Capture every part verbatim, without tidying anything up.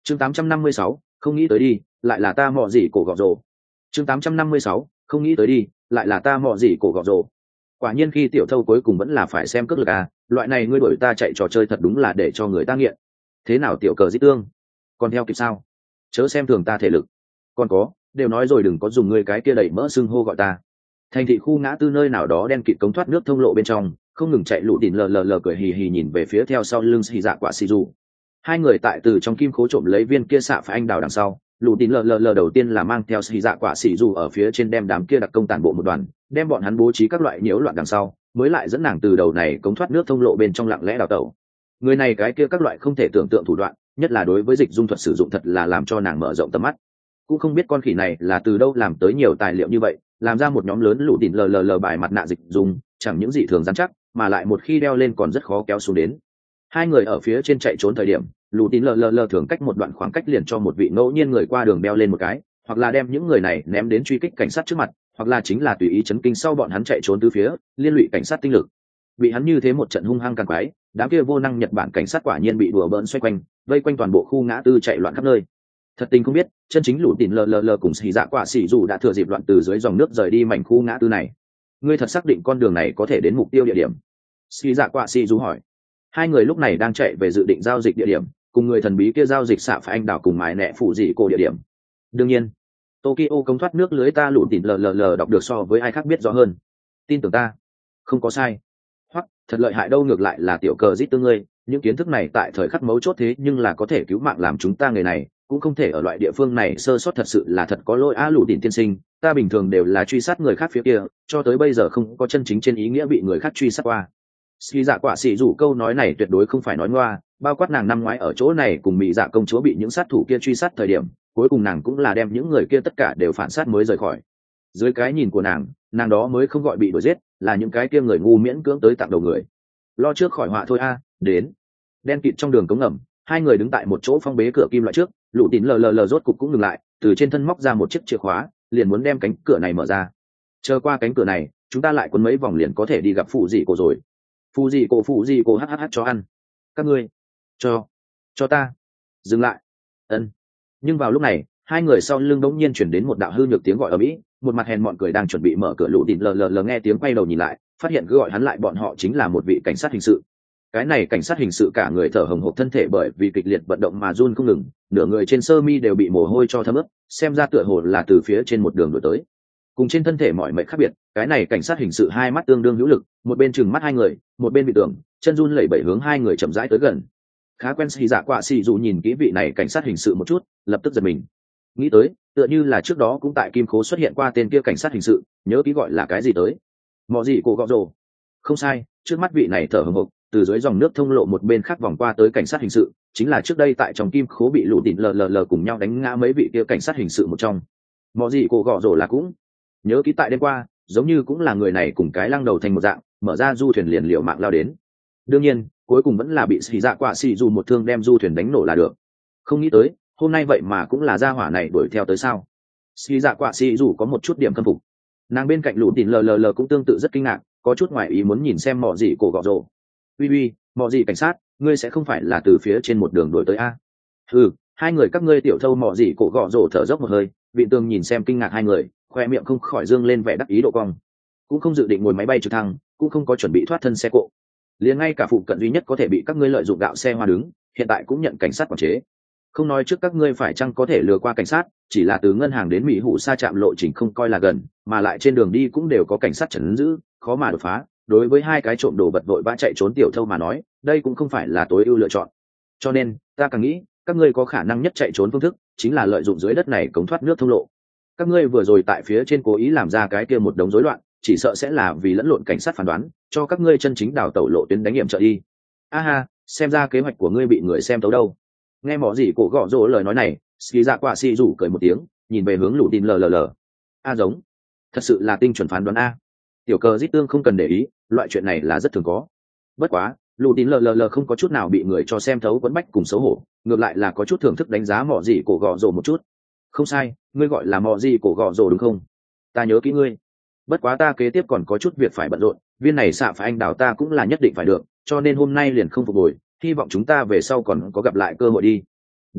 chương tám trăm năm mươi sáu, không nghĩ tới đi lại là ta mò gì cổ gọ rồ. chương tám trăm năm mươi sáu, không nghĩ tới đi lại là ta mò gì cổ gọ rồ. Quả nhiên khi tiểu thâu cuối cùng vẫn là phải xem cước lực à, loại này ngươi đuổi ta chạy trò chơi thật đúng là để cho người ta nghiện. Thế nào tiểu cờ dít tương, còn theo kịp sao? Chớ xem thường ta thể lực. Còn có, đều nói rồi đừng có dùng ngươi cái kia đẩy mỡ xưng hô gọi ta. Thành thị khu ngã tư nơi nào đó đen kịt cống thoát nước thông lộ bên trong, không ngừng chạy lụ đỉnh lờ lờ lờ cười hì hì nhìn về phía theo sau lưng xì dạ quả xì dù. Hai người tại từ trong kim khố trộm lấy viên kia xạ phải anh đào đằng sau, lụ đỉnh lờ lờ lờ đầu tiên là mang theo xì dạ quả xì dù ở phía trên đem đám kia đặc công tản bộ một đoàn, đem bọn hắn bố trí các loại nhiễu loạn đằng sau, mới lại dẫn nàng từ đầu này cống thoát nước thông lộ bên trong lặng lẽ đào tẩu. Người này cái kia các loại không thể tưởng tượng thủ đoạn, nhất là đối với dịch dung thuật sử dụng thật là làm cho nàng mở rộng tầm mắt. Cũng không biết con khỉ này là từ đâu làm tới nhiều tài liệu như vậy, làm ra một nhóm lớn lụ đỉnh lờ lờ lờ bài mặt nạ dịch dung, chẳng những dị thường rắn chắc, mà lại một khi đeo lên còn rất khó kéo xuống đến. Hai người ở phía trên chạy trốn thời điểm, lụ đỉnh lờ lờ lờ thường cách một đoạn khoảng cách liền cho một vị ngẫu nhiên người qua đường đeo lên một cái, hoặc là đem những người này ném đến truy kích cảnh sát trước mặt, hoặc là chính là tùy ý chấn kinh sau bọn hắn chạy trốn từ phía, liên lụy cảnh sát tinh lực. Bị hắn như thế một trận hung hăng càng quái, đám kia vô năng Nhật Bản cảnh sát quả nhiên bị đùa bỡn xoay quanh, vây quanh toàn bộ khu ngã tư chạy loạn khắp nơi. Thật tình không biết, chân chính lũ tỉn lờ lờ lờ cùng xì dạ quả xì dù đã thừa dịp loạn từ dưới dòng nước rời đi mảnh khu ngã tư này. Ngươi thật xác định con đường này có thể đến mục tiêu địa điểm? Xì dạ quả xì dù hỏi. Hai người lúc này đang chạy về dự định giao dịch địa điểm, cùng người thần bí kia giao dịch xạ phải anh đảo cùng mái nẹ phụ dị cổ địa điểm. Đương nhiên, Tokyo công thoát nước lưới ta lũ tỉn lờ lờ lờ đọc được so với ai khác biết rõ hơn. Tin tưởng ta, không có sai. Hoặc thật lợi hại đâu, ngược lại là tiểu cờ giết tương ngươi, những kiến thức này tại thời khắc mấu chốt thế nhưng là có thể cứu mạng làm chúng ta người này, cũng không thể ở loại địa phương này sơ sót, thật sự là thật có lỗi a. Lũ đỉnh tiên sinh, ta bình thường đều là truy sát người khác phía kia, cho tới bây giờ không có chân chính trên ý nghĩa bị người khác truy sát qua. Ski dạ quả xỉ rủ câu nói này tuyệt đối không phải nói ngoa, bao quát nàng năm ngoái ở chỗ này cùng mỹ dạ công chúa bị những sát thủ kia truy sát thời điểm, cuối cùng nàng cũng là đem những người kia tất cả đều phản sát mới rời khỏi. Dưới cái nhìn của nàng, nàng đó mới không gọi bị đuổi giết, là những cái kia người ngu miễn cưỡng tới tặng đầu người. Lo trước khỏi họa thôi a. Đến đen kịt trong đường cống ngầm, hai người đứng tại một chỗ phong bế cửa kim loại trước, lũ tín lờ lờ lờ rốt cục cũng ngừng lại, từ trên thân móc ra một chiếc chìa khóa, liền muốn đem cánh cửa này mở ra. Chờ qua cánh cửa này, chúng ta lại quấn mấy vòng liền có thể đi gặp phụ dị cổ rồi. Phụ dị cổ phụ dị cổ hhh cho ăn. Các ngươi cho cho ta dừng lại. Ân. Nhưng vào lúc này, hai người sau lưng đống nhiên chuyển đến một đạo hư nhược tiếng gọi ở mỹ, một mặt hèn mọn cười đang chuẩn bị mở cửa, lũ tín lờ lờ lờ nghe tiếng quay đầu nhìn lại, phát hiện cứ gọi hắn lại bọn họ chính là một vị cảnh sát hình sự. Cái này cảnh sát hình sự cả người thở hồng hộc, thân thể bởi vì kịch liệt vận động mà run không ngừng, nửa người trên sơ mi đều bị mồ hôi cho thấm ướt, xem ra tựa hồ là từ phía trên một đường đuổi tới. Cùng trên thân thể mọi mệnh khác biệt, cái này cảnh sát hình sự hai mắt tương đương hữu lực, một bên trừng mắt hai người, một bên bị tưởng, chân run lẩy bẩy hướng hai người chậm rãi tới gần. Khá quen xì dạ quạ xì dù nhìn kỹ vị này cảnh sát hình sự một chút, lập tức giật mình. Nghĩ tới, tựa như là trước đó cũng tại kim khố xuất hiện qua tên kia cảnh sát hình sự, nhớ kỹ gọi là cái gì tới? Mọ gì cổ gọ rồ. Không sai, trước mắt vị này thở hồng hộc, từ dưới dòng nước thông lộ một bên khác vòng qua tới cảnh sát hình sự, chính là trước đây tại trong kim khố bị lũ đỉnh lờ lờ lờ cùng nhau đánh ngã mấy vị kia cảnh sát hình sự một trong. Mọ gì cổ gọ rồ là cũng nhớ kỹ tại đêm qua, giống như cũng là người này cùng cái lăng đầu thành một dạng, mở ra du thuyền liền liều mạng lao đến. Đương nhiên, cuối cùng vẫn là bị xì dạ quả xì dù một thương đem du thuyền đánh nổ là được. Không nghĩ tới, hôm nay vậy mà cũng là gia hỏa này đuổi theo tới sao? Xì dạ quả xì dù có một chút điểm khâm phục. Nàng bên cạnh lũ đỉnh lờ lờ lờ cũng tương tự rất kinh ngạc, có chút ngoài ý muốn nhìn xem mọ gì cổ gọ rồ. Uy uy, mọ gì cảnh sát, ngươi sẽ không phải là từ phía trên một đường đuổi tới a? Ừ, hai người các ngươi tiểu thâu mọ gì cổ gọ rồ thở dốc một hơi, vị tường nhìn xem kinh ngạc hai người, khoe miệng không khỏi dương lên vẻ đắc ý độ cong. Cũng không dự định ngồi máy bay trực thăng, cũng không có chuẩn bị thoát thân xe cộ, liền ngay cả phụ cận duy nhất có thể bị các ngươi lợi dụng gạo xe hoa đứng, hiện tại cũng nhận cảnh sát quản chế. Không nói trước các ngươi phải chăng có thể lừa qua cảnh sát, chỉ là từ ngân hàng đến mỹ hủ xa chạm lộ trình không coi là gần, mà lại trên đường đi cũng đều có cảnh sát chấn giữ, khó mà đột phá. Đối với hai cái trộm đồ vật vội vã chạy trốn tiểu thâu mà nói, đây cũng không phải là tối ưu lựa chọn. Cho nên ta càng nghĩ, các ngươi có khả năng nhất chạy trốn phương thức chính là lợi dụng dưới đất này cống thoát nước thông lộ. Các ngươi vừa rồi tại phía trên cố ý làm ra cái kia một đống rối loạn, chỉ sợ sẽ là vì lẫn lộn cảnh sát phán đoán, cho các ngươi chân chính đào tẩu lộ tuyến đánh nghiệm trợ đi. A ha, xem ra kế hoạch của ngươi bị người xem tấu đâu. Nghe mỏ gì cổ gõ rỗ lời nói này, ski dạ quả xì rủ cười một tiếng, nhìn về hướng lũ tin lờ lờ lờ. A giống, thật sự là tinh chuẩn phán đoán a. Tiểu cờ dít tương không cần để ý, loại chuyện này là rất thường có. Bất quá, lũ tin lờ lờ lờ không có chút nào bị người cho xem thấu quấn bách cùng xấu hổ, ngược lại là có chút thưởng thức đánh giá mỏ gì cổ gõ rỗ một chút. Không sai, ngươi gọi là mỏ gì cổ gõ rỗ đúng không? Ta nhớ kỹ ngươi. Bất quá ta kế tiếp còn có chút việc phải bận rộn, viên này xạ phải anh đào ta cũng là nhất định phải được, cho nên hôm nay liền không phục hồi, hy vọng chúng ta về sau còn có gặp lại cơ hội đi. Đứng,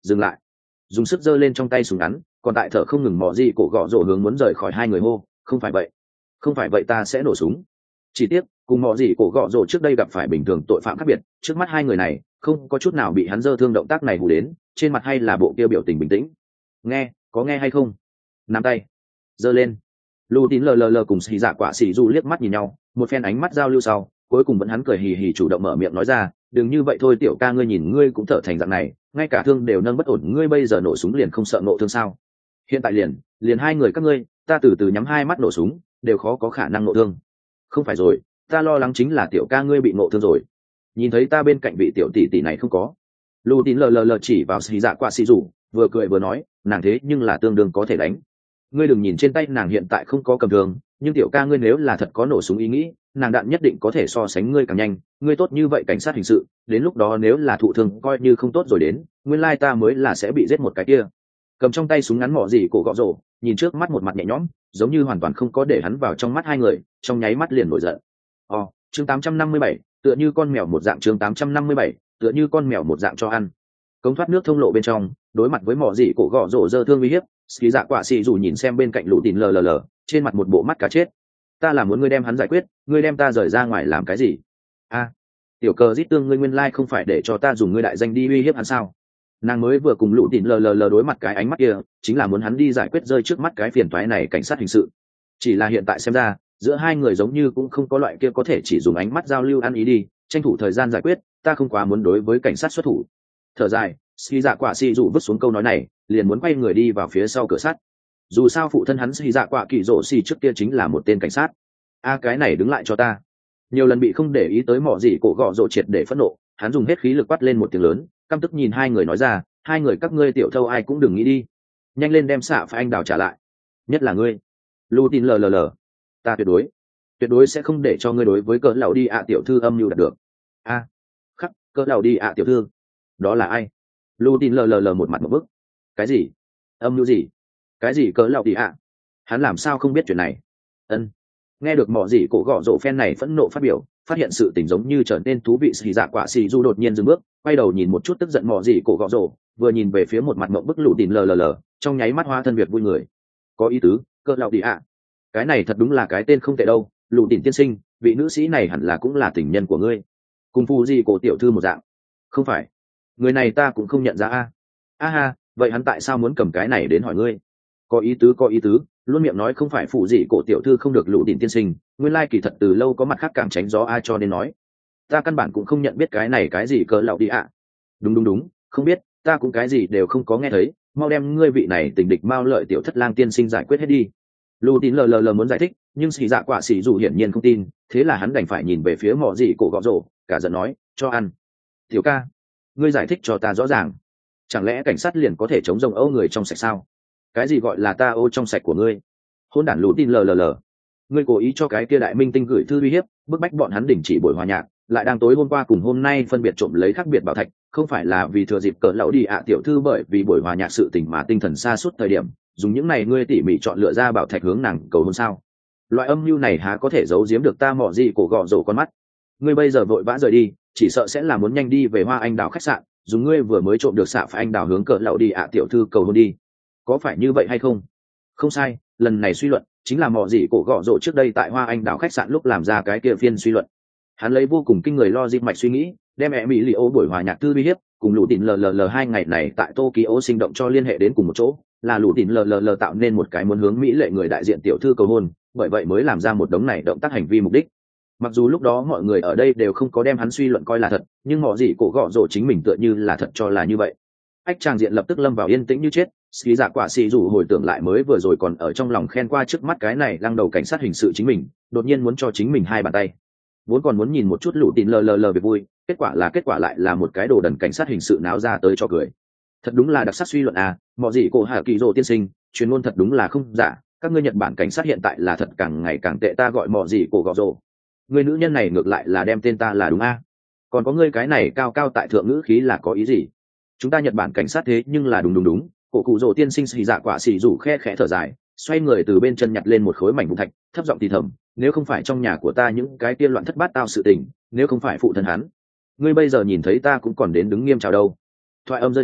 dừng lại, dùng sức giơ lên trong tay súng ngắn, còn tại thở không ngừng mò gì cổ gọ rổ hướng muốn rời khỏi hai người hô, không phải vậy, không phải vậy ta sẽ nổ súng. Chỉ tiếc cùng mò gì cổ gọ rổ trước đây gặp phải bình thường tội phạm khác biệt, trước mắt hai người này không có chút nào bị hắn giơ thương động tác này hù đến, trên mặt hay là bộ kia biểu tình bình tĩnh. Nghe, có nghe hay không? Nắm tay giơ lên. Lù tín lờ lờ lờ cùng xì dạ quả xì du liếc mắt nhìn nhau, một phen ánh mắt giao lưu sau, cuối cùng vẫn hắn cười hì hì chủ động mở miệng nói ra, đừng như vậy thôi tiểu ca, ngươi nhìn ngươi cũng thở thành dạng này, ngay cả thương đều nâng bất ổn, ngươi bây giờ nổ súng liền không sợ nổ thương sao? Hiện tại liền liền hai người các ngươi, ta từ từ nhắm hai mắt nổ súng đều khó có khả năng nổ thương. Không phải rồi, ta lo lắng chính là tiểu ca ngươi bị nổ thương rồi. Nhìn thấy ta bên cạnh vị tiểu tỷ tỷ này không có? Lù tín lờ lờ lờ chỉ vào xì dạ quả xì du, vừa cười vừa nói, nàng thế nhưng là tương đương có thể đánh. Ngươi đừng nhìn trên tay nàng hiện tại không có cầm thương, nhưng tiểu ca ngươi nếu là thật có nổ súng ý nghĩ, nàng đạn nhất định có thể so sánh ngươi càng nhanh. Ngươi tốt như vậy cảnh sát hình sự, đến lúc đó nếu là thụ thương coi như không tốt rồi đến, nguyên lai ta mới là sẽ bị giết một cái kia. Cầm trong tay súng ngắn mỏ gì cổ gọ rổ, nhìn trước mắt một mặt nhẹ nhõm, giống như hoàn toàn không có để hắn vào trong mắt hai người, trong nháy mắt liền nổi giận. Ồ, chương tám trăm năm mươi bảy, tựa như con mèo một dạng, chương tám trăm năm mươi bảy, tựa như con mèo một dạng cho ăn. Cống thoát nước thông lộ bên trong, đối mặt với mỏ gì cổ gọ rổ dơ thương uy hiếp, ski dạ quả xì dù nhìn xem bên cạnh lũ tín lờ lờ lờ, trên mặt một bộ mắt cá chết. Ta là muốn ngươi đem hắn giải quyết, ngươi đem ta rời ra ngoài làm cái gì? A, tiểu cờ giết tương, ngươi nguyên lai không phải để cho ta dùng ngươi đại danh đi uy hiếp hắn sao? Nàng mới vừa cùng lũ tín lờ lờ lờ đối mặt cái ánh mắt kia, chính là muốn hắn đi giải quyết rơi trước mắt cái phiền toái này cảnh sát hình sự. Chỉ là hiện tại xem ra, giữa hai người giống như cũng không có loại kia có thể chỉ dùng ánh mắt giao lưu ăn ý đi, tranh thủ thời gian giải quyết, ta không quá muốn đối với cảnh sát xuất thủ. Thở dài, ski dạ quả xì dù vứt xuống câu nói này, liền muốn quay người đi vào phía sau cửa sắt. Dù sao phụ thân hắn ski dạ quả kỳ rổ xì trước kia chính là một tên cảnh sát. A cái này đứng lại cho ta. Nhiều lần bị không để ý tới mỏ gì cổ gọ rổ triệt để phẫn nộ, hắn dùng hết khí lực quát lên một tiếng lớn, căm tức nhìn hai người nói ra, hai người các ngươi tiểu thâu ai cũng đừng nghĩ đi, nhanh lên đem xạ phải anh đào trả lại, nhất là ngươi lu tin lờ lờ lờ, ta tuyệt đối tuyệt đối sẽ không để cho ngươi đối với cỡ lão đi ạ tiểu thư âm mưu đạt được. A khắc, cỡ lão đi ạ tiểu thư, đó là ai? Lu tin lờ lờ lờ một mặt một bức, cái gì âm mưu gì, cái gì cỡ lão đi ạ, hắn làm sao không biết chuyện này? Ân, nghe được mỏ gì cổ gọ rổ phen này phẫn nộ phát biểu, phát hiện sự tình giống như trở nên thú vị, xì dạ quả xì du đột nhiên dừng bước, quay đầu nhìn một chút tức giận mỏ gì cổ gọ rổ, vừa nhìn về phía một mặt mộng bức lũ tín lờ lờ lờ, trong nháy mắt hoa thân việt vui người. Có ý tứ, cỡ lão đi ạ, cái này thật đúng là cái tên không tệ đâu. Lũ tín tiên sinh, vị nữ sĩ này hẳn là cũng là tình nhân của ngươi, cùng phu gì cổ tiểu thư một dạng. Không phải, người này ta cũng không nhận ra. A a ha, vậy hắn tại sao muốn cầm cái này đến hỏi ngươi? Có ý tứ, có ý tứ, luôn miệng nói không phải phụ gì cổ tiểu thư không được lũ tín tiên sinh, nguyên lai kỳ thật từ lâu có mặt khác càng tránh gió ai cho nên nói. Ta căn bản cũng không nhận biết cái này cái gì cỡ lão đi ạ. Đúng đúng đúng, không biết, ta cũng cái gì đều không có nghe thấy, mau đem ngươi vị này tình địch mao lợi tiểu thất lang tiên sinh giải quyết hết đi. Lù tín lờ lờ lờ muốn giải thích, nhưng xì dạ quả xì dù hiển nhiên không tin, thế là hắn đành phải nhìn về phía mỏ gì cổ gọ rổ, cả giận nói, cho ăn. Tiểu ca, ngươi giải thích cho ta rõ ràng, chẳng lẽ cảnh sát liền có thể chống rồng âu người trong sạch sao? Cái gì gọi là ta ô trong sạch của ngươi? Hôn đản lù tín lờ lờ lờ, ngươi cố ý cho cái kia đại minh tinh gửi thư uy hiếp, bức bách bọn hắn đình chỉ buổi hòa nhạc, lại đang tối hôm qua cùng hôm nay phân biệt trộm lấy khác biệt bảo thạch, không phải là vì thừa dịp cỡ lão đi ạ tiểu thư bởi vì buổi hòa nhạc sự tình mà tinh thần xa suốt thời điểm, dùng những này ngươi tỉ mỉ chọn lựa ra bảo thạch hướng nàng cầu hôn sao? Loại âm mưu này há có thể giấu giếm được ta mỏ gì cổ gọ rổ con mắt? Ngươi bây giờ vội vã rời đi, chỉ sợ sẽ là muốn nhanh đi về Hoa Anh Đào khách sạn, dùng ngươi vừa mới trộm được xạ phải anh đào hướng cỡ lão đi ạ tiểu thư cầu hôn đi. Có phải như vậy hay không? Không sai, lần này suy luận chính là mỏ gì cổ gọ rổ trước đây tại Hoa Anh Đào khách sạn lúc làm ra cái kia phiên suy luận. Hắn lấy vô cùng kinh người lo dịp mạch suy nghĩ, đem mẹ mỹ liệu buổi hòa nhạc thư uy hiếp cùng lũ tín lờ lờ lờ hai ngày này tại Tokyo sinh động cho liên hệ đến cùng một chỗ, là lũ tín lờ lờ lờ tạo nên một cái muốn hướng mỹ lệ người đại diện tiểu thư cầu hôn, bởi vậy mới làm ra một đống này động tác hành vi mục đích. Mặc dù lúc đó mọi người ở đây đều không có đem hắn suy luận coi là thật, nhưng mỏ gì cổ gọ rổ chính mình tựa như là thật cho là như vậy. Ách tràng diện lập tức lâm vào yên tĩnh như chết. Ski dạ quả xì dù hồi tưởng lại mới vừa rồi còn ở trong lòng khen qua trước mắt cái này lăng đầu cảnh sát hình sự chính mình, đột nhiên muốn cho chính mình hai bàn tay. Vốn còn muốn nhìn một chút lũ tín lờ lờ lờ về vui, kết quả là kết quả lại là một cái đồ đần cảnh sát hình sự náo ra tới cho cười. Thật đúng là đặc sắc suy luận à, mỏ gì cổ hạ kỳ rồ tiên sinh, truyền ngôn thật đúng là không giả, các ngươi Nhật Bản cảnh sát hiện tại là thật càng ngày càng tệ, ta gọi mỏ gì cổ gọ rồ. Người nữ nhân này ngược lại là đem tên ta là đúng a. À? Còn có ngươi cái này cao cao tại thượng ngữ khí là có ý gì? Chúng ta Nhật Bản cảnh sát thế nhưng là đúng đúng đúng. Cổ cụ rồ tiên sinh xì dạ quả xì rủ khe khẽ thở dài, xoay người từ bên chân nhặt lên một khối mảnh vụn thạch, thấp giọng thì thầm, nếu không phải trong nhà của ta những cái tiên loạn thất bát tao sự tình, nếu không phải phụ thân hắn, ngươi bây giờ nhìn thấy ta cũng còn đến đứng nghiêm chào đâu. Thoại âm rơi xuống,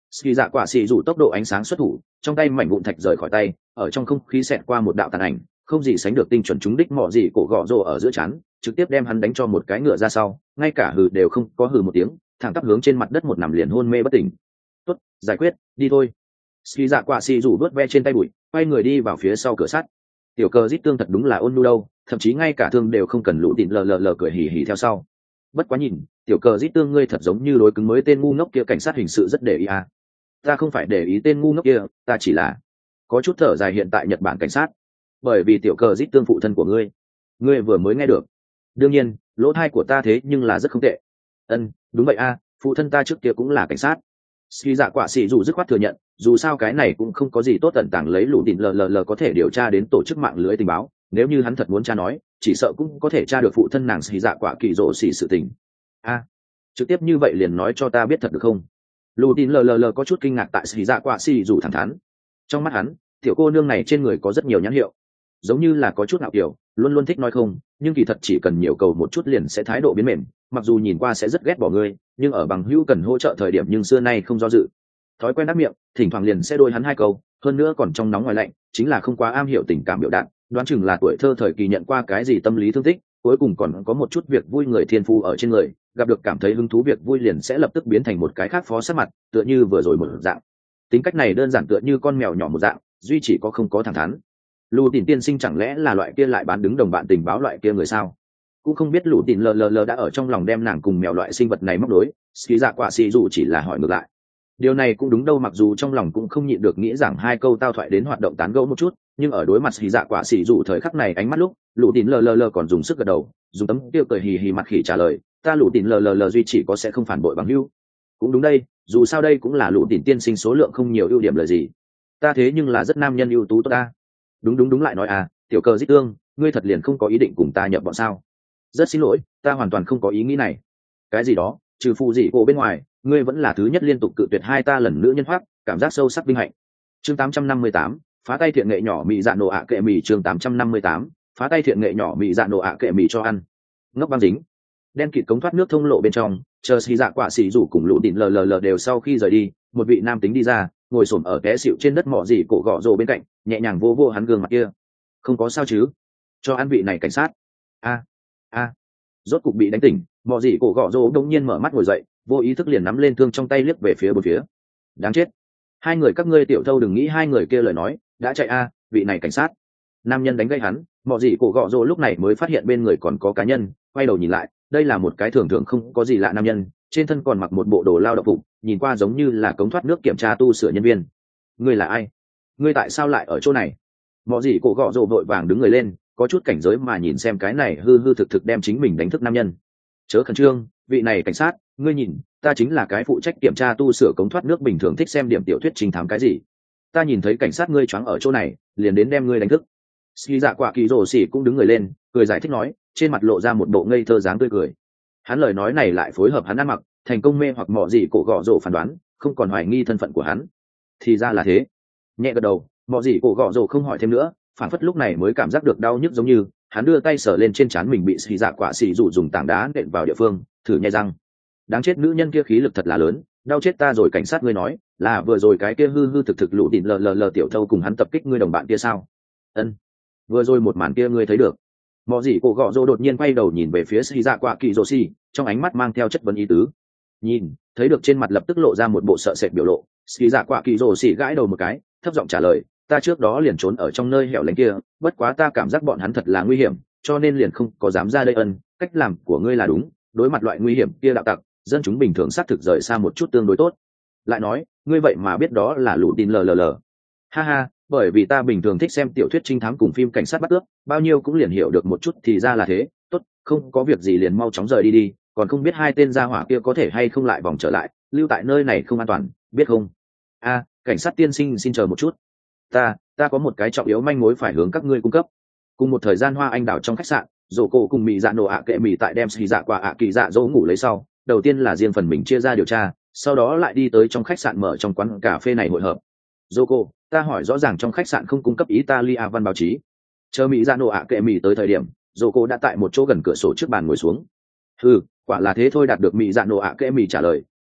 Ski dạ quả xì rủ tốc độ ánh sáng xuất thủ, trong tay mảnh vụn thạch rời khỏi tay, ở trong không khí xẹt qua một đạo tàn ảnh, không gì sánh được tinh chuẩn trúng đích mọ gì cổ gọ rồ ở giữa trán, trực tiếp đem hắn đánh cho một cái ngựa ra sau, ngay cả hừ đều không có hừ một tiếng, thẳng tắp hướng trên mặt đất một nằm liền hôn mê bất tỉnh. Tốt, giải quyết, đi thôi. Ski dạ quả xì rủ vớt ve trên tay bụi, quay người đi vào phía sau cửa sắt. Tiểu cờ rít tương thật đúng là ôn nhu đâu, thậm chí ngay cả thương đều không cần lũ tịn lờ lờ lờ cười hì hì theo sau. Bất quá nhìn, tiểu cờ rít tương ngươi thật giống như đối cứng mới tên ngu ngốc kia cảnh sát hình sự rất để ý à. Ta không phải để ý tên ngu ngốc kia, ta chỉ là có chút thở dài hiện tại Nhật Bản cảnh sát, bởi vì tiểu cờ rít tương phụ thân của ngươi, ngươi vừa mới nghe được. Đương nhiên, lỗ thai của ta thế nhưng là rất không tệ. Ân, đúng vậy a, phụ thân ta trước kia cũng là cảnh sát. Ski dạ quả xì dù dứt khoát thừa nhận, dù sao cái này cũng không có gì tốt tận tàng lấy lũ tịn lờ lờ lờ có thể điều tra đến tổ chức mạng lưới tình báo, nếu như hắn thật muốn tra nói, chỉ sợ cũng có thể tra được phụ thân nàng Ski dạ quả kỳ rộ xì sự tình. A, trực tiếp như vậy liền nói cho ta biết thật được không? Lũ tịn lờ lờ lờ có chút kinh ngạc tại Ski dạ quả xì dù thẳng thắn. Trong mắt hắn, tiểu cô nương này trên người có rất nhiều nhãn hiệu, giống như là có chút ngạo kiểu, luôn luôn thích nói không, nhưng kỳ thật chỉ cần nhiều cầu một chút liền sẽ thái độ biến mềm, mặc dù nhìn qua sẽ rất ghét bỏ ngươi, nhưng ở bằng hữu cần hỗ trợ thời điểm nhưng xưa nay không do dự. Thói quen đáp miệng, thỉnh thoảng liền sẽ đôi hắn hai câu, hơn nữa còn trong nóng ngoài lạnh, chính là không quá am hiểu tình cảm biểu đạt, đoán chừng là tuổi thơ thời kỳ nhận qua cái gì tâm lý thương tích, cuối cùng còn có một chút việc vui người thiên phu ở trên người, gặp được cảm thấy hứng thú việc vui liền sẽ lập tức biến thành một cái khác phó sát mặt, tựa như vừa rồi một dạng. Tính cách này đơn giản tựa như con mèo nhỏ một dạng, duy chỉ có không có thẳng thắn. Lù Tìn tiên sinh chẳng lẽ là loại kia lại bán đứng đồng bạn tình báo loại kia người sao? Cũng không biết Lù Tìn lờ lờ lờ đã ở trong lòng đem nàng cùng mèo loại sinh vật này móc đối, Ski dạ quả xì dù chỉ là hỏi ngược lại. Điều này cũng đúng đâu, mặc dù trong lòng cũng không nhịn được nghĩ rằng hai câu tao thoại đến hoạt động tán gẫu một chút, nhưng ở đối mặt Ski dạ quả xì dù thời khắc này ánh mắt lúc, Lù Tìn lờ lờ lờ còn dùng sức gật đầu, dùng tấm tiêu cười hì hì mặt khỉ trả lời, ta Lù Tìn lờ lờ lờ duy chỉ có sẽ không phản bội bằng hữu. Cũng đúng đây, dù sao đây cũng là Lù Tìn tiên sinh số lượng không nhiều ưu điểm là gì. Ta thế nhưng là rất nam nhân ưu tú tốt ta. Đúng đúng đúng lại nói à, tiểu cờ dít tương, ngươi thật liền không có ý định cùng ta nhập bọn sao? Rất xin lỗi, ta hoàn toàn không có ý nghĩ này. Cái gì đó, trừ phù dị cổ bên ngoài, ngươi vẫn là thứ nhất liên tục cự tuyệt hai ta lần nữa nhân hoác, cảm giác sâu sắc vinh hạnh. Chương tám trăm năm mươi tám, phá tay thiện nghệ nhỏ mị dạ nổ ạ kệ mì. Chương tám trăm năm mươi tám, phá tay thiện nghệ nhỏ mị dạ nổ ạ kệ mì cho ăn. Ngốc băng dính, đen kịt cống thoát nước thông lộ bên trong, chờ xì dạ quả xì rủ cùng lũ đỉnh lờ lờ lờ đều sau khi rời đi, một vị nam tính đi ra, ngồi xổm ở té xịu trên đất mọ gì cổ gọ rồ bên cạnh, nhẹ nhàng vô vô hắn gương mặt kia. Không có sao chứ? Cho ăn vị này cảnh sát. A a, rốt cục bị đánh tỉnh, mọ gì cổ gọ rồ đống nhiên mở mắt ngồi dậy, vô ý thức liền nắm lên thương trong tay liếc về phía bốn phía. Đáng chết, hai người các ngươi tiểu thâu đừng nghĩ hai người kia lời nói, đã chạy a, vị này cảnh sát. Nam nhân đánh gây hắn, mọ gì cổ gọ rồ lúc này mới phát hiện bên người còn có cá nhân, quay đầu nhìn lại, đây là một cái thường thường không có gì lạ nam nhân, trên thân còn mặc một bộ đồ lao động phục, nhìn qua giống như là cống thoát nước kiểm tra tu sửa nhân viên. Ngươi là ai? Ngươi tại sao lại ở chỗ này? Mọ gì cổ gọ rồ vội vàng đứng người lên, có chút cảnh giới mà nhìn xem cái này hư hư thực thực đem chính mình đánh thức nam nhân. Chớ khẩn trương, vị này cảnh sát, ngươi nhìn, ta chính là cái phụ trách kiểm tra tu sửa cống thoát nước bình thường thích xem điểm tiểu thuyết trinh thám cái gì. Ta nhìn thấy cảnh sát ngươi choáng ở chỗ này, liền đến đem ngươi đánh thức. Ski dạ quả kỳ rồ xỉ cũng đứng người lên, cười giải thích nói, trên mặt lộ ra một bộ ngây thơ dáng tươi cười. Hắn lời nói này lại phối hợp hắn ăn mặc, thành công mê hoặc mọ gì cổ gọ rồ phán đoán, không còn hoài nghi thân phận của hắn. Thì ra là thế. Nhẹ gật đầu, mọ gì cổ gọ rồ không hỏi thêm nữa, phản phất lúc này mới cảm giác được đau nhức, giống như hắn đưa tay sờ lên trên trán mình bị xì dạ quả xì dụ dùng tảng đá nện vào địa phương, thử nhai răng. Đáng chết, nữ nhân kia khí lực thật là lớn, đau chết ta rồi. Cảnh sát ngươi nói là vừa rồi cái kia hư hư thực thực lũ đỉnh lờ lờ lờ tiểu thâu cùng hắn tập kích ngươi đồng bạn kia sao? Ân, vừa rồi một màn kia ngươi thấy được? Mọ gì cổ gọ rồ đột nhiên quay đầu nhìn về phía xì dạ quả kỳ rồ xì, trong ánh mắt mang theo chất vấn ý tứ. Nhìn thấy được trên mặt lập tức lộ ra một bộ sợ sệt biểu lộ, xì dạ quả kỳ rồ xì gãi đầu một cái, thấp giọng trả lời, ta trước đó liền trốn ở trong nơi hẻo lánh kia, bất quá ta cảm giác bọn hắn thật là nguy hiểm, cho nên liền không có dám ra đây. Ân, cách làm của ngươi là đúng, đối mặt loại nguy hiểm kia đạo tặc, dân chúng bình thường xác thực rời xa một chút tương đối tốt. Lại nói, ngươi vậy mà biết đó là lũ tin lờ lờ lờ. Ha ha, bởi vì ta bình thường thích xem tiểu thuyết trinh thám cùng phim cảnh sát bắt cướp, bao nhiêu cũng liền hiểu được một chút, thì ra là thế. Tốt, không có việc gì liền mau chóng rời đi đi, còn không biết hai tên gia hỏa kia có thể hay không lại vòng trở lại, lưu tại nơi này không an toàn, biết không? A, cảnh sát tiên sinh xin chờ một chút, ta ta có một cái trọng yếu manh mối phải hướng các ngươi cung cấp. Cùng một thời gian Hoa Anh đảo trong khách sạn, Dỗ Cổ cùng Mị Dạ Nổ ạ kệ mì tại đem xì dạ quả ạ kỳ dạ dỗ ngủ lấy sau, đầu tiên là riêng phần mình chia ra điều tra, sau đó lại đi tới trong khách sạn mở trong quán cà phê này hội hợp. Dỗ Cổ, ta hỏi rõ ràng trong khách sạn không cung cấp Italia văn báo chí. Chờ Mị Dạ Nổ ạ kệ mì tới thời điểm, Dỗ Cổ đã tại một chỗ gần cửa sổ trước bàn ngồi xuống. Ừ, quả là thế thôi. Đạt được Mị Dạ Nổ ạ kệ mì trả lời,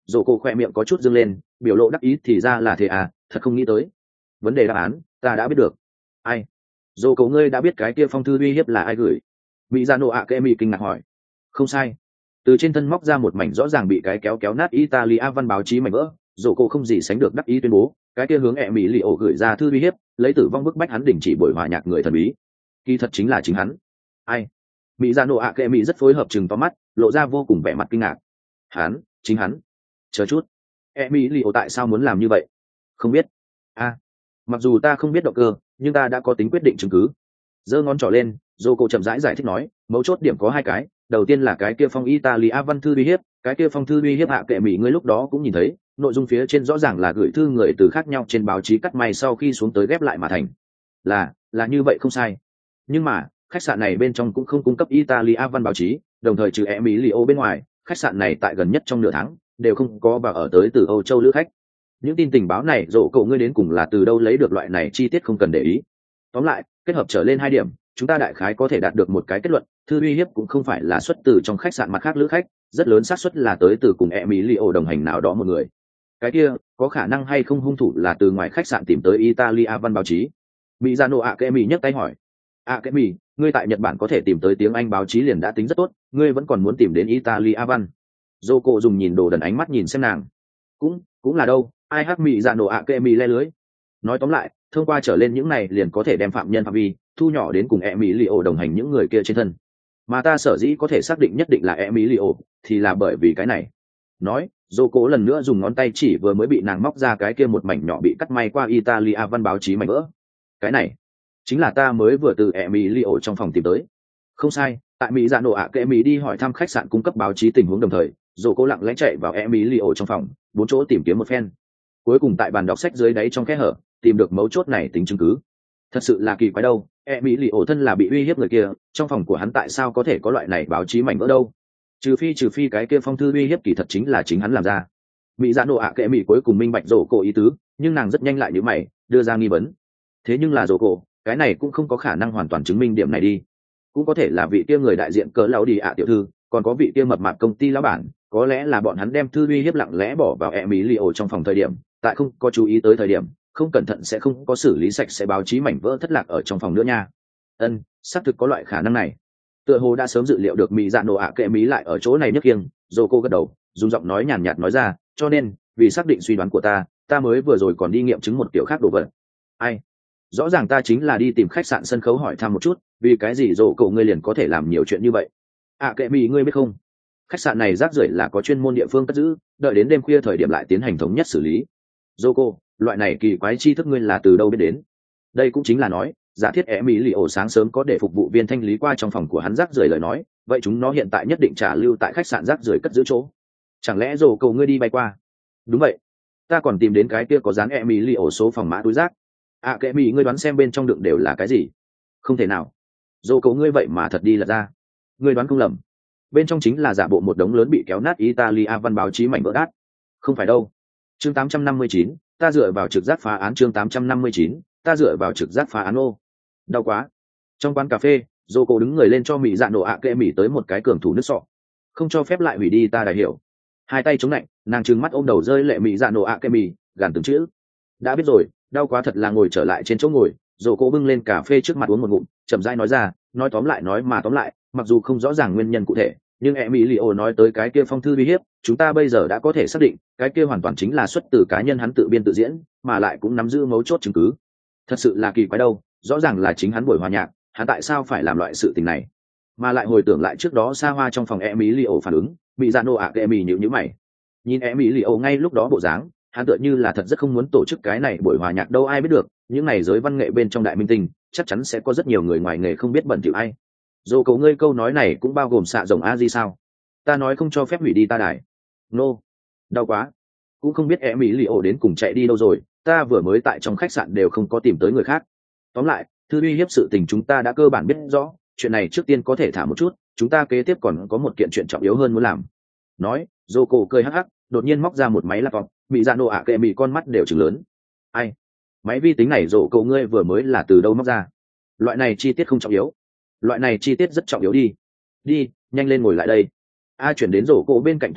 Dỗ cổ khoe miệng có chút dâng lên, biểu lộ đắc ý thì ra là thế à, thật không nghĩ tới. Vấn đề đáp án ta đã biết được. Ai? Dỗ cổ ngươi đã biết cái kia phong thư uy hiếp là ai gửi? Mỹ Dạ nổ ạ kệ mì kinh ngạc hỏi. Không sai. Từ trên thân móc ra một mảnh rõ ràng bị cái kéo kéo nát Italia văn báo chí mảnh vỡ, Dỗ cổ không gì sánh được đắc ý tuyên bố, cái kia hướng ẹ mỹ lì ổ gửi ra thư uy hiếp, lấy tử vong bức bách hắn đình chỉ buổi hòa nhạc người thần bí. Kỳ thật chính là chính hắn. Ai? Mỹ Dạ nổ ạ kệ mì rất phối hợp chừng to mắt, lộ ra vô cùng vẻ mặt kinh ngạc. Hắn, chính hắn. Chờ chút, ẹ mỹ lì ổ tại sao muốn làm như vậy? Không biết. A, mặc dù ta không biết động cơ, nhưng ta đã có tính quyết định chứng cứ. Giơ ngón trỏ lên, Dô cô chậm rãi giải thích nói, mấu chốt điểm có hai cái, đầu tiên là cái kia phong Italia văn thư uy hiếp, cái kia phong thư uy hiếp hạ kệ mỹ ngươi lúc đó cũng nhìn thấy, nội dung phía trên rõ ràng là gửi thư người từ khác nhau trên báo chí cắt may sau khi xuống tới ghép lại mà thành. Là, là như vậy không sai. Nhưng mà, khách sạn này bên trong cũng không cung cấp Italia văn báo chí, đồng thời trừ Emilio bên ngoài, khách sạn này tại gần nhất trong nửa tháng đều không có vào ở tới từ Âu Châu lữ khách. Những tin tình báo này Dỗ cậu ngươi đến cùng là từ đâu lấy được loại này chi tiết không cần để ý. Tóm lại, kết hợp trở lên hai điểm, chúng ta đại khái có thể đạt được một cái kết luận, thư uy hiếp cũng không phải là xuất từ trong khách sạn mặt khác lữ khách, rất lớn xác suất là tới từ cùng Emilio đồng hành nào đó một người. Cái kia, có khả năng hay không hung thủ là từ ngoài khách sạn tìm tới Italia văn báo chí? Mỹ Dạ nổ ạ kệ mì nhấc tay hỏi. ạ kệ mì, ngươi tại Nhật Bản có thể tìm tới tiếng Anh báo chí liền đã tính rất tốt, ngươi vẫn còn muốn tìm đến Italia văn. Dô cô dùng nhìn đồ đần ánh mắt nhìn xem nàng. Cũng, cũng là đâu, ai hát Mỹ Dạ nổ ạ kệ mì le lưới. Nói tóm lại, thông qua trở lên những này liền có thể đem phạm nhân phạm vi thu nhỏ đến cùng Emilio đồng hành những người kia trên thân. Mà ta sở dĩ có thể xác định nhất định là Emilio, thì là bởi vì cái này. Nói, Dô cố lần nữa dùng ngón tay chỉ vừa mới bị nàng móc ra cái kia một mảnh nhỏ bị cắt may qua Italia văn báo chí mảnh vỡ. Cái này, chính là ta mới vừa từ Emilio trong phòng tìm tới. Không sai, tại Mỹ Dạ nổ ạ kệ Mỹ đi hỏi thăm khách sạn cung cấp báo chí tình huống đồng thời, Dô cố lặng lẽ chạy vào Emilio trong phòng, bốn chỗ tìm kiếm một phen. Cuối cùng tại bàn đọc sách dưới đáy trong kẽ hở, tìm được mấu chốt này tính chứng cứ. Thật sự là kỳ quái đâu, Emilio thân là bị uy hiếp người kia, trong phòng của hắn tại sao có thể có loại này báo chí mảnh vỡ đâu? Trừ phi trừ phi cái kia phong thư uy hiếp kỳ thật chính là chính hắn làm ra. Mỹ Dạ nổ ạ kệ Mỹ cuối cùng minh bạch Dỗ cổ ý tứ, nhưng nàng rất nhanh lại nhíu mày, đưa ra nghi vấn. Thế nhưng là Dỗ cổ, cái này cũng không có khả năng hoàn toàn chứng minh điểm này đi. Cũng có thể là vị kia người đại diện cỡ lão đi ạ tiểu thư, còn có vị kia mập mạp công ty lão bản, có lẽ là bọn hắn đem thư uy hiếp lặng lẽ bỏ vào Emilio trong phòng thời điểm, tại không có chú ý tới thời điểm, không cẩn thận sẽ không có xử lý sạch sẽ báo chí mảnh vỡ thất lạc ở trong phòng nữa nha. Ân, xác thực có loại khả năng này. Tựa hồ đã sớm dự liệu được Mỹ Dạ nổ ạ kệ Mỹ lại ở chỗ này nhất kiêng, Dô cô gật đầu, dùng giọng nói nhàn nhạt nói ra, cho nên, vì xác định suy đoán của ta, ta mới vừa rồi còn đi nghiệm chứng một kiểu khác đồ vật. Ai? Rõ ràng ta chính là đi tìm khách sạn sân khấu hỏi thăm một chút, vì cái gì Dô cậu ngươi liền có thể làm nhiều chuyện như vậy? ạ kệ Mỹ ngươi biết không? Khách sạn này rác rưởi là có chuyên môn địa phương cất giữ, đợi đến đêm khuya thời điểm lại tiến hành thống nhất xử lý. Dô cô, loại này kỳ quái tri thức ngươi là từ đâu biết đến? Đây cũng chính là nói, giả thiết Emilio sáng sớm có để phục vụ viên thanh lý qua trong phòng của hắn rác rưởi lời nói, vậy chúng nó hiện tại nhất định trả lưu tại khách sạn rác rưởi cất giữ chỗ. Chẳng lẽ Dô cầu ngươi đi bay qua? Đúng vậy, ta còn tìm đến cái kia có dán Emilio số phòng mã túi rác. À kệ Mỹ ngươi đoán xem bên trong đựng đều là cái gì? Không thể nào. Dô cầu ngươi vậy mà thật đi là ra. Ngươi đoán không lầm. Bên trong chính là giả bộ một đống lớn bị kéo nát Italia văn báo chí mảnh vỡ đát. Không phải đâu. Chương tám trăm năm mươi chín, ta dựa vào trực giác phá án. Chương tám trăm năm mươi chín, ta dựa vào trực giác phá án ô. Đau quá. Trong quán cà phê, Dô cổ đứng người lên cho Mỹ Dạ nổ ạ kệ Mỹ tới một cái cường thủ nước sọ. Không cho phép lại hủy đi ta đã hiểu. Hai tay chống lạnh, nàng trừng mắt ôm đầu rơi lệ Mỹ Dạ nổ ạ kệ Mỹ, gàn từng chữ. Đã biết rồi, đau quá thật là ngồi trở lại trên chỗ ngồi, Dô cổ bưng lên cà phê trước mặt uống một ngụm, chậm rãi nói ra, nói tóm lại nói mà tóm lại, mặc dù không rõ ràng nguyên nhân cụ thể, nhưng Emilio nói tới cái kia phong thư uy hiếp, chúng ta bây giờ đã có thể xác định, cái kia hoàn toàn chính là xuất từ cá nhân hắn tự biên tự diễn, mà lại cũng nắm giữ mấu chốt chứng cứ. Thật sự là kỳ quái đâu, rõ ràng là chính hắn buổi hòa nhạc, hắn tại sao phải làm loại sự tình này? Mà lại hồi tưởng lại trước đó xa hoa trong phòng Emilio phản ứng, bị Dạ nổ ạ kệ Mỹ nhíu nhíu mày. Nhìn Emilio ngay lúc đó bộ dáng, hắn tựa như là thật rất không muốn tổ chức cái này buổi hòa nhạc đâu, ai biết được, những này giới văn nghệ bên trong đại minh tinh, chắc chắn sẽ có rất nhiều người ngoài nghề không biết bận rộn ai. Dô cầu ngươi câu nói này cũng bao gồm xạ rồng a di sao? Ta nói không cho phép hủy đi ta đài. Nô, đau quá. Cũng không biết Emilio đến cùng chạy đi đâu rồi, ta vừa mới tại trong khách sạn đều không có tìm tới người khác. Tóm lại, thư uy hiếp sự tình chúng ta đã cơ bản biết rõ, chuyện này trước tiên có thể thả một chút, chúng ta kế tiếp còn có một kiện chuyện trọng yếu hơn muốn làm. Nói, Dô cổ cười hắc hắc, đột nhiên móc ra một máy laptop, bị Dạ nổ ạ kệ Mỹ con mắt đều trừng lớn. Ai? Máy vi tính này Dô cổ ngươi vừa mới là từ đâu móc ra? Loại này chi tiết không trọng yếu. Loại này chi tiết rất trọng yếu đi. Đi, nhanh lên ngồi lại đây. A chuyển đến Dô cổ bên cạnh tòa hạ,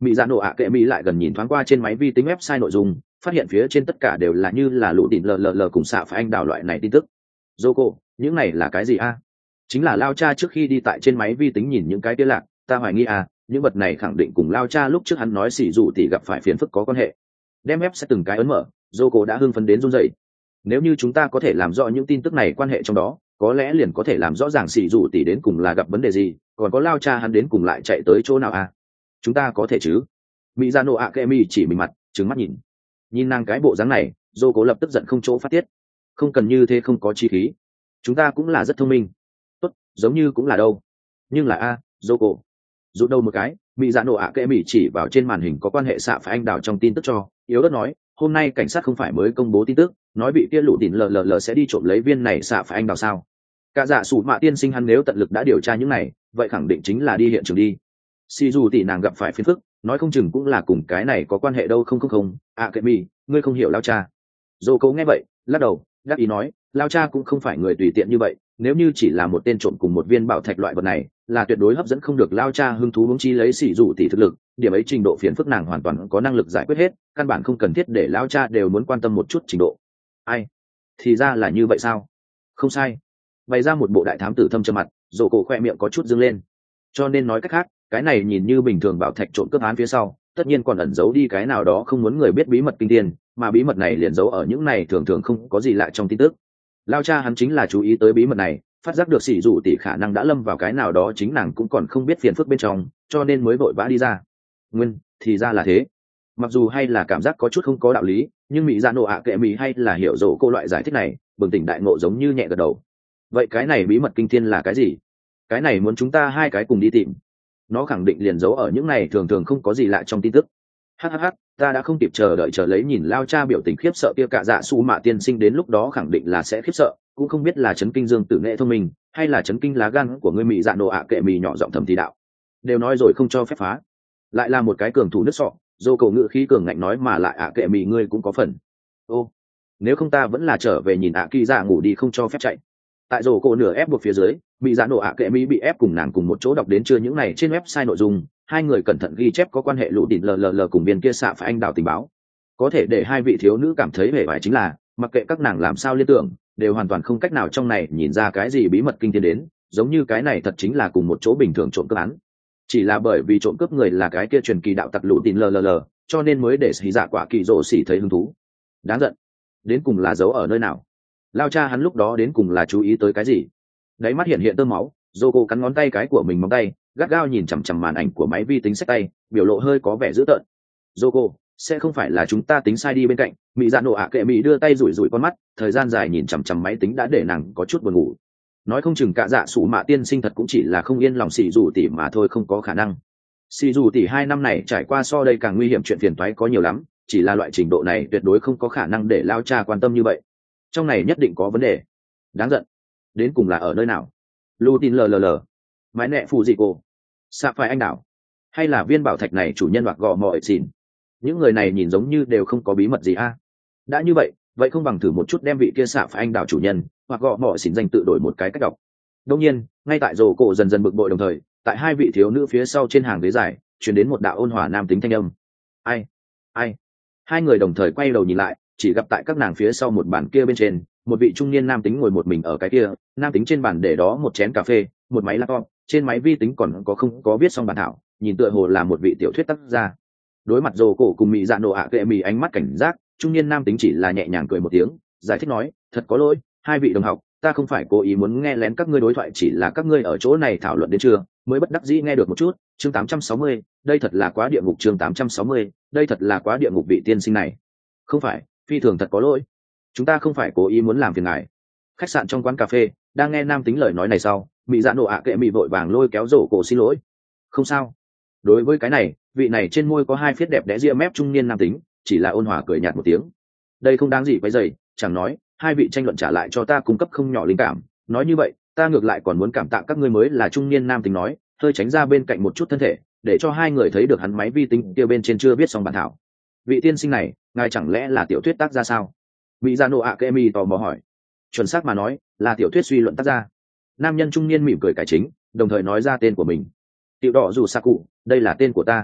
mỹ dạ nổ ạ kệ mỹ lại gần nhìn thoáng qua trên máy vi tính website nội dung, phát hiện phía trên tất cả đều là như là lũ đỉnh lờ lờ lờ cùng xạ phải anh đào loại này tin tức. Doko, những này là cái gì a? Chính là Lao Cha trước khi đi tại trên máy vi tính nhìn những cái kia lạc, ta hoài nghi à, những vật này khẳng định cùng Lao Cha lúc trước hắn nói xỉ dụ tỷ gặp phải phiền phức có quan hệ. Đem web sẽ từng cái ấn mở, Doko đã hưng phấn đến run rẩy. Nếu như chúng ta có thể làm rõ những tin tức này quan hệ trong đó, có lẽ liền có thể làm rõ ràng xỉ dụ tỷ đến cùng là gặp vấn đề gì, còn có Lao Cha hắn đến cùng lại chạy tới chỗ nào à? Chúng ta có thể chứ? Mỹ Gia Nộ Akemi chỉ mình mặt, trừng mắt nhìn. Nhìn nàng cái bộ dáng này, Doko lập tức giận không chỗ phát tiết. Không cần như thế, không có chi khí. Chúng ta cũng là rất thông minh. Tốt, giống như cũng là đâu. Nhưng là a, Doko. Rút đầu một cái, Mỹ Dạ Nộ ạ kệ Mỹ chỉ vào trên màn hình có quan hệ xạ phải anh đào trong tin tức cho, yếu đất nói, hôm nay cảnh sát không phải mới công bố tin tức, nói bị kia lũ đỉnh lờ lờ lờ sẽ đi trộm lấy viên này xạ phải anh đào sao? Cả dạ sủ mạ tiên sinh hắn nếu tận lực đã điều tra những này, vậy khẳng định chính là đi hiện trường đi. Si dù tỷ nàng gặp phải phiền phức, nói không chừng cũng là cùng cái này có quan hệ đâu. Không không không, ạ kệ Mỹ, ngươi không hiểu Lao Cha. Doko nghe vậy, lắc đầu, đáp ý nói, Lao Cha cũng không phải người tùy tiện như vậy, nếu như chỉ là một tên trộm cùng một viên bảo thạch loại vật này, là tuyệt đối hấp dẫn không được Lao Cha hứng thú huống chi lấy xỉ dụ tỷ thực lực, điểm ấy trình độ phiền phức nàng hoàn toàn có năng lực giải quyết hết, căn bản không cần thiết để Lao Cha đều muốn quan tâm một chút trình độ. Ai? Thì ra là như vậy sao? Không sai. Bày ra một bộ đại thám tử thâm trầm mặt, rổ cổ khoe miệng có chút dương lên. Cho nên nói cách khác, cái này nhìn như bình thường bảo thạch trộm cướp án phía sau, tất nhiên còn ẩn giấu đi cái nào đó không muốn người biết bí mật kinh thiên, mà bí mật này liền giấu ở những này thường thường không có gì lạ trong tin tức. Lao Cha hắn chính là chú ý tới bí mật này, phát giác được xỉ dụ tỷ khả năng đã lâm vào cái nào đó chính nàng cũng còn không biết phiền phức bên trong, cho nên mới vội vã đi ra. Nguyên, thì ra là thế. Mặc dù hay là cảm giác có chút không có đạo lý, nhưng Mỹ Dạ Nộ ạ kệ Mỹ hay là hiểu rồ cô loại giải thích này, bừng tỉnh đại ngộ giống như nhẹ gật đầu. Vậy cái này bí mật kinh thiên là cái gì? Cái này muốn chúng ta hai cái cùng đi tìm. Nó khẳng định liền giấu ở những này thường thường không có gì lạ trong tin tức. Hhh, ta đã không kịp chờ đợi chờ lấy nhìn Lao Cha biểu tình khiếp sợ kia. Cả dạ su mạ tiên sinh đến lúc đó khẳng định là sẽ khiếp sợ, cũng không biết là chấn kinh dương tử nghệ thông minh hay là chấn kinh lá gan của ngươi. Mỹ Dạ Nộ ạ kệ Mỹ nhỏ giọng thầm thì đạo, đều nói rồi không cho phép phá, lại là một cái cường thủ nước sọ. Dô cầu ngự khí cường ngạnh nói, mà lại ạ kệ Mỹ ngươi cũng có phần. Ô, nếu không ta vẫn là trở về nhìn ạ kỳ dạ ngủ đi, không cho phép chạy. Tại rổ cổ nửa ép buộc phía dưới, Mỹ Dạ Nộ ạ kệ Mỹ bị ép cùng nàng cùng một chỗ đọc đến chưa những này trên website nội dung, hai người cẩn thận ghi chép có quan hệ lũ đỉnh lờ lờ lờ cùng viên kia xạ phải anh đào tình báo. Có thể để hai vị thiếu nữ cảm thấy vẻ vải chính là, mặc kệ các nàng làm sao liên tưởng, đều hoàn toàn không cách nào trong này nhìn ra cái gì bí mật kinh thiên đến, giống như cái này thật chính là cùng một chỗ bình thường trộm cướp án. Chỉ là bởi vì trộm cướp người là cái kia truyền kỳ đạo tặc lũ đỉnh lờ lờ lờ, cho nên mới để xì dạ quả kỳ rổ xỉ thấy hứng thú. Đáng giận, đến cùng là giấu ở nơi nào? Lao Cha hắn lúc đó đến cùng là chú ý tới cái gì? Đáy mắt hiện hiện tơ máu, Doko cắn ngón tay cái của mình móng tay, gắt gao nhìn chằm chằm màn ảnh của máy vi tính xách tay, biểu lộ hơi có vẻ dữ tợn. Doko, sẽ không phải là chúng ta tính sai đi bên cạnh? Mỹ Dạ Nộ ạ kệ Mỹ đưa tay rủi rủi con mắt, thời gian dài nhìn chằm chằm máy tính đã để nàng có chút buồn ngủ. Nói không chừng cả dạ sủ mạ tiên sinh thật cũng chỉ là không yên lòng xì dù tỷ mà thôi, không có khả năng. Xì dù tỷ hai năm này trải qua so đây càng nguy hiểm, chuyện phiền toái có nhiều lắm, chỉ là loại trình độ này tuyệt đối không có khả năng để Lao Cha quan tâm như vậy. Trong này nhất định có vấn đề. Đáng giận, đến cùng là ở nơi nào? Lutin lờ lờ lờ, mái nẹ phù gì cô, xạ phải anh đảo, hay là viên bảo thạch này chủ nhân hoặc gò mò ệ xìn? Những người này nhìn giống như đều không có bí mật gì a. Đã như vậy, vậy không bằng thử một chút đem vị kia xạ phải anh đảo chủ nhân hoặc gò mò xìn danh tự đổi một cái cách đọc. Đương nhiên, ngay tại rồ cổ dần dần bực bội đồng thời, tại hai vị thiếu nữ phía sau trên hàng ghế dài truyền đến một đạo ôn hòa nam tính thanh âm. Ai? Ai? Hai người đồng thời quay đầu nhìn lại, chỉ gặp tại các nàng phía sau một bàn kia bên trên, một vị trung niên nam tính ngồi một mình ở cái kia. Nam tính trên bàn để đó một chén cà phê, một máy laptop, trên máy vi tính còn có không có viết xong bản thảo, nhìn tựa hồ là một vị tiểu thuyết tác gia. Đối mặt rồ cổ cùng Mỹ Dạ Nộ ạ kệ Mỹ ánh mắt cảnh giác, trung niên nam tính chỉ là nhẹ nhàng cười một tiếng, giải thích nói, thật có lỗi, hai vị đồng học, ta không phải cố ý muốn nghe lén các ngươi đối thoại, chỉ là các ngươi ở chỗ này thảo luận đến trưa mới bất đắc dĩ nghe được một chút. Chương tám trăm sáu mươi, đây thật là quá địa ngục. Chương tám trăm sáu mươi, đây thật là quá địa ngục. Vị tiên sinh này, không phải, phi thường thật có lỗi, chúng ta không phải cố ý muốn làm phiền ngài. Khách sạn trong quán cà phê đang nghe nam tính lời nói này sau, Mỹ Dạ Nộ ạ kệ Mỹ vội vàng lôi kéo rổ cổ xin lỗi. Không sao. Đối với cái này, vị này trên môi có hai phiết đẹp đẽ ria mép trung niên nam tính chỉ là ôn hòa cười nhạt một tiếng. Đây không đáng gì quấy rầy, chẳng nói, hai vị tranh luận trả lại cho ta cung cấp không nhỏ linh cảm, nói như vậy ta ngược lại còn muốn cảm tạ các ngươi mới là. Trung niên nam tính nói, hơi tránh ra bên cạnh một chút thân thể, để cho hai người thấy được hắn máy vi tính kia bên trên chưa viết xong bản thảo. Vị tiên sinh này, ngài chẳng lẽ là tiểu thuyết tác gia sao? Mỹ Dạ Nộ ạ kệ Mỹ tò mò hỏi. Chuẩn xác mà nói, là tiểu thuyết suy luận tác gia. Nam nhân trung niên mỉm cười cải chính, đồng thời nói ra tên của mình. Tiểu đỏ dù Saku, đây là tên của ta.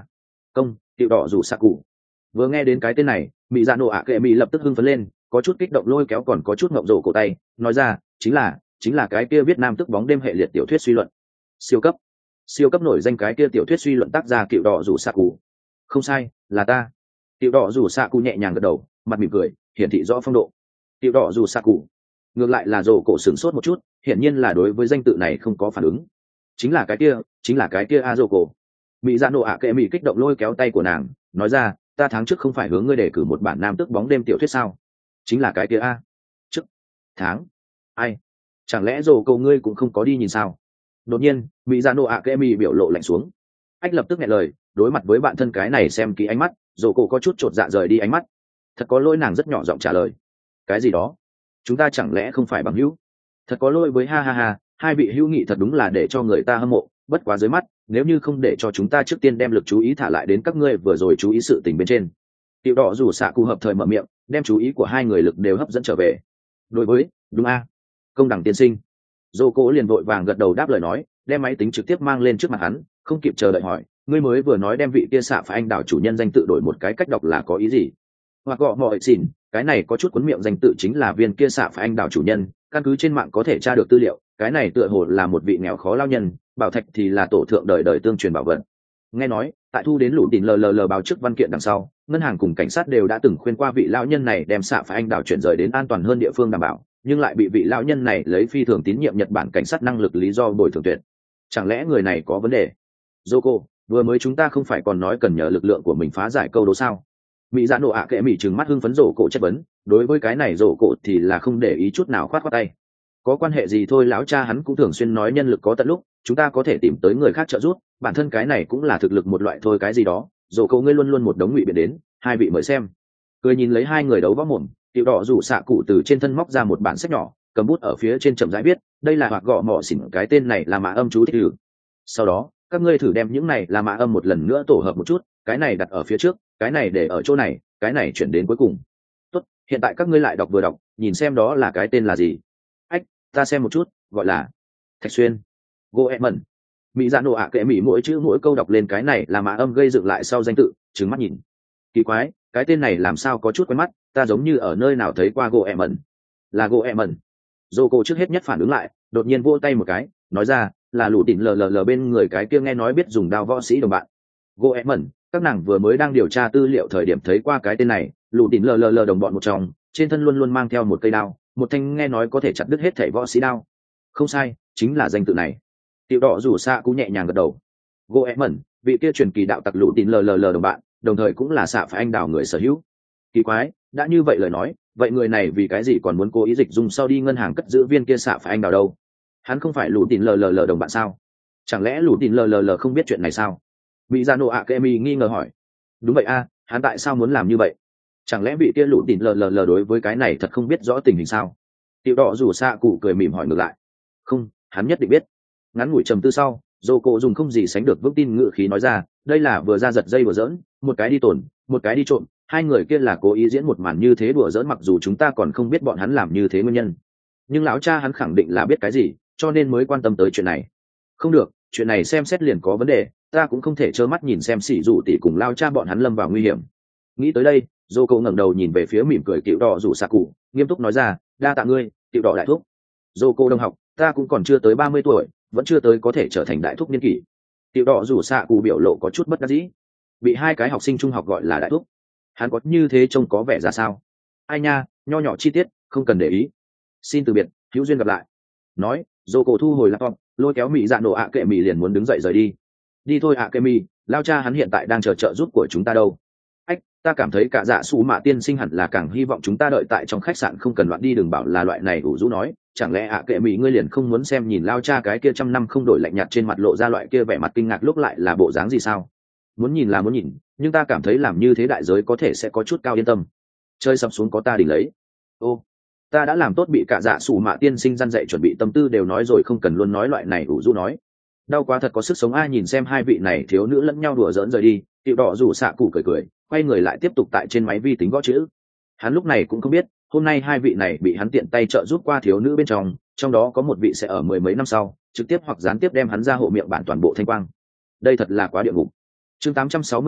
công tiểu đỏ rủ xạ cụ. Vừa nghe đến cái tên này, mỹ dạ nổ ạ kệ mỹ lập tức hưng phấn lên, có chút kích động lôi kéo còn có chút ngậm rổ cổ tay, nói ra chính là chính là cái kia Việt Nam tức bóng đêm hệ liệt tiểu thuyết suy luận. Siêu cấp siêu cấp nổi danh cái kia tiểu thuyết suy luận tác giả cựu đỏ rủ xạ cụ. Không sai, là ta. Cựu đỏ rủ xạ cụ nhẹ nhàng gật đầu, mặt mỉm cười hiển thị rõ phong độ. Cựu đỏ rủ xạ cụ. Ngược lại là rổ cổ sửng sốt một chút, hiển nhiên là đối với danh tự này không có phản ứng. Chính là cái kia chính là cái kia a rổ cổ. Mỹ dạ nổ ạ kệ mỹ kích động lôi kéo tay của nàng, nói ra ta tháng trước không phải hướng ngươi đề cử một bản nam tức bóng đêm tiểu thuyết sao? Chính là cái kia a. Trước tháng ai chẳng lẽ rồ cầu ngươi cũng không có đi nhìn sao? Đột nhiên mỹ dạ nổ ạ kệ mỹ biểu lộ lạnh xuống. Ách lập tức nghe lời, đối mặt với bạn thân cái này xem kỹ ánh mắt, rồ cổ có chút chột dạ rời đi ánh mắt. Thật có lỗi, nàng rất nhỏ giọng trả lời. Cái gì đó? Chúng ta chẳng lẽ không phải bằng hữu? Thật có lỗi với ha ha ha, hai vị hữu nghị thật đúng là để cho người ta hâm mộ, bất quá dưới mắt nếu như không để cho chúng ta trước tiên đem lực chú ý thả lại đến các ngươi vừa rồi chú ý sự tình bên trên. Tiểu đỏ rủ xạ cụ hợp thời mở miệng, đem chú ý của hai người lực đều hấp dẫn trở về. Đối với đúng a công đẳng tiên sinh. Dô cố liền vội vàng gật đầu đáp lời nói, đem máy tính trực tiếp mang lên trước mặt hắn, không kịp chờ đợi hỏi, ngươi mới vừa nói đem vị kia xạ phải anh đảo chủ nhân danh tự đổi một cái cách đọc là có ý gì? Hoặc gọi mọi xỉn, cái này có chút cuốn miệng danh tự chính là viên kia xạ phải anh đảo chủ nhân, căn cứ trên mạng có thể tra được tư liệu, cái này tựa hồ là một vị nghèo khó lao nhân, bảo thạch thì là tổ thượng đời đời tương truyền bảo vật. Nghe nói tại thu đến lũ tiền lờ lờ lờ báo trước văn kiện đằng sau, ngân hàng cùng cảnh sát đều đã từng khuyên qua vị lão nhân này đem xạ phải anh đảo chuyển rời đến an toàn hơn địa phương đảm bảo, nhưng lại bị vị lão nhân này lấy phi thường tín nhiệm Nhật Bản cảnh sát năng lực lý do bồi thường tuyệt. Chẳng lẽ người này có vấn đề? Zoko, vừa mới chúng ta không phải còn nói cần nhờ lực lượng của mình phá giải câu đố sao? Mỹ dạ nổ ạ kệ mỹ trừng mắt hưng phấn rổ cổ chất vấn, đối với cái này rổ cổ thì là không để ý chút nào, khoát khoát tay. Có quan hệ gì thôi, lão cha hắn cũng thường xuyên nói nhân lực có tận lúc, chúng ta có thể tìm tới người khác trợ giúp, bản thân cái này cũng là thực lực một loại thôi, cái gì đó rổ cổ ngươi luôn luôn một đống ngụy biện đến, hai vị mời xem. Cười nhìn lấy hai người đấu võ mồm, tiểu đỏ rủ xạ cụ từ trên thân móc ra một bản sách nhỏ, cầm bút ở phía trên chậm rãi viết, đây là hoặc gõ mỏ xỉn, cái tên này là mã âm chú thích thử. Sau đó các ngươi thử đem những này là mã âm một lần nữa tổ hợp một chút, cái này đặt ở phía trước, cái này để ở chỗ này, cái này chuyển đến cuối cùng. Tốt, hiện tại các ngươi lại đọc vừa đọc, nhìn xem đó là cái tên là gì. Ách, ta xem một chút, gọi là Thạch Xuyên. Goemon. Mỹ dạ nổ ạ kệ mỹ mỗi chữ mỗi câu đọc lên cái này là mã âm gây dựng lại sau danh tự, trừng mắt nhìn. Kỳ quái, cái tên này làm sao có chút quen mắt, ta giống như ở nơi nào thấy qua Goemon. Là Goemon. Dô trước hết nhất phản ứng lại, đột nhiên vỗ tay một cái, nói ra là lũ tỉn lờ lờ lờ bên người cái kia nghe nói biết dùng đao võ sĩ đồng bạn. Goemon, các nàng vừa mới đang điều tra tư liệu thời điểm thấy qua cái tên này, lũ tỉn lờ lờ lờ đồng bọn một trong, trên thân luôn luôn mang theo một cây đao, một thanh nghe nói có thể chặt đứt hết thảy võ sĩ đao. Không sai, chính là danh tự này. Tiểu đỏ rủ xạ cũng nhẹ nhàng gật đầu. Goemon, vị kia truyền kỳ đạo tặc lũ tỉn lờ lờ lờ đồng bạn, đồng thời cũng là xạ phải anh đảo người sở hữu. Kỳ quái, đã như vậy lời nói, vậy người này vì cái gì còn muốn cố ý dịch dung sau đi ngân hàng cất giữ viên kia xạ phải anh đảo đâu? Hắn không phải lũ tỉn lờ lờ lờ đồng bạn sao? Chẳng lẽ lũ tỉn lờ lờ lờ không biết chuyện này sao? Mỹ dạ nổ ạ kệ mỹ nghi ngờ hỏi. Đúng vậy a, hắn tại sao muốn làm như vậy? Chẳng lẽ vị kia lũ tỉn lờ lờ lờ đối với cái này thật không biết rõ tình hình sao? Tiểu đỏ rủ xạ cụ cười mỉm hỏi ngược lại. Không, hắn nhất định biết. Ngắn ngủi trầm tư sau, dô cổ dùng không gì sánh được vững tin ngự khí nói ra, đây là vừa ra giật dây vừa giỡn, một cái đi tổn, một cái đi trộm, hai người kia là cố ý diễn một màn như thế đùa giỡn, mặc dù chúng ta còn không biết bọn hắn làm như thế nguyên nhân, nhưng lão cha hắn khẳng định là biết cái gì, cho nên mới quan tâm tới chuyện này. Không được, chuyện này xem xét liền có vấn đề, ta cũng không thể trơ mắt nhìn xem xỉ dụ tỷ cùng lao cha bọn hắn lâm vào nguy hiểm. Nghĩ tới đây, dô cổ ngẩng đầu nhìn về phía mỉm cười cựu đỏ rủ xạ cụ, nghiêm túc nói ra, đa tạ ngươi cựu đỏ đại thúc. Dô cổ đồng học, ta cũng còn chưa tới ba mươi tuổi, vẫn chưa tới có thể trở thành đại thúc niên kỷ. Tiểu đỏ rủ xạ cụ biểu lộ có chút bất đắc dĩ, bị hai cái học sinh trung học gọi là đại thúc, hắn có như thế trông có vẻ ra sao? Ai nha, nho nhỏ chi tiết không cần để ý. Xin từ biệt, hữu duyên gặp lại. Nói, dô cổ thu hồi laptop, lôi kéo mỹ dạ nổ ạ kệ mỹ liền muốn đứng dậy rời đi. Đi thôi ạ kệ mỹ, lao cha hắn hiện tại đang chờ trợ giúp của chúng ta đâu. Ách, ta cảm thấy cả dạ xù mạ tiên sinh hẳn là càng hy vọng chúng ta đợi tại trong khách sạn, không cần loạn đi, đừng bảo là loại này ủ rũ nói. Chẳng lẽ ạ kệ mỹ ngươi liền không muốn xem nhìn lao cha cái kia trăm năm không đổi lạnh nhạt trên mặt lộ ra loại kia vẻ mặt kinh ngạc lúc lại là bộ dáng gì sao? Muốn nhìn là muốn nhìn, nhưng ta cảm thấy làm như thế đại giới có thể sẽ có chút cao, yên tâm. Chơi sập xuống có ta đỉnh lấy. Ô, ta đã làm tốt bị cả dạ xù mạ tiên sinh răn dạy chuẩn bị tâm tư đều nói rồi, không cần luôn nói loại này ủ rũ nói. Đau quá thật có sức sống. Ai nhìn xem hai vị này thiếu nữ lẫn nhau đùa giỡn rời đi, tiểu đỏ rủ xạ cụ cười cười, quay người lại tiếp tục tại trên máy vi tính gõ chữ. Hắn lúc này cũng không biết, hôm nay hai vị này bị hắn tiện tay trợ giúp qua thiếu nữ bên trong, trong đó có một vị sẽ ở mười mấy năm sau trực tiếp hoặc gián tiếp đem hắn ra hộ miệng bản toàn bộ thanh quang. Đây thật là quá địa ngục. Chương tám trăm sáu mươi mốt,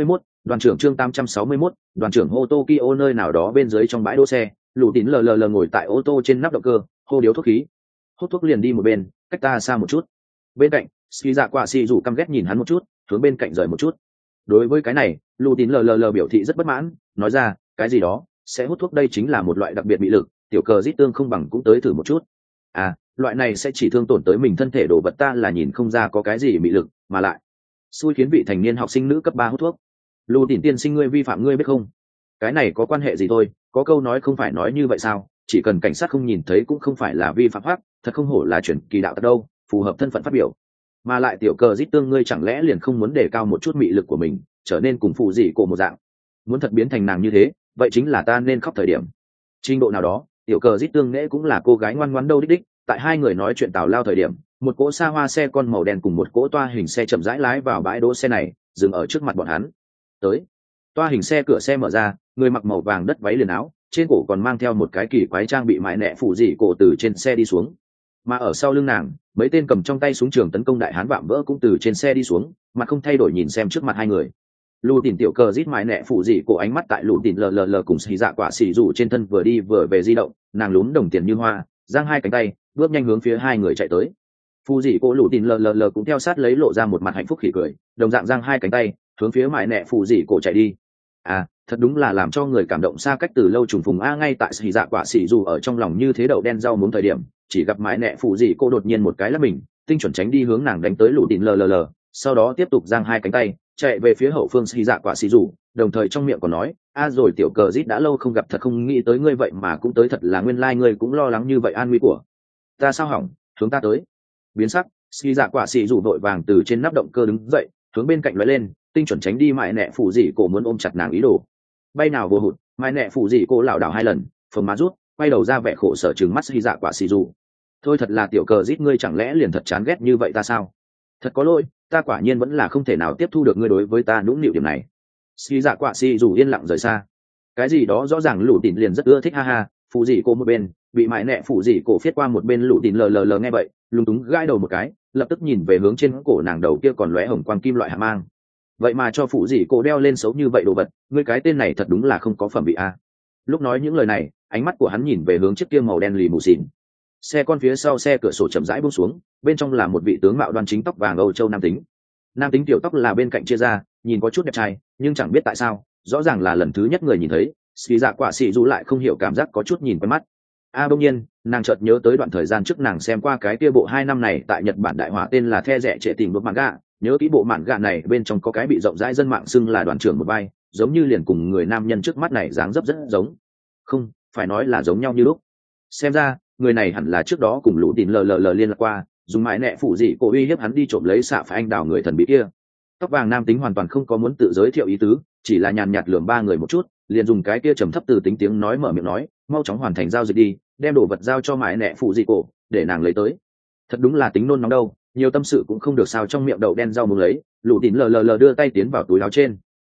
Đoàn trưởng chương tám trăm sáu mươi mốt, đoàn trưởng hô Tokyo nơi nào đó bên dưới trong bãi đỗ xe, Lũ Tín lờ lờ lờ ngồi tại ô tô trên nắp động cơ, hô điếu thuốc khí. Hút thuốc liền đi một bên, cách ta xa một chút. Bên cạnh, Ski Dạ Quả Xỉ Dù căm ghét nhìn hắn một chút, hướng bên cạnh rời một chút. Đối với cái này, Lũ Tín lờ lờ lờ biểu thị rất bất mãn, nói ra, cái gì đó, sẽ hút thuốc đây chính là một loại đặc biệt bị lực, tiểu cờ rít tương không bằng cũng tới thử một chút. À, loại này sẽ chỉ thương tổn tới mình thân thể đồ vật ta là nhìn không ra có cái gì bị lực, mà lại xui khiến vị thành niên học sinh nữ cấp ba hút thuốc. Lù Tín tiên sinh ngươi vi phạm ngươi biết không? Cái này có quan hệ gì thôi, có câu nói không phải nói như vậy sao, chỉ cần cảnh sát không nhìn thấy cũng không phải là vi phạm pháp, thật không hổ là chuyển kỳ đạo tặc đâu, phù hợp thân phận phát biểu. Mà lại tiểu cờ rít tương ngươi chẳng lẽ liền không muốn đề cao một chút mị lực của mình, trở nên cùng phụ dị cổ một dạng, muốn thật biến thành nàng như thế, vậy chính là ta nên khóc thời điểm. Trình độ nào đó, tiểu cờ rít tương nễ cũng là cô gái ngoan ngoãn đâu đích đích, tại hai người nói chuyện tào lao thời điểm, một cỗ xa hoa xe con màu đen cùng một cỗ toa hình xe chậm rãi lái vào bãi đỗ xe này, dừng ở trước mặt bọn hắn. Tới, toa hình xe cửa xe mở ra, người mặc màu vàng đất váy liền áo, trên cổ còn mang theo một cái kỳ quái trang bị mại nẹ phủ dị cổ từ trên xe đi xuống. Mà ở sau lưng nàng, mấy tên cầm trong tay súng trường tấn công đại hán vạm vỡ cũng từ trên xe đi xuống, mặt không thay đổi nhìn xem trước mặt hai người. Lù Tín tiểu cờ rít mại nẹ phủ dị cổ ánh mắt tại Lù Tín lờ lờ lờ cùng Xì Dạ Quả Xỉ Dù trên thân vừa đi vừa về di động, nàng lúm đồng tiền như hoa, giang hai cánh tay, bước nhanh hướng phía hai người chạy tới. Phù dị cổ Lù Tín lờ lờ lờ cũng theo sát lấy lộ ra một mặt hạnh phúc khỉ cười, đồng dạng giang hai cánh tay, hướng phía mại nẹ phù dị cổ chạy đi. À, thật đúng là làm cho người cảm động xa cách từ lâu trùng phùng a. Ngay tại Xì Dạ Quả Xỉ Dù ở trong lòng như thế đậu đen rau muống thời điểm, chỉ gặp mại nẹ phù dị cổ đột nhiên một cái là mình tinh chuẩn tránh đi hướng nàng đánh tới Lù Tín lờ lờ lờ, sau đó tiếp tục giang hai cánh tay chạy về phía hậu phương Xì Dạ Quả Xỉ Dù, đồng thời trong miệng còn nói, a rồi tiểu cờ rít đã lâu không gặp, thật không nghĩ tới ngươi vậy mà cũng tới, thật là nguyên lai like ngươi cũng lo lắng như vậy an nguy của ta sao hỏng, hướng ta tới. Biến sắc, Xì Dạ Quả Xỉ Dù vội vàng từ trên nắp động cơ đứng dậy, hướng bên cạnh lóe lên, tinh chuẩn tránh đi mại nẹ phủ dị cổ muốn ôm chặt nàng ý đồ. Bay nào vô hụt, mại nẹ phủ dị cổ lảo đảo hai lần, phồng má rút, quay đầu ra vẻ khổ sở trừng mắt Xì Dạ Quả Xỉ Dù. Thôi thật là tiểu cờ rít ngươi chẳng lẽ liền thật chán ghét như vậy ta sao? Thật có lỗi, ta quả nhiên vẫn là không thể nào tiếp thu được ngươi đối với ta nũng nịu điểm này. Xì Dạ Quả Xỉ Dù yên lặng rời xa. Cái gì đó rõ ràng Lũ Tín liền rất ưa thích, ha ha. Phủ dị cổ một bên, bị mại nẹ phủ dị cổ phiết qua một bên, Lũ Tín lờ lờ lờ nghe vậy, lúng túng gãi đầu một cái, lập tức nhìn về hướng trên cổ nàng đầu kia còn lóe hồng quang kim loại hàm mang. Vậy mà cho phủ dị cổ đeo lên xấu như vậy đồ vật, ngươi cái tên này thật đúng là không có phẩm vị a. Lúc nói những lời này, ánh mắt của hắn nhìn về hướng chiếc kia màu đen lì mù xỉn. Xe con phía sau xe cửa sổ chậm rãi buông xuống, bên trong là một vị tướng mạo đoan chính tóc vàng Âu Châu nam tính. Nam tính tiểu tóc là bên cạnh chia ra, nhìn có chút đẹp trai, nhưng chẳng biết tại sao, rõ ràng là lần thứ nhất người nhìn thấy, Xì Dạ Quả Xỉ Dù lại không hiểu cảm giác có chút nhìn quen mắt. A à, đương nhiên, nàng chợt nhớ tới đoạn thời gian trước nàng xem qua cái kia bộ hai năm này tại Nhật Bản đại hỏa tên là The Rẻ Trệ Tình Đột Mạn Gạ, nhớ kỹ bộ mạn gạ này bên trong có cái bị rộng rãi dân mạng xưng là đoàn trưởng một vai, giống như liền cùng người nam nhân trước mắt này dáng dấp rất giống. Không, phải nói là giống nhau như lúc. Xem ra, người này hẳn là trước đó cùng Lũ Tín lờ lờ lờ liên lạc qua, dùng mãi nẹ phụ dị cổ uy hiếp hắn đi trộm lấy xạ phải anh đào người thần bí kia. Tóc vàng nam tính hoàn toàn không có muốn tự giới thiệu ý tứ, chỉ là nhàn nhạt lườm ba người một chút, liền dùng cái kia trầm thấp từ tính tiếng nói mở miệng nói, mau chóng hoàn thành giao dịch đi, đem đồ vật giao cho mãi nẹ phụ dị cổ để nàng lấy tới. Thật đúng là tính nôn nóng đâu, nhiều tâm sự cũng không được sao. Trong miệng đậu đen rau muống lấy, Lũ Tín lờ lờ lờ đưa tay tiến vào túi áo trên.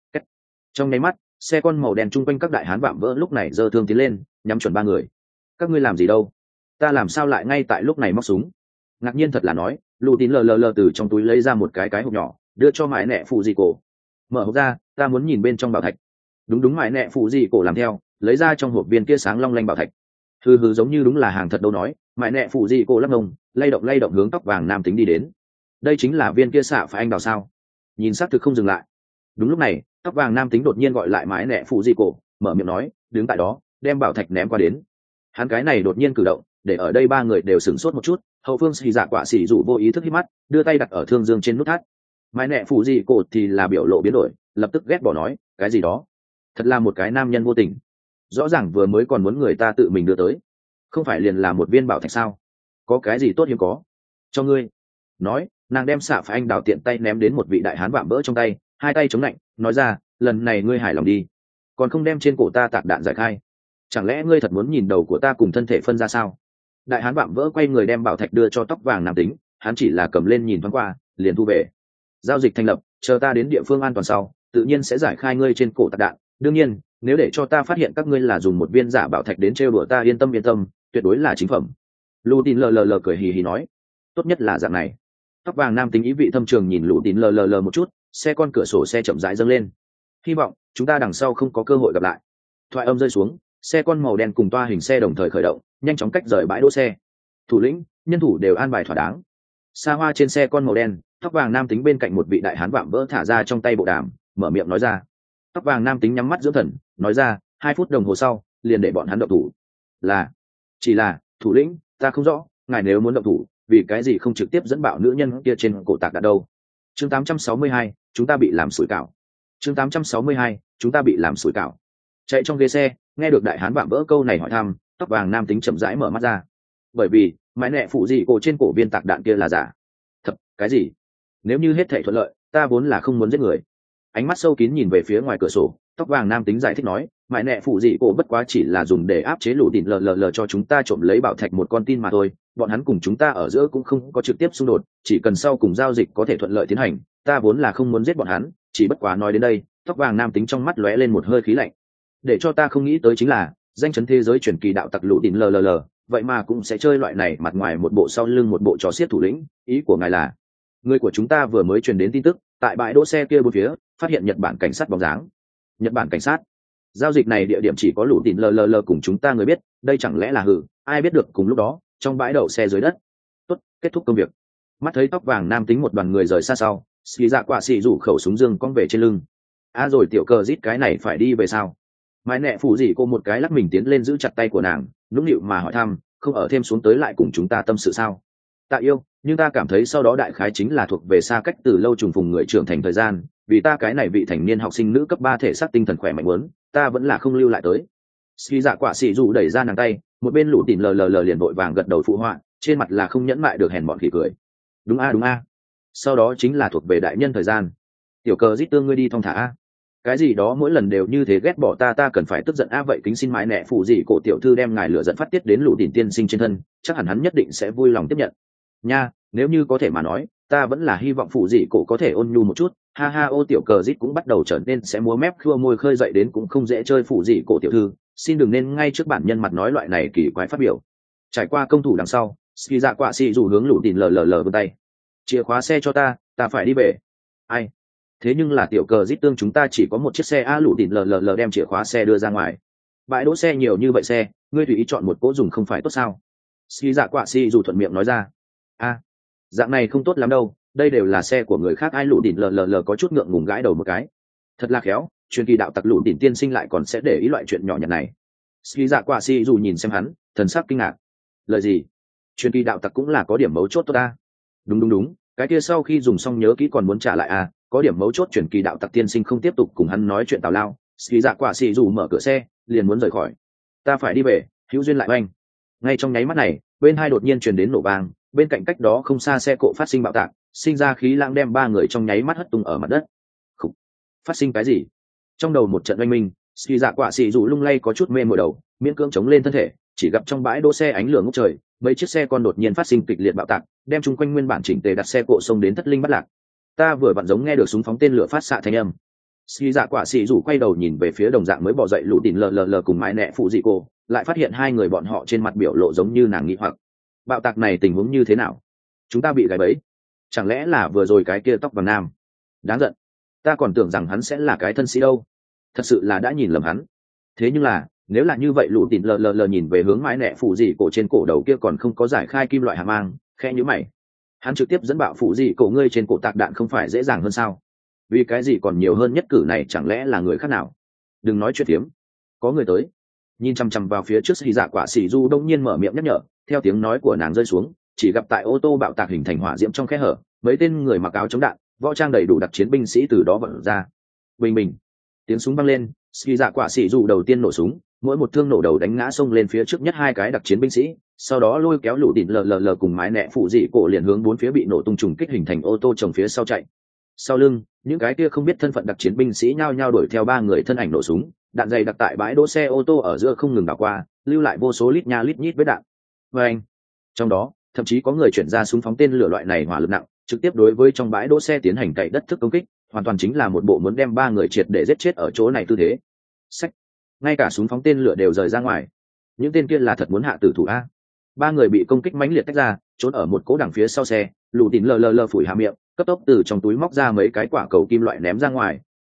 Trong nháy mắt, xe con màu đen chung quanh các đại hán vạm vỡ lúc này giơ thương tiến lên, nhắm chuẩn ba người. Các ngươi làm gì đâu? Ta làm sao lại ngay tại lúc này móc súng? Ngạc nhiên thật là nói, Lũ Tín lờ lờ lờ từ trong túi lấy ra một cái cái hộp nhỏ, đưa cho mãi nẹ phụ dị cổ. Mở hộp ra, ta muốn nhìn bên trong bảo thạch. Đúng đúng, mãi nẹ phụ dị cổ làm theo, lấy ra trong hộp viên kia sáng long lanh bảo thạch. Hừ hừ, giống như đúng là hàng thật đâu nói. Mãi nẹ phụ dị cổ lắc ngông, lay động lay động hướng tóc vàng nam tính đi đến. Đây chính là viên kia xạ phải anh đào sao? Nhìn xác thực không dừng lại. Đúng lúc này, tóc vàng nam tính đột nhiên gọi lại mãi nẹ phụ dị cổ, mở miệng nói, đứng tại đó, đem bảo thạch ném qua đến. Hắn cái này đột nhiên cử động, để ở đây ba người đều sửng sốt một chút. Hậu phương Xì Dạ Quả Xỉ Dù vô ý thức hít mắt, đưa tay đặt ở thương dương trên nút thắt. Mãi nẹ phụ dị cổ thì là biểu lộ biến đổi, lập tức ghét bỏ nói, cái gì đó? Thật là một cái nam nhân vô tình. Rõ ràng vừa mới còn muốn người ta tự mình đưa tới, không phải liền là một viên bảo thạch sao? Có cái gì tốt hiếm có? Cho ngươi. Nói, nàng đem xạ phải anh đào tiện tay ném đến một vị đại hán vạm vỡ trong tay, hai tay chống lạnh, nói ra, lần này ngươi hài lòng đi, còn không đem trên cổ ta tạc đạn giải khai. Chẳng lẽ ngươi thật muốn nhìn đầu của ta cùng thân thể phân ra sao? Đại hán vạm vỡ quay người đem bảo thạch đưa cho tóc vàng nam tính, hắn chỉ là cầm lên nhìn thoáng qua, liền thu về. Giao dịch thành lập, chờ ta đến địa phương an toàn sau, tự nhiên sẽ giải khai ngươi trên cổ tạc đạn. Đương nhiên, nếu để cho ta phát hiện các ngươi là dùng một viên giả bảo thạch đến trêu đùa ta, yên tâm yên tâm, tuyệt đối là chính phẩm. Lũ Tín lờ lờ lờ cười hì hì nói, tốt nhất là dạng này. Tóc vàng nam tính ý vị thâm trường nhìn Lũ Tín lờ lờ lờ một chút, xe con cửa sổ xe chậm rãi dâng lên. hy vọng chúng ta đằng sau không có cơ hội gặp lại. Thoại âm rơi xuống, xe con màu đen cùng toa hình xe đồng thời khởi động, nhanh chóng cách rời bãi đỗ xe. Thủ lĩnh, nhân thủ đều an bài thỏa đáng. Xa hoa trên xe con màu đen, tóc vàng nam tính bên cạnh một vị đại hán vạm vỡ thả ra trong tay bộ đàm, mở miệng nói ra. Tóc vàng nam tính nhắm mắt dưỡng thần, nói ra, hai phút đồng hồ sau liền để bọn hắn động thủ. Là, chỉ là thủ lĩnh, ta không rõ, ngài nếu muốn động thủ, vì cái gì không trực tiếp dẫn bạo nữ nhân kia trên cổ tạc đạn đâu? Chương tám trăm sáu mươi hai, chúng ta bị làm sủi cảo. Chương tám trăm sáu mươi hai, chúng ta bị làm sủi cảo. Chạy trong ghế xe, nghe được đại hán vạm vỡ câu này hỏi thăm, tóc vàng nam tính chậm rãi mở mắt ra. Bởi vì mãi nẹ phụ gì cổ trên cổ viên tạc đạn kia là giả. Thật, cái gì? Nếu như hết thảy thuận lợi, ta vốn là không muốn giết người. Ánh mắt sâu kín nhìn về phía ngoài cửa sổ, tóc vàng nam tính giải thích nói, mãi nẹ phụ gì cổ bất quá chỉ là dùng để áp chế lũ đỉnh lờ lờ lờ cho chúng ta trộm lấy bảo thạch một con tin mà thôi. Bọn hắn cùng chúng ta ở giữa cũng không có trực tiếp xung đột, chỉ cần sau cùng giao dịch có thể thuận lợi tiến hành, ta vốn là không muốn giết bọn hắn. Chỉ bất quá nói đến đây, tóc vàng nam tính trong mắt lóe lên một hơi khí lạnh. Để cho ta không nghĩ tới chính là danh chấn thế giới truyền kỳ đạo tặc lũ đỉnh lờ lờ lờ, vậy mà cũng sẽ chơi loại này, mặt ngoài một bộ sau lưng một bộ trò xiết thủ lĩnh. Ý của ngài là người của chúng ta vừa mới truyền đến tin tức, tại bãi đỗ xe kia bốn phía phát hiện Nhật Bản cảnh sát bóng dáng. Nhật Bản cảnh sát? Giao dịch này địa điểm chỉ có lũ đỉnh lờ lờ lờ cùng chúng ta người biết, đây chẳng lẽ là hử? Ai biết được cùng lúc đó trong bãi đậu xe dưới đất. Tốt, kết thúc công việc. Mắt thấy tóc vàng nam tính một đoàn người rời xa sau, xì dạ quạ xì rủ khẩu súng dương cong về trên lưng. À rồi tiểu cờ rít cái này phải đi về sao? Mãi nẹ phủ gì cô một cái lắc mình tiến lên giữ chặt tay của nàng, nũng nịu mà hỏi thăm, không ở thêm xuống tới lại cùng chúng ta tâm sự sao? Tạ yêu, nhưng ta cảm thấy sau đó đại khái chính là thuộc về xa cách từ lâu trùng phùng người trưởng thành thời gian, vì ta cái này vị thành niên học sinh nữ cấp ba thể xác tinh thần khỏe mạnh muốn, ta vẫn là không lưu lại tới. Ski dạ quả xì dù đẩy ra nàng tay, một bên lũ tỉn lờ lờ lờ liền vội vàng gật đầu phụ họa, trên mặt là không nhẫn mại được hèn bọn khỉ cười. Đúng a đúng a. Sau đó chính là thuộc về đại nhân thời gian. Tiểu cờ rít tương ngươi đi thong thả a. Cái gì đó mỗi lần đều như thế ghét bỏ ta ta cần phải tức giận a vậy kính xin mãi nẹ phụ gì cổ tiểu thư đem ngài lửa giận phát tiết đến lũ tỉn tiên sinh trên thân, chắc hẳn hắn nhất định sẽ vui lòng tiếp nhận. Nha, nếu như có thể mà nói, ta vẫn là hy vọng phụ dị cổ có thể ôn nhu một chút. Ha ha ô tiểu cờ rít cũng bắt đầu trở nên sẽ múa mép khua môi khơi dậy đến cũng không dễ chơi phụ dị cổ tiểu thư, xin đừng nên ngay trước bản nhân mặt nói loại này kỳ quái phát biểu. Trải qua công thủ đằng sau, ski dạ quạ xì dù hướng lũ tỉn lờ lờ lờ vươn tay. Chìa khóa xe cho ta, ta phải đi về. Ai? Thế nhưng là tiểu cờ rít tương chúng ta chỉ có một chiếc xe a. Lũ tỉn lờ lờ lờ đem chìa khóa xe đưa ra ngoài. Bãi đỗ xe nhiều như vậy xe, ngươi tùy ý chọn một cỗ dùng không phải tốt sao? Ski dạ quạ xì dù thuận miệng nói ra. A, dạng này không tốt lắm đâu, đây đều là xe của người khác. Ai? Lũ đỉnh lờ lờ lờ có chút ngượng ngùng gãi đầu một cái. Thật là khéo, truyền kỳ đạo tặc lũ đỉnh tiên sinh lại còn sẽ để ý loại chuyện nhỏ nhặt này. Ski dạ quạ si dù nhìn xem hắn, thần sắc kinh ngạc. Lời gì? Truyền kỳ đạo tặc cũng là có điểm mấu chốt tốt ta. Đúng đúng đúng, cái kia sau khi dùng xong nhớ kỹ còn muốn trả lại à? Có điểm mấu chốt truyền kỳ đạo tặc tiên sinh không tiếp tục cùng hắn nói chuyện tào lao. Ski dạ quạ si dù mở cửa xe, liền muốn rời khỏi. Ta phải đi về, hữu duyên lại oanh. Ngay trong nháy mắt này, bên hai đột nhiên truyền đến nổ vang, bên cạnh cách đó không xa xe cộ phát sinh bạo tạc, sinh ra khí lãng đem ba người trong nháy mắt hất tung ở mặt đất. Khủ. Phát sinh cái gì? Trong đầu một trận oanh minh, ski dạ quạ xì dù lung lay có chút mê mỏi đầu, miễn cưỡng chống lên thân thể, chỉ gặp trong bãi đỗ xe ánh lửa ngút trời, mấy chiếc xe con đột nhiên phát sinh kịch liệt bạo tạc, đem chung quanh nguyên bản chỉnh tề đặt xe cộ xông đến thất linh bắt lạc. Ta vừa vặn giống nghe được súng phóng tên lửa phát xạ thanh âm. Ski dạ quạ xì dù quay đầu nhìn về phía đồng dạng mới bò dậy lũ tỉn lờ lờ lờ cùng mái nẹ phụ dị cô, lại phát hiện hai người bọn họ trên mặt biểu lộ giống như nàng nghĩ hoặc. Bạo tạc này tình huống như thế nào? Chúng ta bị gài bẫy? Chẳng lẽ là vừa rồi cái kia tóc vàng nam? Đáng giận, ta còn tưởng rằng hắn sẽ là cái thân sĩ đâu, thật sự là đã nhìn lầm hắn. Thế nhưng là nếu là như vậy, lũ tỉn lờ lờ lờ nhìn về hướng mái nẹ phụ dị cổ trên cổ đầu kia còn không có giải khai kim loại hàm mang, khẽ nhíu mày. Hắn trực tiếp dẫn bạo phụ dị cổ ngươi trên cổ tạc đạn không phải dễ dàng hơn sao? Vì cái gì còn nhiều hơn nhất cử này? Chẳng lẽ là người khác nào? Đừng nói chuyện tiếm, có người tới. Nhìn chằm chằm vào phía trước, xì dạ quả xì du đông nhiên mở miệng nhắc nhở. Theo tiếng nói của nàng rơi xuống, chỉ gặp tại ô tô bạo tạc hình thành hỏa diễm trong khe hở, mấy tên người mặc áo chống đạn, võ trang đầy đủ đặc chiến binh sĩ từ đó vận ra. Bình bình, tiếng súng vang lên, xì dạ quả xì du đầu tiên nổ súng, mỗi một thương nổ đầu đánh ngã xông lên phía trước nhất hai cái đặc chiến binh sĩ, sau đó lôi kéo lũ đỉnh lờ lờ lờ cùng mái nẹ phụ dị cổ liền hướng bốn phía bị nổ tung trùng kích hình thành ô tô chồng phía sau chạy. Sau lưng, những cái kia không biết thân phận đặc chiến binh sĩ nhao nhao đuổi theo ba người thân ảnh nổ súng, đạn dày đặc tại bãi đỗ xe ô tô ở giữa không ngừng đảo qua, lưu lại vô số lít nha lít nhít với đạn. Và anh, trong đó thậm chí có người chuyển ra súng phóng tên lửa loại này hỏa lực nặng, trực tiếp đối với trong bãi đỗ xe tiến hành cày đất thức công kích, hoàn toàn chính là một bộ muốn đem ba người triệt để giết chết ở chỗ này tư thế. Sách, ngay cả súng phóng tên lửa đều rời ra ngoài. Những tên kia là thật muốn hạ tử thủ a. Ba người bị công kích mãnh liệt tách ra, trốn ở một cố đằng phía sau xe, lù tín lờ lờ lờ phủi hà miệng, cấp tốc từ trong túi móc ra mấy cái quả cầu kim loại ném ra ngoài,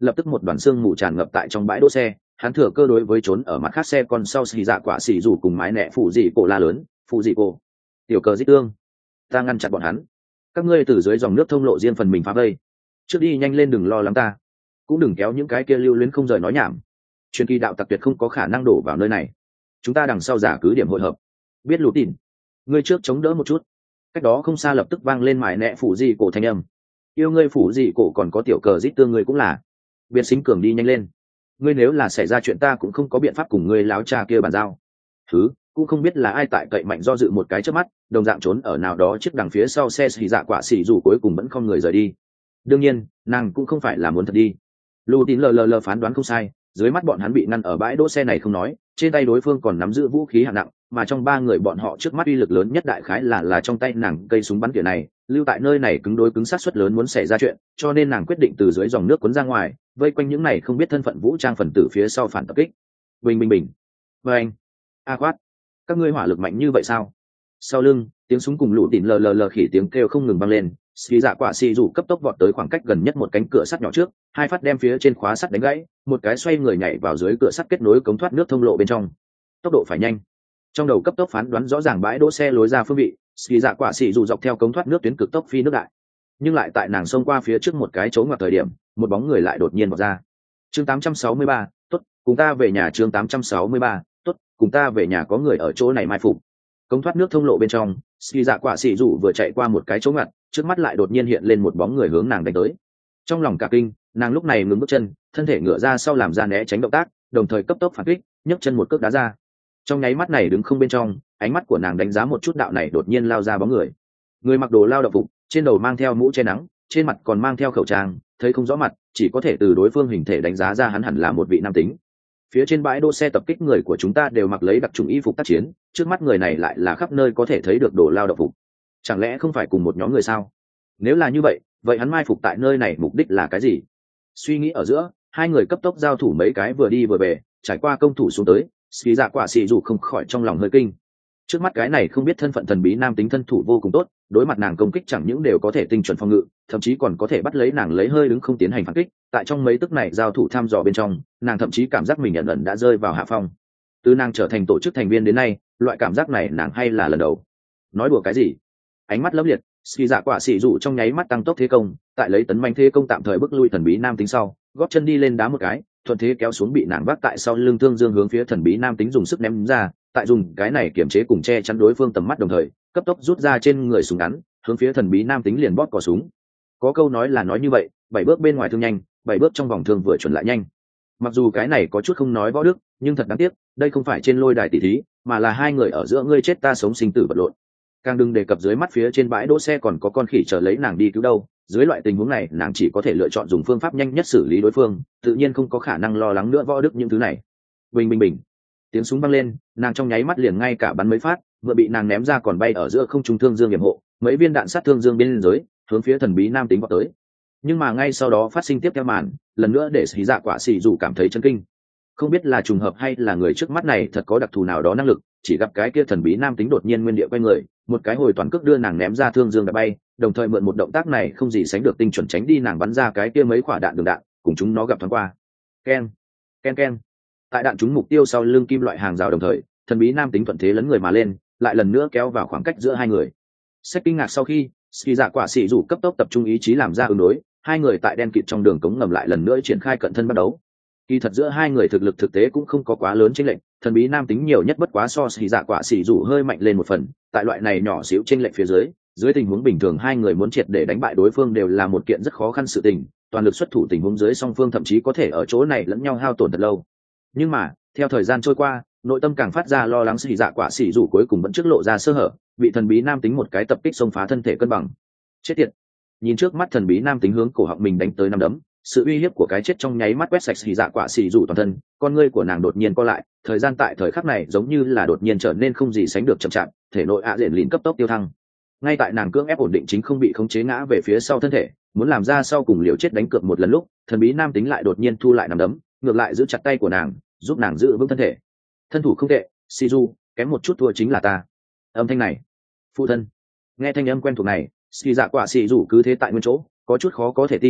lập tức một đoàn xương mù tràn ngập tại trong bãi đỗ xe. Hắn thừa cơ đối với trốn ở mặt khác xe con sau xì dạ quả xì rủ cùng mái nẹ phụ dị cổ la lớn, phụ dị cổ, tiểu cờ dít tương, ta ngăn chặn bọn hắn, các ngươi từ dưới dòng nước thông lộ riêng phần mình phá vây, trước đi nhanh lên, đừng lo lắng ta, cũng đừng kéo những cái kia lưu luyến không rời nói nhảm, truyền kỳ đạo tặc tuyệt không có khả năng đổ vào nơi này, chúng ta đằng sau giả cứ điểm hội hợp, biết lũ tỉn, ngươi trước chống đỡ một chút. Cách đó không xa lập tức vang lên mải nẹ phủ dị cổ thanh âm, yêu ngươi phủ dị cổ còn có tiểu cờ dít tương ngươi cũng là, biệt xính cường đi nhanh lên, ngươi nếu là xảy ra chuyện ta cũng không có biện pháp cùng ngươi láo cha kia bàn giao. Thứ cũng không biết là ai tại cậy mạnh do dự một cái trước mắt, đồng dạng trốn ở nào đó chiếc đằng phía sau xe xì dạ quả xì dù cuối cùng vẫn không người rời đi. Đương nhiên nàng cũng không phải là muốn thật đi, lù tín lờ lờ lờ phán đoán không sai, dưới mắt bọn hắn bị ngăn ở bãi đỗ xe này không nói, trên tay đối phương còn nắm giữ vũ khí hạng nặng, mà trong ba người bọn họ trước mắt uy lực lớn nhất đại khái là là trong tay nàng cây súng bắn tỉa này, lưu tại nơi này cứng đối cứng sát suất lớn muốn xảy ra chuyện, cho nên nàng quyết định từ dưới dòng nước cuốn ra ngoài, vây quanh những này không biết thân phận vũ trang phần tử phía sau phản tập kích. Bình bình bình, và anh, a khoát, các ngươi hỏa lực mạnh như vậy sao? Sau lưng tiếng súng cùng lũ tỉn lờ lờ lờ khỉ tiếng kêu không ngừng vang lên, xì dạ quả xì rủ cấp tốc vọt tới khoảng cách gần nhất một cánh cửa sắt nhỏ trước, hai phát đem phía trên khóa sắt đánh gãy, một cái xoay người nhảy vào dưới cửa sắt kết nối cống thoát nước thông lộ bên trong. Tốc độ phải nhanh, trong đầu cấp tốc phán đoán rõ ràng bãi đỗ xe lối ra phương vị, xì dạ quả xì rủ dọc theo cống thoát nước tuyến cực tốc phi nước đại, nhưng lại tại nàng xông qua phía trước một cái chỗ ngoặt thời điểm, một bóng người lại đột nhiên vọt ra. Chương tám trăm sáu mươi ba, tốt, cùng ta về nhà. Chương tám trăm sáu mươi ba, tốt, cùng ta về nhà, có người ở chỗ này mai phục. Cống thoát nước thông lộ bên trong, xì dạ quả xì rủ vừa chạy qua một cái chỗ ngoặt, trước mắt lại đột nhiên hiện lên một bóng người hướng nàng đánh tới. Trong lòng cả kinh, nàng lúc này ngừng bước chân, thân thể ngửa ra sau làm ra né tránh động tác, đồng thời cấp tốc phản kích, nhấc chân một cước đá ra. Trong nháy mắt này đứng không bên trong, ánh mắt của nàng đánh giá một chút đạo này đột nhiên lao ra bóng người. Người mặc đồ lao động phục, trên đầu mang theo mũ che nắng, trên mặt còn mang theo khẩu trang, thấy không rõ mặt, chỉ có thể từ đối phương hình thể đánh giá ra hắn hẳn là một vị nam tính. Phía trên bãi đỗ xe tập kích người của chúng ta đều mặc lấy đặc trùng y phục tác chiến, trước mắt người này lại là khắp nơi có thể thấy được đồ lao động phục, chẳng lẽ không phải cùng một nhóm người sao? Nếu là như vậy, vậy hắn mai phục tại nơi này mục đích là cái gì? Suy nghĩ ở giữa, hai người cấp tốc giao thủ mấy cái vừa đi vừa về, trải qua công thủ xuống tới, xì dạ quả xì dù không khỏi trong lòng hơi kinh. Trước mắt cái này không biết thân phận thần bí nam tính thân thủ vô cùng tốt, đối mặt nàng công kích chẳng những đều có thể tinh chuẩn phòng ngự, thậm chí còn có thể bắt lấy nàng lấy hơi đứng không tiến hành phản kích. Tại trong mấy tức này giao thủ thăm dò bên trong, nàng thậm chí cảm giác mình ẩn ẩn đã rơi vào hạ phong. Từ nàng trở thành tổ chức thành viên đến nay, loại cảm giác này nàng hay là lần đầu. Nói đùa cái gì? Ánh mắt lấp liệt, xì dạ quả xì dụ trong nháy mắt tăng tốc thế công, tại lấy tấn manh thế công tạm thời bức lui thần bí nam tính sau, góp chân đi lên đá một cái, thuận thế kéo xuống bị nàng vác tại sau lưng thương dương hướng phía thần bí nam tính dùng sức ném ra, tại dùng cái này kiểm chế cùng che chắn đối phương tầm mắt đồng thời, cấp tốc rút ra trên người súng ngắn, hướng phía thần bí nam tính liền bóp cò súng. Có câu nói là nói như vậy, bảy bước bên ngoài thương nhanh, bảy bước trong vòng thương vừa chuẩn lại nhanh. Mặc dù cái này có chút không nói võ đức, nhưng thật đáng tiếc, đây không phải trên lôi đài tỷ thí, mà là hai người ở giữa ngươi chết ta sống sinh tử vật lộn. Càng đừng đề cập dưới mắt phía trên bãi đỗ xe còn có con khỉ chờ lấy nàng đi cứu đâu, dưới loại tình huống này nàng chỉ có thể lựa chọn dùng phương pháp nhanh nhất xử lý đối phương, tự nhiên không có khả năng lo lắng nữa võ đức những thứ này. Bình bình bình, tiếng súng vang lên, nàng trong nháy mắt liền ngay cả bắn mấy phát, vừa bị nàng ném ra còn bay ở giữa không trung thương dương yểm hộ, mấy viên đạn sát thương dương bên dưới, hướng phía thần bí nam tính vọt tới. Nhưng mà ngay sau đó phát sinh tiếp theo màn, lần nữa để xì dạ quả xì dù cảm thấy chấn kinh. Không biết là trùng hợp hay là người trước mắt này thật có đặc thù nào đó năng lực, chỉ gặp cái kia thần bí nam tính đột nhiên nguyên địa quay người, một cái hồi toàn cước đưa nàng ném ra thương dương đã bay, đồng thời mượn một động tác này không gì sánh được tinh chuẩn tránh đi nàng bắn ra cái kia mấy quả đạn đường đạn, cùng chúng nó gặp thoáng qua. Ken, ken ken. Tại đạn trúng mục tiêu sau lưng kim loại hàng rào đồng thời, thần bí nam tính thuận thế lấn người mà lên, lại lần nữa kéo vào khoảng cách giữa hai người. Xét kinh ngạc sau khi, ski dạ quả xì rủ cấp tốc tập trung ý chí làm ra ứng đối, hai người tại đen kịt trong đường cống ngầm lại lần nữa triển khai cận thân bắt đấu. Kỳ thật giữa hai người thực lực thực tế cũng không có quá lớn chênh lệch, thần bí nam tính nhiều nhất bất quá so xì dạ quả xì rủ hơi mạnh lên một phần, tại loại này nhỏ xíu chênh lệch phía dưới, dưới tình huống bình thường hai người muốn triệt để đánh bại đối phương đều là một kiện rất khó khăn sự tình, toàn lực xuất thủ tình huống dưới song phương thậm chí có thể ở chỗ này lẫn nhau hao tổn thật lâu. Nhưng mà, theo thời gian trôi qua, nội tâm càng phát ra lo lắng xì dạ quả xì rủ cuối cùng vẫn trước lộ ra sơ hở, bị thần bí nam tính một cái tập kích xông phá thân thể cân bằng. Chết tiệt. Nhìn trước mắt thần bí nam tính hướng cổ họng mình đánh tới năm đấm, sự uy hiếp của cái chết trong nháy mắt quét sạch xì dạ quả xì rủ toàn thân, con ngươi của nàng đột nhiên co lại, thời gian tại thời khắc này giống như là đột nhiên trở nên không gì sánh được chậm chạp, thể nội ạ diện lìn cấp tốc tiêu thăng. Ngay tại nàng cưỡng ép ổn định chính không bị khống chế ngã về phía sau thân thể, muốn làm ra sau cùng liều chết đánh cược một lần lúc, thần bí nam tính lại đột nhiên thu lại nắm đấm, ngược lại giữ chặt tay của nàng, giúp nàng giữ vững thân thể. Thân thủ không tệ, Shizu, kém một chút thua chính là ta. Âm thanh này, phụ thân. Nghe thanh âm quen thuộc này, Ski dạ quả xì rủ cứ thế tại nguyên chỗ, có chút khó có thể tin,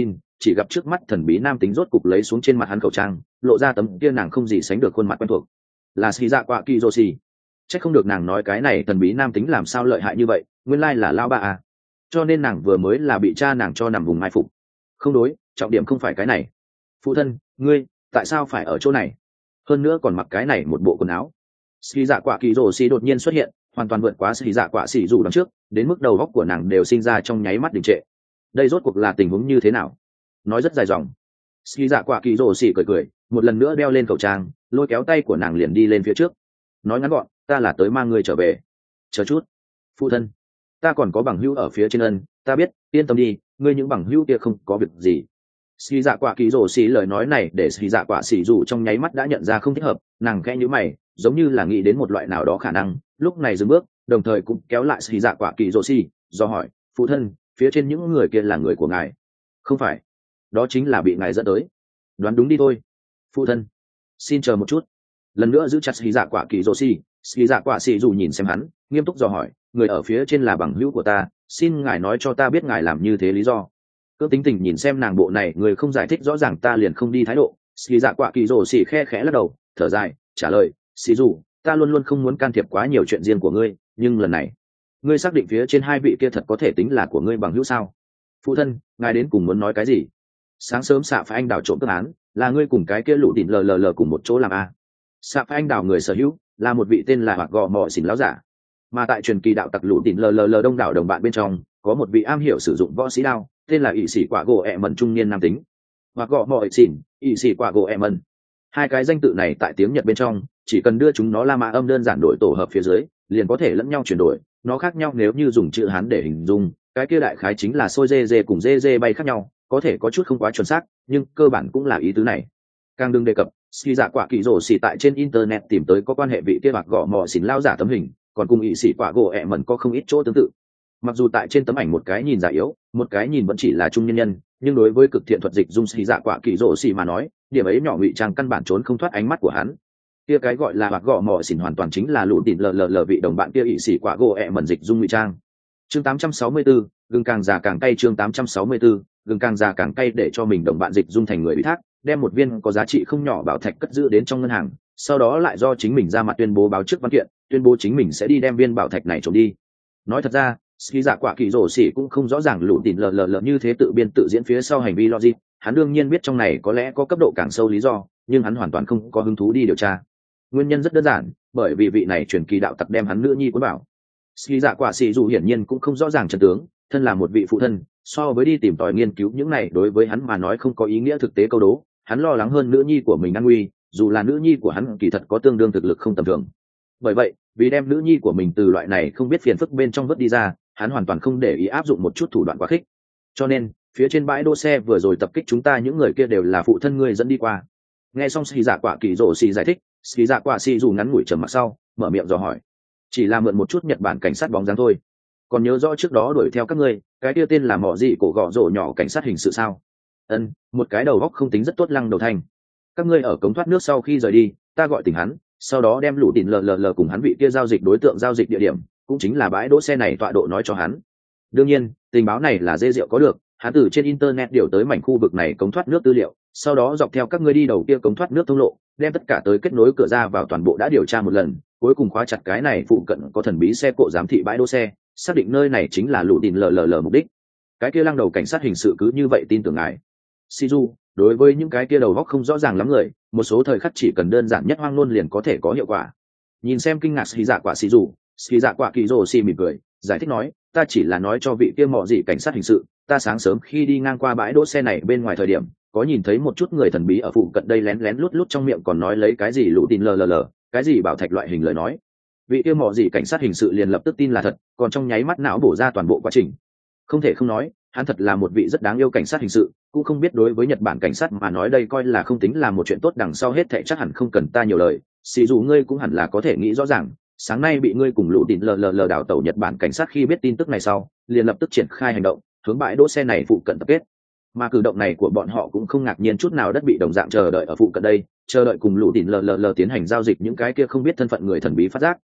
chỉ gặp trước mắt thần bí nam tính rốt cục lấy xuống trên mặt hắn khẩu trang, lộ ra tấm kia nàng không gì sánh được khuôn mặt quen thuộc. Là xì dạ quạ kỳ rồ xì. Chắc không được nàng nói cái này thần bí nam tính làm sao lợi hại như vậy, nguyên lai là lao ba à. Cho nên nàng vừa mới là bị cha nàng cho nằm vùng mai phục. Không đối, trọng điểm không phải cái này. Phụ thân, ngươi tại sao phải ở chỗ này, hơn nữa còn mặc cái này một bộ quần áo? Xì dạ quạ kỳ rồ xì đột nhiên xuất hiện, hoàn toàn vượt quá xì dạ quạ xì dù đằng trước, đến mức đầu góc của nàng đều sinh ra trong nháy mắt đình trệ. Đây rốt cuộc là tình huống như thế nào? Nói rất dài dòng. Xì dạ quạ kỳ rồ xì cười cười, một lần nữa đeo lên khẩu trang, lôi kéo tay của nàng liền đi lên phía trước. Nói ngắn gọn, ta là tới mang ngươi trở về. Chờ chút, phụ thân, ta còn có bằng hữu ở phía trên ân, ta biết, yên tâm đi, ngươi những bằng hữu kia không có việc gì. Xì dạ quạ kỳ rồ xì lời nói này để xì dạ quạ xì dù trong nháy mắt đã nhận ra không thích hợp, nàng khẽ nhíu mày, giống như là nghĩ đến một loại nào đó khả năng, lúc này dừng bước, đồng thời cũng kéo lại xì dạ quạ kỳ rồ xì, do hỏi, phụ thân, phía trên những người kia là người của ngài? Không phải, đó chính là bị ngài dẫn tới. Đoán đúng đi thôi. Phụ thân, xin chờ một chút. Lần nữa giữ chặt xì dạ quạ kỳ rồ xì, xì dạ quạ xì dù nhìn xem hắn, nghiêm túc dò hỏi, người ở phía trên là bằng hữu của ta, xin ngài nói cho ta biết ngài làm như thế lý do. Cỡ tính tình nhìn xem nàng bộ này, người không giải thích rõ ràng ta liền không đi thái độ. Xì dạ quạ kỳ rồ xì khe khẽ lắc đầu, thở dài, trả lời, xì dù, ta luôn luôn không muốn can thiệp quá nhiều chuyện riêng của ngươi, nhưng lần này ngươi xác định phía trên hai vị kia thật có thể tính là của ngươi bằng hữu sao? Phụ thân, ngài đến cùng muốn nói cái gì? Sáng sớm xạ phải anh đào trộm cướp án, là ngươi cùng cái kia lũ đỉnh lờ lờ lờ cùng một chỗ làm a? Xạ phải anh đào người sở hữu là một vị tên là hoặc gò mò xỉn láo giả, mà tại truyền kỳ đạo tặc lũ đỉnh lờ lờ lờ đông đảo đồng bạn bên trong có một vị am hiểu sử dụng võ sĩ đao, tên là ỵ sĩ quả gỗ ẹ mần trung niên nam tính. Hoặc gò mò xỉn, ỵ sĩ quả gỗ ẹ mần, hai cái danh tự này tại tiếng Nhật bên trong chỉ cần đưa chúng nó la mã âm đơn giản đổi tổ hợp phía dưới liền có thể lẫn nhau chuyển đổi. Nó khác nhau nếu như dùng chữ Hán để hình dung, cái kia đại khái chính là xôi dê dê cùng dê dê bay khác nhau, có thể có chút không quá chuẩn xác, nhưng cơ bản cũng là ý tứ này. Càng đừng đề cập, ski dạ quả kỳ rổ xỉ tại trên internet tìm tới có quan hệ vị kia hoặc gõ mò xỉn lao giả tấm hình, còn cùng ỵ sĩ quả gỗ ẹ mẩn có không ít chỗ tương tự. Mặc dù tại trên tấm ảnh một cái nhìn già yếu, một cái nhìn vẫn chỉ là trung nhân nhân, nhưng đối với cực thiện thuật dịch dung ski dạ quả kỳ rổ xỉ mà nói, điểm ấy nhỏ ngụy trang căn bản trốn không thoát ánh mắt của hắn. Kia cái gọi là hoặc gõ mò xỉn hoàn toàn chính là lũ tịt lờ lờ lờ vị đồng bạn kia ỵ sĩ quả gỗ ẹ mẩn dịch dung ngụy trang. Chương tám trăm sáu mươi tư, gừng càng già càng cay. Chương tám trăm sáu mươi tư, gừng càng già càng cay để cho mình đồng bạn dịch dung thành người ủy thác, đem một viên có giá trị không nhỏ bảo thạch cất giữ đến trong ngân hàng, sau đó lại do chính mình ra mặt tuyên bố báo trước văn kiện, tuyên bố chính mình sẽ đi đem viên bảo thạch này trộm đi. Nói thật ra, ski dạ quả kỳ rổ xỉ cũng không rõ ràng lũ tịt lờ lờ lờ như thế tự biên tự diễn phía sau hành vi logic, hắn đương nhiên biết trong này có lẽ có cấp độ càng sâu lý do, nhưng hắn hoàn toàn không có hứng thú đi điều tra. Nguyên nhân rất đơn giản, bởi vì vị này truyền kỳ đạo tặc đem hắn nữ nhi cuốn bảo. Ski dạ quả xỉ dù hiển nhiên cũng không rõ ràng chân tướng, thân là một vị phụ thân, so với đi tìm tòi nghiên cứu những này đối với hắn mà nói không có ý nghĩa thực tế câu đố, hắn lo lắng hơn nữ nhi của mình an nguy, dù là nữ nhi của hắn kỳ thật có tương đương thực lực không tầm thường. Bởi vậy, vì đem nữ nhi của mình từ loại này không biết phiền phức bên trong vớt đi ra, hắn hoàn toàn không để ý áp dụng một chút thủ đoạn quá khích. Cho nên, phía trên bãi đỗ xe vừa rồi tập kích chúng ta những người kia đều là phụ thân ngươi dẫn đi qua. Nghe xong Ski dạ quả kỳ rổ xì giải thích, Ski dạ quả xì dù ngắn ngủi trầm mặc sau, mở miệng dò hỏi, chỉ là mượn một chút Nhật Bản cảnh sát bóng dáng thôi. Còn nhớ rõ trước đó đuổi theo các ngươi, cái kia tên là mỏ gì cổ gọ rổ nhỏ cảnh sát hình sự sao? Ân, một cái đầu góc không tính rất tốt lăng đầu thanh. Các ngươi ở cống thoát nước sau khi rời đi, ta gọi tỉnh hắn, sau đó đem lũ đỉnh lờ lờ lờ cùng hắn vị kia giao dịch đối tượng giao dịch địa điểm, cũng chính là bãi đỗ xe này tọa độ nói cho hắn. Đương nhiên, tình báo này là dê rượu có được, hắn từ trên internet điều tới mảnh khu vực này cống thoát nước tư liệu, sau đó dọc theo các ngươi đi đầu kia cống thoát nước thông lộ, đem tất cả tới kết nối cửa ra vào toàn bộ đã điều tra một lần, cuối cùng khóa chặt cái này phụ cận có thần bí xe cộ giám thị bãi đỗ xe, xác định nơi này chính là lũ đỉnh lờ lờ lờ mục đích. Cái kia lăng đầu cảnh sát hình sự cứ như vậy tin tưởng ngài. Shizu, đối với những cái kia đầu góc không rõ ràng lắm người, một số thời khắc chỉ cần đơn giản nhất hoang ngôn liền có thể có hiệu quả. Nhìn xem kinh ngạc Ski dạ quả Shizu, Ski dạ quả kỳ rồ xì mỉm cười, giải thích nói, ta chỉ là nói cho vị kia mọ gì cảnh sát hình sự, ta sáng sớm khi đi ngang qua bãi đỗ xe này bên ngoài thời điểm, có nhìn thấy một chút người thần bí ở phụ cận đây lén lén lút lút trong miệng còn nói lấy cái gì lũ tin lờ lờ lờ, cái gì bảo thạch loại hình lời nói. Vị kia mọ gì cảnh sát hình sự liền lập tức tin là thật, còn trong nháy mắt não bổ ra toàn bộ quá trình. Không thể không nói, hắn thật là một vị rất đáng yêu cảnh sát hình sự, cũng không biết đối với Nhật Bản cảnh sát mà nói đây coi là không tính là một chuyện tốt, đằng sau hết thảy chắc hẳn không cần ta nhiều lời, xì dù ngươi cũng hẳn là có thể nghĩ rõ ràng, sáng nay bị ngươi cùng lũ tin lờ lờ lờ đảo tàu Nhật Bản cảnh sát khi biết tin tức này sau, liền lập tức triển khai hành động, hướng bãi đỗ xe này phụ cận tập kết. Mà cử động này của bọn họ cũng không ngạc nhiên chút nào, đất bị đồng dạng chờ đợi ở phụ cận đây, chờ đợi cùng lũ tin lờ lờ lờ tiến hành giao dịch những cái kia không biết thân phận người thần bí phát giác.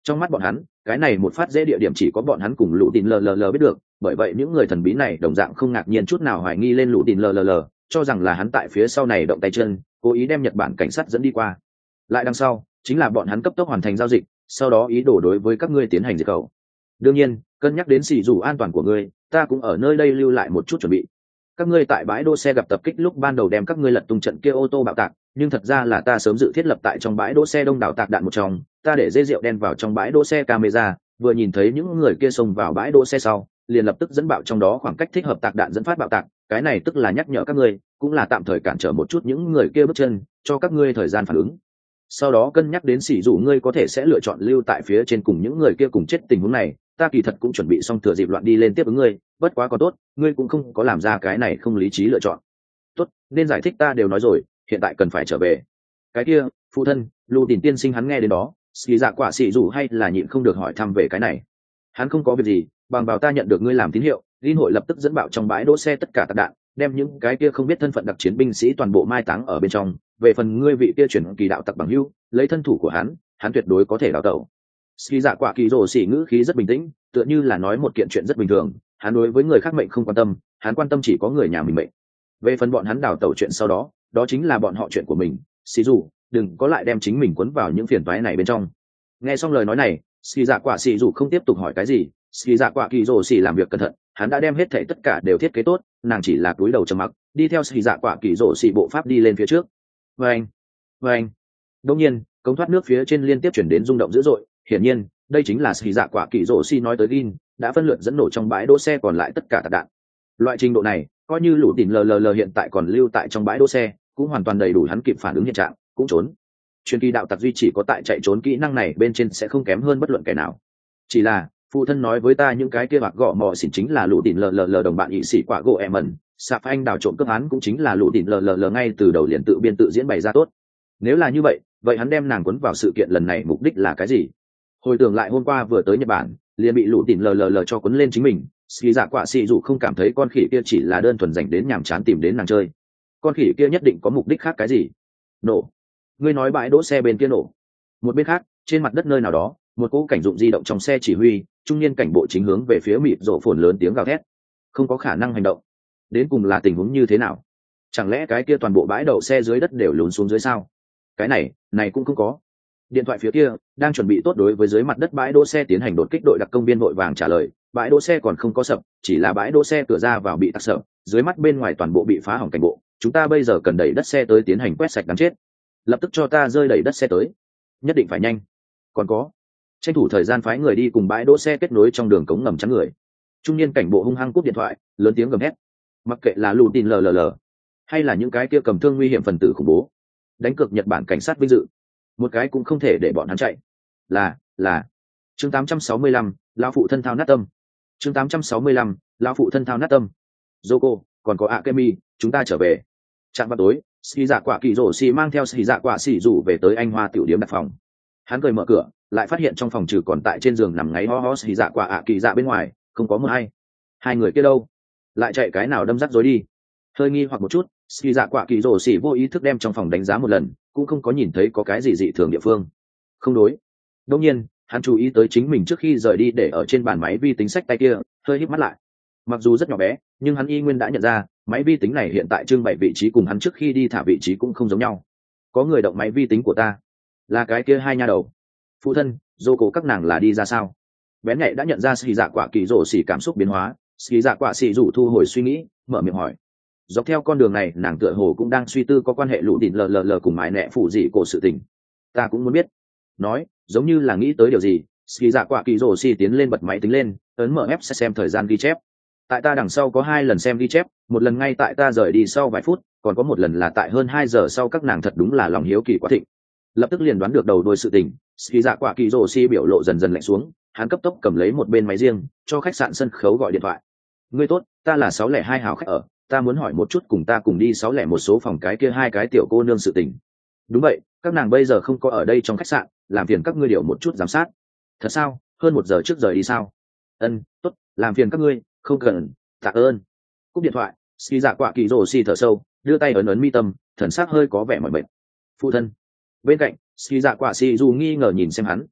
Trong mắt bọn hắn, cái này một phát dễ địa điểm chỉ có bọn hắn cùng lũ tin lờ lờ lờ biết được, bởi vậy những người thần bí này đồng dạng không ngạc nhiên chút nào hoài nghi lên lũ tin lờ lờ lờ, cho rằng là hắn tại phía sau này động tay chân, cố ý đem Nhật Bản cảnh sát dẫn đi qua. Lại đằng sau, chính là bọn hắn cấp tốc hoàn thành giao dịch, sau đó ý đồ đối với các ngươi tiến hành diệt khẩu. Đương nhiên, cân nhắc đến sỉ dù an toàn của ngươi, ta cũng ở nơi đây lưu lại một chút chuẩn bị. Các ngươi tại bãi đỗ xe gặp tập kích lúc ban đầu đem các ngươi lật tung trận kia ô tô bạo tạc, nhưng thật ra là ta sớm dự thiết lập tại trong bãi đỗ xe đông đảo tạc đạn một trong, ta để dây rượu đen vào trong bãi đỗ xe camera, vừa nhìn thấy những người kia xông vào bãi đỗ xe sau, liền lập tức dẫn bạo trong đó khoảng cách thích hợp tạc đạn dẫn phát bạo tạc, cái này tức là nhắc nhở các ngươi, cũng là tạm thời cản trở một chút những người kia bước chân, cho các ngươi thời gian phản ứng. Sau đó cân nhắc đến sỉ dụ ngươi có thể sẽ lựa chọn lưu tại phía trên cùng những người kia cùng chết tình huống này, ta kỳ thật cũng chuẩn bị xong thừa dịp loạn đi lên tiếp ứng ngươi, bất quá có tốt, ngươi cũng không có làm ra cái này không lý trí lựa chọn. Tốt, nên giải thích ta đều nói rồi, hiện tại cần phải trở về. Cái kia, phụ thân, Lưu Tỉnh tiên sinh hắn nghe đến đó, xì dạ quả xì dù hay là nhịn không được hỏi thăm về cái này. Hắn không có việc gì, bằng vào ta nhận được ngươi làm tín hiệu, Linh hội lập tức dẫn bạo trong bãi đỗ xe tất cả tạc đạn, đem những cái kia không biết thân phận đặc chiến binh sĩ toàn bộ mai táng ở bên trong. Về phần ngươi vị kia chuyển kỳ đạo tặc bằng hưu, lấy thân thủ của hắn, hắn tuyệt đối có thể đào tẩu. Ski dạ quả kỳ rồ xỉ ngữ khí rất bình tĩnh, tựa như là nói một kiện chuyện rất bình thường. Hắn đối với người khác mệnh không quan tâm, hắn quan tâm chỉ có người nhà mình mệnh. Về phần bọn hắn đào tẩu chuyện sau đó, đó chính là bọn họ chuyện của mình. Xí dù, đừng có lại đem chính mình cuốn vào những phiền toái này bên trong. Nghe xong lời nói này, Ski dạ quả xỉ dù không tiếp tục hỏi cái gì. Ski dạ quả kỳ rồ xỉ làm việc cẩn thận, hắn đã đem hết thảy tất cả đều thiết kế tốt, nàng chỉ là cúi đầu trầm mặc, đi theo Ski dạ quả kỳ rồ xỉ bộ pháp đi lên phía trước. Vâng, vâng. Đương nhiên, cống thoát nước phía trên liên tiếp chuyển đến rung động dữ dội. Hiển nhiên, đây chính là Ski dạ quả kỳ rồ xỉ nói tới Gin, đã phân lượt dẫn nổ trong bãi đỗ xe còn lại tất cả tạc đạn. Loại trình độ này, coi như lũ tỉnh lờ lờ lờ hiện tại còn lưu tại trong bãi đỗ xe, cũng hoàn toàn đầy đủ hắn kịp phản ứng hiện trạng, cũng trốn. Truyền kỳ đạo tặc duy chỉ có tại chạy trốn kỹ năng này bên trên sẽ không kém hơn bất luận kẻ nào. Chỉ là, phụ thân nói với ta những cái kia bạc gọ mò xỉn chính là lũ tỉnh lờ lờ lờ đồng bạn ỵ sĩ quả gỗ em ẩn, sạp anh đào trộm cướp án cũng chính là lũ tỉnh lờ lờ lờ ngay từ đầu liền tự biên tự diễn bày ra tốt. Nếu là như vậy, vậy hắn đem nàng cuốn vào sự kiện lần này mục đích là cái gì? Hồi tưởng lại hôm qua vừa tới Nhật Bản, liền bị lũ tỉnh lờ lờ lờ cho cuốn lên chính mình. Ski dạ quả xì dù không cảm thấy con khỉ kia chỉ là đơn thuần dành đến nhàm chán tìm đến nàng chơi. Con khỉ kia nhất định có mục đích khác cái gì? Nổ. Ngươi nói bãi đỗ xe bên kia nổ. Một bên khác, trên mặt đất nơi nào đó, một cỗ cảnh dụng di động trong xe chỉ huy, trung niên cảnh bộ chính hướng về phía mịt rộ phồn lớn tiếng gào thét. Không có khả năng hành động. Đến cùng là tình huống như thế nào? Chẳng lẽ cái kia toàn bộ bãi đậu xe dưới đất đều lún xuống dưới sao? Cái này, này cũng không có. Điện thoại phía kia đang chuẩn bị tốt đối với dưới mặt đất bãi đỗ xe tiến hành đột kích, đội đặc công viên vội vàng trả lời, bãi đỗ xe còn không có sập, chỉ là bãi đỗ xe cửa ra vào bị tắc sập, dưới mắt bên ngoài toàn bộ bị phá hỏng cảnh bộ, chúng ta bây giờ cần đẩy đất xe tới tiến hành quét sạch đáng chết. Lập tức cho ta rơi đẩy đất xe tới, nhất định phải nhanh. Còn có, tranh thủ thời gian phái người đi cùng bãi đỗ xe kết nối trong đường cống ngầm chắn người. Trung niên cảnh bộ hung hăng cúp điện thoại, lớn tiếng gầm hét. Mặc kệ là lù tin lờ lờ lờ hay là những cái kia cầm thương nguy hiểm phần tử khủng bố, đánh cược Nhật Bản cảnh sát vinh dự, một cái cũng không thể để bọn hắn chạy. Là, là. Chương tám trăm sáu mươi lăm, lão phụ thân thao nát tâm. Chương tám trăm sáu mươi lăm, lão phụ thân thao nát tâm. Zoko, còn có Akemi, chúng ta trở về. Trạng vào tối, Ski dạ quả kỳ rổ xì mang theo Ski dạ quả xì rủ về tới anh hoa tiểu điếm đặt phòng. Hắn cười mở cửa, lại phát hiện trong phòng trừ còn tại trên giường nằm ngáy ho ho Ski dạ quả ạ kỳ dạ bên ngoài, không có một ai. Hai người kia đâu? Lại chạy cái nào đâm rắc rối đi? Hơi nghi hoặc một chút, Ski dạ quả kỳ rổ xì vô ý thức đem trong phòng đánh giá một lần, cũng không có nhìn thấy có cái gì dị thường địa phương. Không đối. Đương nhiên, hắn chú ý tới chính mình trước khi rời đi để ở trên bàn máy vi tính sách tay kia, hơi híp mắt lại. Mặc dù rất nhỏ bé, nhưng hắn y nguyên đã nhận ra, máy vi tính này hiện tại trưng bày vị trí cùng hắn trước khi đi thả vị trí cũng không giống nhau. Có người động máy vi tính của ta, là cái kia hai nha đầu. Phụ thân, dô cổ các nàng là đi ra sao? Bén nhạy đã nhận ra Ski dạ quả kỳ rổ xỉ cảm xúc biến hóa, Ski dạ quả xỉ rủ thu hồi suy nghĩ, mở miệng hỏi. Dọc theo con đường này, nàng tựa hồ cũng đang suy tư có quan hệ lũ đỉnh lờ lờ lờ cùng mái nẹ phụ dị cổ sự tình. Ta cũng muốn biết. Nói, giống như là nghĩ tới điều gì, Ski dạ quả kỳ rổ xỉ tiến lên bật máy tính lên, ấn mở ép xem thời gian ghi chép. Tại ta đằng sau có hai lần xem ghi chép, một lần ngay tại ta rời đi sau vài phút, còn có một lần là tại hơn hai giờ sau. Các nàng thật đúng là lòng hiếu kỳ quá thịnh. Lập tức liền đoán được đầu đuôi sự tình, Ski dạ quả kỳ rổ xỉ biểu lộ dần dần lạnh xuống, hắn cấp tốc cầm lấy một bên máy riêng, cho khách sạn sân khấu gọi điện thoại. Ngươi tốt, ta là sáu lẻ hai hào khách ở, ta muốn hỏi một chút cùng ta cùng đi sáu lẻ một số phòng cái kia hai cái tiểu cô nương sự tình. Đúng vậy, các nàng bây giờ không có ở đây trong khách sạn, làm phiền các ngươi điều một chút giám sát. Thật sao? Hơn một giờ trước rời đi sao? Ân, tốt, làm phiền các ngươi, không cần, tạ ơn. Cúp điện thoại, Ski dạ quả kỳ rổ xỉ thở sâu, đưa tay ấn ấn mi tâm, thần sắc hơi có vẻ mỏi mệt. Phụ thân. Bên cạnh, Ski dạ quả xỉ dù nghi ngờ nhìn xem hắn.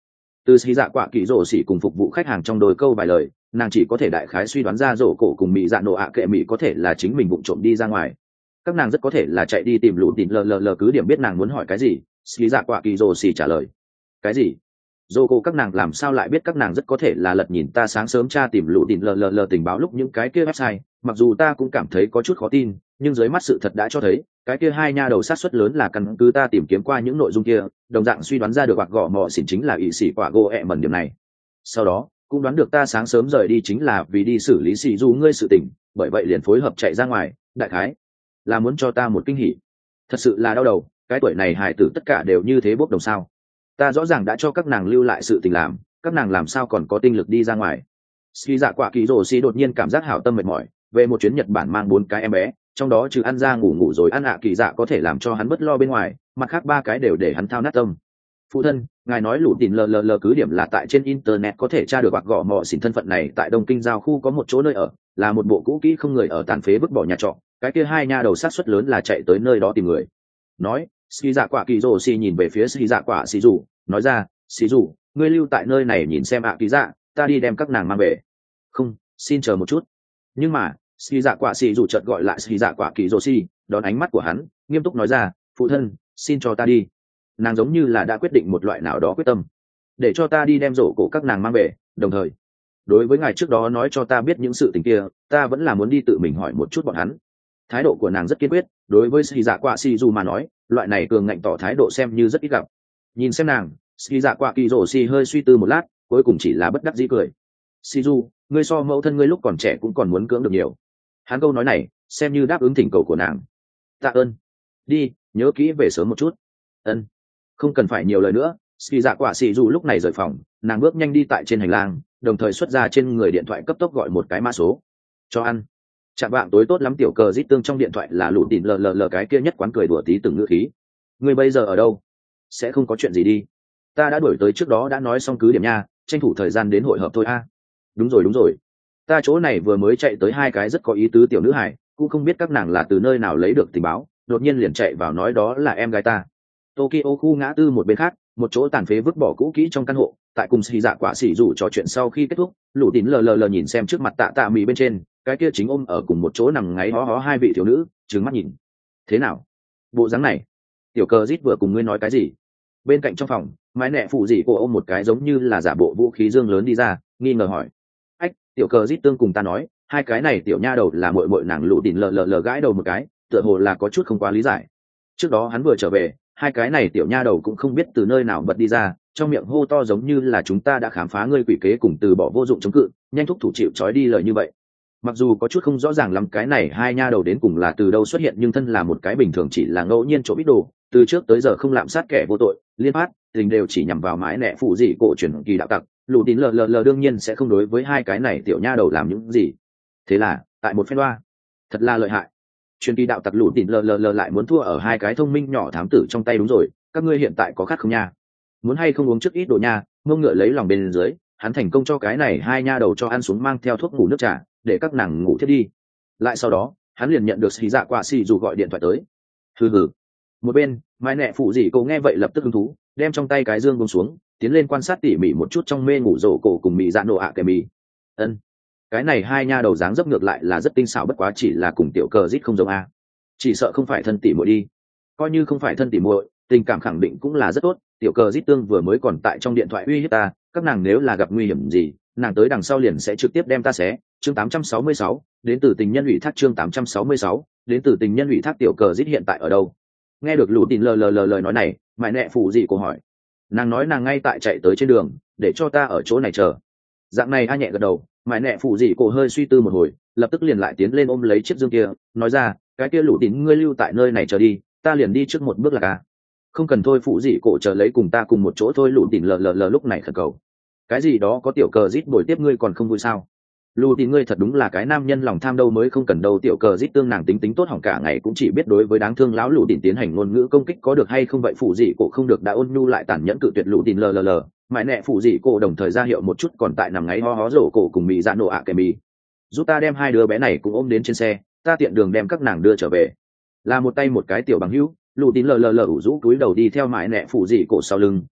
Từ xì dạ quả kỳ rổ xỉ cùng phục vụ khách hàng trong đôi câu vài lời, nàng chỉ có thể đại khái suy đoán ra rổ cổ cùng mỹ dạ nổ ạ kệ mỹ có thể là chính mình vụng trộm đi ra ngoài. Các nàng rất có thể là chạy đi tìm lũ tìm lờ lờ lờ cứ điểm biết nàng muốn hỏi cái gì. Xì dạ quả kỳ rổ xỉ trả lời cái gì. Rổ cổ các nàng làm sao lại biết các nàng rất có thể là lật nhìn ta sáng sớm tra tìm lũ tìm lờ lờ lờ tình báo lúc những cái kia website, mặc dù ta cũng cảm thấy có chút khó tin, nhưng dưới mắt sự thật đã cho thấy cái kia hai nha đầu sát suất lớn là căn cứ ta tìm kiếm qua những nội dung kia, đồng dạng suy đoán ra được hoặc gõ mò xỉn chính là ỵ sĩ quả gỗ ẹ mẩn điểm này. Sau đó cũng đoán được ta sáng sớm rời đi chính là vì đi xử lý xì du ngươi sự tình, bởi vậy liền phối hợp chạy ra ngoài, đại khái là muốn cho ta một kinh hỉ. Thật sự là đau đầu, cái tuổi này hài tử tất cả đều như thế bốc đồng sao. Ta rõ ràng đã cho các nàng lưu lại sự tình làm, các nàng làm sao còn có tinh lực đi ra ngoài. Ski dạ quả kỳ rồ xì đột nhiên cảm giác hảo tâm mệt mỏi, về một chuyến Nhật Bản mang bốn cái em bé, trong đó trừ ăn ra ngủ ngủ rồi ăn ạ kỳ dạ có thể làm cho hắn bất lo bên ngoài, mặt khác ba cái đều để hắn thao nát tâm. Phụ thân, ngài nói lũ tìm lờ lờ lờ cứ điểm là tại trên internet có thể tra được hoặc gõ mò xỉn thân phận này tại Đông Kinh giao khu có một chỗ nơi ở, là một bộ cũ kỹ không người ở tàn phế vứt bỏ nhà trọ, cái kia hai nha đầu sát suất lớn là chạy tới nơi đó tìm người. Nói, Ski dạ quả kỳ rồ xì nhìn về phía Ski dạ quả xì dù, nói ra, xì dù, ngươi lưu tại nơi này nhìn xem ạ kỳ dạ, ta đi đem các nàng mang về. Không, xin chờ một chút. Nhưng mà xì dạ quả xì dù chợt gọi lại xì dạ quả kỳ rồ xì, đón ánh mắt của hắn nghiêm túc nói ra, phụ thân, xin cho ta đi. Nàng giống như là đã quyết định một loại nào đó quyết tâm, để cho ta đi đem rổ cổ các nàng mang về. Đồng thời đối với ngài trước đó nói cho ta biết những sự tình kia, ta vẫn là muốn đi tự mình hỏi một chút bọn hắn. Thái độ của nàng rất kiên quyết, đối với xì dạ quả xì dù mà nói, loại này cường ngạnh tỏ thái độ xem như rất ít gặp. Nhìn xem nàng, xì dạ quả kỳ rồ xì hơi suy tư một lát, cuối cùng chỉ là bất đắc dĩ cười. Xì dù, ngươi so mẫu thân ngươi lúc còn trẻ cũng còn muốn cưỡng được nhiều. Hắn câu nói này xem như đáp ứng thỉnh cầu của nàng. Tạ ơn. Đi, nhớ kỹ về sớm một chút. Ân. Không cần phải nhiều lời nữa. Ski dạ quả xì dù lúc này rời phòng, nàng bước nhanh đi tại trên hành lang, đồng thời xuất ra trên người điện thoại cấp tốc gọi một cái mã số. Cho ăn. Chạm bạn tối tốt lắm tiểu cờ rít tương trong điện thoại là lũ tìm lờ lờ lờ cái kia nhất quán cười đùa tí từng ngữ khí. Ngươi bây giờ ở đâu? Sẽ không có chuyện gì đi. Ta đã đuổi tới trước đó đã nói xong cứ điểm nha, tranh thủ thời gian đến hội hợp thôi a. À. Đúng rồi đúng rồi. Ta chỗ này vừa mới chạy tới hai cái rất có ý tứ tiểu nữ hải, cũng không biết các nàng là từ nơi nào lấy được tình báo, đột nhiên liền chạy vào nói đó là em gái ta. Tokyo khu ngã tư một bên khác, một chỗ tàn phế vứt bỏ cũ kỹ trong căn hộ, tại cùng xì dạ quả xỉ rủ trò chuyện sau khi kết thúc, lũ tín lờ lờ lờ nhìn xem trước mặt tạ tạ mì bên trên, cái kia chính ôm ở cùng một chỗ nằm ngáy hó hó hai vị thiếu nữ, trừng mắt nhìn. Thế nào? Bộ dáng này, tiểu cờ rít vừa cùng ngươi nói cái gì? Bên cạnh trong phòng, mái nẹ phụ dị cô ôm một cái giống như là giả bộ vũ khí dương lớn đi ra, nghi ngờ hỏi. Ách, tiểu cờ rít tương cùng ta nói, hai cái này tiểu nha đầu là muội muội nàng lũ tín lờ lờ lờ gãi đầu một cái, tựa hồ là có chút không quá lý giải. Trước đó hắn vừa trở về, hai cái này tiểu nha đầu cũng không biết từ nơi nào bật đi ra, trong miệng hô to giống như là chúng ta đã khám phá ngươi quỷ kế cùng từ bỏ vô dụng chống cự, nhanh thúc thủ chịu trói đi lời như vậy. Mặc dù có chút không rõ ràng lắm cái này hai nha đầu đến cùng là từ đâu xuất hiện, nhưng thân là một cái bình thường chỉ là ngẫu nhiên chỗ biết đồ, từ trước tới giờ không lạm sát kẻ vô tội, liên phát tình đều chỉ nhằm vào mái nẹ phụ dị cổ truyền kỳ đạo tặc, lũ tín lờ lờ lờ đương nhiên sẽ không đối với hai cái này tiểu nha đầu làm những gì. Thế là tại một phen đoa, thật là lợi hại, truyền kỳ đạo tặc lũ tín lờ lờ lờ lại muốn thua ở hai cái thông minh nhỏ thám tử trong tay. Đúng rồi, các ngươi hiện tại có khát không nha? Muốn hay không uống trước ít đồ nha? Mông ngựa lấy lòng bên dưới, hắn thành công cho cái này hai nha đầu cho ăn xuống mang theo thuốc ngủ nước trà, để các nàng ngủ thiết đi. Lại sau đó hắn liền nhận được xì dạ quả xì dù gọi điện thoại tới. Hừ hừ. Một bên mai nẹ phụ dị cô nghe vậy lập tức hứng thú, đem trong tay cái dương buông xuống, tiến lên quan sát tỉ mỉ một chút trong mê ngủ rổ cổ cùng mì dạ nổ ạ kẻ mì. Ân, cái này hai nha đầu dáng dấp ngược lại là rất tinh xảo, bất quá chỉ là cùng tiểu cờ rít không giống a. Chỉ sợ không phải thân tỉ muội đi. Coi như không phải thân tỉ muội, tình cảm khẳng định cũng là rất tốt. Tiểu cờ rít tương vừa mới còn tại trong điện thoại uy hiếp ta, các nàng nếu là gặp nguy hiểm gì, nàng tới đằng sau liền sẽ trực tiếp đem ta xé. Chương tám trăm sáu mươi sáu, đến từ tình nhân ủy thác. Chương tám trăm sáu mươi sáu, đến từ tình nhân ủy thác. Tiểu cờ rít hiện tại ở đâu? Nghe được lũ tín lờ lờ lờ lời nói này, mại nẹ phụ dị cô hỏi. Nàng nói nàng ngay tại chạy tới trên đường, để cho ta ở chỗ này chờ. Dạng này a nhẹ gật đầu, mại nẹ phụ dị cô hơi suy tư một hồi, lập tức liền lại tiến lên ôm lấy chiếc dương kia, nói ra, cái kia lũ tín ngươi lưu tại nơi này chờ đi, ta liền đi trước một bước là ca. Không cần thôi, phụ dị cổ chờ lấy cùng ta cùng một chỗ thôi. Lũ tín lờ lờ lờ lúc này khẩn cầu. Cái gì đó có tiểu cờ rít bồi tiếp ngươi còn không vui sao? Lũ tín ngươi thật đúng là cái nam nhân lòng tham đâu mới không cần đâu. Tiểu cờ rít tương nàng tính tính tốt hỏng cả ngày cũng chỉ biết đối với đáng thương lão lũ tín tiến hành ngôn ngữ công kích, có được hay không vậy? Phụ dị cổ không được đã ôn nhu lại tàn nhẫn cự tuyệt lũ tín lờ lờ lờ. Mãi nẹ phụ dị cổ đồng thời ra hiệu một chút còn tại nằm ngáy ho hó rổ cổ cùng mì dạ nổ ạ kẻ mì, giúp ta đem hai đứa bé này cũng ôm đến trên xe, ta tiện đường đem các nàng đưa trở về. Là một tay một cái tiểu bằng hữu, lũ tín lờ lờ lờ ủ rũ cúi đầu đi theo mãi nẹ phụ dị cổ sau lưng,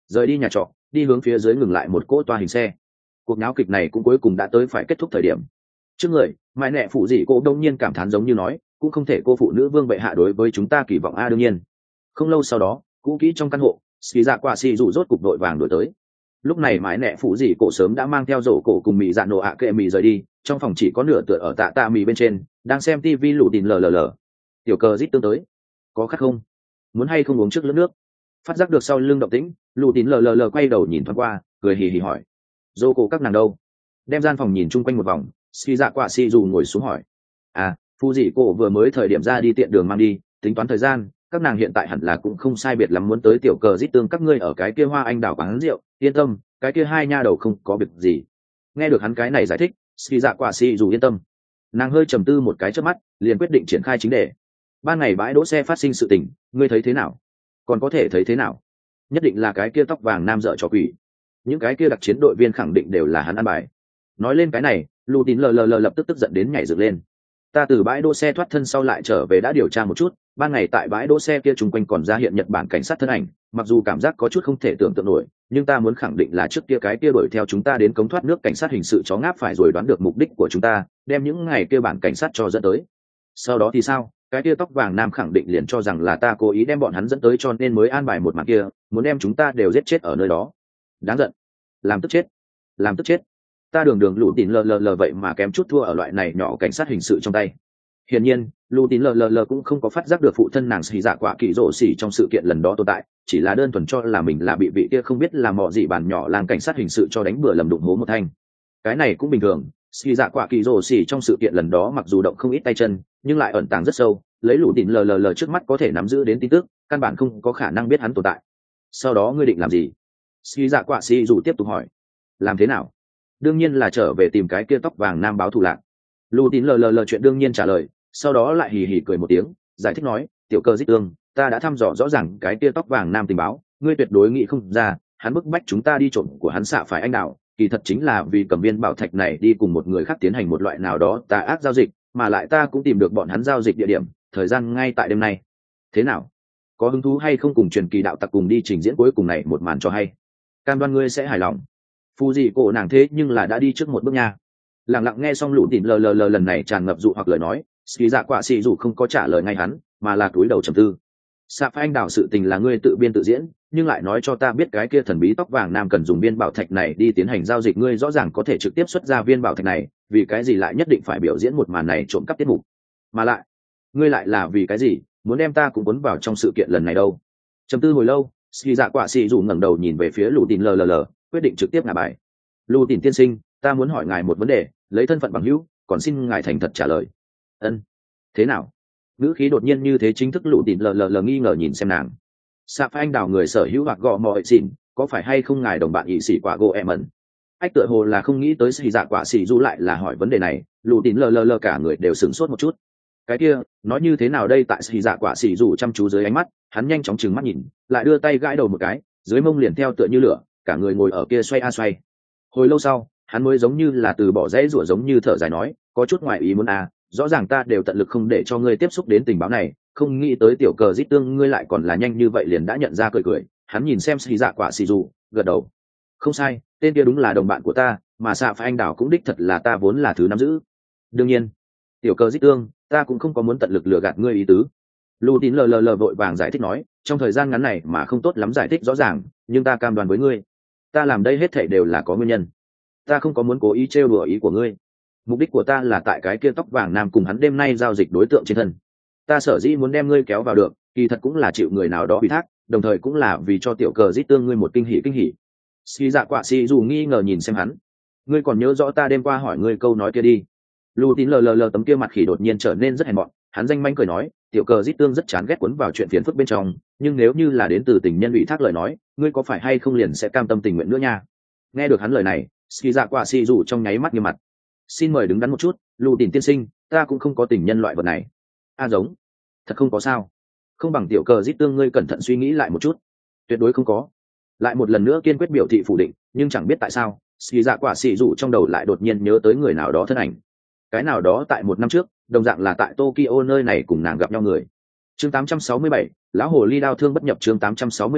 rời đi nhà trọ, đi hướng phía dưới ngừng lại một cỗ toa hình xe. Cuộc náo kịch này cũng cuối cùng đã tới phải kết thúc thời điểm. Trước người mãi nẹ phụ dị cô đông nhiên cảm thán giống như nói, cũng không thể cô phụ nữ vương bệ hạ đối với chúng ta kỳ vọng a. Đương nhiên không lâu sau đó, cũ kỹ trong căn hộ, xì dạ quả xì dù rốt cục đội vàng đổi tới. Lúc này mãi nẹ phụ dị cổ sớm đã mang theo rổ cổ cùng mì dạ nổ ạ kệ mì rời đi, trong phòng chỉ có nửa tựa ở tạ tạ mì bên trên, đang xem tivi lù tin lờ lờ lờ. Tiểu cờ rít tương tới, có khát không, muốn hay không uống trước lướt nước. Phát giác được sau lưng động tĩnh, lù tin lờ lờ lờ quay đầu nhìn thoáng qua, cười hì hì hỏi, rổ cổ các nàng đâu? Đem gian phòng nhìn chung quanh một vòng, xì dạ quả xì dù ngồi xuống hỏi, à phụ dị cổ vừa mới thời điểm ra đi tiện đường mang đi, tính toán thời gian, các nàng hiện tại hẳn là cũng không sai biệt lắm muốn tới. Tiểu cờ rít tương các ngươi ở cái kia hoa anh đào quán rượu, yên tâm, cái kia hai nha đầu không có việc gì. Nghe được hắn cái này giải thích, xì dạ quả xì dù yên tâm. Nàng hơi trầm tư một cái trước mắt, liền quyết định triển khai chính đề. Ban ngày bãi đỗ xe phát sinh sự tình, ngươi thấy thế nào? Còn có thể thấy thế nào? Nhất định là cái kia tóc vàng nam dợ trò quỷ. Những cái kia đặc chiến đội viên khẳng định đều là hắn ăn bài. Nói lên cái này, lù tín lờ lờ lờ lập tức tức giận đến nhảy dựng lên. Ta từ bãi đỗ xe thoát thân sau lại trở về đã điều tra một chút, ban ngày tại bãi đỗ xe kia chung quanh còn ra hiện Nhật Bản cảnh sát thân ảnh, mặc dù cảm giác có chút không thể tưởng tượng nổi, nhưng ta muốn khẳng định là trước kia cái kia đuổi theo chúng ta đến cống thoát nước cảnh sát hình sự chó ngáp phải rồi đoán được mục đích của chúng ta, đem những ngày kia bản cảnh sát cho dẫn tới. Sau đó thì sao? Cái kia tóc vàng nam khẳng định liền cho rằng là ta cố ý đem bọn hắn dẫn tới cho nên mới an bài một màn kia, muốn đem chúng ta đều giết chết ở nơi đó. Đáng giận, làm tức chết, làm tức chết. Ta đường đường lũ tín lờ lờ lờ vậy mà kém chút thua ở loại này nhỏ cảnh sát hình sự trong tay. Hiển nhiên, lũ tín lờ lờ lờ cũng không có phát giác được phụ thân nàng xì dạ quả kỳ rổ xỉ trong sự kiện lần đó tồn tại, chỉ là đơn thuần cho là mình là bị vị kia không biết là mọ gì bàn nhỏ làng cảnh sát hình sự cho đánh bừa lầm đụng hố một thanh. Cái này cũng bình thường, xì dạ quả kỳ rổ xỉ trong sự kiện lần đó mặc dù động không ít tay chân, nhưng lại ẩn tàng rất sâu, lấy lũ tín lờ lờ lờ trước mắt có thể nắm giữ đến tin tức, căn bản không có khả năng biết hắn tồn tại. Sau đó ngươi định làm gì? Xì dạ quả xỉ dù tiếp tục hỏi. Làm thế nào? Đương nhiên là trở về tìm cái kia tóc vàng nam báo thù lạc. Lù tín lờ lờ lờ chuyện đương nhiên trả lời, sau đó lại hì hì cười một tiếng, giải thích nói, tiểu cơ dích tương, ta đã thăm dò rõ ràng cái kia tóc vàng nam tình báo, ngươi tuyệt đối nghĩ không ra, hắn bức bách chúng ta đi trộm của hắn xạ phải anh đạo, kỳ thật chính là vì cầm viên bảo thạch này đi cùng một người khác tiến hành một loại nào đó tà ác giao dịch, mà lại ta cũng tìm được bọn hắn giao dịch địa điểm, thời gian ngay tại đêm nay. Thế nào? Có hứng thú hay không cùng truyền kỳ đạo tặc cùng đi trình diễn cuối cùng này một màn cho hay? Cam đoan ngươi sẽ hài lòng. Phù dị cổ nàng thế nhưng là đã đi trước một bước nha. Lặng lặng nghe xong lũ tỉn lờ lờ lờ lần này tràn ngập dụ hoặc lời nói, xì dạ quả xì dù không có trả lời ngay hắn, mà là cúi đầu trầm tư. Sạ phải anh đào sự tình là ngươi tự biên tự diễn, nhưng lại nói cho ta biết cái kia thần bí tóc vàng nam cần dùng viên bảo thạch này đi tiến hành giao dịch, ngươi rõ ràng có thể trực tiếp xuất ra viên bảo thạch này, vì cái gì lại nhất định phải biểu diễn một màn này trộm cắp tiết mục? Mà lại, ngươi lại là vì cái gì muốn đem ta cũng cuốn vào trong sự kiện lần này đâu? Trầm tư hồi lâu, xì dạ quả xì dù ngẩng đầu nhìn về phía lũ tỉn lờ lờ lờ, quyết định trực tiếp ngả bài. Lũ tỉn tiên sinh, ta muốn hỏi ngài một vấn đề, lấy thân phận bằng hữu, còn xin ngài thành thật trả lời. Ân, thế nào? Ngữ khí đột nhiên như thế chính thức lũ tỉn lờ lờ lờ nghi ngờ nhìn xem nàng. Sạ phải anh đào người sở hữu hoặc gò mò ệ xỉn, có phải hay không ngài đồng bạn ỵ sĩ quả gỗ em ẩn? Ách tựa hồ là không nghĩ tới xì dạ quả xì du lại là hỏi vấn đề này, lũ tỉn lờ lờ lờ cả người đều sửng sốt một chút. Cái kia, nói như thế nào đây? Tại xì dạ quả xì du chăm chú dưới ánh mắt, hắn nhanh chóng trừng mắt nhìn, lại đưa tay gãi đầu một cái, dưới mông liền theo tựa như lửa, cả người ngồi ở kia xoay a xoay. Hồi lâu sau, hắn mới giống như là từ bỏ dãy rủa giống như thở dài nói, có chút ngoại ý muốn à, rõ ràng ta đều tận lực không để cho ngươi tiếp xúc đến tình báo này, không nghĩ tới tiểu cờ rít tương ngươi lại còn là nhanh như vậy liền đã nhận ra. Cười cười, hắn nhìn xem xì dạ quả xì dù, gật đầu. Không sai, tên kia đúng là đồng bạn của ta, mà xạ phải anh đảo cũng đích thật là ta vốn là thứ nắm giữ. Đương nhiên, tiểu cờ rít tương, ta cũng không có muốn tận lực lừa gạt ngươi ý tứ. Lù tín lờ lờ lờ vội vàng giải thích nói, trong thời gian ngắn này mà không tốt lắm giải thích rõ ràng, nhưng ta cam đoan với ngươi, ta làm đây hết thảy đều là có nguyên nhân. Ta không có muốn cố ý trêu đùa ý của ngươi, mục đích của ta là tại cái kia tóc vàng nam cùng hắn đêm nay giao dịch đối tượng trên thân. Ta sở dĩ muốn đem ngươi kéo vào được, kỳ thật cũng là chịu người nào đó ủy thác, đồng thời cũng là vì cho tiểu cờ rít tương ngươi một kinh hỉ kinh hỉ. Xì dạ quả xì dù nghi ngờ nhìn xem hắn, ngươi còn nhớ rõ ta đêm qua hỏi ngươi câu nói kia đi? Lù tín lờ lờ lờ tấm kia mặt khỉ đột nhiên trở nên rất hèn mọn, hắn danh manh cười nói, tiểu cờ rít tương rất chán ghét cuốn vào chuyện phiền phức bên trong, nhưng nếu như là đến từ tình nhân ủy thác lời nói, ngươi có phải hay không liền sẽ cam tâm tình nguyện nữa nha. Nghe được hắn lời này, xì dạ quả xì dù trong nháy mắt như mặt. Xin mời đứng đắn một chút, lù tín tiên sinh, ta cũng không có tình nhân loại vật này. A giống, thật không có sao? Không bằng tiểu cờ rít tương ngươi cẩn thận suy nghĩ lại một chút. Tuyệt đối không có. Lại một lần nữa kiên quyết biểu thị phủ định, nhưng chẳng biết tại sao, xì dạ quả xì dù trong đầu lại đột nhiên nhớ tới người nào đó thân ảnh. Cái nào đó tại một năm trước, đồng dạng là tại Tokyo nơi này cùng nàng gặp nhau người. Chương tám trăm sáu mươi bảy, lão hồ ly đao thương bất nhập. Chương tám trăm sáu mươi bảy,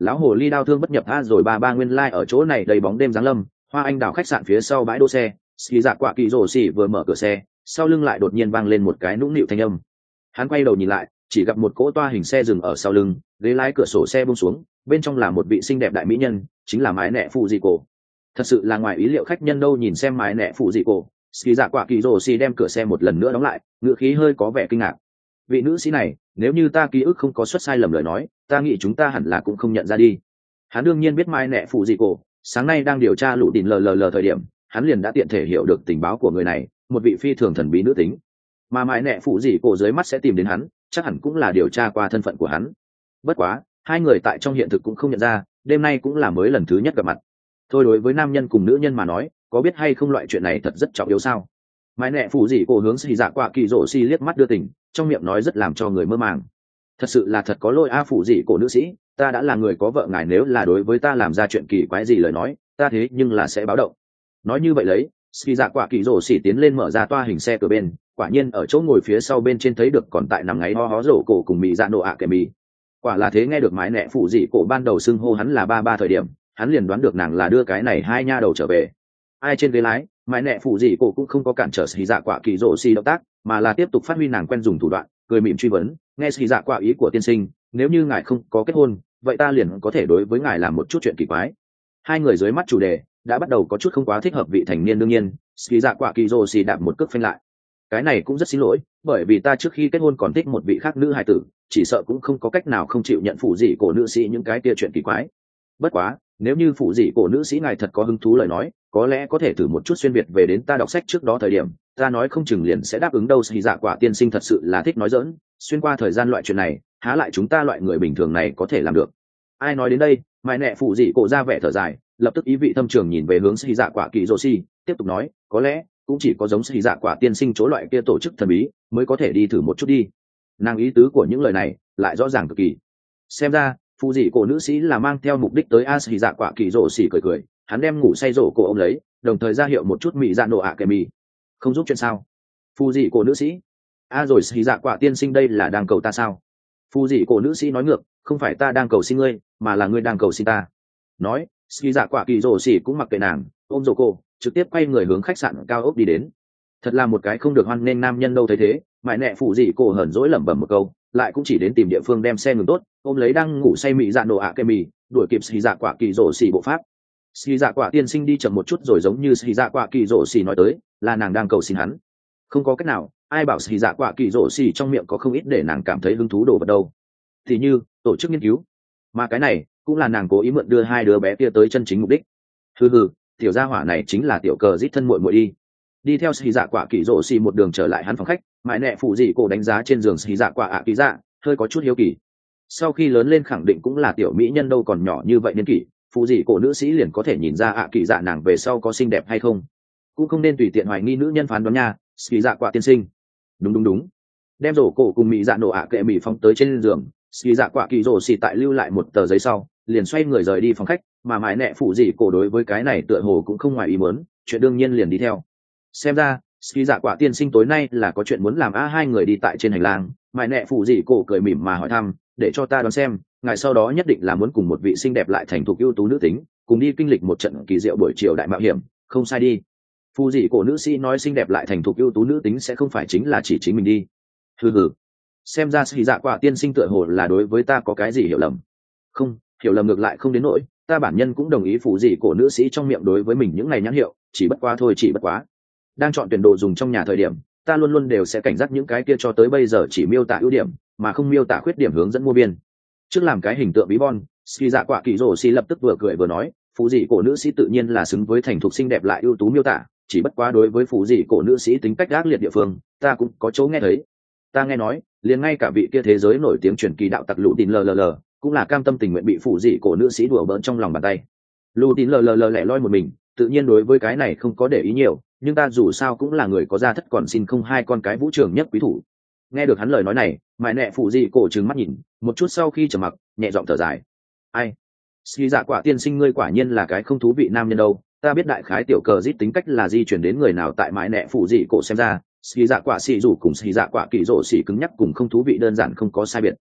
lão hồ ly đao thương bất nhập a rồi ba ba nguyên lai ở chỗ này đầy bóng đêm giáng lâm. Hoa anh đào khách sạn phía sau bãi đỗ xe, ski dạ quạ kỳ rổ xỉ vừa mở cửa xe, sau lưng lại đột nhiên vang lên một cái nũng nịu thanh âm. Hắn quay đầu nhìn lại, chỉ gặp một cỗ toa hình xe dừng ở sau lưng, ghế lái cửa sổ xe buông xuống, bên trong là một vị xinh đẹp đại mỹ nhân, chính là mái nẹ phụ dị cổ. Thật sự là ngoài ý liệu khách nhân đâu. Nhìn xem mái nẹ phụ dị cổ, ski dạ quạ kỳ rổ xỉ đem cửa xe một lần nữa đóng lại, ngựa khí hơi có vẻ kinh ngạc. Vị nữ sĩ này, nếu như ta ký ức không có xuất sai lầm lời nói, ta nghĩ chúng ta hẳn là cũng không nhận ra đi. Hắn đương nhiên biết mái nẹ phụ dị cổ, sáng nay đang điều tra lũ đỉnh lờ lờ lờ thời điểm, hắn liền đã tiện thể hiểu được tình báo của người này, một vị phi thường thần bí nữ tính. Mà mái nẹ phụ dị cổ dưới mắt sẽ tìm đến hắn, chắc hẳn cũng là điều tra qua thân phận của hắn. Bất quá, hai người tại trong hiện thực cũng không nhận ra, đêm nay cũng là mới lần thứ nhất gặp mặt. Thôi đối với nam nhân cùng nữ nhân mà nói, có biết hay không loại chuyện này thật rất trọng yếu sao? Mái nẹ phụ dị cổ hướng xì dạ quạ kỳ rổ xì liếc mắt đưa tình, trong miệng nói rất làm cho người mơ màng. Thật sự là thật có lỗi a phụ dị cổ nữ sĩ, ta đã là người có vợ ngài, nếu là đối với ta làm ra chuyện kỳ quái gì lời nói, ta thế nhưng là sẽ báo động. Nói như vậy lấy, xì dạ quạ kỳ rổ xì tiến lên mở ra toa hình xe cửa bên, quả nhiên ở chỗ ngồi phía sau bên trên thấy được còn tại nằm ngáy ho hó rổ cổ cùng mì dạ nổ ạ kẻ mì. Quả là thế, nghe được mái nẹ phụ dị cổ ban đầu xưng hô hắn là ba ba thời điểm, hắn liền đoán được nàng là đưa cái này hai nha đầu trở về. Ai trên ghế lái, mái nẹ phụ dị cổ cũng không có cản trở xì dạ quạ kỳ rổ xì động tác, mà là tiếp tục phát huy nàng quen dùng thủ đoạn, cười mỉm truy vấn, nghe xì dạ quạ ý của tiên sinh, nếu như ngài không có kết hôn, vậy ta liền có thể đối với ngài làm một chút chuyện kỳ quái. Hai người dưới mắt chủ đề đã bắt đầu có chút không quá thích hợp vị thành niên. Đương nhiên, xì dạ quạ kỳ rổ xì đạp một cước phanh lại. Cái này cũng rất xin lỗi, bởi vì ta trước khi kết hôn còn thích một vị khác nữ hài tử, chỉ sợ cũng không có cách nào không chịu nhận phụ dị cổ nữ sĩ những cái kia chuyện kỳ quái. Bất quá, nếu như phụ dị cổ nữ sĩ ngài thật có hứng thú lời nói, có lẽ có thể thử một chút xuyên việt về đến ta đọc sách trước đó thời điểm, ta nói không chừng liền sẽ đáp ứng đâu. Xì dạ quả tiên sinh thật sự là thích nói dỡn, xuyên qua thời gian loại chuyện này, há lại chúng ta loại người bình thường này có thể làm được. Ai nói đến đây, mãi nẹ phụ dị cổ ra vẻ thở dài, lập tức ý vị thâm trường nhìn về hướng xì dạ quả kỳ rô xì, tiếp tục nói, có lẽ cũng chỉ có giống xì dạ quả tiên sinh chỗ loại kia tổ chức thần bí mới có thể đi thử một chút đi. Nàng ý tứ của những lời này lại rõ ràng cực kỳ. Xem ra phụ dị cổ nữ sĩ là mang theo mục đích tới a. Xì dạ quả kỳ rô xì cười cười, hắn đem ngủ say rổ cổ ôm lấy, đồng thời ra hiệu một chút mị dạ nổ ạ kẻ mì. Không giúp chuyện sao? Phụ dị cổ nữ sĩ. A rồi xì dạ quả tiên sinh đây là đang cầu ta sao? Phụ dị cổ nữ sĩ nói ngược, không phải ta đang cầu xin ngươi, mà là ngươi đang cầu xin ta. Nói, xì dạ quả kỳ rổ xì cũng mặc kệ nàng, ôm rổ cổ, trực tiếp quay người hướng khách sạn cao ốc đi đến. Thật là một cái không được hoan nên nam nhân đâu thấy thế, mãi nẹ phụ dị cổ hờn dỗi lẩm bẩm một câu, lại cũng chỉ đến tìm địa phương đem xe ngừng tốt, ôm lấy đang ngủ say mị dạ nổ ạ kẻ mì, đuổi kịp xì dạ quả kỳ rổ xì bộ pháp. Xì dạ quả tiên sinh đi chậm một chút rồi, giống như xì dạ quả kỳ rổ xì nói tới, là nàng đang cầu xin hắn. Không có cách nào, ai bảo xì dạ quả kỳ rổ xì trong miệng có không ít để nàng cảm thấy hứng thú đồ vật đâu. Thì như tổ chức nghiên cứu, mà cái này cũng là nàng cố ý mượn đưa hai đứa bé kia tới chân chính mục đích. Hừ hừ, tiểu gia hỏa này chính là tiểu cờ rít thân muội muội đi. Đi theo xì dạ quả kỳ rổ xì một đường trở lại hắn phòng khách, mãi nẹ phụ dị cổ đánh giá trên giường xì dạ quả ạ kỳ dạ, hơi có chút hiếu kỳ. Sau khi lớn lên khẳng định cũng là tiểu mỹ nhân đâu, còn nhỏ như vậy niên kỷ, phụ dị cổ nữ sĩ liền có thể nhìn ra ạ kỳ dạ nàng về sau có xinh đẹp hay không. Cũng không nên tùy tiện hoài nghi nữ nhân phán đoán nha, xì dạ quả tiên sinh. Đúng đúng đúng. Đem rổ cổ cùng mỹ dạ nổ ạ kệ mỹ phóng tới trên giường, xì dạ quả kỳ rổ xì tại lưu lại một tờ giấy sau, liền xoay người rời đi phòng khách, mà mãi nẹ phụ dị cổ đối với cái này tựa hồ cũng không ngoài ý muốn, chuyện đương nhiên liền đi theo. Xem ra xì dạ quả tiên sinh tối nay là có chuyện muốn làm a. Hai người đi tại trên hành lang, mãi nẹ phụ dị cổ cười mỉm mà hỏi thăm, để cho ta đoán xem, ngài sau đó nhất định là muốn cùng một vị xinh đẹp lại thành thục ưu tú nữ tính cùng đi kinh lịch một trận kỳ diệu buổi chiều đại mạo hiểm, không sai đi. Phụ dị cổ nữ sĩ nói xinh đẹp lại thành thục ưu tú nữ tính sẽ không phải chính là chỉ chính mình đi. Hừ hừ, xem ra xì dạ quả tiên sinh tựa hồ là đối với ta có cái gì hiểu lầm. Không, hiểu lầm ngược lại không đến nỗi, ta bản nhân cũng đồng ý phụ dị cổ nữ sĩ trong miệng đối với mình những ngày nhãn hiệu, chỉ bất quá thôi, chỉ bất quá đang chọn tuyển đồ dùng trong nhà thời điểm, ta luôn luôn đều sẽ cảnh giác những cái kia cho tới bây giờ chỉ miêu tả ưu điểm mà không miêu tả khuyết điểm hướng dẫn mua biên. Trước làm cái hình tượng bí bon, ski dạ quả kỳ rổ xì lập tức vừa cười vừa nói, phụ dị cổ nữ sĩ tự nhiên là xứng với thành thục xinh đẹp lại ưu tú miêu tả, chỉ bất quá đối với phụ dị cổ nữ sĩ tính cách ác liệt địa phương, ta cũng có chỗ nghe thấy. Ta nghe nói, liền ngay cả vị kia thế giới nổi tiếng truyền kỳ đạo tặc lũ tín lờ lờ lờ cũng là cam tâm tình nguyện bị phụ dị cổ nữ sĩ đùa bỡn trong lòng bàn tay. Lũ tín lờ lờ lờ lẻ loi một mình, tự nhiên đối với cái này không có để ý nhiều, nhưng ta dù sao cũng là người có gia thất còn xin không hai con cái vũ trường nhất quý thủ. Nghe được hắn lời nói này, mãi nẹ phụ dị cổ trừng mắt nhìn một chút, sau khi trầm mặc nhẹ giọng thở dài. Ai, ski dạ quả tiên sinh ngươi quả nhiên là cái không thú vị nam nhân đâu. Ta biết đại khái tiểu cờ rít tính cách là di chuyển đến người nào, tại mãi nẹ phụ dị cổ xem ra ski dạ quả xì rủ cùng ski dạ quả kỳ rổ xì cứng nhắc cùng không thú vị đơn giản không có sai biệt.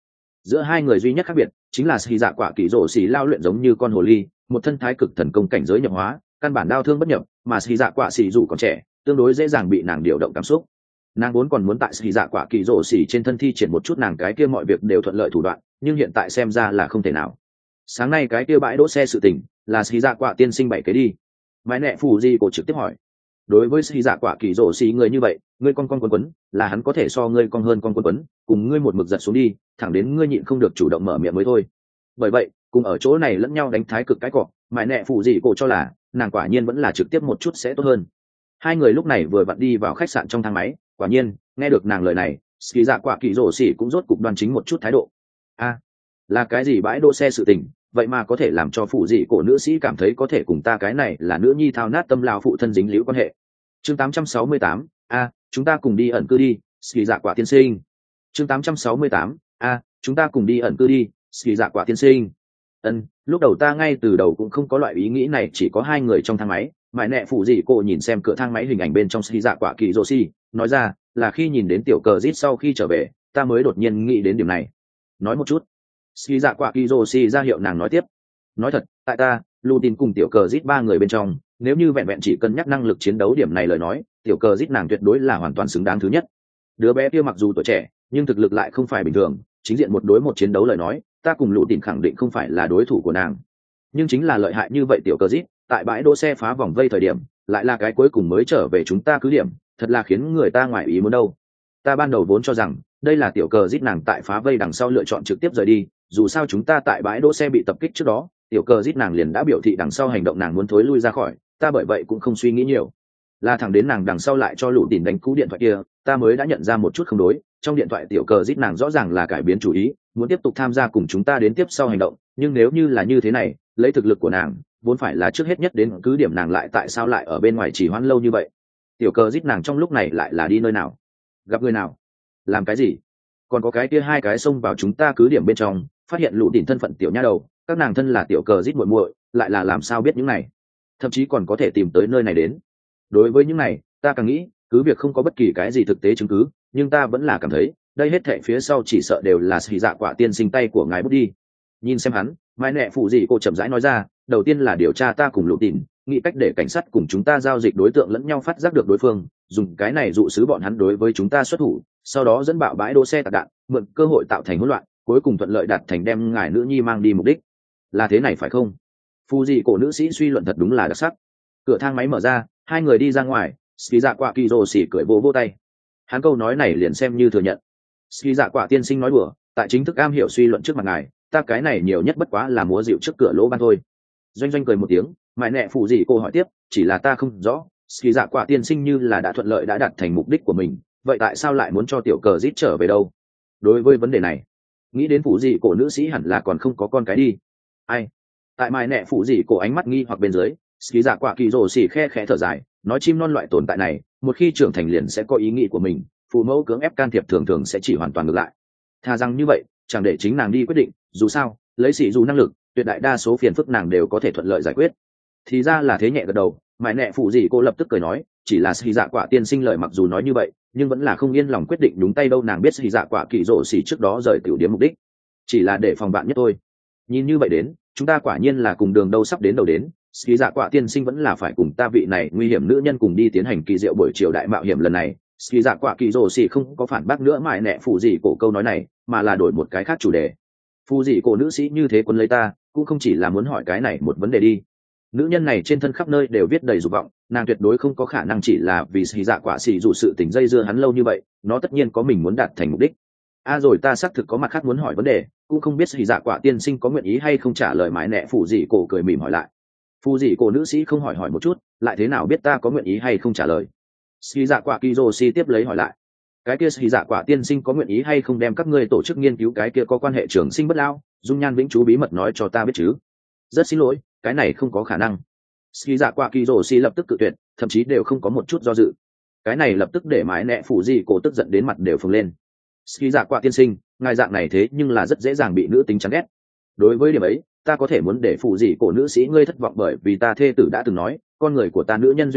giữa hai người duy nhất khác biệt chính là xì dạ quả kỳ rổ xì lao luyện giống như con hồ ly, một thân thái cực thần công cảnh giới nhập hóa, căn bản đau thương bất nhập, mà xì dạ quả xì dù còn trẻ tương đối dễ dàng bị nàng điều động cảm xúc. Nàng vốn còn muốn tại xì dạ quả kỳ rổ xì trên thân thi triển một chút nàng cái kia mọi việc đều thuận lợi thủ đoạn, nhưng hiện tại xem ra là không thể nào. Sáng nay cái kia bãi đỗ xe sự tình là xì dạ quả tiên sinh bảy kế đi. Mãi nẹ phù di cổ trực tiếp hỏi. Đối với xì dạ quả kỳ rổ xì người như vậy, ngươi con con quấn quấn là hắn có thể so ngươi con hơn con quấn quấn, cùng ngươi một mực giật xuống đi thẳng đến ngươi nhịn không được chủ động mở miệng mới thôi. Bởi vậy cùng ở chỗ này lẫn nhau đánh thái cực cái cọ, mãi nẹ phù di cổ cho là nàng quả nhiên vẫn là trực tiếp một chút sẽ tốt hơn. Hai người lúc này vừa vặn đi vào khách sạn trong thang máy, quả nhiên nghe được nàng lời này, xì dạ quả kỳ rổ xì cũng rốt cục đoan chính một chút thái độ. A, là cái gì bãi đỗ xe sự tình, vậy mà có thể làm cho phụ dị cổ nữ sĩ cảm thấy có thể cùng ta cái này là nữ nhi thao nát tâm lao phụ thân dính liễu quan hệ. Chương tám trăm sáu mươi tám, a, chúng ta cùng đi ẩn cư đi, xì dạ quả tiên sinh. Chương tám trăm sáu mươi tám, a, chúng ta cùng đi ẩn cư đi, xì dạ quả tiên sinh. Ân, lúc đầu ta ngay từ đầu cũng không có loại ý nghĩ này, chỉ có hai người trong thang máy. Mãi nẹ phụ dị cổ nhìn xem cửa thang máy hình ảnh bên trong xì dạ quả kỳ rô xì, nói ra là khi nhìn đến tiểu cờ rít sau khi trở về ta mới đột nhiên nghĩ đến điểm này. Nói một chút. Xì dạ quả kỳ rô xì ra hiệu nàng nói tiếp. Nói thật, tại ta lưu tin cùng tiểu cờ rít ba người bên trong, nếu như vẹn vẹn chỉ cân nhắc năng lực chiến đấu điểm này lời nói, tiểu cờ rít nàng tuyệt đối là hoàn toàn xứng đáng thứ nhất. Đứa bé kia mặc dù tuổi trẻ nhưng thực lực lại không phải bình thường, chính diện một đối một chiến đấu lời nói ta cùng lưu tin khẳng định không phải là đối thủ của nàng. Nhưng chính là lợi hại như vậy tiểu cờ rít tại bãi đỗ xe phá vòng vây thời điểm lại là cái cuối cùng mới trở về chúng ta cứ điểm, thật là khiến người ta ngoài ý muốn đâu. Ta ban đầu vốn cho rằng đây là tiểu cờ rít nàng tại phá vây đằng sau lựa chọn trực tiếp rời đi, dù sao chúng ta tại bãi đỗ xe bị tập kích trước đó tiểu cờ rít nàng liền đã biểu thị đằng sau hành động nàng muốn thối lui ra khỏi, ta bởi vậy cũng không suy nghĩ nhiều. Là thẳng đến nàng đằng sau lại cho lũ tìm đánh cú điện thoại kia ta mới đã nhận ra một chút không đối, trong điện thoại tiểu cờ rít nàng rõ ràng là cải biến chủ ý, muốn tiếp tục tham gia cùng chúng ta đến tiếp sau hành động, nhưng nếu như là như thế này, lấy thực lực của nàng vốn phải là trước hết nhất đến cứ điểm, nàng lại tại sao lại ở bên ngoài chỉ hoãn lâu như vậy? Tiểu cờ rít nàng trong lúc này lại là đi nơi nào, gặp người nào, làm cái gì? Còn có cái kia hai cái xông vào chúng ta cứ điểm bên trong phát hiện lũ tìm thân phận tiểu nha đầu, các nàng thân là tiểu cờ rít muội muội lại là làm sao biết những này, thậm chí còn có thể tìm tới nơi này đến. Đối với những này ta càng nghĩ cứ việc không có bất kỳ cái gì thực tế chứng cứ, nhưng ta vẫn là cảm thấy đây hết thệ phía sau chỉ sợ đều là xì dạ quả tiên sinh tay của ngài bút đi. Nhìn xem hắn, mãi nẹ phụ gì cô chậm rãi nói ra, đầu tiên là điều tra ta cùng lũ tìm, nghĩ cách để cảnh sát cùng chúng ta giao dịch đối tượng lẫn nhau phát giác được đối phương, dùng cái này dụ sứ bọn hắn đối với chúng ta xuất thủ, sau đó dẫn bạo bãi đỗ xe tạc đạn, mượn cơ hội tạo thành hỗn loạn, cuối cùng thuận lợi đạt thành đem ngài nữ nhi mang đi mục đích. Là thế này phải không? Phụ gì cổ nữ sĩ suy luận thật đúng là đặc sắc. Cửa thang máy mở ra, hai người đi ra ngoài, ski dạ quả kỳ rồ xỉ cười vô vô tay. Hắn câu nói này liền xem như thừa nhận. Ski dạ quả tiên sinh nói đùa, tại chính thức am hiểu suy luận trước mặt ngài, ta cái này nhiều nhất bất quá là múa dịu trước cửa lỗ ban thôi. Doanh doanh cười một tiếng, mãi nẹ phụ gì cô hỏi tiếp, chỉ là ta không rõ, ski dạ quả tiên sinh như là đã thuận lợi đã đạt thành mục đích của mình, vậy tại sao lại muốn cho tiểu cờ rít trở về đâu? Đối với vấn đề này, nghĩ đến phụ gì cổ nữ sĩ hẳn là còn không có con cái đi. Ai? Tại mãi nẹ phụ gì cổ ánh mắt nghi hoặc bên dưới, ski dạ quả kỳ rồ xỉ khe khẽ thở dài, nói chim non loại tồn tại này một khi trưởng thành liền sẽ có ý nghĩ của mình, phụ mẫu cưỡng ép can thiệp thường thường sẽ chỉ hoàn toàn ngược lại. Thà rằng như vậy chẳng để chính nàng đi quyết định, dù sao lấy sĩ dù năng lực tuyệt đại đa số phiền phức nàng đều có thể thuận lợi giải quyết. Thì ra là thế, nhẹ gật đầu, mãi nẹ phụ gì cô lập tức cười nói, chỉ là sĩ dạ quả tiên sinh lời mặc dù nói như vậy nhưng vẫn là không yên lòng quyết định đúng tay đâu. Nàng biết sĩ dạ quả kỳ rồ xỉ trước đó rời tiểu điểm mục đích chỉ là để phòng bạn nhất thôi. Nhìn như vậy đến chúng ta quả nhiên là cùng đường đâu sắp đến đầu đến, ski dạ quả tiên sinh vẫn là phải cùng ta vị này nguy hiểm nữ nhân cùng đi tiến hành kỳ diệu buổi chiều đại mạo hiểm lần này. Ski dạ quả kỳ rồ xỉ không có phản bác nữa mãi nẹ phụ gì cổ câu nói này, mà là đổi một cái khác chủ đề. Phụ gì cổ nữ sĩ như thế quân lấy ta cũng không chỉ là muốn hỏi cái này một vấn đề đi. Nữ nhân này trên thân khắp nơi đều viết đầy dục vọng, nàng tuyệt đối không có khả năng chỉ là vì ski dạ quả xỉ dù sự tình dây dưa hắn lâu như vậy, nó tất nhiên có mình muốn đạt thành mục đích. A à rồi ta xác thực có mặt khác muốn hỏi vấn đề, cũng không biết ski dạ quả tiên sinh có nguyện ý hay không trả lời. mãi nẹ phụ gì cổ cười mỉm hỏi lại. Phụ gì cổ nữ sĩ không hỏi hỏi một chút lại thế nào biết ta có nguyện ý hay không trả lời? Ski dạ quả Kizoshi tiếp lấy hỏi lại, cái kia ski dạ quả tiên sinh có nguyện ý hay không đem các ngươi tổ chức nghiên cứu cái kia có quan hệ trường sinh bất lao dung nhan vĩnh chú bí mật nói cho ta biết chứ? Rất xin lỗi, cái này không có khả năng. Ski dạ quả Kizoshi lập tức cự tuyệt, thậm chí đều không có một chút do dự. Cái này lập tức để mãi nẹ phụ gì cổ tức giận đến mặt đều phồng lên. Ski dạ quả tiên sinh, ngài dạng này thế nhưng là rất dễ dàng bị nữ tính chán ghét. Đối với điểm ấy ta có thể muốn để phụ gì cổ nữ sĩ ngươi thất vọng, bởi vì ta thê tử đã từng nói con người của ta nữ nhân duyên rất tốt,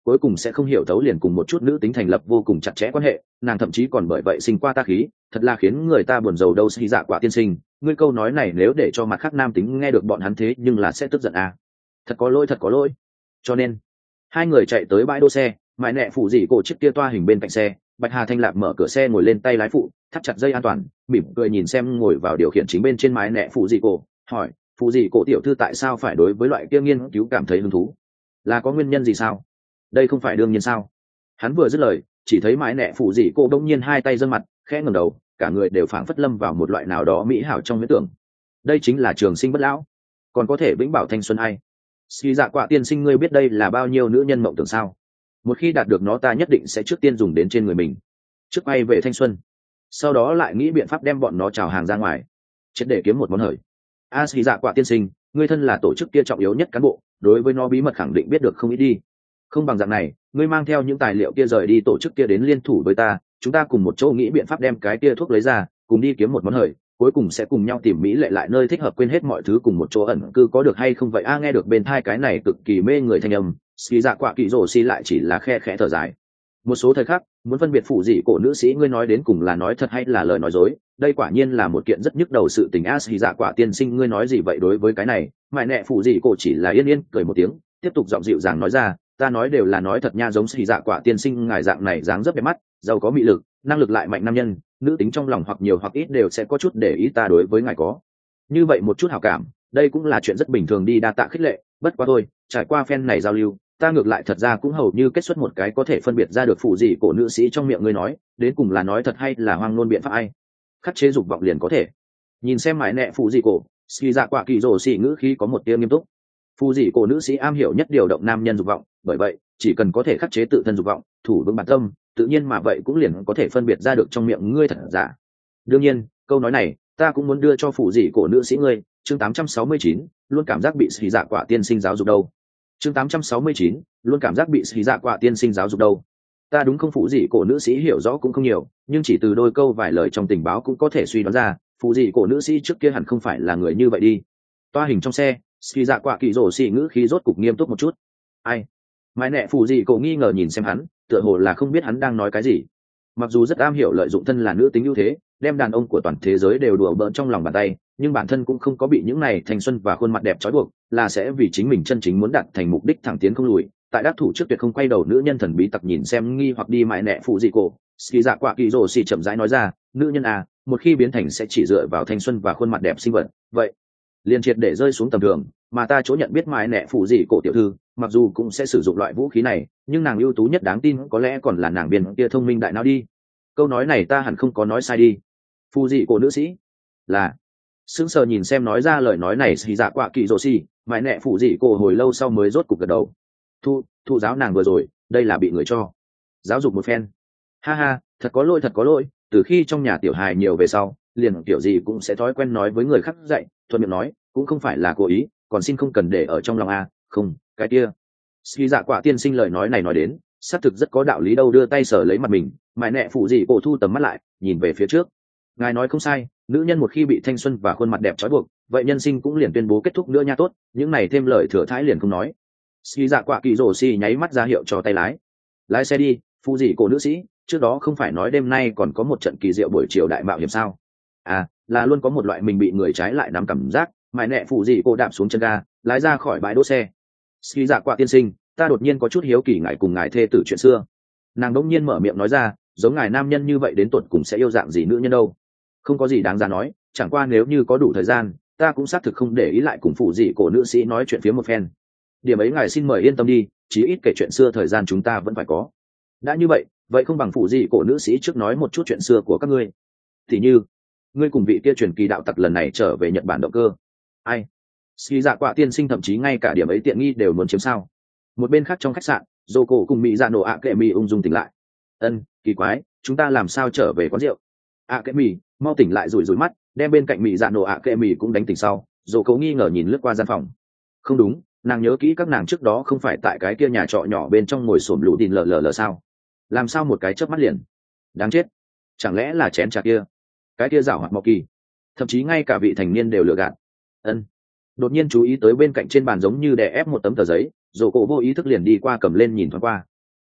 cuối cùng sẽ không hiểu thấu liền cùng một chút nữ tính thành lập vô cùng chặt chẽ quan hệ, nàng thậm chí còn bởi vậy sinh qua ta khí, thật là khiến người ta buồn rầu đâu. Xì dạ quả tiên sinh, ngươi câu nói này nếu để cho mặt khác nam tính nghe được bọn hắn thế nhưng là sẽ tức giận à. Thật có lỗi, thật có lỗi. Cho nên hai người chạy tới bãi đỗ xe, mãi nẹ phụ dị cổ chiếc kia toa hình bên cạnh xe, Bạch Hà Thanh Lạp mở cửa xe ngồi lên tay lái phụ, thắt chặt dây an toàn, mỉm cười nhìn xem ngồi vào điều khiển chính bên trên mái nẹ phụ dị cổ, hỏi phụ dị cổ tiểu thư tại sao phải đối với loại kia nghiên cứu cảm thấy hứng thú, là có nguyên nhân gì sao? Đây không phải đương nhiên sao? Hắn vừa dứt lời, chỉ thấy mái nẹ phụ dị cổ đông nhiên hai tay giơ mặt, khẽ ngẩng đầu, cả người đều phảng phất lâm vào một loại nào đó mỹ hảo trong huyễn tưởng. Đây chính là trường sinh bất lão, còn có thể vĩnh bảo thanh xuân ai? Ski dạ quạ tiên sinh, ngươi biết đây là bao nhiêu nữ nhân mộng tưởng sao? Một khi đạt được nó, ta nhất định sẽ trước tiên dùng đến trên người mình, trước bay về thanh xuân, sau đó lại nghĩ biện pháp đem bọn nó trào hàng ra ngoài, chết để kiếm một món hời. A Ski dạ quạ tiên sinh, ngươi thân là tổ chức kia trọng yếu nhất cán bộ, đối với nó bí mật khẳng định biết được không ít đi. Không bằng dạng này, ngươi mang theo những tài liệu kia rời đi tổ chức kia đến liên thủ với ta, chúng ta cùng một chỗ nghĩ biện pháp đem cái kia thuốc lấy ra, cùng đi kiếm một món hời, cuối cùng sẽ cùng nhau tìm mỹ lệ lại nơi thích hợp, quên hết mọi thứ, cùng một chỗ ẩn cư, có được hay không vậy? A nghe được bên thai cái này cực kỳ mê người thanh âm, Ski dạ quạ kỳ rồ xi lại chỉ là khe khẽ thở dài. Một số thời khắc muốn phân biệt phụ dị cổ nữ sĩ ngươi nói đến cùng là nói thật hay là lời nói dối, đây quả nhiên là một kiện rất nhức đầu sự tình. A Ski dạ quạ tiên sinh, ngươi nói gì vậy? Đối với cái này, mại nẹ phụ dị cổ chỉ là yên yên cười một tiếng, tiếp tục giọng dịu dàng nói ra, ta nói đều là nói thật nha. Giống Ski dạ quạ tiên sinh ngài dạng này dáng dấp đẹp mắt, giàu có mị lực, năng lực lại mạnh nam nhân, nữ tính trong lòng hoặc nhiều hoặc ít đều sẽ có chút để ý ta đối với ngài có như vậy một chút hảo cảm, đây cũng là chuyện rất bình thường đi, đa tạ khích lệ. Bất quá thôi, trải qua phen này giao lưu, ta ngược lại thật ra cũng hầu như kết xuất một cái có thể phân biệt ra được phụ dị cổ nữ sĩ trong miệng ngươi nói đến cùng là nói thật hay là hoang ngôn biện pháp ai. Khắc chế dục vọng liền có thể. Nhìn xem mãi nẹ phụ dị cổ, Ski dạ quạ kỳ rồ xì ngữ khí có một tia nghiêm túc. Phụ dị cổ nữ sĩ am hiểu nhất điều động nam nhân dục vọng, bởi vậy chỉ cần có thể khắc chế tự thân dục vọng, thủ vững bản tâm, tự nhiên mà vậy cũng liền có thể phân biệt ra được trong miệng ngươi thật giả. Đương nhiên, câu nói này ta cũng muốn đưa cho phụ dị cổ nữ sĩ ngươi. Chương tám trăm sáu mươi chín, luôn cảm giác bị Ski dạ quạ tiên sinh giáo dục đâu. Chương tám trăm sáu mươi chín, luôn cảm giác bị Ski dạ quạ tiên sinh giáo dục đâu. Ta đúng không? Phụ dị cổ nữ sĩ hiểu rõ cũng không nhiều, nhưng chỉ từ đôi câu vài lời trong tình báo cũng có thể suy đoán ra, phụ dị cổ nữ sĩ trước kia hẳn không phải là người như vậy đi. Toa hình trong xe, Ski dạ quạ kỳ rồ xì ngữ khí rốt cục nghiêm túc một chút. Ai? Mãi nẹ phụ dị cổ nghi ngờ nhìn xem hắn, tựa hồ là không biết hắn đang nói cái gì. Mặc dù rất am hiểu lợi dụng thân là nữ tính ưu thế, đem đàn ông của toàn thế giới đều đùa bỡn trong lòng bàn tay, nhưng bản thân cũng không có bị những này thanh xuân và khuôn mặt đẹp trói buộc, là sẽ vì chính mình chân chính muốn đạt thành mục đích thẳng tiến không lùi. Tại đắc thủ trước tuyệt không quay đầu nữ nhân thần bí tặc nhìn xem nghi hoặc đi mãi nẹ phụ dị cổ, Ski dạ quạ kỳ rồ xì chậm rãi nói ra, nữ nhân à, một khi biến thành sẽ chỉ dựa vào thanh xuân và khuôn mặt đẹp sinh vật, vậy liền triệt để rơi xuống tầm thường. Mà ta chỗ nhận biết mãi nẹ phụ dị cổ tiểu thư, mặc dù cũng sẽ sử dụng loại vũ khí này, nhưng nàng ưu tú nhất đáng tin có lẽ còn là nàng biên kia thông minh đại não đi. Câu nói này ta hẳn không có nói sai đi. Phụ dị cổ nữ sĩ là sững sờ nhìn xem nói ra lời nói này Ski dạ quạ kỳ rồ xì, mãi nẹ phụ dị cổ hồi lâu sau mới rốt cục gật đầu. Thu thụ giáo nàng vừa rồi, đây là bị người cho giáo dục một phen. Ha ha, thật có lỗi, thật có lỗi, từ khi trong nhà tiểu hài nhiều về sau, liền kiểu gì cũng sẽ thói quen nói với người khác dạy, thuận miệng nói, cũng không phải là cố ý, còn xin không cần để ở trong lòng a. Không, cái kia. Ski dạ quạ tiên sinh lời nói này nói đến, xác thực rất có đạo lý đâu. Đưa tay sờ lấy mặt mình, mãi nẹ phụ dị cổ thu tầm mắt lại, nhìn về phía trước. Ngài nói không sai, nữ nhân một khi bị thanh xuân và khuôn mặt đẹp trói buộc, vậy nhân sinh cũng liền tuyên bố kết thúc nữa nha. Tốt, những này thêm lời thừa thãi liền không nói. Ski dạ quạ kỳ rồ xì nháy mắt ra hiệu cho tay lái. Lái xe đi, phụ dị cổ nữ sĩ, trước đó không phải nói đêm nay còn có một trận kỳ diệu buổi chiều đại mạo hiểm sao? À, là luôn có một loại mình bị người trái lại nắm cảm giác. Mãi nẹ phụ dị cổ đạp xuống chân ga, lái ra khỏi bãi đỗ xe. Ski dạ quạ tiên sinh, ta đột nhiên có chút hiếu kỳ ngài cùng ngài thê tử chuyện xưa. Nàng đống nhiên mở miệng nói ra, giống ngài nam nhân như vậy đến tuột cùng sẽ yêu dạng gì nữ nhân đâu? Không có gì đáng giá nói, chẳng qua nếu như có đủ thời gian, ta cũng xác thực không để ý lại cùng phụ dị cổ nữ sĩ nói chuyện phía một phen. Điểm ấy ngài xin mời yên tâm đi, chí ít kể chuyện xưa thời gian chúng ta vẫn phải có. Đã như vậy, vậy không bằng phụ dị cổ nữ sĩ trước nói một chút chuyện xưa của các ngươi. Thì như, ngươi cùng vị kia truyền kỳ đạo tặc lần này trở về Nhật Bản động cơ. Ai? Ski dạ quạ tiên sinh thậm chí ngay cả điểm ấy tiện nghi đều muốn chiếm sao? Một bên khác trong khách sạn, Dô cổ cùng mỹ dạ nổ ạ kệ mì ung dung tỉnh lại. Ân, kỳ quái, chúng ta làm sao trở về quán rượu? ạ kệ mì mau tỉnh lại, rủi rủi mắt, đem bên cạnh mỹ dạ nổ ạ kệ mì cũng đánh tỉnh sau. Dô cổ nghi ngờ nhìn lướt qua gian phòng. Không đúng, nàng nhớ kỹ các nàng trước đó không phải tại cái kia nhà trọ nhỏ bên trong ngồi xổm lũ tin lờ lờ lờ sao? Làm sao một cái chớp mắt liền? Đáng chết, chẳng lẽ là chén trà kia? Cái kia giảo hoạt mọc kỳ, thậm chí ngay cả vị thành niên đều lừa gạt. Ân. Đột nhiên chú ý tới bên cạnh trên bàn giống như đè ép một tấm tờ giấy, Dô cổ vô ý thức liền đi qua cầm lên nhìn thoáng qua.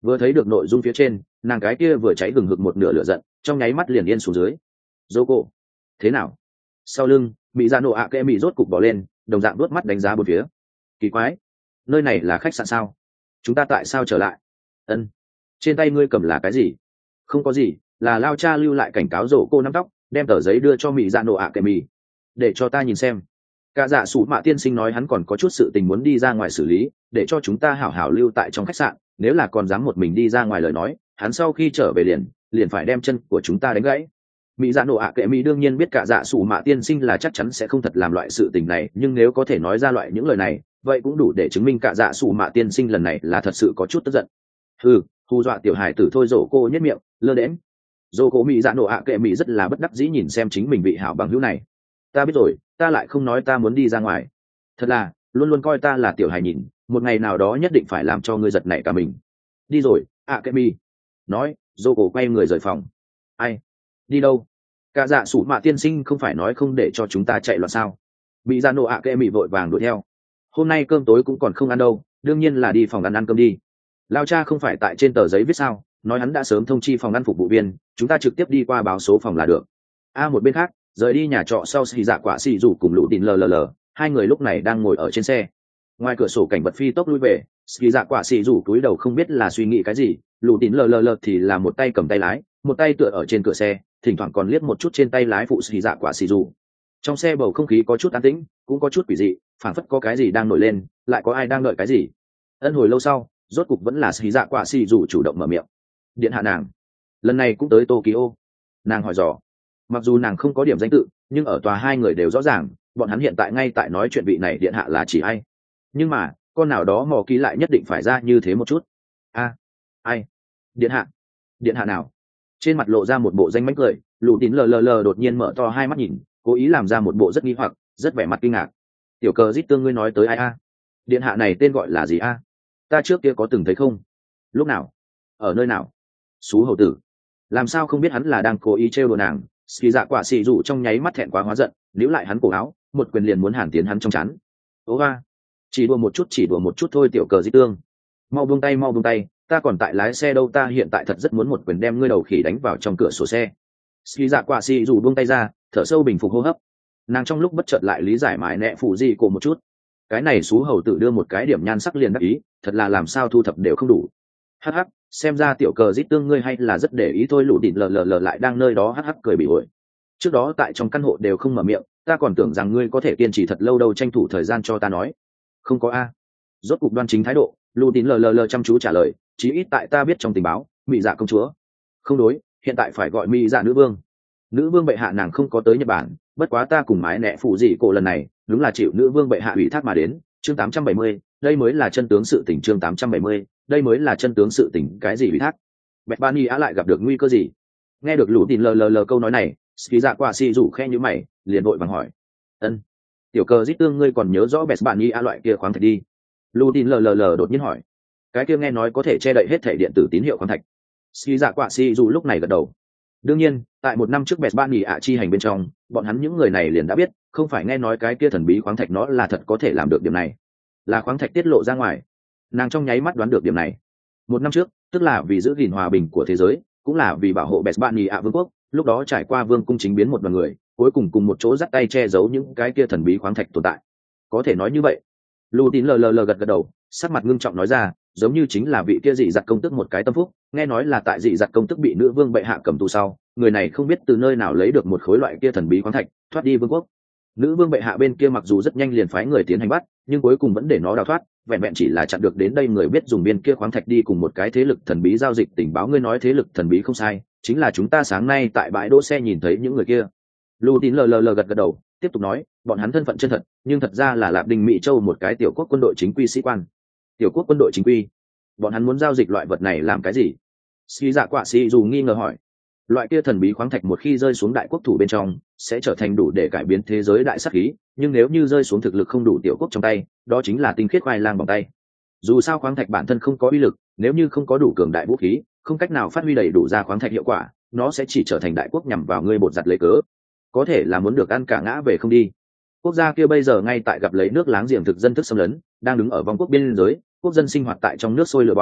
Vừa thấy được nội dung phía trên, nàng cái kia vừa cháy gừng hực một nửa lửa giận trong nháy mắt liền yên xuống dưới. Dô cổ, thế nào? Sau lưng mỹ dạ nổ ạ kệ mỹ rốt cục bỏ lên, đồng dạng đuốt mắt đánh giá bốn phía. Kỳ quái, nơi này là khách sạn sao? Chúng ta tại sao trở lại? Ân, trên tay ngươi cầm là cái gì? Không có gì, là lao cha lưu lại cảnh cáo rổ cô nắm tóc, đem tờ giấy đưa cho mỹ dạ nổ ạ kệ mỹ, để cho ta nhìn xem. Cả dạ sủ mạ tiên sinh nói hắn còn có chút sự tình muốn đi ra ngoài xử lý, để cho chúng ta hảo hảo lưu tại trong khách sạn, nếu là còn dám một mình đi ra ngoài lời nói, hắn sau khi trở về liền liền phải đem chân của chúng ta đánh gãy. Mỹ dạ nổ ạ kệ mỹ đương nhiên biết cả dạ sủ mạ tiên sinh là chắc chắn sẽ không thật làm loại sự tình này, nhưng nếu có thể nói ra loại những lời này, vậy cũng đủ để chứng minh cả dạ sủ mạ tiên sinh lần này là thật sự có chút tức giận. Ừ, hù dọa tiểu hài tử thôi, rổ cô nhất miệng lơ đễm. Rổ cô mỹ dạ nổ ạ kệ mỹ rất là bất đắc dĩ nhìn xem chính mình vị hảo bằng hữu này. Ta biết rồi, ta lại không nói ta muốn đi ra ngoài. Thật là luôn luôn coi ta là tiểu hài nhìn, một ngày nào đó nhất định phải làm cho ngươi giật nảy cả mình. Đi rồi, ạ kệ mỹ. Nói, rổ cô quay người rời phòng. Ai? Đi đâu? Cả dạ sủ mạ tiên sinh không phải nói không để cho chúng ta chạy loạn sao? Bị dạ nổ ạ kệ mỹ vội vàng đuổi theo. Hôm nay cơm tối cũng còn không ăn đâu, đương nhiên là đi phòng ăn ăn cơm đi. Lao cha không phải tại trên tờ giấy viết sao, nói hắn đã sớm thông chi phòng ăn phục vụ viên, chúng ta trực tiếp đi qua báo số phòng là được. A một bên khác, rời đi nhà trọ sau xì dạ quả xì rủ cùng lũ đỉnh lờ lờ lờ, hai người lúc này đang ngồi ở trên xe. Ngoài cửa sổ cảnh vật phi tốc lui về, xì dạ quả xì rủ cúi đầu không biết là suy nghĩ cái gì, lũ đỉnh lờ lờ lờ thì là một tay cầm tay lái, một tay tựa ở trên cửa xe, thỉnh thoảng còn liếc một chút trên tay lái phụ xì dạ quả xì rủ. Trong xe bầu không khí có chút an tĩnh, cũng có chút quỷ dị, phảng phất có cái gì đang nổi lên, lại có ai đang đợi cái gì. Ân hồi lâu sau, rốt cục vẫn là xì dạ quả xì rủ chủ động mở miệng. Điện hạ nàng lần này cũng tới Tokyo. Nàng hỏi dò. Mặc dù nàng không có điểm danh tự, nhưng ở tòa hai người đều rõ ràng bọn hắn hiện tại ngay tại nói chuyện vị này điện hạ là chỉ ai. Nhưng mà con nào đó mò ký lại nhất định phải ra như thế một chút. A, ai? Điện hạ? Điện hạ nào? Trên mặt lộ ra một bộ danh mánh cười, lù tín lờ lờ lờ đột nhiên mở to hai mắt nhìn, cố ý làm ra một bộ rất nghi hoặc, rất vẻ mặt kinh ngạc. Tiểu cờ rít tương ngươi nói tới ai a? Điện hạ này tên gọi là gì a? Ta trước kia có từng thấy không? Lúc nào? Ở nơi nào? Xú hầu tử, làm sao không biết hắn là đang cố ý trêu đùa nàng. Ski dạ quả xì rủ trong nháy mắt thẹn quá hóa giận, níu lại hắn cổ áo, một quyền liền muốn hàn tiến hắn trong chắn. Ố va, chỉ đùa một chút, chỉ đùa một chút thôi tiểu cờ di tương, mau buông tay, mau buông tay, ta còn tại lái xe đâu, ta hiện tại thật rất muốn một quyền đem ngươi đầu khỉ đánh vào trong cửa sổ xe. Ski dạ quả xì rủ buông tay ra, thở sâu bình phục hô hấp. Nàng trong lúc bất chợt lại lý giải mãi nẹ phụ gì cổ một chút. Cái này xú hầu tử đưa một cái điểm nhan sắc liền đắc ý, thật là làm sao thu thập đều không đủ. Hắc hắc, xem ra tiểu cờ rít tương ngươi hay là rất để ý thôi. Lũ đỉnh lờ lờ lờ lại đang nơi đó hắc hắc cười bị ổi. Trước đó tại trong căn hộ đều không mở miệng, ta còn tưởng rằng ngươi có thể kiên trì thật lâu đâu, tranh thủ thời gian cho ta nói. Không có a. Rốt cục đoan chính thái độ, lũ đỉnh lờ lờ lờ chăm chú trả lời, chí ít tại ta biết trong tình báo, mỹ dạ công chúa. Không đối, hiện tại phải gọi mỹ dạ nữ vương. Nữ vương bệ hạ nàng không có tới Nhật Bản, bất quá ta cùng mái nẹ phụ dị cổ lần này đúng là chịu nữ vương bệ hạ ủy thác mà đến. Chương tám trăm bảy mươi, đây mới là chân tướng sự tình. Chương tám trăm bảy mươi, đây mới là chân tướng sự tình. Cái gì ủy thác? Bẹt Bani á lại gặp được nguy cơ gì? Nghe được lũ tin lờ lờ lờ câu nói này, Ski dạ quả xì rủ khe như mày, liền vội vàng hỏi. Ân, tiểu cờ rít tương ngươi còn nhớ rõ Bẹt Bani á loại kia khoáng thạch đi? Lũ tin lờ lờ lờ đột nhiên hỏi. Cái kia nghe nói có thể che đậy hết thể điện tử tín hiệu khoáng thạch. Ski dạ quả xì rủ lúc này gật đầu. Đương nhiên, tại một năm trước Bẹt Bani á chi hành bên trong, bọn hắn những người này liền đã biết, không phải nghe nói cái kia thần bí khoáng thạch nó là thật có thể làm được điểm này, là khoáng thạch tiết lộ ra ngoài. Nàng trong nháy mắt đoán được điểm này. Một năm trước, tức là vì giữ gìn hòa bình của thế giới, cũng là vì bảo hộ Bẹt Bani á vương quốc, lúc đó trải qua vương cung chính biến một đoàn người, cuối cùng cùng một chỗ dắt tay che giấu những cái kia thần bí khoáng thạch tồn tại. Có thể nói như vậy. Lù tín lờ lờ lờ gật gật đầu, sắc mặt ngưng trọng nói ra, giống như chính là vị kia dị giặc công tức một cái tâm phúc, nghe nói là tại dị giặc công tức bị nữ vương bệ hạ cầm tù sau, người này không biết từ nơi nào lấy được một khối loại kia thần bí khoáng thạch, thoát đi vương quốc. Nữ vương bệ hạ bên kia mặc dù rất nhanh liền phái người tiến hành bắt, nhưng cuối cùng vẫn để nó đào thoát, vẹn vẹn chỉ là chặn được đến đây người biết dùng biên kia khoáng thạch đi cùng một cái thế lực thần bí giao dịch tình báo. Ngươi nói thế lực thần bí không sai, chính là chúng ta sáng nay tại bãi đỗ xe nhìn thấy những người kia. Lưu Tín lờ lờ lờ gật gật đầu, tiếp tục nói, bọn hắn thân phận chân thật, nhưng thật ra là Lạp Đình Mỹ Châu một cái tiểu quốc quân đội chính quy sĩ quan. Tiểu quốc quân đội chính quy? Bọn hắn muốn giao dịch loại vật này làm cái gì? Ski dạ quả sĩ dù nghi ngờ hỏi. Loại kia thần bí khoáng thạch một khi rơi xuống đại quốc thủ bên trong, sẽ trở thành đủ để cải biến thế giới đại sát khí, nhưng nếu như rơi xuống thực lực không đủ tiểu quốc trong tay, đó chính là tinh khiết khoai lang bằng tay. Dù sao khoáng thạch bản thân không có uy lực, nếu như không có đủ cường đại vũ khí, không cách nào phát huy đầy đủ ra khoáng thạch hiệu quả, nó sẽ chỉ trở thành đại quốc nhằm vào ngươi bột giặt lấy cớ. Có thể là muốn được ăn cả ngã về không đi. Quốc gia kia bây giờ ngay tại gặp lấy nước láng giềng thực dân thức xâm lấn, đang đứng ở vòng quốc biên giới, quốc dân sinh hoạt tại trong nước sôi lửa bỏng,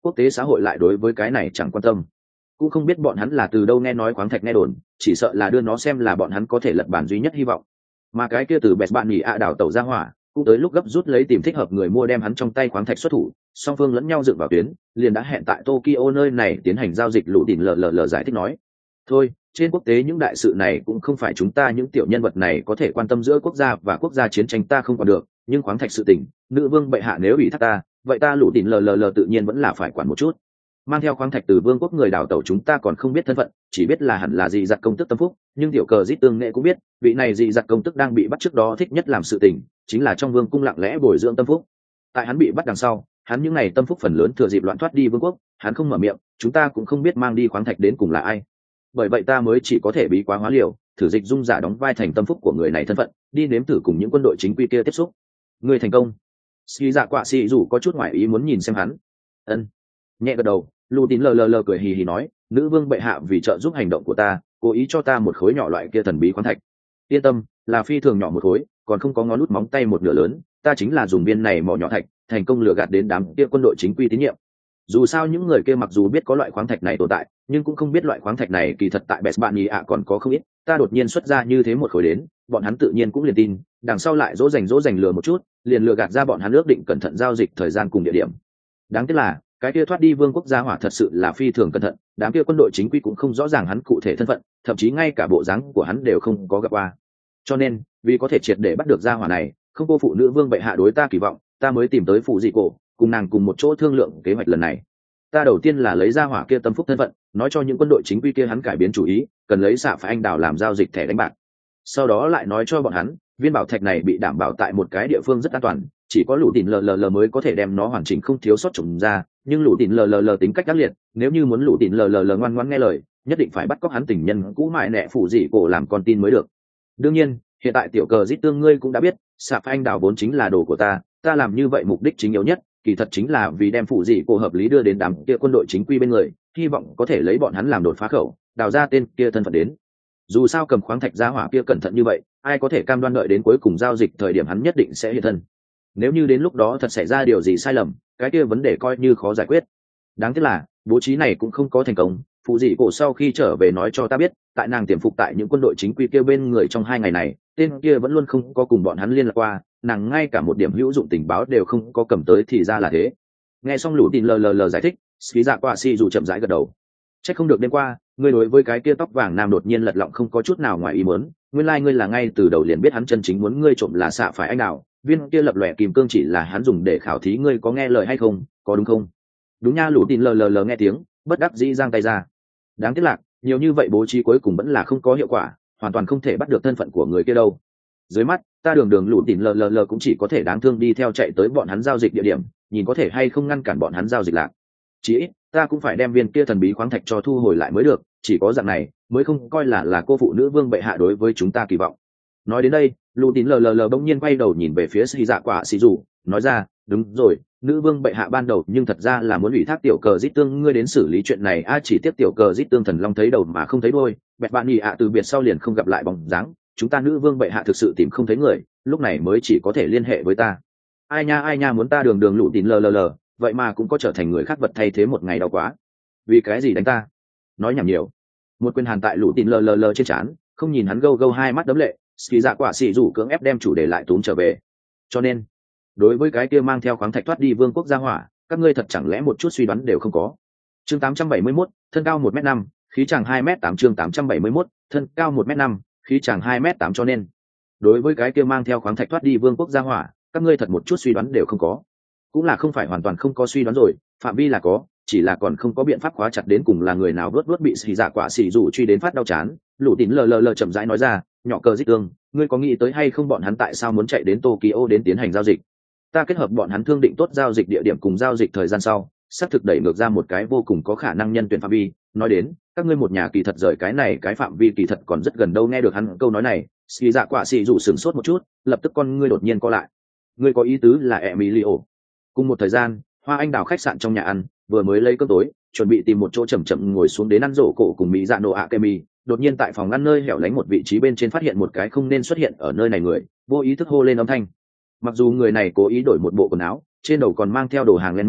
quốc tế xã hội lại đối với cái này chẳng quan tâm. Cũng không biết bọn hắn là từ đâu nghe nói khoáng thạch nghe đồn, chỉ sợ là đưa nó xem là bọn hắn có thể lật bản duy nhất hy vọng. Mà cái kia từ bẹt bạn nhỉ ạ đảo tàu ra hỏa, cũng tới lúc gấp rút lấy tìm thích hợp người mua đem hắn trong tay khoáng thạch xuất thủ, song phương lẫn nhau dựng vào tuyến, liền đã hẹn tại Tokyo nơi này tiến hành giao dịch. Lũ đỉnh lờ lờ lờ giải thích nói, thôi, trên quốc tế những đại sự này cũng không phải chúng ta những tiểu nhân vật này có thể quan tâm, giữa quốc gia và quốc gia chiến tranh ta không quản được, nhưng khoáng thạch sự tình, nữ vương bệ hạ nếu ủy thác ta, vậy ta Lũ đỉnh lờ lờ lờ tự nhiên vẫn là phải quản một chút. Mang theo khoáng thạch từ vương quốc người đào tẩu chúng ta còn không biết thân phận, chỉ biết là hẳn là dị giặc công tức tâm phúc, nhưng tiểu cờ dít tương nghệ cũng biết vị này dị giặc công tức đang bị bắt trước đó thích nhất làm sự tình chính là trong vương cung lặng lẽ bồi dưỡng tâm phúc. Tại hắn bị bắt đằng sau, hắn những ngày tâm phúc phần lớn thừa dịp loạn thoát đi vương quốc, hắn không mở miệng, chúng ta cũng không biết mang đi khoáng thạch đến cùng là ai. Bởi vậy ta mới chỉ có thể bí quá hóa liều, thử dịch dung giả đóng vai thành tâm phúc của người này thân phận, đi nếm thử cùng những quân đội chính quy kia tiếp xúc. Người thành công. Ski dạ quạ xì dù có chút ngoại ý muốn nhìn xem hắn. Ân. Nhẹ gật đầu, Lù Tín lờ lờ lờ cười hì hì nói, nữ vương bệ hạ vì trợ giúp hành động của ta, cố ý cho ta một khối nhỏ loại kia thần bí khoáng thạch. Yên tâm, là phi thường nhỏ một khối, còn không có ngón nút móng tay một nửa lớn, ta chính là dùng viên này mỏ nhỏ thạch, thành công lừa gạt đến đám kia quân đội chính quy tín nhiệm. Dù sao những người kia mặc dù biết có loại khoáng thạch này tồn tại, nhưng cũng không biết loại khoáng thạch này kỳ thật tại Bẹt Bạn Nhì ạ còn có không ít, ta đột nhiên xuất ra như thế một khối đến, bọn hắn tự nhiên cũng liền tin, đằng sau lại dỗ dành dỗ dành lừa một chút, liền lừa gạt ra bọn hắn ước định cẩn thận giao dịch thời gian cùng địa điểm. Đáng tiếc là cái kia thoát đi vương quốc gia hỏa thật sự là phi thường cẩn thận, đám kia quân đội chính quy cũng không rõ ràng hắn cụ thể thân phận, thậm chí ngay cả bộ dáng của hắn đều không có gặp qua. Cho nên vì có thể triệt để bắt được gia hỏa này, không cô phụ nữ vương bệ hạ đối ta kỳ vọng, ta mới tìm tới phụ dị cổ, cùng nàng cùng một chỗ thương lượng kế hoạch lần này. Ta đầu tiên là lấy gia hỏa kia tâm phúc thân phận, nói cho những quân đội chính quy kia hắn cải biến chủ ý, cần lấy xạ phải anh đào làm giao dịch thẻ đánh bạc. Sau đó lại nói cho bọn hắn, viên bảo thạch này bị đảm bảo tại một cái địa phương rất an toàn, chỉ có Lũ Tín lờ lờ lờ mới có thể đem nó hoàn chỉnh không thiếu sót trồng ra, nhưng Lũ Tín lờ lờ lờ tính cách ác liệt, nếu như muốn Lũ Tín lờ lờ lờ ngoan ngoãn nghe lời, nhất định phải bắt cóc hắn tình nhân cũ mại nẹ phủ dị cổ làm con tin mới được. Đương nhiên, hiện tại tiểu cờ dít tương ngươi cũng đã biết, xạ phải anh đào vốn chính là đồ của ta, ta làm như vậy mục đích chính yếu nhất, kỳ thật chính là vì đem phủ dị cổ hợp lý đưa đến đám kia quân đội chính quy bên người, hy vọng có thể lấy bọn hắn làm đột phá khẩu, đào ra tên kia thân phận đến. Dù sao cầm khoáng thạch ra hỏa kia cẩn thận như vậy, ai có thể cam đoan đợi đến cuối cùng giao dịch thời điểm hắn nhất định sẽ hiện thân. Nếu như đến lúc đó thật xảy ra điều gì sai lầm, cái kia vấn đề coi như khó giải quyết. Đáng tiếc là bố trí này cũng không có thành công. Phụ dị cổ sau khi trở về nói cho ta biết, tại nàng tiềm phục tại những quân đội chính quy kia bên người trong hai ngày này, tên kia vẫn luôn không có cùng bọn hắn liên lạc qua, nàng ngay cả một điểm hữu dụng tình báo đều không có cầm tới, thì ra là thế. Nghe xong Lũ Tín lờ lờ lờ giải thích, Ski dạ quạ xì dù chậm rãi gật đầu. Chắc không được đêm qua ngươi đối với cái kia tóc vàng nam đột nhiên lật lọng không có chút nào ngoài ý muốn, nguyên lai like ngươi là ngay từ đầu liền biết hắn chân chính muốn ngươi trộm là xạ phải anh nào, viên kia lập lòe kìm cương chỉ là hắn dùng để khảo thí ngươi có nghe lời hay không, có đúng không? Đúng nha. Lũ Tín lờ lờ lờ nghe tiếng bất đắc dĩ giang tay ra. Đáng tiếc lạc, nhiều như vậy bố trí cuối cùng vẫn là không có hiệu quả, hoàn toàn không thể bắt được thân phận của người kia đâu. Dưới mắt ta đường đường Lũ Tín lờ lờ lờ cũng chỉ có thể đáng thương đi theo chạy tới bọn hắn giao dịch địa điểm, nhìn có thể hay không ngăn cản bọn hắn giao dịch lạc. Chỉ ít ta cũng phải đem viên kia thần bí khoáng thạch cho thu hồi lại mới được, chỉ có dạng này mới không coi là là cô phụ nữ vương bệ hạ đối với chúng ta kỳ vọng. Nói đến đây, Lũ Tín lờ lờ lờ bỗng nhiên quay đầu nhìn về phía Ski dạ quạ xì dù, nói ra, đúng rồi, nữ vương bệ hạ ban đầu nhưng thật ra là muốn ủy thác tiểu cờ dít tương ngươi đến xử lý chuyện này, a à, chỉ tiếp tiểu cờ dít tương thần long thấy đầu mà không thấy đuôi, Bẹt Bạn Nhì ạ từ biệt sau liền không gặp lại bóng dáng, chúng ta nữ vương bệ hạ thực sự tìm không thấy người, lúc này mới chỉ có thể liên hệ với ta. Ai nha ai nha, muốn ta đường đường Lũ Tín lờ lờ lờ, vậy mà cũng có trở thành người khác vật thay thế một ngày đau quá. Vì cái gì đánh ta? Nói nhảm nhiều. Một quyền hàn tại Lũ Tín lờ lờ lờ trên trán, không nhìn hắn gâu gâu hai mắt đấm lệ, Ski dạ quạ xì rủ cưỡng ép đem chủ đề lại túm trở về. Cho nên đối với cái kia mang theo khoáng thạch thoát đi vương quốc gia hỏa, các ngươi thật chẳng lẽ một chút suy đoán đều không có? Chương tám trăm bảy mươi mốt, thân cao một mét năm, khí chàng hai mét tám. Chương tám trăm bảy mươi mốt, thân cao một mét năm, khí chàng hai mét tám. Cho nên đối với cái kia mang theo khoáng thạch thoát đi vương quốc gia hỏa, các ngươi thật một chút suy đoán đều không có. Cũng là không phải hoàn toàn không có suy đoán rồi, phạm vi là có, chỉ là còn không có biện pháp khóa chặt đến cùng là người nào vớt vớt bị xì dạ quả xì rủ truy đến phát đau chán. Lũ Tín lờ lờ lờ chậm rãi nói ra, nhỏ cờ dít tương, ngươi có nghĩ tới hay không bọn hắn tại sao muốn chạy đến Tokyo đến tiến hành giao dịch? Ta kết hợp bọn hắn thương định tốt giao dịch địa điểm cùng giao dịch thời gian sau, xác thực đẩy ngược ra một cái vô cùng có khả năng nhân tuyển phạm vi. Nói đến các ngươi một nhà kỳ thật rời cái này cái phạm vi kỳ thật còn rất gần đâu. Nghe được hắn câu nói này, xì dạ quả xì rủ sửng sốt một chút, lập tức con ngươi đột nhiên co lại. Ngươi có ý tứ là Emilio? Cùng một thời gian, Hoa Anh Đào khách sạn trong nhà ăn vừa mới lấy cơm tối, chuẩn bị tìm một chỗ chậm chậm ngồi xuống đến ăn rổ cổ cùng mỹ dạ nổ ạ kê mi, đột nhiên tại phòng ăn nơi hẻo lánh một vị trí bên trên phát hiện một cái không nên xuất hiện ở nơi này người, vô ý thức hô lên âm thanh. Mặc dù người này cố ý đổi một bộ quần áo, trên đầu còn mang theo đồ hàng len mũ,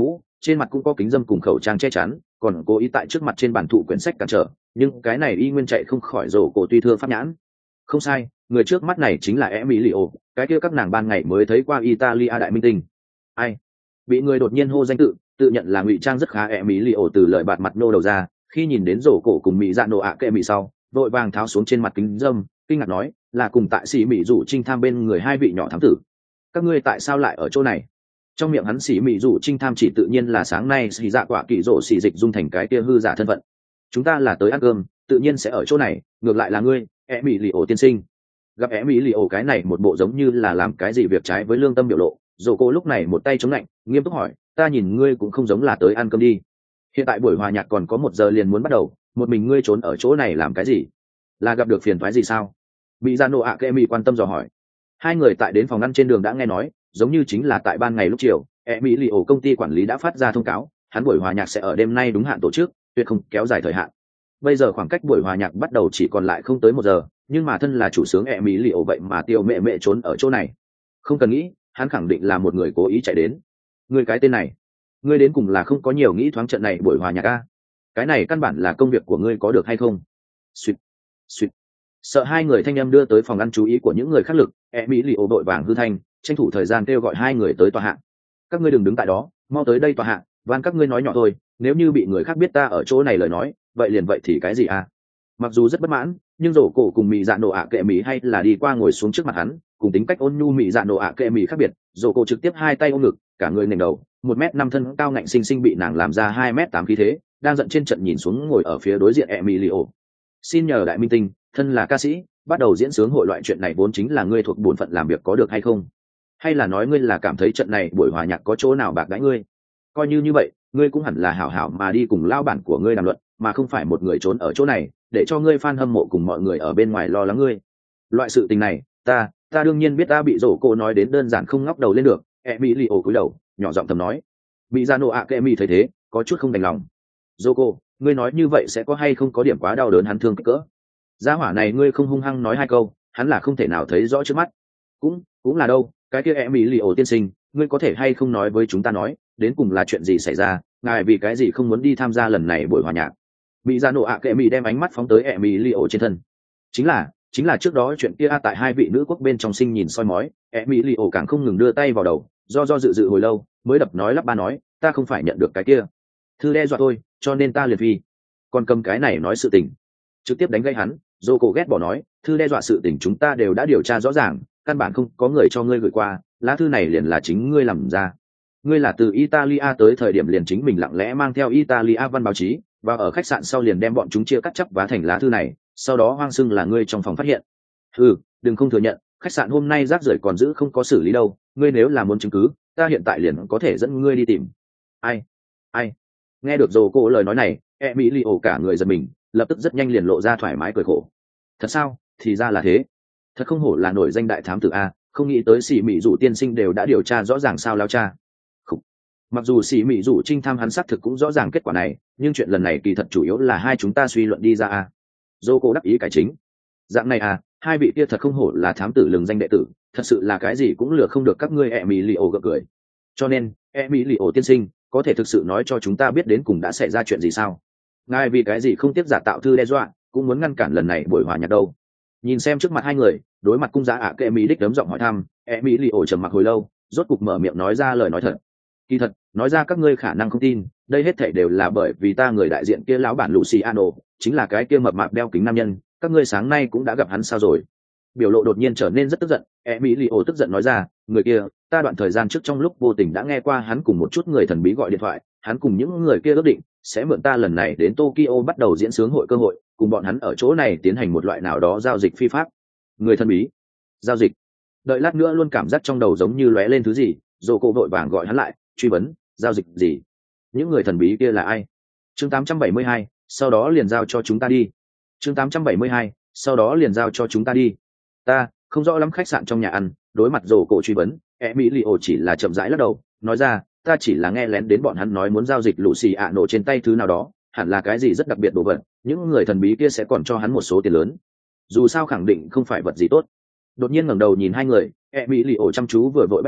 trên mặt cũng có kính dâm cùng khẩu trang che chắn, còn cố ý tại trước mặt trên bản thụ quyển sách cản trở, nhưng cái này y nguyên chạy không khỏi rổ cổ tuy thưa pháp nhãn. Không sai, người trước mắt này chính là Emilio, cái kia các nàng ban ngày mới thấy qua Italia đại minh tinh. Ai? Bị người đột nhiên hô danh tự, tự nhận là ngụy trang rất khá Emilio từ lời bạt mặt nô đầu ra, khi nhìn đến rổ cổ cùng mỹ dạ nổ ạ kệ mỹ sau, vội vàng tháo xuống trên mặt kính dâm, kinh ngạc nói, là cùng tại sĩ mỹ rủ trinh tham bên người hai vị nhỏ thám tử. Các ngươi tại sao lại ở chỗ này? Trong miệng hắn sĩ mỹ rủ trinh tham chỉ tự nhiên là sáng nay xì dạ quả kỳ rổ xì dịch dung thành cái kia hư giả thân phận. Chúng ta là tới ăn cơm, tự nhiên sẽ ở chỗ này, ngược lại là ngươi, Emilio tiên sinh. Gặp Emilio cái này một bộ giống như là làm cái gì việc trái với lương tâm biểu lộ, rổ cổ lúc này một tay chống lạnh, nghiêm túc hỏi, ta nhìn ngươi cũng không giống là tới ăn cơm đi. Hiện tại buổi hòa nhạc còn có một giờ liền muốn bắt đầu, một mình ngươi trốn ở chỗ này làm cái gì? Là gặp được phiền toái gì sao? Mỹ Gia Nô ạ Kệ Mỹ quan tâm dò hỏi. Hai người tại đến phòng ăn trên đường đã nghe nói, giống như chính là tại ban ngày lúc chiều, Emilio công ty quản lý đã phát ra thông cáo, hắn buổi hòa nhạc sẽ ở đêm nay đúng hạn tổ chức, tuyệt không kéo dài thời hạn. Bây giờ khoảng cách buổi hòa nhạc bắt đầu chỉ còn lại không tới một giờ, nhưng mà thân là chủ sướng Emilio vậy mà tiêu mẹ mẹ trốn ở chỗ này. Không cần nghĩ, hắn khẳng định là một người cố ý chạy đến. Người cái tên này, ngươi đến cùng là không có nhiều nghĩ thoáng trận này buổi hòa nhạc a? Cái này căn bản là công việc của ngươi có được hay không? Suýt, suýt. Sợ hai người thanh em đưa tới phòng ăn chú ý của những người khác lực, Emilio đội vàng hư thanh, tranh thủ thời gian kêu gọi hai người tới tòa hạ. Các ngươi đừng đứng tại đó, mau tới đây tòa hạ, van các ngươi nói nhỏ thôi, nếu như bị người khác biết ta ở chỗ này lời nói, vậy liền vậy thì cái gì à? Mặc dù rất bất mãn, nhưng rổ cổ cùng mỹ dạ nổ ạ kệ mỹ hay là đi qua ngồi xuống trước mặt hắn, cùng tính cách ôn nhu mỹ dạ nổ ạ kệ mỹ khác biệt, rổ cổ trực tiếp hai tay ôm ngực, cả người nền đầu, một mét năm thân cao ngạnh sinh sinh bị nàng làm ra hai mét tám khí thế, đang giận trên trận nhìn xuống ngồi ở phía đối diện Emilio. Xin nhờ đại minh tinh, thân là ca sĩ, bắt đầu diễn sướng hội loại chuyện này vốn chính là ngươi thuộc bổn phận làm việc có được hay không? Hay là nói ngươi là cảm thấy trận này buổi hòa nhạc có chỗ nào bạc đãi ngươi? Coi như như vậy, ngươi cũng hẳn là hảo hảo mà đi cùng lao bản của ngươi đàm luận, mà không phải một người trốn ở chỗ này, để cho ngươi fan hâm mộ cùng mọi người ở bên ngoài lo lắng ngươi. Loại sự tình này, ta, ta đương nhiên biết ta bị rổ cô nói đến đơn giản không ngóc đầu lên được. Emilio cúi đầu, nhỏ giọng thầm nói. Bị ra nổ ạ kệ mỹ thấy thế, có chút không đành lòng. Roko, ngươi nói như vậy sẽ có hay không có điểm quá đau đớn hắn thương kích cỡ? Gia hỏa này ngươi không hung hăng nói hai câu, hắn là không thể nào thấy rõ trước mắt. Cũng, cũng là đâu, cái kia Emilio tiên sinh, ngươi có thể hay không nói với chúng ta nói, đến cùng là chuyện gì xảy ra, ngài vì cái gì không muốn đi tham gia lần này buổi hòa nhạc? Bị ra nổ ạ kệ mỹ đem ánh mắt phóng tới Emilio trên thân. Chính là, chính là trước đó chuyện kia tại hai vị nữ quốc bên trong sinh nhìn soi mói, Emilio càng không ngừng đưa tay vào đầu, do do dự dự hồi lâu, mới đập nói lắp ba nói, ta không phải nhận được cái kia thư đe dọa tôi, cho nên ta liệt phi. Còn cầm cái này nói sự tình, trực tiếp đánh gây hắn. Dô cổ ghét bỏ nói, thư đe dọa sự tình chúng ta đều đã điều tra rõ ràng, căn bản không có người cho ngươi gửi qua, lá thư này liền là chính ngươi làm ra. Ngươi là từ Italia tới thời điểm liền chính mình lặng lẽ mang theo Italia văn báo chí, và ở khách sạn sau liền đem bọn chúng chia cắt chắp vá thành lá thư này, sau đó hoang xưng là ngươi trong phòng phát hiện. Ừ, đừng không thừa nhận, khách sạn hôm nay rác rưởi còn giữ không có xử lý đâu, ngươi nếu là muốn chứng cứ, ta hiện tại liền có thể dẫn ngươi đi tìm. Ai? Ai? Nghe được Dô cổ lời nói này, Emilio cả người giật mình, lập tức rất nhanh liền lộ ra thoải mái cười khổ. Thật sao? Thì ra là thế. Thật không hổ là nổi danh đại thám tử a, không nghĩ tới Sĩ Mỹ Dụ tiên sinh đều đã điều tra rõ ràng sao lao cha. Không. Mặc dù Sĩ Mỹ Dụ trinh tham hắn xác thực cũng rõ ràng kết quả này, nhưng chuyện lần này kỳ thật chủ yếu là hai chúng ta suy luận đi ra a. Dô cổ đắc ý cải chính. Dạng này à, hai vị kia thật không hổ là thám tử lừng danh đệ tử, thật sự là cái gì cũng lừa không được các ngươi. Emilio gượng cười. Cho nên, Emilio tiên sinh, có thể thực sự nói cho chúng ta biết đến cùng đã xảy ra chuyện gì sao? Ngài vì cái gì không tiếc giả tạo thư đe dọa, cũng muốn ngăn cản lần này buổi hòa nhạc đâu? Nhìn xem trước mặt hai người, đối mặt cung giá ạ kệ mỹ đích đấm giọng hỏi thăm, Emilio trầm mặc hồi lâu, rốt cục mở miệng nói ra lời nói thật. Kỳ thật, nói ra các ngươi khả năng không tin, đây hết thảy đều là bởi vì ta người đại diện kia lão bản Luciano, chính là cái kia mập mạp đeo kính nam nhân, các ngươi sáng nay cũng đã gặp hắn sao rồi? Biểu lộ đột nhiên trở nên rất tức giận, Emilio tức giận nói ra, người kia, ta đoạn thời gian trước trong lúc vô tình đã nghe qua hắn cùng một chút người thần bí gọi điện thoại, hắn cùng những người kia ước định sẽ mượn ta lần này đến Tokyo bắt đầu diễn sướng hội cơ hội, cùng bọn hắn ở chỗ này tiến hành một loại nào đó giao dịch phi pháp. Người thần bí? Giao dịch? Đợi lát nữa luôn cảm giác trong đầu giống như lóe lên thứ gì, Dô cô vội vàng gọi hắn lại, truy vấn, giao dịch gì? Những người thần bí kia là ai? Chương tám trăm bảy mươi hai, sau đó liền giao cho chúng ta đi. Chương tám trăm bảy mươi hai, sau đó liền giao cho chúng ta đi. Ta không rõ lắm. Khách sạn trong nhà ăn, đối mặt Dô cổ truy vấn, Emilio chỉ là chậm rãi lắc đầu, nói ra, ta chỉ là nghe lén đến bọn hắn nói muốn giao dịch Luciano trên tay thứ nào đó, hẳn là cái gì rất đặc biệt đồ vật, những người thần bí kia sẽ còn cho hắn một số tiền lớn. Dù sao khẳng định không phải vật gì tốt. Đột nhiên ngẩng đầu nhìn hai người, Emilio chăm chú vừa vội bắt nói,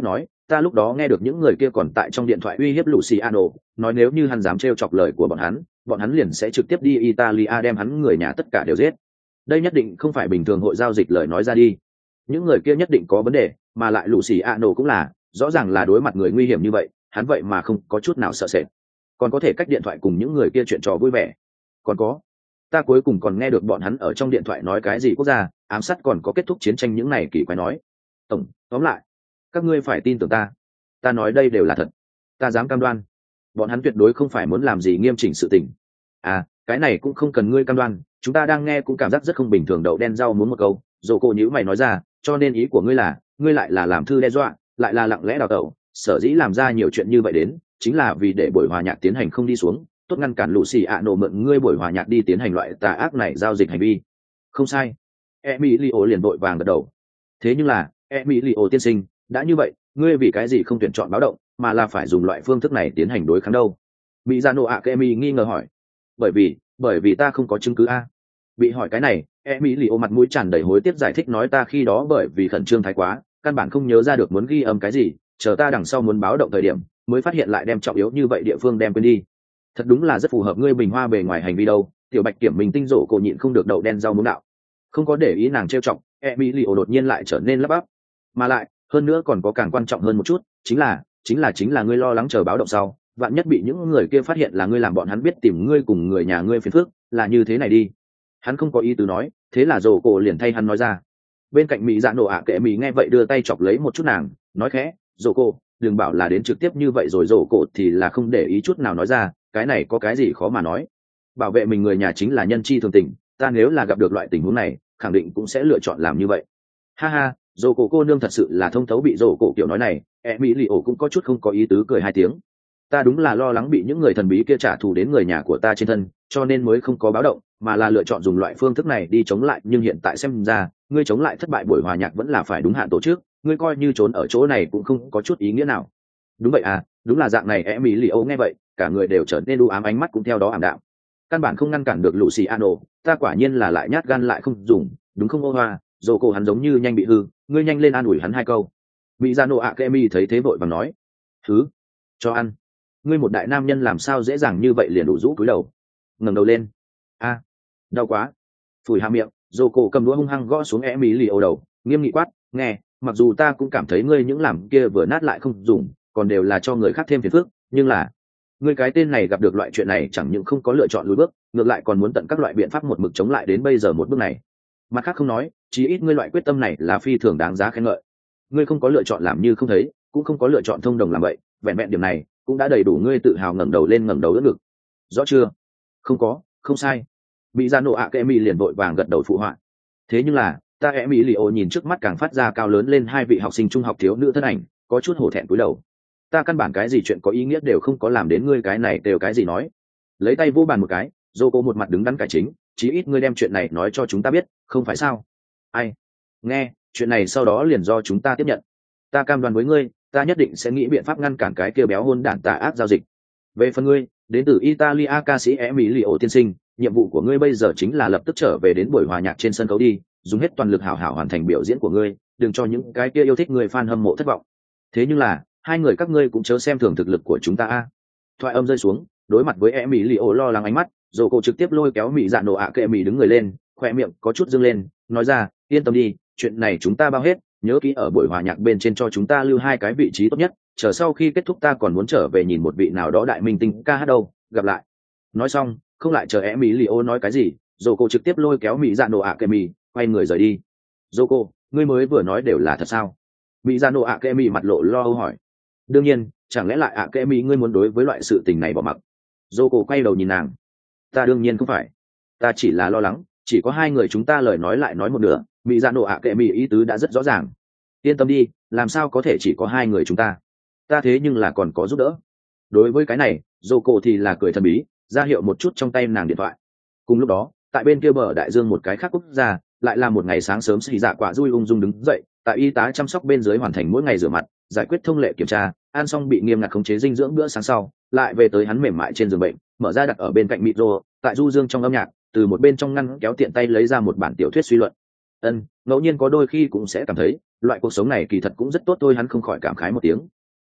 ta lúc đó nghe được những người kia còn tại trong điện thoại uy hiếp Luciano, nói nếu như hắn dám trêu chọc lời của bọn hắn, bọn hắn liền sẽ trực tiếp đi Italia đem hắn người nhà tất cả đều giết. Đây nhất định không phải bình thường hội giao dịch lời nói ra đi. Những người kia nhất định có vấn đề, mà lại Luciano cũng là, rõ ràng là đối mặt người nguy hiểm như vậy, hắn vậy mà không có chút nào sợ sệt, còn có thể cách điện thoại cùng những người kia chuyện trò vui vẻ. Còn có, ta cuối cùng còn nghe được bọn hắn ở trong điện thoại nói cái gì quốc gia ám sát còn có kết thúc chiến tranh những này kỳ quái nói. Tổng tóm lại, các ngươi phải tin tưởng ta, ta nói đây đều là thật, ta dám cam đoan bọn hắn tuyệt đối không phải muốn làm gì nghiêm chỉnh sự tình. À, cái này cũng không cần ngươi cam đoan, chúng ta đang nghe cũng cảm giác rất không bình thường. Đậu đen rau muốn một câu, dồ cô nhữ mày nói ra, cho nên ý của ngươi là ngươi lại là làm thư đe dọa, lại là lặng lẽ đào tẩu, sở dĩ làm ra nhiều chuyện như vậy đến chính là vì để buổi hòa nhạc tiến hành không đi xuống, tốt ngăn cản Luciano mượn ngươi buổi hòa nhạc đi tiến hành loại tà ác này giao dịch hành vi. Không sai. Emilio liền vội vàng gật đầu. Thế nhưng là, Emilio tiên sinh, đã như vậy, ngươi vì cái gì không tuyển chọn báo động, mà là phải dùng loại phương thức này tiến hành đối kháng đâu? Mizano Akemi nghi ngờ hỏi. Bởi vì, bởi vì ta không có chứng cứ a. Bị hỏi cái này, Emilio mặt mũi tràn đầy hối tiếc giải thích nói ta khi đó bởi vì khẩn trương thái quá, căn bản không nhớ ra được muốn ghi âm cái gì, chờ ta đằng sau muốn báo động thời điểm, mới phát hiện lại đem trọng yếu như vậy địa phương đem quên đi. Thật đúng là rất phù hợp ngươi bình hoa bề ngoài hành vi đâu. Tiểu Bạch Kiểm mình tinh rổ cổ nhịn không được đậu đen rau muống đạo. Không có để ý nàng trêu chọc, Emilio đột nhiên lại trở nên lắp bắp. Mà lại, hơn nữa còn có càng quan trọng hơn một chút, chính là, chính là chính là ngươi lo lắng chờ báo động sau, vạn nhất bị những người kia phát hiện là ngươi làm bọn hắn biết tìm ngươi cùng người nhà ngươi phiền phức, là như thế này đi. Hắn không có ý tứ nói, thế là rổ cổ liền thay hắn nói ra. Bên cạnh Mỹ Dạ Nổ ạ kệ Mỹ nghe vậy đưa tay chọc lấy một chút nàng, nói khẽ, rổ cổ, đừng bảo là đến trực tiếp như vậy rồi. Rổ cổ thì là không để ý chút nào nói ra, cái này có cái gì khó mà nói, bảo vệ mình người nhà chính là nhân chi thường tình, ta nếu là gặp được loại tình huống này khẳng định cũng sẽ lựa chọn làm như vậy. Ha ha, dồ cổ cô nương thật sự là thông thấu. Bị dồ cổ kiểu nói này, Emilio cũng có chút không có ý tứ cười hai tiếng. Ta đúng là lo lắng bị những người thần bí kia trả thù đến người nhà của ta trên thân, cho nên mới không có báo động, mà là lựa chọn dùng loại phương thức này đi chống lại. Nhưng hiện tại xem ra, ngươi chống lại thất bại buổi hòa nhạc vẫn là phải đúng hạn tổ chức, ngươi coi như trốn ở chỗ này cũng không có chút ý nghĩa nào. Đúng vậy à, đúng là dạng này. Emilio nghe vậy, cả người đều trở nên u ám, ánh mắt cũng theo đó ảm đạm. Căn bản không ngăn cản được Luciano, ta quả nhiên là lại nhát gan lại không dùng, đúng không ô hoa? Dồ cổ hắn giống như nhanh bị hư, ngươi nhanh lên an ủi hắn hai câu. Mizano Akemi thấy thế vội vàng nói, thứ cho ăn, ngươi một đại nam nhân làm sao dễ dàng như vậy liền đủ rũ cúi đầu, ngẩng đầu lên. A, đau quá. Phủi hạ miệng, dồ cổ cầm đũa hung hăng gõ xuống Emilio đầu, nghiêm nghị quát, nghe, mặc dù ta cũng cảm thấy ngươi những làm kia vừa nát lại không dùng, còn đều là cho người khác thêm phiền phức, nhưng là ngươi cái tên này gặp được loại chuyện này chẳng những không có lựa chọn lùi bước, ngược lại còn muốn tận các loại biện pháp một mực chống lại đến bây giờ một bước này. Mặt khác không nói, chí ít ngươi loại quyết tâm này là phi thường đáng giá khen ngợi. Ngươi không có lựa chọn làm như không thấy, cũng không có lựa chọn thông đồng làm vậy, vẹn vẹn điểm này cũng đã đầy đủ ngươi tự hào ngẩng đầu lên ngẩng đầu đỡ ngực. Rõ chưa? Không có, không sai. Bị Gia Nộ ạ kệ Mỹ liền vội vàng gật đầu phụ họa. Thế nhưng là, ta Emilio nhìn trước mắt càng phát ra cao lớn lên hai vị học sinh trung học thiếu nữ thân ảnh, có chút hổ thẹn cúi đầu. Ta căn bản cái gì chuyện có ý nghĩa đều không có làm đến, ngươi cái này đều cái gì nói. Lấy tay vô bàn một cái, dô cô một mặt đứng đắn cải chính, chí ít ngươi đem chuyện này nói cho chúng ta biết, không phải sao? Ai? Nghe, chuyện này sau đó liền do chúng ta tiếp nhận. Ta cam đoan với ngươi, ta nhất định sẽ nghĩ biện pháp ngăn cản cái kia béo hôn đản tà ác giao dịch. Về phần ngươi, đến từ Italia ca sĩ Emilio tiên sinh, nhiệm vụ của ngươi bây giờ chính là lập tức trở về đến buổi hòa nhạc trên sân khấu đi, dùng hết toàn lực hảo hảo hoàn thành biểu diễn của ngươi, đừng cho những cái kia yêu thích người fan hâm mộ thất vọng. Thế nhưng là, hai người các ngươi cũng chớ xem thường thực lực của chúng ta a. Thoại âm rơi xuống, đối mặt với Emilio lo lắng ánh mắt, dồ cổ trực tiếp lôi kéo Mỹ Dạ Nổ ạ kệ Mỹ đứng người lên, khoe miệng có chút dương lên, nói ra, yên tâm đi, chuyện này chúng ta bao hết, nhớ kỹ ở buổi hòa nhạc bên trên cho chúng ta lưu hai cái vị trí tốt nhất, chờ sau khi kết thúc ta còn muốn trở về nhìn một vị nào đó đại minh tinh ca hát đâu, gặp lại. Nói xong, không lại chờ Emilio nói cái gì, dồ cổ trực tiếp lôi kéo Mỹ Dạ Nổ ạ kệ Mỹ, quay người rời đi. Dồ cổ, ngươi mới vừa nói đều là thật sao? Mỹ Dạ Nổ ạ kệ Mỹ mặt lộ lo âu hỏi. Đương nhiên, chẳng lẽ lại ạ kệ Mỹ ngươi muốn đối với loại sự tình này bỏ mặc? Dô cổ quay đầu nhìn nàng. Ta đương nhiên không phải, ta chỉ là lo lắng, chỉ có hai người chúng ta lời nói lại nói một nửa. Mỹ Dạ Nổ ạ kệ Mỹ ý tứ đã rất rõ ràng. Yên tâm đi, làm sao có thể chỉ có hai người chúng ta? Ta thế nhưng là còn có giúp đỡ. Đối với cái này, dô cổ thì là cười thần bí, ra hiệu một chút trong tay nàng điện thoại. Cùng lúc đó, tại bên kia bờ đại dương một cái khác quốc gia, lại là một ngày sáng sớm, Sĩ Dạ Quả Dui ung dung đứng dậy, tại y tá chăm sóc bên dưới hoàn thành mỗi ngày rửa mặt, giải quyết thông lệ kiểm tra, ăn xong bị nghiêm ngặt khống chế dinh dưỡng bữa sáng sau, lại về tới hắn mềm mại trên giường bệnh, mở ra đặt ở bên cạnh micro, tại du dương trong âm nhạc, từ một bên trong ngăn kéo tiện tay lấy ra một bản tiểu thuyết suy luận. Ân, ngẫu nhiên có đôi khi cũng sẽ cảm thấy, loại cuộc sống này kỳ thật cũng rất tốt thôi, hắn không khỏi cảm khái một tiếng,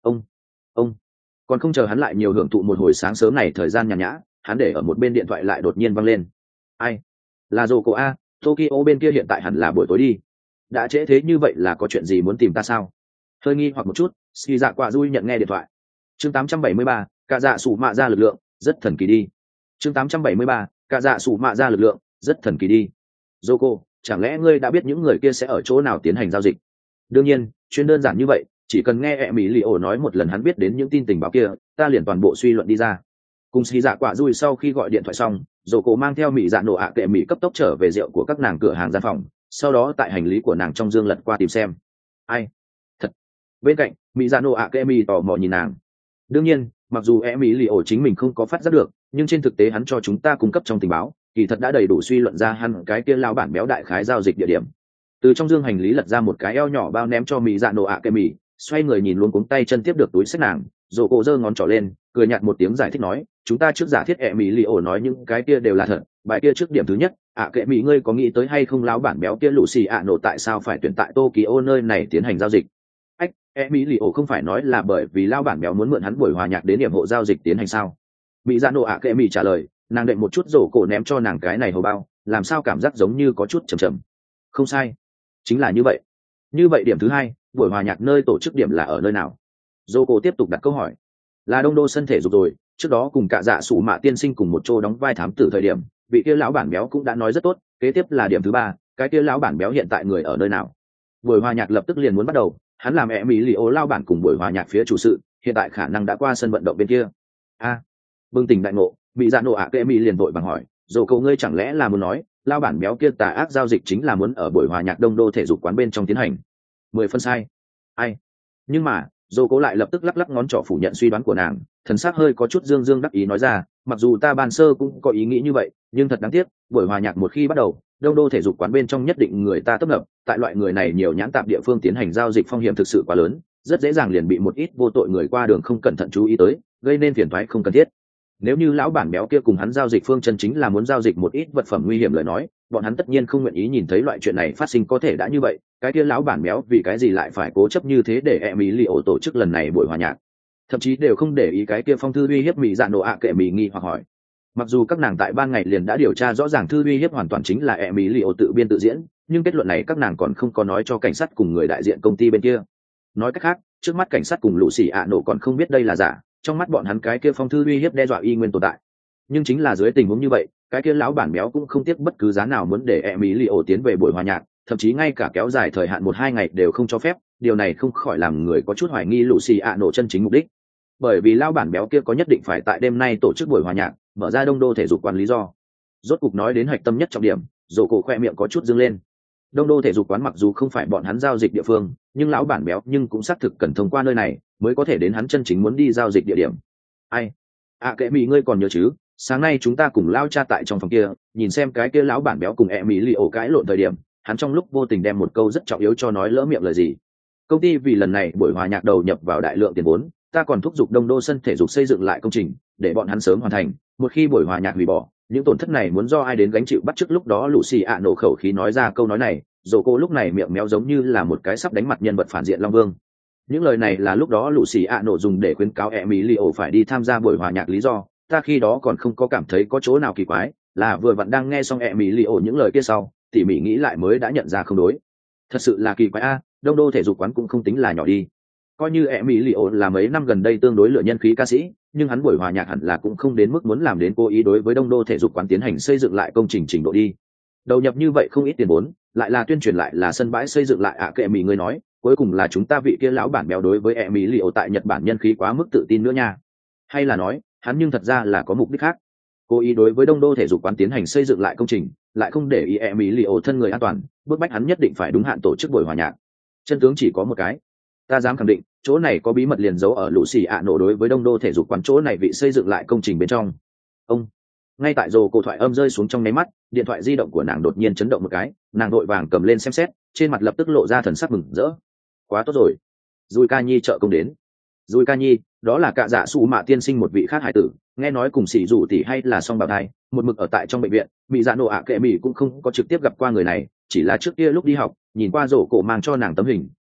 ông ông còn không chờ hắn lại nhiều hưởng thụ một hồi sáng sớm này thời gian nhàn nhã, hắn để ở một bên điện thoại lại đột nhiên văng lên. Ai? Là rồ cổ a, Tokyo bên kia hiện tại hẳn là buổi tối đi. Đã trễ thế như vậy là có chuyện gì muốn tìm ta sao? Hơi nghi hoặc một chút, Ski Dạ Quả Dui nhận nghe điện thoại. Chương tám trăm bảy mươi ba, cả dạ sủ mạ ra lực lượng, rất thần kỳ đi. Chương tám trăm bảy mươi ba, cả dạ sủ mạ ra lực lượng, rất thần kỳ đi. Zoko, chẳng lẽ ngươi đã biết những người kia sẽ ở chỗ nào tiến hành giao dịch? Đương nhiên, chuyện đơn giản như vậy, chỉ cần nghe ẹ mỹ lì ổ nói một lần hắn biết đến những tin tình báo kia, ta liền toàn bộ suy luận đi ra. Cùng Ski Dạ Quả Dui sau khi gọi điện thoại xong, Zoko mang theo mỹ dạ nổ ạ kệ mỹ cấp tốc trở về rượu của các nàng cửa hàng gian phòng, sau đó tại hành lý của nàng trong dương lật qua tìm xem. Ai? Thật. Bên cạnh, mỹ dạ nổ ạ kệ mỹ tò mò nhìn nàng. Đương nhiên, mặc dù ẹ mỹ lì ổ chính mình không có phát giác được, nhưng trên thực tế hắn cho chúng ta cung cấp trong tình báo, kỳ thật đã đầy đủ suy luận ra hắn cái kia lao bản béo đại khái giao dịch địa điểm. Từ trong dương hành lý lật ra một cái eo nhỏ bao ném cho mỹ dạ nổ ạ kệ mỹ, xoay người nhìn luôn cuống tay chân tiếp được túi sách nàng, rồi cổ giơ ngón trỏ lên, cười nhạt một tiếng giải thích nói, chúng ta trước giả thiết ẹ mỹ lì ổ nói những cái kia đều là thật. Bài kia trước điểm thứ nhất, ạ kệ mỹ ngươi có nghĩ tới hay không lão bản béo kia lũ xì ạ nổ tại sao phải tuyển tại Tokyo nơi này tiến hành giao dịch? Ách, ẹ mỹ lì ổ không phải nói là bởi vì lão bản béo muốn mượn hắn buổi hòa nhạc đến điểm hộ giao dịch tiến hành sao? Mỹ dạ nổ ạ kệ mỹ trả lời, nàng đệm một chút rổ cổ ném cho nàng cái này hầu bao, làm sao cảm giác giống như có chút chầm chầm. Không sai, chính là như vậy. Như vậy điểm thứ hai, buổi hòa nhạc nơi tổ chức điểm là ở nơi nào? Rổ cổ tiếp tục đặt câu hỏi. Là đông đô sân thể dục rồi, trước đó cùng cả dạ sủ mạ tiên sinh cùng một chỗ đóng vai thám tử thời điểm, vị kia lão bản béo cũng đã nói rất tốt. Kế tiếp là điểm thứ ba, cái kia lão bản béo hiện tại người ở nơi nào? Buổi hòa nhạc lập tức liền muốn bắt đầu, hắn làm mẹ mỹ lì ô lao bản cùng buổi hòa nhạc phía chủ sự, hiện tại khả năng đã qua sân vận động bên kia. A, à, bừng tỉnh đại ngộ, bị dạ nổ ạ kệ mỹ liền vội bằng hỏi, dồ cậu ngươi chẳng lẽ là muốn nói lao bản béo kia tà ác giao dịch chính là muốn ở buổi hòa nhạc đông đô thể dục quán bên trong tiến hành? Mười phân sai. Ai? Nhưng mà dồ cố lại lập tức lắc lắc ngón trỏ phủ nhận suy đoán của nàng, thần sắc hơi có chút dương dương đắc ý nói ra, mặc dù ta ban sơ cũng có ý nghĩ như vậy, nhưng thật đáng tiếc, buổi hòa nhạc một khi bắt đầu, đông đô thể dục quán bên trong nhất định người ta tấp nập, tại loại người này nhiều nhãn tạp địa phương tiến hành giao dịch phong hiểm thực sự quá lớn, rất dễ dàng liền bị một ít vô tội người qua đường không cẩn thận chú ý tới, gây nên phiền toái không cần thiết. Nếu như lão bản béo kia cùng hắn giao dịch phương chân chính là muốn giao dịch một ít vật phẩm nguy hiểm lời nói, bọn hắn tất nhiên không nguyện ý nhìn thấy loại chuyện này phát sinh. Có thể đã như vậy, cái kia lão bản béo vì cái gì lại phải cố chấp như thế để em ý li ổ tổ chức lần này buổi hòa nhạc, thậm chí đều không để ý cái kia phong thư uy hiếp mỹ dạ nổ ạ kệ mỹ nghi hoặc hỏi. Mặc dù các nàng tại ban ngày liền đã điều tra rõ ràng thư uy hiếp hoàn toàn chính là em ý li ổ tự biên tự diễn, nhưng kết luận này các nàng còn không có nói cho cảnh sát cùng người đại diện công ty bên kia. Nói cách khác, trước mắt cảnh sát cùng lũ xì ạ nổ còn không biết đây là giả, trong mắt bọn hắn cái kia phong thư uy hiếp đe dọa y nguyên tồn tại. Nhưng chính là dưới tình huống như vậy, cái kia lão bản béo cũng không tiếc bất cứ giá nào muốn để em ý li ổ tiến về buổi hòa nhạc, thậm chí ngay cả kéo dài thời hạn một hai ngày đều không cho phép. Điều này không khỏi làm người có chút hoài nghi lũ xì ạ nổ chân chính mục đích, bởi vì lão bản béo kia có nhất định phải tại đêm nay tổ chức buổi hòa nhạc, mở ra đông đô thể dục quán lý do. Rốt cục nói đến hạch tâm nhất trọng điểm, rổ cổ khoe miệng có chút dương lên. Đông đô thể dục quán mặc dù không phải bọn hắn giao dịch địa phương, nhưng lão bản béo nhưng cũng xác thực cần thông qua nơi này mới có thể đến hắn chân chính muốn đi giao dịch địa điểm. Ai? À kệ mỹ ngươi còn nhớ chứ? Sáng nay chúng ta cùng lao cha tại trong phòng kia, nhìn xem cái kia lão bản béo cùng e mỹ li ổ cãi lộn thời điểm, hắn trong lúc vô tình đem một câu rất trọng yếu cho nói lỡ miệng lời gì. Công ty vì lần này buổi hòa nhạc đầu nhập vào đại lượng tiền vốn, ta còn thúc giục đông đô sân thể dục xây dựng lại công trình để bọn hắn sớm hoàn thành. Một khi buổi hòa nhạc hủy bỏ, những tổn thất này muốn do ai đến gánh chịu? Bắt chước lúc đó lũ xì ạ nổ khẩu khí nói ra câu nói này, dồ cô lúc này miệng méo giống như là một cái sắp đánh mặt nhân vật phản diện long vương. Những lời này là lúc đó lũ xì ạ nổ dùng để khuyến cáo Emilio phải đi tham gia buổi hòa nhạc lý do. Ta khi đó còn không có cảm thấy có chỗ nào kỳ quái, là vừa vặn đang nghe xong Emilio những lời kia sau, tỉ mỉ nghĩ lại mới đã nhận ra không đối. Thật sự là kỳ quái a, đông đô thể dục quán cũng không tính là nhỏ đi. Coi như Emilio là mấy năm gần đây tương đối lựa nhân khí ca sĩ, nhưng hắn buổi hòa nhạc hẳn là cũng không đến mức muốn làm đến cố ý đối với đông đô thể dục quán tiến hành xây dựng lại công trình trình độ đi. Đầu nhập như vậy không ít tiền vốn, lại là tuyên truyền lại là sân bãi xây dựng lại ạ à, kệ mỹ người nói, cuối cùng là chúng ta vị kia lão bản béo đối với Emilio tại Nhật Bản nhân khí quá mức tự tin nữa nha. Hay là nói, hắn nhưng thật ra là có mục đích khác, cố ý đối với đông đô thể dục quán tiến hành xây dựng lại công trình, lại không để ý Emilio thân người an toàn, bức bách hắn nhất định phải đúng hạn tổ chức buổi hòa nhạc. Chân tướng chỉ có một cái, ta dám khẳng định, chỗ này có bí mật liền giấu ở lũ xì ạ nổ đối với đông đô thể dục quán chỗ này vị xây dựng lại công trình bên trong. Ông ngay tại rồ cổ thoại âm rơi xuống trong nháy mắt, điện thoại di động của nàng đột nhiên chấn động một cái, nàng đội vàng cầm lên xem xét, trên mặt lập tức lộ ra thần sắc mừng rỡ. Quá tốt rồi, Dùi Ca Nhi trợ công đến. Dùi Ca Nhi, đó là cạ dạ sủ mạ tiên sinh một vị khác hải tử, nghe nói cùng xỉ rủ tỷ hay là song bào thai, một mực ở tại trong bệnh viện. Mỹ dạ nổ ạ kệ mỹ cũng không có trực tiếp gặp qua người này, chỉ là trước kia lúc đi học nhìn qua rổ cổ mang cho nàng tấm hình,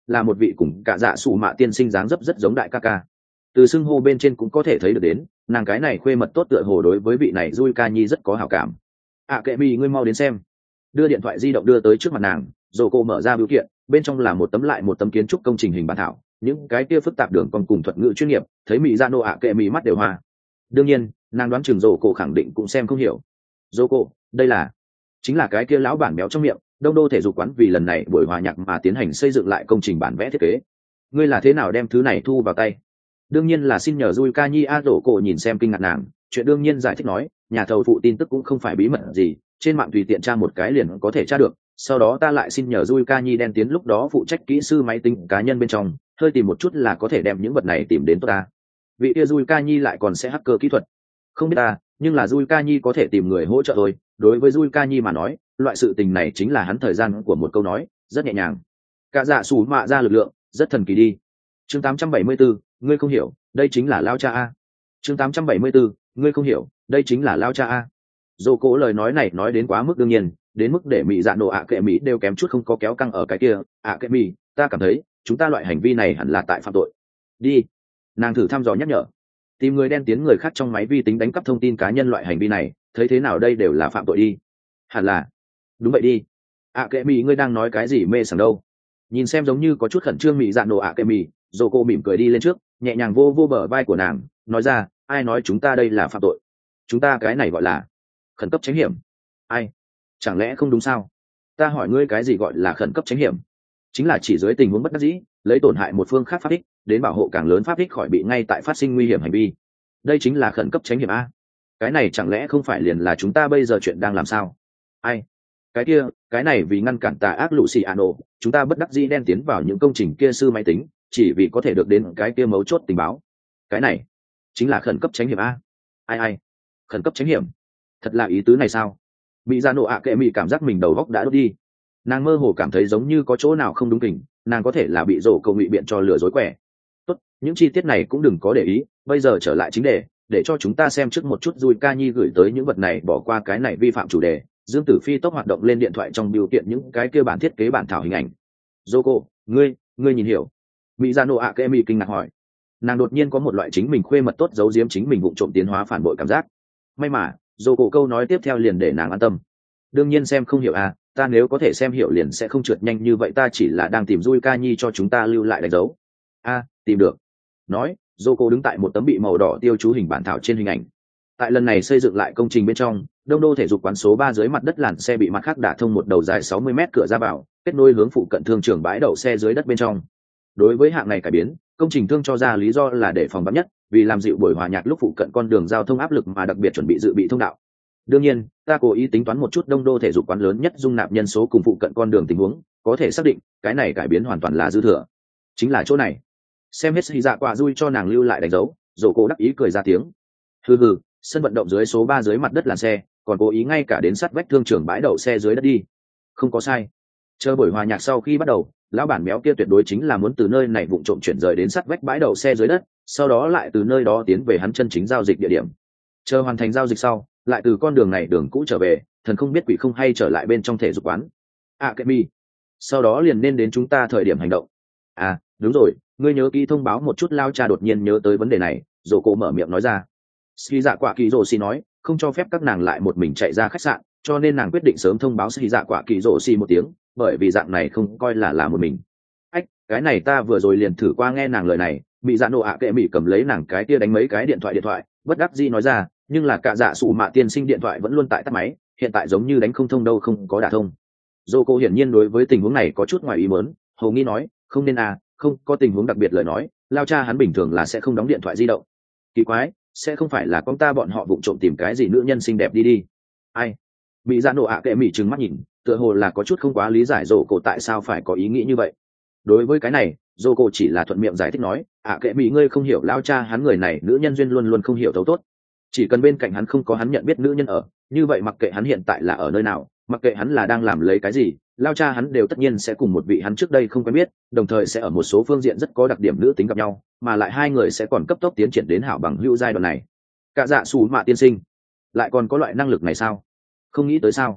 là một vị cùng cả dạ sủ mạ tiên sinh dáng dấp rất giống đại ca ca. Từ xưng hô bên trên cũng có thể thấy được đến nàng cái này khuê mật tốt tựa hồ đối với vị này Rui Ca Nhi rất có hảo cảm. ạ kệ mì ngươi mau đến xem. Đưa điện thoại di động đưa tới trước mặt nàng, rồi cô mở ra biểu kiện, bên trong là một tấm lại một tấm kiến trúc công trình hình bản thảo, những cái kia phức tạp đường còn cùng thuật ngữ chuyên nghiệp, thấy mỹ ra nô ạ kệ mì mắt đều hoa. Đương nhiên nàng đoán chừng rồ cổ khẳng định cũng xem không hiểu. Rồ cổ, đây là chính là cái kia lão bản béo trong miệng đông đô thể dục quán vì lần này buổi hòa nhạc mà tiến hành xây dựng lại công trình bản vẽ thiết kế. Ngươi là thế nào đem thứ này thu vào tay? Đương nhiên là xin nhờ Rui Ca Nhi. A rồ cổ nhìn xem kinh ngạc nàng, chuyện đương nhiên giải thích nói, nhà thầu phụ tin tức cũng không phải bí mật gì, trên mạng tùy tiện tra một cái liền có thể tra được. Sau đó ta lại xin nhờ Rui Ca Nhi đen tiến lúc đó phụ trách kỹ sư máy tính cá nhân bên trong, hơi tìm một chút là có thể đem những vật này tìm đến tôi ta. Vị kia Rui Ca Nhi lại còn sẽ hacker kỹ thuật, không biết ta, nhưng là Rui Ca Nhi có thể tìm người hỗ trợ thôi. Đối với Rui Ca Nhi mà nói, loại sự tình này chính là hắn thời gian của một câu nói, rất nhẹ nhàng. Cả dạ sủ mạ ra lực lượng, rất thần kỳ đi. Chương tám trăm bảy mươi bốn, ngươi không hiểu, đây chính là lao cha a. Chương tám trăm bảy mươi bốn, ngươi không hiểu, đây chính là lao cha a. Dô cố lời nói này nói đến quá mức đương nhiên, đến mức để mỹ dạ nổ ạ kệ mỹ đều kém chút không có kéo căng ở cái kia. ạ kệ mỹ, ta cảm thấy chúng ta loại hành vi này hẳn là tại phạm tội. Đi. Nàng thử thăm dò nhắc nhở. Tìm người đen tiến người khác trong máy vi tính đánh cắp thông tin cá nhân loại hành vi này, thấy thế nào đây đều là phạm tội đi. Hẳn là. Đúng vậy đi. ạ kệ mỹ ngươi đang nói cái gì mê sảng đâu? Nhìn xem giống như có chút khẩn trương mỹ dạ nổ ạ kệ mỹ, dô cô mỉm cười đi lên trước, nhẹ nhàng vô vô bờ vai của nàng, nói ra, ai nói chúng ta đây là phạm tội? Chúng ta cái này gọi là khẩn cấp tránh hiểm. Ai? Chẳng lẽ không đúng sao? Ta hỏi ngươi cái gì gọi là khẩn cấp tránh hiểm? Chính là chỉ dưới tình huống bất đắc dĩ, lấy tổn hại một phương khác pháp ích đến bảo hộ càng lớn pháp ích khỏi bị ngay tại phát sinh nguy hiểm hành vi. Đây chính là khẩn cấp tránh hiểm a. Cái này chẳng lẽ không phải liền là chúng ta bây giờ chuyện đang làm sao? Ai? Cái kia, cái này vì ngăn cản tà ác Luciano, chúng ta bất đắc dĩ đen tiến vào những công trình kia sư máy tính, chỉ vì có thể được đến cái kia mấu chốt tình báo. Cái này chính là khẩn cấp tránh hiểm a. Ai ai? Khẩn cấp tránh hiểm? Thật là ý tứ này sao? Mỹ ra nộ ạ kệ mỹ cảm giác mình đầu góc đã đốt đi. Nàng mơ hồ cảm thấy giống như có chỗ nào không đúng kỉnh, nàng có thể là bị rổ cầu ngụy biện cho lừa dối quẻ. Tốt, những chi tiết này cũng đừng có để ý, bây giờ trở lại chính đề, để cho chúng ta xem trước một chút Rui Ca Nhi gửi tới những vật này, bỏ qua cái này vi phạm chủ đề. Dương Tử Phi tốc hoạt động lên điện thoại trong biểu kiện những cái kia bản thiết kế bản thảo hình ảnh. Zoko, ngươi, ngươi nhìn hiểu? Mỹ ra nộ ạ kệ mỹ kinh ngạc hỏi. Nàng đột nhiên có một loại chính mình khuê mật tốt giấu giếm chính mình vụng trộm tiến hóa phản bội cảm giác. May mà dồ cổ câu nói tiếp theo liền để nàng an tâm. Đương nhiên xem không hiểu à, ta nếu có thể xem hiểu liền sẽ không trượt nhanh như vậy, ta chỉ là đang tìm Rui Ca Nhi cho chúng ta lưu lại đánh dấu. A, à, tìm được. Nói, dồ cổ đứng tại một tấm bị màu đỏ tiêu chú hình bản thảo trên hình ảnh. Tại lần này xây dựng lại công trình bên trong, đông đô thể dục quán số ba dưới mặt đất làn xe bị mặt khác đả thông một đầu dài sáu mươi mét cửa ra vào, kết nối hướng phụ cận thương trường bãi đậu xe dưới đất bên trong. Đối với hạng này cải biến, công trình thương cho ra lý do là để phòng vắn nhất, vì làm dịu buổi hòa nhạc lúc phụ cận con đường giao thông áp lực mà đặc biệt chuẩn bị dự bị thông đạo. Đương nhiên, ta cố ý tính toán một chút đông đô thể dục quán lớn nhất dung nạp nhân số cùng phụ cận con đường tình huống, có thể xác định cái này cải biến hoàn toàn là dư thừa. Chính là chỗ này. Xem hết hy dạ quả Rui cho nàng lưu lại đánh dấu, Dỗ cô đắc ý cười ra tiếng. Hừ hừ, sân vận động dưới số ba dưới mặt đất làn xe, còn cố ý ngay cả đến sát vách thương trường bãi đậu xe dưới đất đi. Không có sai. Chờ buổi hòa nhạc sau khi bắt đầu, lão bản béo kia tuyệt đối chính là muốn từ nơi này vụng trộm chuyển rời đến sát vách bãi đậu xe dưới đất, sau đó lại từ nơi đó tiến về hắn chân chính giao dịch địa điểm. Chờ hoàn thành giao dịch sau, lại từ con đường này đường cũ trở về, thần không biết quỷ không hay trở lại bên trong thể dục quán. À cái mi. Sau đó liền nên đến chúng ta thời điểm hành động. À, đúng rồi, ngươi nhớ kỹ thông báo một chút. Lao cha đột nhiên nhớ tới vấn đề này, Dỗ cổ mở miệng nói ra. Ski dạ quả kỳ rồ xì nói, không cho phép các nàng lại một mình chạy ra khách sạn, cho nên nàng quyết định sớm thông báo Ski dạ quả kỳ rồ xì một tiếng, bởi vì dạng này không coi là là một mình. Ách, cái này ta vừa rồi liền thử qua, nghe nàng lời này, bị dạ nổ ạ kệ mỹ cầm lấy nàng cái kia đánh mấy cái điện thoại điện thoại, bất đắc dĩ nói ra, nhưng là cả dạ sủ mạ tiên sinh điện thoại vẫn luôn tại tắt máy, hiện tại giống như đánh không thông đâu, không có đả thông. Dô cô hiển nhiên đối với tình huống này có chút ngoài ý muốn, hầu nghi nói, không nên à, không có tình huống đặc biệt lời nói, lao cha hắn bình thường là sẽ không đóng điện thoại di động. Kỳ quái, sẽ không phải là con ta bọn họ vụng trộm tìm cái gì nữ nhân xinh đẹp đi đi. Ai? Bị dạ nổ ạ kệ mỹ trừng mắt nhìn, tựa hồ là có chút không quá lý giải Dô cô tại sao phải có ý nghĩ như vậy. Đối với cái này, Dô cô chỉ là thuận miệng giải thích nói, ạ kệ mỹ ngươi không hiểu lao cha hắn người này nữ nhân duyên luôn luôn không hiểu thấu tốt. Chỉ cần bên cạnh hắn không có hắn nhận biết nữ nhân ở, như vậy mặc kệ hắn hiện tại là ở nơi nào, mặc kệ hắn là đang làm lấy cái gì, lao cha hắn đều tất nhiên sẽ cùng một vị hắn trước đây không quen biết, đồng thời sẽ ở một số phương diện rất có đặc điểm nữ tính gặp nhau, mà lại hai người sẽ còn cấp tốc tiến triển đến hảo bằng hữu giai đoạn này. Cả dạ xù mạ tiên sinh lại còn có loại năng lực này sao? Không nghĩ tới sao?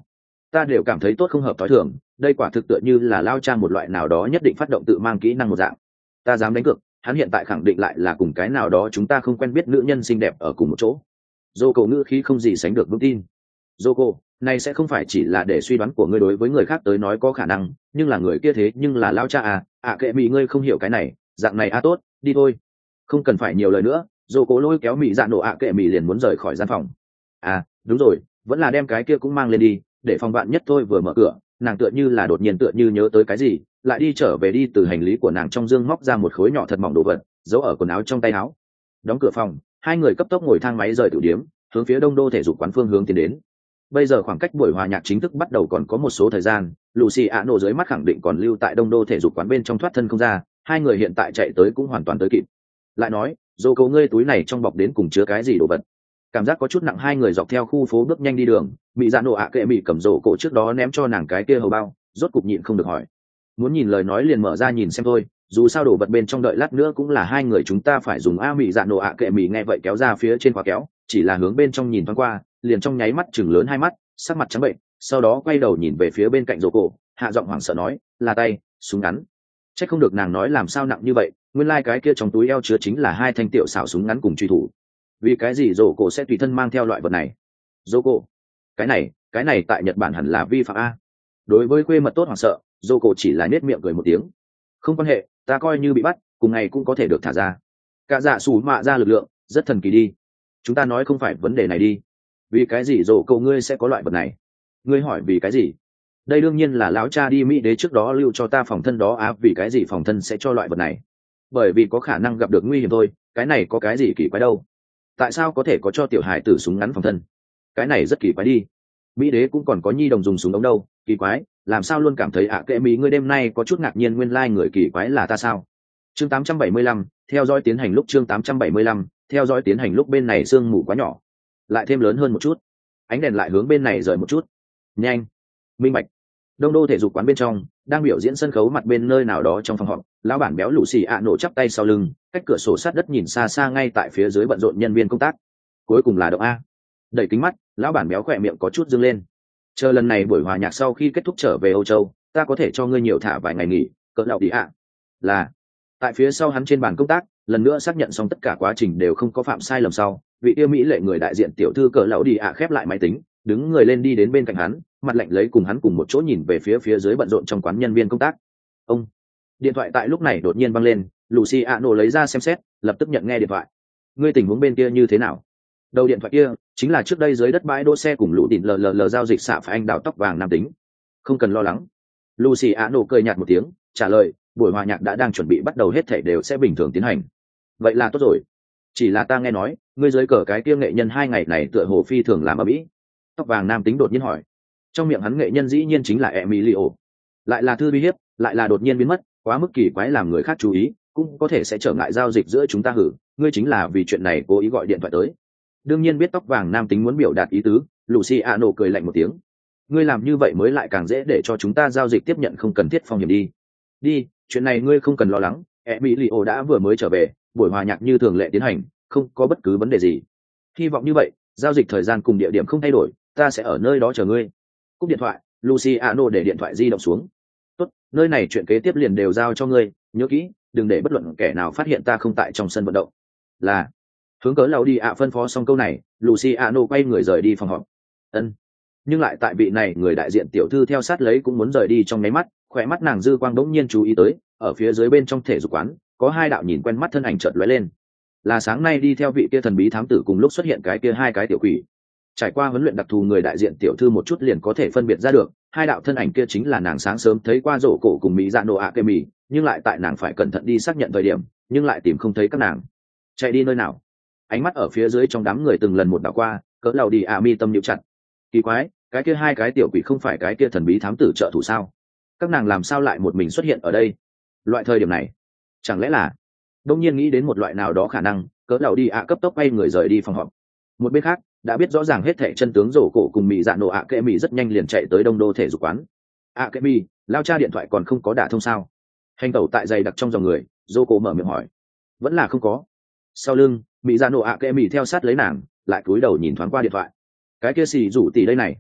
ta đều cảm thấy tốt không hợp t h ó i thường, đây quả thực tựa như là lao cha một loại nào đó nhất định phát động tự mang kỹ năng một dạng. Ta dám đánh cược hắn hiện tại khẳng định lại là cùng cái nào đó chúng ta không quen biết nữ nhân xinh đẹp ở cùng một chỗ. Dô cậu ngữ khí không gì sánh được vững tin. Dô cô, này sẽ không phải chỉ là để suy đoán của ngươi đối với người khác tới nói có khả năng, nhưng là người kia thế nhưng là lao cha à, ạ kệ mỹ ngươi không hiểu cái này, dạng này à tốt, đi thôi. Không cần phải nhiều lời nữa, dô cố lôi kéo mỹ dạ nổ ạ kệ mỹ liền muốn rời khỏi gian phòng. À, đúng rồi, vẫn là đem cái kia cũng mang lên đi, để phòng bạn nhất thôi. Vừa mở cửa, nàng tựa như là đột nhiên tựa như nhớ tới cái gì, lại đi trở về đi từ hành lý của nàng trong dương móc ra một khối nhỏ thật mỏng đồ vật, giấu ở quần áo trong tay áo. Đóng cửa phòng, hai người cấp tốc ngồi thang máy rời tử điếm, hướng phía đông đô thể dục quán phương hướng tiến đến. Bây giờ khoảng cách buổi hòa nhạc chính thức bắt đầu còn có một số thời gian, Luciano dưới mắt khẳng định còn lưu tại đông đô thể dục quán bên trong thoát thân không ra, hai người hiện tại chạy tới cũng hoàn toàn tới kịp. Lại nói, dô cấu ngươi túi này trong bọc đến cùng chứa cái gì đồ vật? Cảm giác có chút nặng, hai người dọc theo khu phố bước nhanh đi đường, mỹ dạ nổ ạ kệ mỹ cầm rổ cổ trước đó ném cho nàng cái kia hầu bao, rốt cục nhịn không được hỏi. Muốn nhìn lời nói liền mở ra nhìn xem thôi, dù sao đồ vật bên trong đợi lát nữa cũng là hai người chúng ta phải dùng. A mỹ dạ nổ ạ kệ mỹ nghe vậy kéo ra phía trên khóa kéo, chỉ là hướng bên trong nhìn thoáng qua, liền trong nháy mắt chừng lớn hai mắt, sắc mặt trắng bệnh, sau đó quay đầu nhìn về phía bên cạnh rổ cổ, hạ giọng hoảng sợ nói, là tay súng ngắn. Chắc không được nàng nói làm sao nặng như vậy, nguyên lai like cái kia trong túi eo chứa chính là hai thanh tiểu xảo súng ngắn cùng truy thủ. Vì cái gì rổ cổ sẽ tùy thân mang theo loại vật này? Rổ cổ, cái này cái này tại Nhật Bản hẳn là vi phạm a. Đối với quê mật tốt hoảng sợ, rổ cổ chỉ là nết miệng cười một tiếng. Không quan hệ, ta coi như bị bắt cùng ngày cũng có thể được thả ra. Cả dạ sủ mạ ra lực lượng rất thần kỳ đi. Chúng ta nói không phải vấn đề này đi. Vì cái gì rổ cổ ngươi sẽ có loại vật này? Ngươi hỏi vì cái gì? Đây đương nhiên là lão cha đi Mỹ đế trước đó lưu cho ta phòng thân đó. Á, vì cái gì phòng thân sẽ cho loại vật này? Bởi vì có khả năng gặp được nguy hiểm thôi, cái này có cái gì kỳ quái đâu. Tại sao có thể có cho tiểu hải tử súng ngắn phòng thân? Cái này rất kỳ quái đi. Mỹ đế cũng còn có nhi đồng dùng súng ống đâu, kỳ quái, làm sao luôn cảm thấy ạ kệ mỹ ngươi đêm nay có chút ngạc nhiên, nguyên lai người kỳ quái là ta sao? Chương tám trăm bảy mươi lăm, theo dõi tiến hành lúc chương tám trăm bảy mươi lăm, theo dõi tiến hành lúc bên này sương mù quá nhỏ, lại thêm lớn hơn một chút. Ánh đèn lại hướng bên này rời một chút. Nhanh, minh bạch. Đông đô thể dục quán bên trong đang biểu diễn sân khấu mặt bên nơi nào đó trong phòng họp, lão bản béo lù xì ạ nổ chắp tay sau lưng, cách cửa sổ sát đất nhìn xa xa, ngay tại phía dưới bận rộn nhân viên công tác. Cuối cùng là động a. Đẩy kính mắt, lão bản béo khỏe miệng có chút dương lên. Chờ lần này buổi hòa nhạc sau khi kết thúc trở về Âu Châu, ta có thể cho ngươi nhiều thả vài ngày nghỉ, cỡ lão đi ạ. Là. Tại phía sau hắn trên bàn công tác, lần nữa xác nhận xong tất cả quá trình đều không có phạm sai lầm sau, vị yêu mỹ lệ người đại diện tiểu thư cỡ lão đi ạ khép lại máy tính, đứng người lên đi đến bên cạnh hắn, mặt lạnh lấy cùng hắn cùng một chỗ nhìn về phía phía dưới bận rộn trong quán nhân viên công tác. Ông. Điện thoại tại lúc này đột nhiên vang lên, Luciano lấy ra xem xét, lập tức nhận nghe điện thoại. Ngươi tình huống bên kia như thế nào? Đầu điện thoại kia chính là trước đây dưới đất bãi đỗ xe cùng lũ đỉnh lờ lờ lờ giao dịch xạ phải anh đào tóc vàng nam tính. Không cần lo lắng. Luciano cười nhạt một tiếng, trả lời, buổi hòa nhạc đã đang chuẩn bị bắt đầu, hết thảy đều sẽ bình thường tiến hành. Vậy là tốt rồi. Chỉ là ta nghe nói, ngươi dưới cờ cái kia nghệ nhân hai ngày này tựa hồ phi thường làm ở mỹ. Tóc vàng nam tính đột nhiên hỏi. Trong miệng hắn nghệ nhân dĩ nhiên chính là Emilio. Lại là thư uy hiếp, lại là đột nhiên biến mất, quá mức kỳ quái làm người khác chú ý, cũng có thể sẽ trở ngại giao dịch giữa chúng ta. Hử, ngươi chính là vì chuyện này cố ý gọi điện thoại tới? Đương nhiên biết tóc vàng nam tính muốn biểu đạt ý tứ, Luciano cười lạnh một tiếng. Ngươi làm như vậy mới lại càng dễ để cho chúng ta giao dịch tiếp nhận không cần thiết phong hiểm đi. Đi, chuyện này ngươi không cần lo lắng, Emilio đã vừa mới trở về, buổi hòa nhạc như thường lệ tiến hành, không có bất cứ vấn đề gì. Hy vọng như vậy, giao dịch thời gian cùng địa điểm không thay đổi, ta sẽ ở nơi đó chờ ngươi. Cúp điện thoại, Luciano để điện thoại di động xuống. Tốt, nơi này chuyện kế tiếp liền đều giao cho ngươi, nhớ kỹ, đừng để bất luận kẻ nào phát hiện ta không tại trong sân vận động. Là. Hướng cớ lao đi ạ phân phó xong câu này, Luciano quay người rời đi phòng họp. Ân. Nhưng lại tại vị này người đại diện tiểu thư theo sát lấy cũng muốn rời đi trong nháy mắt, khỏe mắt nàng dư quang bỗng nhiên chú ý tới, ở phía dưới bên trong thể dục quán, có hai đạo nhìn quen mắt thân ảnh chợt lóe lên. Là sáng nay đi theo vị kia thần bí thám tử cùng lúc xuất hiện cái kia hai cái tiểu quỷ. Trải qua huấn luyện đặc thù, người đại diện tiểu thư một chút liền có thể phân biệt ra được, hai đạo thân ảnh kia chính là nàng sáng sớm thấy qua rổ cổ cùng mỹ dạ nổ ạ kê mì, nhưng lại tại nàng phải cẩn thận đi xác nhận thời điểm, nhưng lại tìm không thấy các nàng. Chạy đi nơi nào? Ánh mắt ở phía dưới trong đám người từng lần một đảo qua, cỡ lầu đi ạ mi tâm nhíu chặt. Kỳ quái, cái kia hai cái tiểu quỷ không phải cái kia thần bí thám tử trợ thủ sao? Các nàng làm sao lại một mình xuất hiện ở đây? Loại thời điểm này, chẳng lẽ là? Đông nhiên nghĩ đến một loại nào đó khả năng, cỡ lầu đi ạ cấp tốc quay người rời đi phòng họp. Một bên khác, đã biết rõ ràng hết thảy chân tướng rổ cổ cùng mỹ dạ nổ ạ kệ mỹ rất nhanh liền chạy tới đông đô thể dục quán. ạ kệ mỹ, lao cha điện thoại còn không có đả thông sao? Hành tẩu tại dày đặc trong dòng người, rổ cổ mở miệng hỏi. Vẫn là không có. Sau lưng, mỹ dạ nổ ạ kệ mỹ theo sát lấy nàng, lại cúi đầu nhìn thoáng qua điện thoại. Cái kia xì rủ tỷ đây này.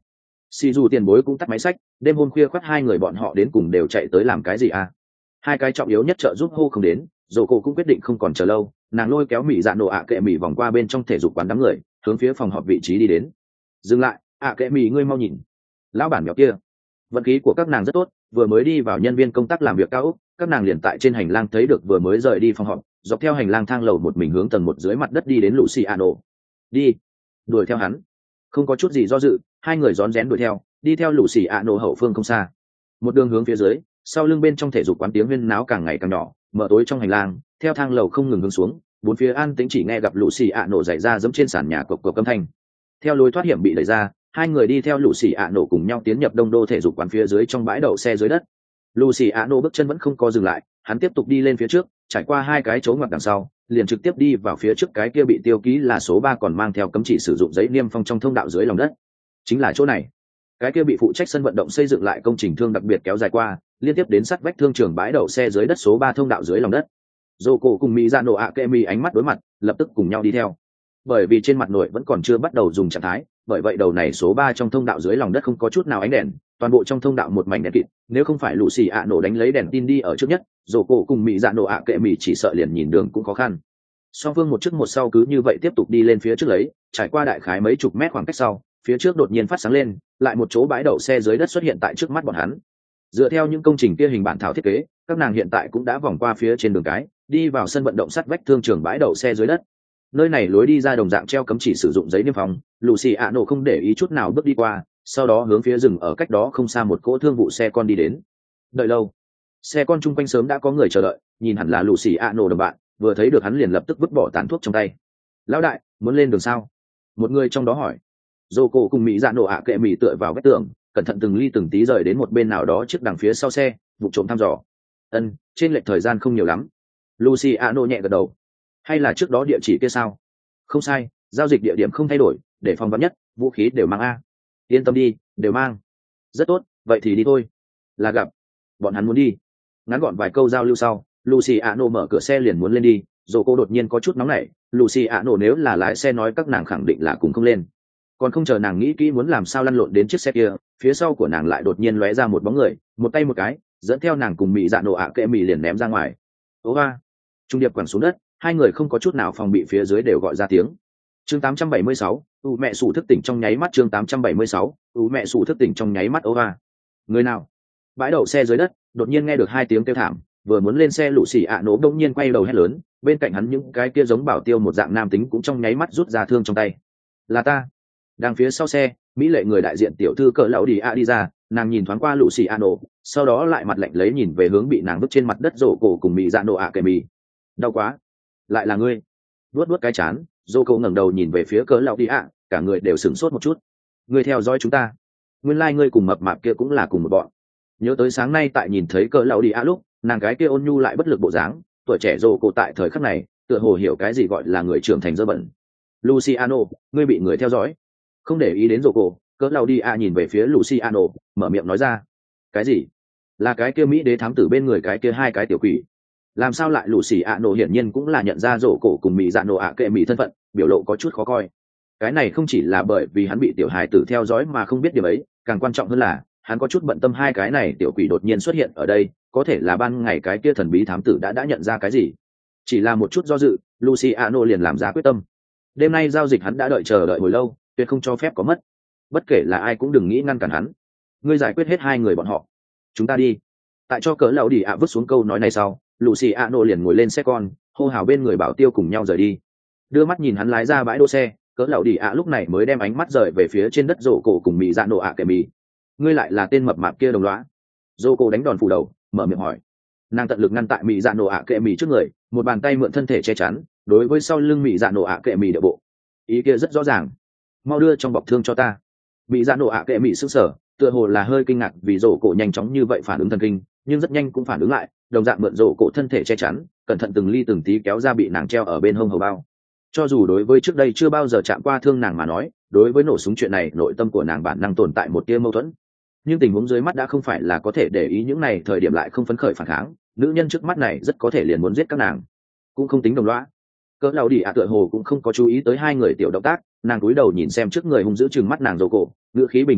xì dù tiền bối cũng tắt máy sách, đêm hôm khuya khoắt hai người bọn họ đến cùng đều chạy tới làm cái gì à? Hai cái trọng yếu nhất trợ giúp hô không đến, dồ cổ cũng quyết định không còn chờ lâu, nàng lôi kéo mỹ dạ nổ ạ kệ mỹ vòng qua bên trong thể dục quán đám người, hướng phía phòng họp vị trí đi đến. Dừng lại, ạ kệ mỹ ngươi mau nhìn, lão bản mèo kia. Vận khí của các nàng rất tốt, vừa mới đi vào nhân viên công tác làm việc cao ốc, các nàng liền tại trên hành lang thấy được vừa mới rời đi phòng họp, dọc theo hành lang thang lầu một mình hướng tầng một dưới mặt đất đi đến Luciano. Đi, đuổi theo hắn. Không có chút gì do dự, hai người rón rén đuổi theo, đi theo Luciano hậu phương không xa. Một đường hướng phía dưới, sau lưng bên trong thể dục quán tiếng huyên náo càng ngày càng nhỏ, mở tối trong hành lang, theo thang lầu không ngừng hướng xuống, bốn phía an tĩnh chỉ nghe gặp Luciano giày ra giẫm trên sàn nhà cộc cộc âm thanh. Theo lối thoát hiểm bị đẩy ra, hai người đi theo Luciano cùng nhau tiến nhập đông đô thể dục quán phía dưới trong bãi đậu xe dưới đất. Luciano bước chân vẫn không có dừng lại, hắn tiếp tục đi lên phía trước, trải qua hai cái chỗ ngoặt đằng sau, liền trực tiếp đi vào phía trước cái kia bị tiêu ký là số ba còn mang theo cấm chỉ sử dụng giấy niêm phong trong thông đạo dưới lòng đất. Chính là chỗ này. Cái kia bị phụ trách sân vận động xây dựng lại công trình thương đặc biệt kéo dài qua, liên tiếp đến sát vách thương trường bãi đậu xe dưới đất số ba thông đạo dưới lòng đất. Doko cùng Mizano Akemi ánh mắt đối mặt, lập tức cùng nhau đi theo. Bởi vì trên mặt nội vẫn còn chưa bắt đầu dùng trạng thái, bởi vậy đầu này số ba trong thông đạo dưới lòng đất không có chút nào ánh đèn, toàn bộ trong thông đạo một mảnh đèn kịt, nếu không phải Luciano đánh lấy đèn tin đi ở trước nhất, Doko cùng Mizano Akemi chỉ sợ liền nhìn đường cũng khó khăn. Song phương một trước một sau cứ như vậy tiếp tục đi lên phía trước lấy, trải qua đại khái mấy chục mét khoảng cách sau, phía trước đột nhiên phát sáng lên, lại một chỗ bãi đậu xe dưới đất xuất hiện tại trước mắt bọn hắn. Dựa theo những công trình kia hình bản thảo thiết kế, các nàng hiện tại cũng đã vòng qua phía trên đường cái, đi vào sân vận động sắt vách thương trường bãi đậu xe dưới đất. Nơi này lối đi ra đồng dạng treo cấm chỉ sử dụng giấy niêm phong, Luciano không để ý chút nào bước đi qua, sau đó hướng phía rừng ở cách đó không xa một cỗ thương vụ xe con đi đến. Đợi lâu, xe con chung quanh sớm đã có người chờ đợi, nhìn hẳn là Luciano đồng bạn, vừa thấy được hắn liền lập tức vứt bỏ tàn thuốc trong tay. Lão đại, muốn lên đường sao? Một người trong đó hỏi. Doko cùng mỹ dạ nổ ạ kệ mỹ tựa vào vách tường, cẩn thận từng ly từng tí rời đến một bên nào đó trước đằng phía sau xe, vụ trộm thăm dò. Ân, trên lệch thời gian không nhiều lắm. Luciano nhẹ gật đầu. Hay là trước đó địa chỉ kia sao? Không sai, giao dịch địa điểm không thay đổi, để phòng vắn nhất, vũ khí đều mang a. Yên tâm đi, đều mang. Rất tốt, vậy thì đi thôi. Là gặp. Bọn hắn muốn đi. Ngắn gọn vài câu giao lưu sau, Luciano mở cửa xe liền muốn lên đi, Doko đột nhiên có chút nóng nảy, Luciano nếu là lái xe nói các nàng khẳng định là cùng không lên. Còn không chờ nàng nghĩ kỹ muốn làm sao lăn lộn đến chiếc xe kia, phía sau của nàng lại đột nhiên lóe ra một bóng người, một tay một cái, dẫn theo nàng cùng mỹ dạ nổ ạ kệ mỹ liền ném ra ngoài. Ố ba, trung điệp quẳng xuống đất, hai người không có chút nào phòng bị phía dưới đều gọi ra tiếng. Chương tám trăm bảy mươi sáu, u mẹ sủ thức tỉnh trong nháy mắt. Chương tám trăm bảy mươi sáu, u mẹ sủ thức tỉnh trong nháy mắt. Ố ba, người nào? Bãi đậu xe dưới đất, đột nhiên nghe được hai tiếng kêu thảm, vừa muốn lên xe lũ xỉ ạ nổ đông nhiên quay đầu hét lớn, bên cạnh hắn những cái kia giống bảo tiêu một dạng nam tính cũng trong nháy mắt rút ra thương trong tay. Là ta. Đang phía sau xe, mỹ lệ người đại diện tiểu thư cỡ lão đi a đi ra, nàng nhìn thoáng qua Luciano, sau đó lại mặt lạnh lấy nhìn về hướng bị nàng vứt trên mặt đất rổ cổ cùng mỹ dạ nổ ạ kệ mì. Đau quá, lại là ngươi. Vuốt vuốt cái chán, rổ cổ ngẩng đầu nhìn về phía cỡ lão đi a, cả người đều sửng sốt một chút. Ngươi theo dõi chúng ta? Nguyên lai like ngươi cùng mập mạp kia cũng là cùng một bọn. Nhớ tới sáng nay tại nhìn thấy cỡ lão đi a lúc, nàng cái kia ôn nhu lại bất lực bộ dáng, tuổi trẻ rổ cổ tại thời khắc này, tựa hồ hiểu cái gì gọi là người trưởng thành dơ bẩn. Luciano, ngươi bị người theo dõi. Không để ý đến rổ cổ, cỡ lao đi a nhìn về phía Luciano, mở miệng nói ra. Cái gì? Là cái kia mỹ đế thám tử bên người cái kia hai cái tiểu quỷ. Làm sao lại Luciano hiển nhiên cũng là nhận ra rổ cổ cùng mỹ dạ nổ ạ kệ mỹ thân phận, biểu lộ có chút khó coi. Cái này không chỉ là bởi vì hắn bị tiểu hài tử theo dõi mà không biết điều ấy, càng quan trọng hơn là hắn có chút bận tâm hai cái này tiểu quỷ đột nhiên xuất hiện ở đây, có thể là ban ngày cái kia thần bí thám tử đã đã nhận ra cái gì. Chỉ là một chút do dự, Luciano liền làm ra quyết tâm. Đêm nay giao dịch hắn đã đợi chờ đợi hồi lâu, tuyệt không cho phép có mất. Bất kể là ai cũng đừng nghĩ ngăn cản hắn. Ngươi giải quyết hết hai người bọn họ, chúng ta đi. Tại cho cỡ lão đi ạ vứt xuống câu nói này sau, Luciano liền ngồi lên xe con, hô hào bên người bảo tiêu cùng nhau rời đi. Đưa mắt nhìn hắn lái ra bãi đỗ xe, cỡ lão đi ạ lúc này mới đem ánh mắt rời về phía trên đất rổ cổ cùng mỹ dạ nổ ạ kệ mì. Ngươi lại là tên mập mạp kia đồng lõa? Rổ cổ đánh đòn phủ đầu, mở miệng hỏi. Nàng tận lực ngăn tại mỹ dạ nổ ạ kệ mì trước người, một bàn tay mượn thân thể che chắn, đối với sau lưng mỹ dạ nổ ạ kệ mì địa bộ. Ý kia rất rõ ràng. Mau đưa trong bọc thương cho ta. Mỹ dạ nổ ạ kệ mì sững sờ, tựa hồ là hơi kinh ngạc vì rổ cổ nhanh chóng như vậy phản ứng thần kinh, nhưng rất nhanh cũng phản ứng lại, đồng dạng mượn rổ cổ thân thể che chắn, cẩn thận từng ly từng tí kéo ra bị nàng treo ở bên hông hầu bao. Cho dù đối với trước đây chưa bao giờ chạm qua thương nàng mà nói, đối với nổ súng chuyện này nội tâm của nàng bản năng tồn tại một tia mâu thuẫn, nhưng tình huống dưới mắt đã không phải là có thể để ý những này thời điểm lại không phấn khởi phản kháng, nữ nhân trước mắt này rất có thể liền muốn giết các nàng, cũng không tính đồng lõa. Cỡ lão đi ạ tựa hồ cũng không có chú ý tới hai người tiểu động tác, nàng cúi đầu nhìn xem trước người hung dữ chừng mắt nàng rổ cổ, ngữ khí bình tĩnh nói,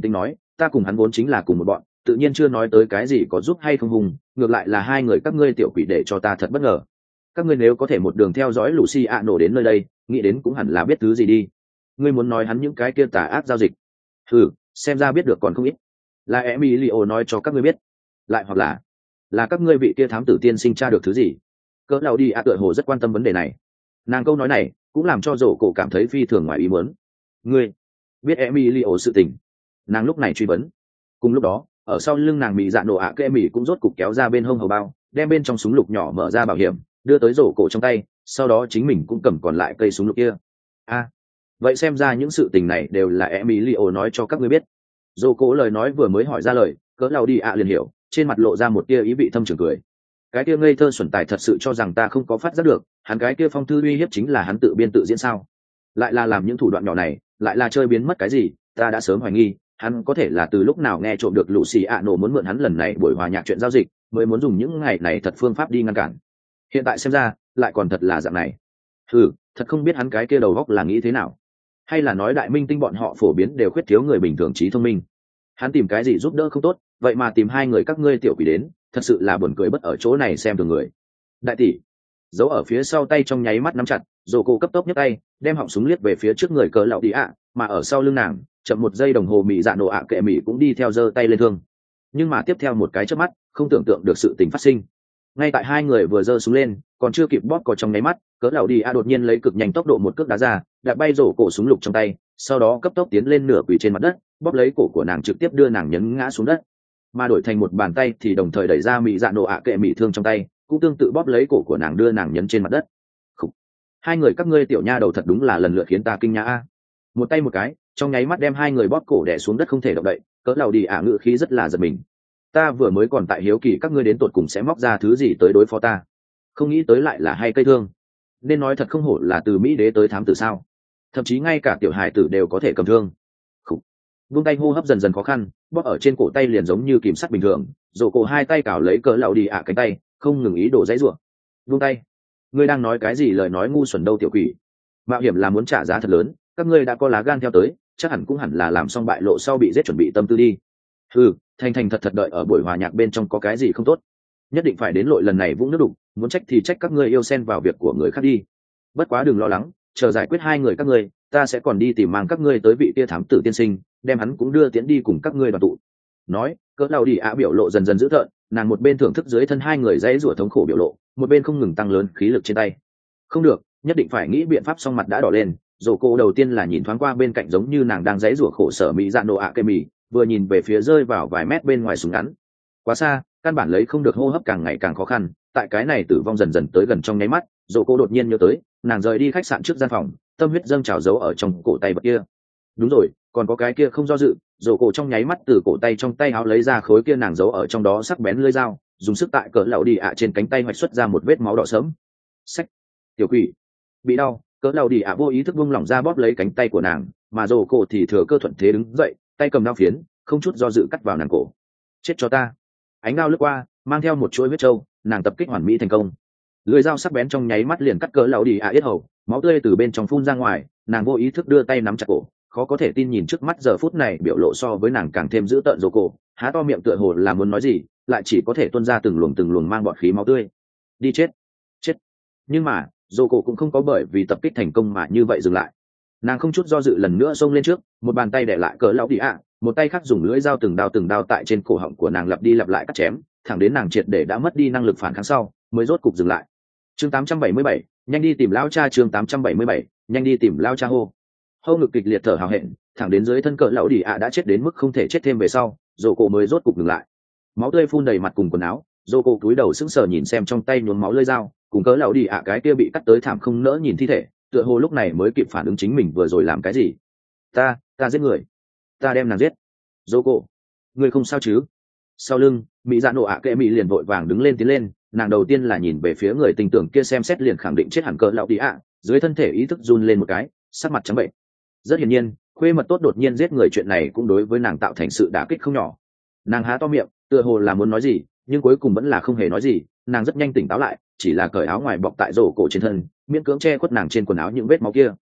ta cùng hắn vốn chính là cùng một bọn, tự nhiên chưa nói tới cái gì có giúp hay không hùng, ngược lại là hai người các ngươi tiểu quỷ để cho ta thật bất ngờ. Các ngươi nếu có thể một đường theo dõi Luciano đến nơi đây, nghĩ đến cũng hẳn là biết thứ gì đi. Ngươi muốn nói hắn những cái kia tà ác giao dịch? Ừ, xem ra biết được còn không ít. Là Emilio nói cho các ngươi biết, lại hoặc là là các ngươi vị kia thám tử tiên sinh tra được thứ gì? Cỡ nào đi a tựa hồ rất quan tâm vấn đề này. Nàng câu nói này cũng làm cho rổ cổ cảm thấy phi thường ngoài ý muốn. Ngươi biết Emilio sự tình? Nàng lúc này truy vấn. Cùng lúc đó, ở sau lưng nàng bị dạ nổ ạ kệ mỉ cũng rốt cục kéo ra bên hông hầu bao, đem bên trong súng lục nhỏ mở ra bảo hiểm, đưa tới rổ cổ trong tay, sau đó chính mình cũng cầm còn lại cây súng lục kia. A, à, vậy xem ra những sự tình này đều là Emilio nói cho các ngươi biết. Rổ cổ lời nói vừa mới hỏi ra lời, cỡ nào đi ạ liền hiểu, trên mặt lộ ra một tia ý vị thâm trường cười. Cái kia ngây thơ xuẩn tài thật sự cho rằng ta không có phát giác được, hắn cái kia phong thư uy hiếp chính là hắn tự biên tự diễn sao? Lại là làm những thủ đoạn nhỏ này, lại là chơi biến mất cái gì? Ta đã sớm hoài nghi, hắn có thể là từ lúc nào nghe trộm được Luciano muốn mượn hắn lần này buổi hòa nhạc chuyện giao dịch, mới muốn dùng những ngày này thật phương pháp đi ngăn cản. Hiện tại xem ra, lại còn thật là dạng này. Ừ, thật không biết hắn cái kia đầu góc là nghĩ thế nào, hay là nói đại minh tinh bọn họ phổ biến đều khuyết thiếu người bình thường trí thông minh. Hắn tìm cái gì giúp đỡ không tốt, vậy mà tìm hai người các ngươi tiểu quỷ đến, thật sự là buồn cười bất ở chỗ này xem thường người. Đại tỷ giấu ở phía sau tay trong nháy mắt nắm chặt, rồi cô cấp tốc nhấc tay, đem họng súng liếc về phía trước người cờ lạo đi ạ, mà ở sau lưng nàng, chậm một giây đồng hồ mỹ dạ nổ ạ kệ mỹ cũng đi theo giơ tay lên thương. Nhưng mà tiếp theo một cái chớp mắt, không tưởng tượng được sự tình phát sinh. Ngay tại hai người vừa giơ súng lên, còn chưa kịp bóp cò trong nháy mắt, cỡ lạo đi ạ đột nhiên lấy cực nhanh tốc độ một cước đá ra, đạp bay rổ cổ súng lục trong tay, sau đó cấp tốc tiến lên nửa quỳ trên mặt đất, bóp lấy cổ của nàng trực tiếp đưa nàng nhấn ngã xuống đất. Mà đổi thành một bàn tay thì đồng thời đẩy ra mỹ dạ nổ ạ kệ mỹ thương trong tay, cũng tương tự bóp lấy cổ của nàng đưa nàng nhấn trên mặt đất. Khủ. Hai người các ngươi tiểu nha đầu thật đúng là lần lượt khiến ta kinh nhã a. Một tay một cái, trong nháy mắt đem hai người bóp cổ đè xuống đất không thể động đậy, cỡ lầu đi ả ngự khí rất là giật mình. Ta vừa mới còn tại hiếu kỳ các ngươi đến tột cùng sẽ móc ra thứ gì tới đối phó ta, không nghĩ tới lại là hay cây thương. Nên nói thật không hổ là từ Mỹ đế tới thám tử sao, thậm chí ngay cả tiểu hài tử đều có thể cầm thương. Khủ. Vung tay hô hấp dần dần khó khăn, bóp ở trên cổ tay liền giống như kìm sắt bình thường, rổ cổ hai tay cào lấy cỡ lầu đi ả cánh tay, không ngừng ý đồ dãy rủa. Vung tay, ngươi đang nói cái gì lời nói ngu xuẩn đâu tiểu quỷ, mạo hiểm là muốn trả giá thật lớn, các ngươi đã có lá gan theo tới, chắc hẳn cũng hẳn là làm xong bại lộ sau bị giết chuẩn bị tâm tư đi. Ừ, thành thành thật thật đợi ở buổi hòa nhạc bên trong có cái gì không tốt, nhất định phải đến lội lần này vũng nước đục, muốn trách thì trách các ngươi yêu xen vào việc của người khác đi. Bất quá đừng lo lắng, chờ giải quyết hai người các ngươi, ta sẽ còn đi tìm mang các ngươi tới vị tia thám tử tiên sinh, đem hắn cũng đưa tiễn đi cùng các ngươi đoàn tụ. Nói, cỡ lao đi ạ biểu lộ dần dần dữ tợn, nàng một bên thưởng thức dưới thân hai người dãy rủa thống khổ biểu lộ, một bên không ngừng tăng lớn khí lực trên tay. Không được, nhất định phải nghĩ biện pháp. Xong mặt đã đỏ lên, rổ cô đầu tiên là nhìn thoáng qua bên cạnh giống như nàng đang dãy rủa khổ sở mỹ dạ nổ ạ cây mì, vừa nhìn về phía rơi vào vài mét bên ngoài súng ngắn. Quá xa, căn bản lấy không được, hô hấp càng ngày càng khó khăn. Tại cái này tử vong dần dần tới gần trong nháy mắt, rổ cô đột nhiên nhớ tới, nàng rời đi khách sạn trước gian phòng, tâm huyết dâng trào giấu ở trong cổ tay vật kia. Đúng rồi, còn có cái kia không do dự, rổ cổ trong nháy mắt từ cổ tay trong tay áo lấy ra khối kia nàng giấu ở trong đó sắc bén lưỡi dao, dùng sức tại cỡ lão đi ạ trên cánh tay hoạch xuất ra một vết máu đỏ sớm. Sách, tiểu quỷ, bị đau, cỡ lão đi ạ vô ý thức buông lỏng ra bóp lấy cánh tay của nàng, mà rổ cổ thì thừa cơ thuận thế đứng dậy, tay cầm dao phiến, không chút do dự cắt vào nàng cổ. Chết cho ta! Ánh dao lướt qua, mang theo một chuỗi huyết trâu, nàng tập kích hoàn mỹ thành công. Lưỡi dao sắc bén trong nháy mắt liền cắt cỡ lão đi ạ yết hầu, máu tươi từ bên trong phun ra ngoài, nàng vô ý thức đưa tay nắm chặt cổ, khó có thể tin nhìn trước mắt giờ phút này biểu lộ so với nàng càng thêm dữ tợn rồ cổ, há to miệng tựa hồ là muốn nói gì, lại chỉ có thể tuôn ra từng luồng từng luồng mang bọt khí máu tươi. Đi chết, chết! Nhưng mà rồ cổ cũng không có bởi vì tập kích thành công mà như vậy dừng lại. Nàng không chút do dự lần nữa xông lên trước, một bàn tay để lại cỡ lão đi ạ, một tay khác dùng lưỡi dao từng đao từng đao tại trên cổ họng của nàng lặp đi lặp lại cắt chém, thẳng đến nàng triệt để đã mất đi năng lực phản kháng sau, mới rốt cục dừng lại. Chương tám trăm bảy mươi bảy, nhanh đi tìm lão cha. Chương tám trăm bảy mươi bảy, nhanh đi tìm lão cha hô. Hâu ngực kịch liệt thở hào hẹn, thẳng đến dưới thân cỡ lão đi ạ đã chết đến mức không thể chết thêm về sau, rồ cổ mới rốt cục dừng lại. Máu tươi phun đầy mặt cùng quần áo, rồ cổ cúi đầu sững sờ nhìn xem trong tay nhuốm máu lưỡi dao, cùng cỡ lão đi ạ cái kia bị cắt tới thảm không nỡ nhìn thi thể, tựa hồ lúc này mới kịp phản ứng chính mình vừa rồi làm cái gì. Ta, ta giết người, ta đem nàng giết. Rồ cổ, ngươi không sao chứ? Sau lưng, mỹ dạ nổ ạ kệ mỹ liền vội vàng đứng lên tiến lên, nàng đầu tiên là nhìn về phía người tình tưởng kia xem xét liền khẳng định chết hẳn cỡ lão đi ạ, dưới thân thể ý thức run lên một cái, sắc mặt trắng bệch. Rất hiển nhiên, khuê mật tốt đột nhiên giết người chuyện này cũng đối với nàng tạo thành sự đả kích không nhỏ. Nàng há to miệng, tựa hồ là muốn nói gì, nhưng cuối cùng vẫn là không hề nói gì. Nàng rất nhanh tỉnh táo lại, chỉ là cởi áo ngoài bọc tại rổ cổ trên thân, miễn cưỡng che khuất nàng trên quần áo những vết máu kia.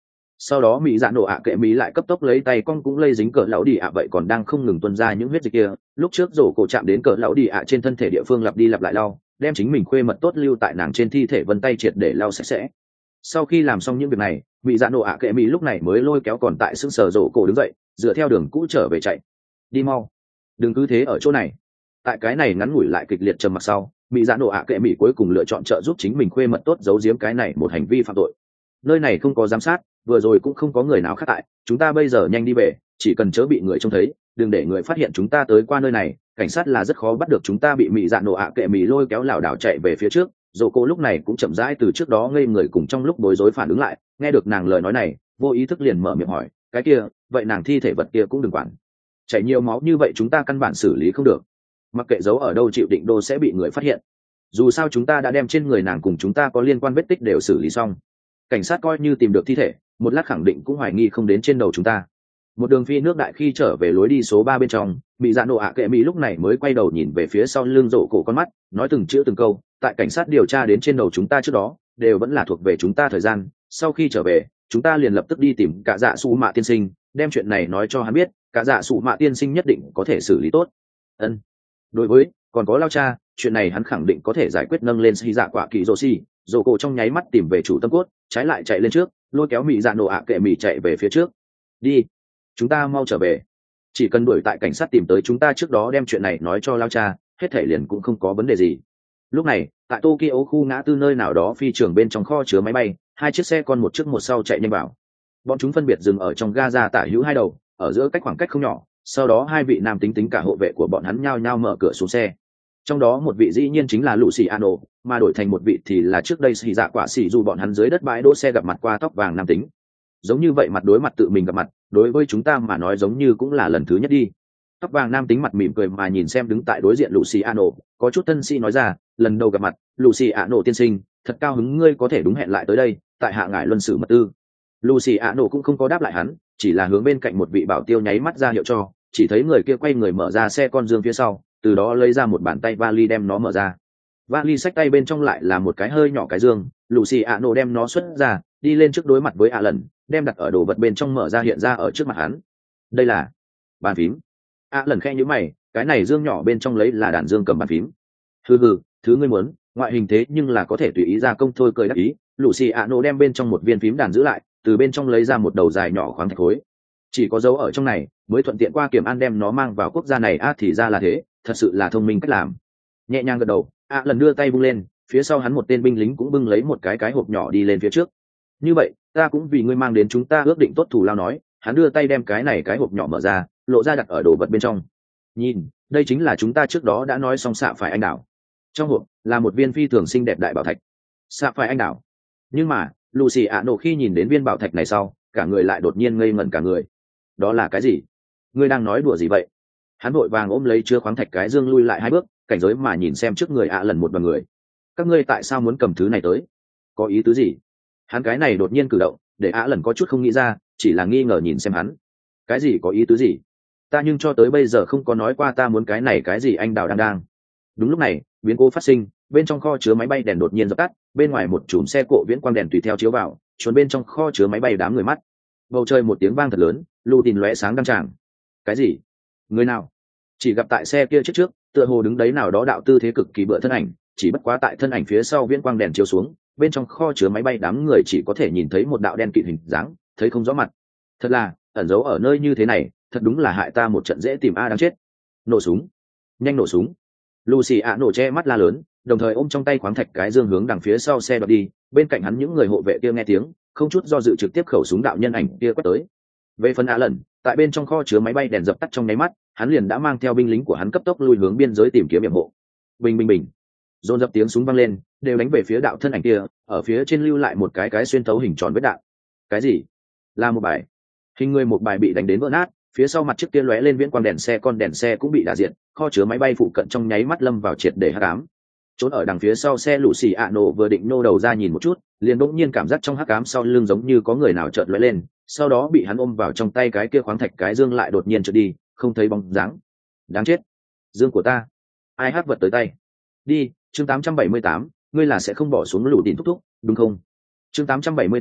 sau đó mỹ dạ nổ ạ kệ mỹ lại cấp tốc lấy tay con cũng lây dính cỡ lão đi ạ vậy còn đang không ngừng tuôn ra những huyết dịch kia. Lúc trước rổ cổ chạm đến cỡ lão đi ạ trên thân thể địa phương lặp đi lặp lại lau, đem chính mình khuê mật tốt lưu tại nàng trên thi thể vân tay triệt để lau sạch sẽ. Sau khi làm xong những việc này, mỹ dạ nổ ạ kệ mỹ lúc này mới lôi kéo còn tại xương sờ rổ cổ đứng dậy, dựa theo đường cũ trở về chạy. Đi mau, đừng cứ thế ở chỗ này. Tại cái này ngắn ngủi lại kịch liệt trầm mặc sau, mỹ dạ nổ ạ kệ mỹ cuối cùng lựa chọn trợ giúp chính mình khuê mật tốt giấu giếm cái này một hành vi phạm tội. Nơi này không có giám sát, vừa rồi cũng không có người nào khác tại, chúng ta bây giờ nhanh đi về, chỉ cần chớ bị người trông thấy, đừng để người phát hiện chúng ta tới qua nơi này, cảnh sát là rất khó bắt được chúng ta. Bị mỹ dạ nổ ạ kệ mỹ lôi kéo lảo đảo chạy về phía trước. Dỗ cô lúc này cũng chậm rãi từ trước đó ngây người cùng trong lúc bối rối phản ứng lại, nghe được nàng lời nói này, vô ý thức liền mở miệng hỏi, cái kia, vậy nàng thi thể vật kia cũng đừng quản. Chảy nhiều máu như vậy chúng ta căn bản xử lý không được. Mặc kệ giấu ở đâu chịu định đô sẽ bị người phát hiện. Dù sao chúng ta đã đem trên người nàng cùng chúng ta có liên quan vết tích đều xử lý xong. Cảnh sát coi như tìm được thi thể, một lát khẳng định cũng hoài nghi không đến trên đầu chúng ta. Một đường phi nước đại khi trở về lối đi số ba bên trong, mỹ dạ nổ ạ kệ mỹ lúc này mới quay đầu nhìn về phía sau lưng rổ cổ con mắt, nói từng chữ từng câu, tại cảnh sát điều tra đến trên đầu chúng ta trước đó đều vẫn là thuộc về chúng ta thời gian. Sau khi trở về chúng ta liền lập tức đi tìm cả dạ su mạ tiên sinh, đem chuyện này nói cho hắn biết, cả dạ su mạ tiên sinh nhất định có thể xử lý tốt. Ân. Đối với còn có lao cha, chuyện này hắn khẳng định có thể giải quyết. Nâng lên xì dạ quả kỳ rô xì, rổ cổ trong nháy mắt tìm về chủ tâm cốt, trái lại chạy lên trước, lôi kéo mỹ dạ nổ ạ kệ mỹ chạy về phía trước. Đi, chúng ta mau trở về, chỉ cần đuổi tại cảnh sát tìm tới chúng ta trước đó đem chuyện này nói cho lao cha, hết thể liền cũng không có vấn đề gì. Lúc này tại Tokyo khu ngã tư nơi nào đó phi trường bên trong kho chứa máy bay, hai chiếc xe con một trước một sau chạy nhanh vào. Bọn chúng phân biệt dừng ở trong Gaza tả hữu hai đầu, ở giữa cách khoảng cách không nhỏ. Sau đó hai vị nam tính tính cả hộ vệ của bọn hắn nhao nhao mở cửa xuống xe. Trong đó một vị dĩ nhiên chính là Luciano, mà đổi thành một vị thì là trước đây xì dạ quả xì dù bọn hắn dưới đất bãi đỗ xe gặp mặt qua tóc vàng nam tính. Giống như vậy mặt đối mặt tự mình gặp mặt, đối với chúng ta mà nói giống như cũng là lần thứ nhất đi. Tóc vàng nam tính mặt mỉm cười mà nhìn xem đứng tại đối diện Luciano, có chút thân sĩ nói ra, lần đầu gặp mặt, Luciano tiên sinh, thật cao hứng ngươi có thể đúng hẹn lại tới đây, tại hạ ngài luân sử mật tư. Luciano cũng không có đáp lại hắn, chỉ là hướng bên cạnh một vị bảo tiêu nháy mắt ra hiệu cho, chỉ thấy người kia quay người mở ra xe con dương phía sau, từ đó lấy ra một bàn tay vali đem nó mở ra. Vali xách tay bên trong lại là một cái hơi nhỏ cái dương, Luciano đem nó xuất ra, đi lên trước đối mặt với Alan, đem đặt ở đồ vật bên trong mở ra hiện ra ở trước mặt hắn. Đây là bàn phím. Alan khẽ nhíu mày, cái này dương nhỏ bên trong lấy là đàn dương cầm bàn phím. Hừ hừ, thứ ngươi muốn, ngoại hình thế nhưng là có thể tùy ý ra công thôi. Cười đáp ý, Luciano đem bên trong một viên phím đàn giữ lại, từ bên trong lấy ra một đầu dài nhỏ khoáng thạch khối. Chỉ có dấu ở trong này mới thuận tiện qua kiểm an đem nó mang vào quốc gia này. A à, thì ra là thế, thật sự là thông minh cách làm. Nhẹ nhàng gật đầu, a à, lần đưa tay bung lên, phía sau hắn một tên binh lính cũng bưng lấy một cái cái hộp nhỏ đi lên phía trước. Như vậy ta cũng vì ngươi mang đến chúng ta ước định tốt thù lao. Nói hắn đưa tay đem cái này cái hộp nhỏ mở ra, lộ ra đặt ở đồ vật bên trong. Nhìn, đây chính là chúng ta trước đó đã nói xong xạ phải anh đảo. Trong hộp là một viên phi thường xinh đẹp đại bảo thạch. Xạ phải anh đảo. Nhưng mà Luciano khi nhìn đến viên bảo thạch này sau, cả người lại đột nhiên ngây ngẩn cả người. Đó là cái gì? Ngươi đang nói đùa gì vậy? Hắn vội vàng ôm lấy chứa khoáng thạch cái dương lui lại hai bước, cảnh giới mà nhìn xem trước người ạ lần một đoàn người. Các ngươi tại sao muốn cầm thứ này tới? Có ý tứ gì? Hắn cái này đột nhiên cử động để ạ lần có chút không nghĩ ra, chỉ là nghi ngờ nhìn xem hắn. Cái gì có ý tứ gì? Ta nhưng cho tới bây giờ không có nói qua ta muốn cái này cái gì. Anh đào đang đang. Đúng lúc này biến cố phát sinh, bên trong kho chứa máy bay đèn đột nhiên dập tắt, bên ngoài một chùm xe cộ viễn quang đèn tùy theo chiếu vào, chuồn bên trong kho chứa máy bay đám người mắt. Bầu trời một tiếng vang thật lớn, lù tìm lóe sáng đăng tràng. Cái gì? Người nào? Chỉ gặp tại xe kia trước trước tựa hồ đứng đấy nào đó đạo tư thế cực kỳ bựa thân ảnh, chỉ bất quá tại thân ảnh phía sau viễn quang đèn chiếu xuống, bên trong kho chứa máy bay đám người chỉ có thể nhìn thấy một đạo đen kịt hình dáng, thấy không rõ mặt. Thật là ẩn giấu ở nơi như thế này, thật đúng là hại ta một trận dễ tìm. A đáng chết. Nổ súng, nhanh nổ súng. Lucy ạ nổ che mắt la lớn, đồng thời ôm trong tay khoáng thạch cái dương hướng đằng phía sau xe đoạt đi. Bên cạnh hắn những người hộ vệ kia nghe tiếng, không chút do dự trực tiếp khẩu súng đạo nhân ảnh kia quét tới. Về phần ạ lần, tại bên trong kho chứa máy bay đèn dập tắt trong nháy mắt, hắn liền đã mang theo binh lính của hắn cấp tốc lui hướng biên giới tìm kiếm yểm hộ. Bình bình bình, dồn dập tiếng súng vang lên, đều đánh về phía đạo thân ảnh kia, ở phía trên lưu lại một cái cái xuyên thấu hình tròn vết đạn. Cái gì? Là một bài. Hình người một bài bị đánh đến vỡ nát, phía sau mặt chiếc kia lóe lên viễn quang đèn xe con đèn xe cũng bị đả diện, kho chứa máy bay phụ cận trong nháy mắt lâm vào triệt để hắc ám. Trốn ở đằng phía sau xe Luciano vừa định nô đầu ra nhìn một chút, liền bỗng nhiên cảm giác trong hắc ám sau lưng giống như có người nào chợt lóe lên, sau đó bị hắn ôm vào trong tay cái kia khoáng thạch cái dương lại đột nhiên trượt đi, không thấy bóng dáng. Đáng chết, dương của ta, ai hát vật tới tay? Đi, chương tám trăm bảy mươi tám, ngươi là sẽ không bỏ xuống lũ đỉnh thúc thúc, đúng không? Chương tám trăm bảy mươi tám,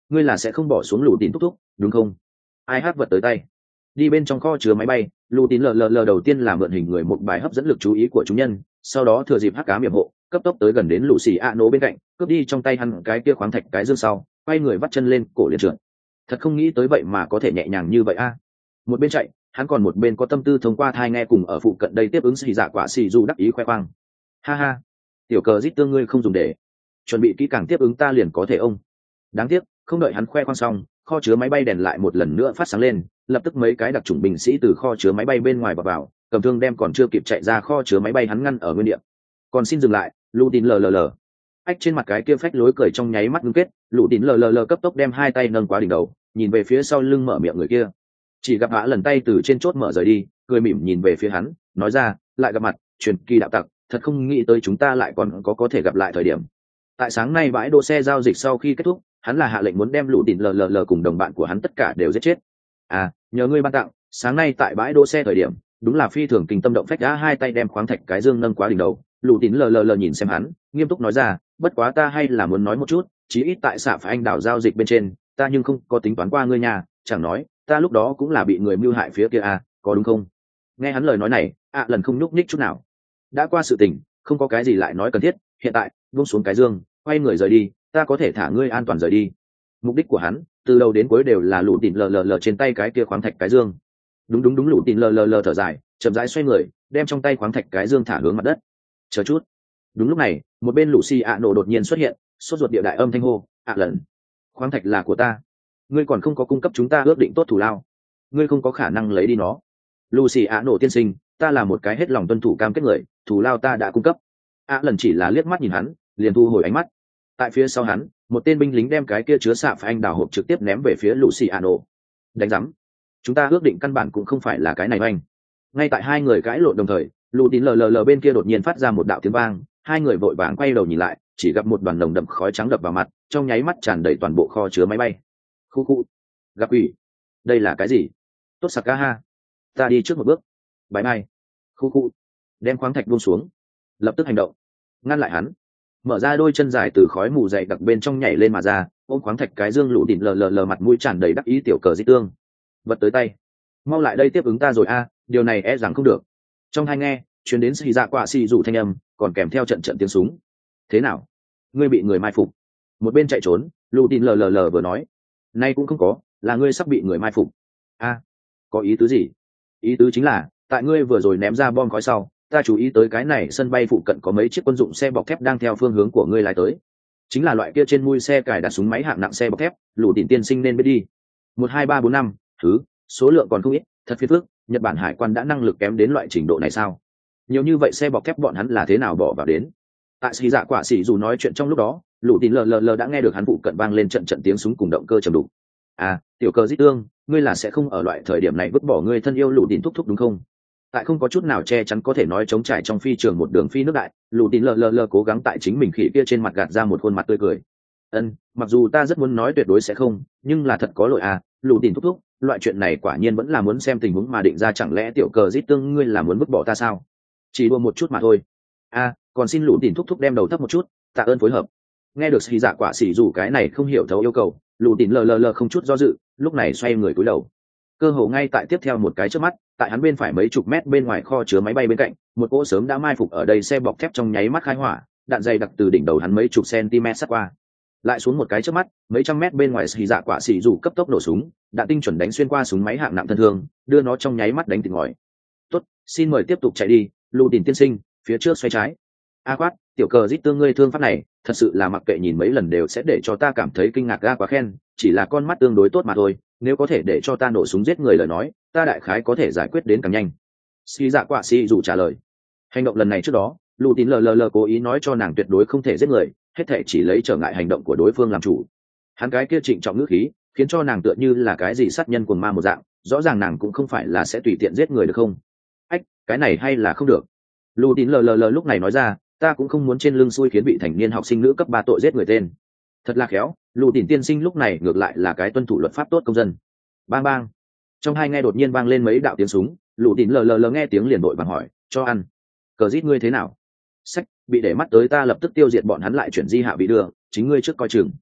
ngươi là sẽ không bỏ xuống lù tín thúc thúc đúng không? Ai hát vật tới tay đi bên trong kho chứa máy bay, lù tín lờ lờ lờ đầu tiên là mượn hình người một bài hấp dẫn lực chú ý của chúng nhân, sau đó thừa dịp hắc cá miệng hộ cấp tốc tới gần đến lũ xì a nổ bên cạnh, cướp đi trong tay hắn cái kia khoáng thạch cái dương sau, quay người vắt chân lên cổ liền trượt. Thật không nghĩ tới vậy mà có thể nhẹ nhàng như vậy a. Một bên chạy, hắn còn một bên có tâm tư thông qua thai nghe cùng ở phụ cận đây tiếp ứng xì dạ quả xì du đắc ý khoe khoang. Ha ha, tiểu cờ rít tương ngươi không dùng để chuẩn bị kỹ càng tiếp ứng ta liền có thể ông. Đáng tiếc không đợi hắn khoe khoang xong, kho chứa máy bay đèn lại một lần nữa phát sáng lên, lập tức mấy cái đặc chủng binh sĩ từ kho chứa máy bay bên ngoài vào vào, cầm thương đem còn chưa kịp chạy ra kho chứa máy bay hắn ngăn ở nguyên địa. Còn xin dừng lại, lù tín lờ lờ lờ. Ách trên mặt cái kia phách lối cười trong nháy mắt ngưng kết, lù tín lờ lờ lờ cấp tốc đem hai tay nâng quá đỉnh đầu, nhìn về phía sau lưng mở miệng người kia. Chỉ gặp hạ lần tay từ trên chốt mở rời đi, cười mỉm nhìn về phía hắn, nói ra, lại gặp mặt, truyền kỳ đạo tặc, thật không nghĩ tới chúng ta lại còn có có thể gặp lại thời điểm. Tại sáng nay bãi đỗ xe giao dịch sau khi kết thúc, hắn là hạ lệnh muốn đem lũ tín lờ lờ lờ cùng đồng bạn của hắn tất cả đều giết chết. À, nhờ ngươi ban tặng, sáng nay tại bãi đỗ xe thời điểm, đúng là phi thường kinh tâm động phách đã hai tay đem khoáng thạch cái dương nâng quá đỉnh đầu, lũ tín lờ lờ lờ nhìn xem hắn, nghiêm túc nói ra, bất quá ta hay là muốn nói một chút, chí ít tại xạ phải anh đảo giao dịch bên trên, ta nhưng không có tính toán qua ngươi nhà, chẳng nói, ta lúc đó cũng là bị người mưu hại phía kia à, có đúng không? Nghe hắn lời nói này, ạ à, lần không nhúc nhích chút nào. Đã qua sự tình, không có cái gì lại nói cần thiết, hiện tại, buông xuống cái dương, quay người rời đi, ta có thể thả ngươi an toàn rời đi. Mục đích của hắn, từ đầu đến cuối đều là lũ tín lờ lờ lờ trên tay cái kia khoáng thạch cái dương. Đúng đúng đúng lũ tín lờ lờ lờ thở dài, chậm rãi xoay người, đem trong tay khoáng thạch cái dương thả hướng mặt đất. Chờ chút. Đúng lúc này, một bên lũ xì ạ nổ đột nhiên xuất hiện, sốt ruột địa đại âm thanh hô, ạ lần, khoáng thạch là của ta, ngươi còn không có cung cấp chúng ta ước định tốt thù lao, ngươi không có khả năng lấy đi nó. Lucy ạ nổ tiên sinh, ta là một cái hết lòng tuân thủ cam kết người, thù lao ta đã cung cấp. ạ lần chỉ là liếc mắt nhìn hắn, liền thu hồi ánh mắt. Tại phía sau hắn, một tên binh lính đem cái kia chứa xạ phải anh đào hộp trực tiếp ném về phía Lucy ạ nổ. Đánh rắm, chúng ta ước định căn bản cũng không phải là cái này anh. Ngay tại hai người cãi lộn đồng thời, lù tín lờ lờ lờ bên kia đột nhiên phát ra một đạo tiếng vang, hai người vội vàng quay đầu nhìn lại, chỉ gặp một đoàn nồng đậm khói trắng đập vào mặt, trong nháy mắt tràn đầy toàn bộ kho chứa máy bay. Khu khu, gặp quỷ, đây là cái gì? Tốt sặc ca ha, ta đi trước một bước. Bye bye. Khu khu, đem khoáng thạch buông xuống, lập tức hành động, ngăn lại hắn. Mở ra đôi chân dài từ khói mù dày đặc bên trong nhảy lên mà ra, ôm khoáng thạch cái dương lù tín lờ lờ lờ mặt mũi tràn đầy đắc ý tiểu cờ di tương. Vật tới tay, mau lại đây tiếp ứng ta rồi a, điều này e rằng không được. Trong hai nghe chuyến đến xì dạ quả xì rủ thanh âm, còn kèm theo trận trận tiếng súng. Thế nào, ngươi bị người mai phục? Một bên chạy trốn, lù tín lờ lờ lờ vừa nói, nay cũng không có, là ngươi sắp bị người mai phục. A, có ý tứ gì? Ý tứ chính là, tại ngươi vừa rồi ném ra bom khói sau, ta chú ý tới cái này sân bay phụ cận có mấy chiếc quân dụng xe bọc thép đang theo phương hướng của ngươi lái tới, chính là loại kia trên mui xe cài đặt súng máy hạng nặng xe bọc thép, lù tín tiên sinh nên biết đi. Một hai ba bốn năm thứ, số lượng còn không ít, thật phiền phức. Nhật Bản hải quan đã năng lực kém đến loại trình độ này sao? Nhiều như vậy xe bọc thép bọn hắn là thế nào bỏ vào đến? Tại xì dạ quả xì dù nói chuyện trong lúc đó, lũ tín lờ lờ lờ đã nghe được hắn phụ cận vang lên trận trận tiếng súng cùng động cơ trầm đục. À, tiểu cờ dít tương, ngươi là sẽ không ở loại thời điểm này vứt bỏ ngươi thân yêu lũ tín thúc thúc đúng không? Tại không có chút nào che chắn có thể nói chống trải trong phi trường một đường phi nước đại, lũ tín lờ lờ lờ cố gắng tại chính mình khỉ kia trên mặt gạt ra một khuôn mặt tươi cười. Ân, mặc dù ta rất muốn nói tuyệt đối sẽ không, nhưng là thật có lỗi à, lũ tín thúc thúc, loại chuyện này quả nhiên vẫn là muốn xem tình huống mà định ra, chẳng lẽ tiểu cờ dít tương ngươi là muốn vứt bỏ ta sao? Chỉ đua một chút mà thôi. A, à, còn xin lũ tín thúc thúc đem đầu thấp một chút, tạ ơn phối hợp. Nghe được xì dạ quả xì dù cái này không hiểu thấu yêu cầu, lũ tín lờ lờ lờ không chút do dự, lúc này xoay người cúi đầu. Cơ hồ ngay tại tiếp theo một cái trước mắt, tại hắn bên phải mấy chục mét bên ngoài kho chứa máy bay bên cạnh, một cỗ sớm đã mai phục ở đây xe bọc thép trong nháy mắt khai hỏa, đạn dày đặc từ đỉnh đầu hắn mấy chục cm sát qua. Lại xuống một cái trước mắt, mấy trăm mét bên ngoài xì dạ quả xì dù cấp tốc nổ súng, đạn tinh chuẩn đánh xuyên qua súng máy hạng nặng thân thương, đưa nó trong nháy mắt đánh tỉnh ngòi. Tốt, xin mời tiếp tục chạy đi, lù tín tiên sinh, phía trước xoay trái. A quát, tiểu cờ rít tương ngươi thương pháp này, thật sự là mặc kệ nhìn mấy lần đều sẽ để cho ta cảm thấy kinh ngạc ga quá khen, chỉ là con mắt tương đối tốt mà thôi, nếu có thể để cho ta nổ súng giết người lời nói, ta đại khái có thể giải quyết đến càng nhanh. Xì dạ quả xì dù trả lời. Hành động lần này trước đó, lù tín lờ lờ lờ cố ý nói cho nàng tuyệt đối không thể giết người, hết thể chỉ lấy trở ngại hành động của đối phương làm chủ. Hắn cái kia trịnh trọng ngữ khí, khiến cho nàng tựa như là cái gì sát nhân cuồng ma một dạng, rõ ràng nàng cũng không phải là sẽ tùy tiện giết người được không? Ách, cái này hay là không được. Lù tín lờ lờ lờ lúc này nói ra, ta cũng không muốn trên lưng xui khiến vị thành niên học sinh nữ cấp ba tội giết người tên. Thật là khéo, lù tín tiên sinh lúc này ngược lại là cái tuân thủ luật pháp tốt công dân. Bang bang. Trong hai nghe đột nhiên vang lên mấy đạo tiếng súng, lù tín lờ lờ lờ nghe tiếng liền đội bằng hỏi, cho ăn. Cờ rít ngươi thế nào? Sách, bị để mắt tới ta lập tức tiêu diệt bọn hắn lại chuyển di hạ vị đưa, chính ngươi trước coi chừng.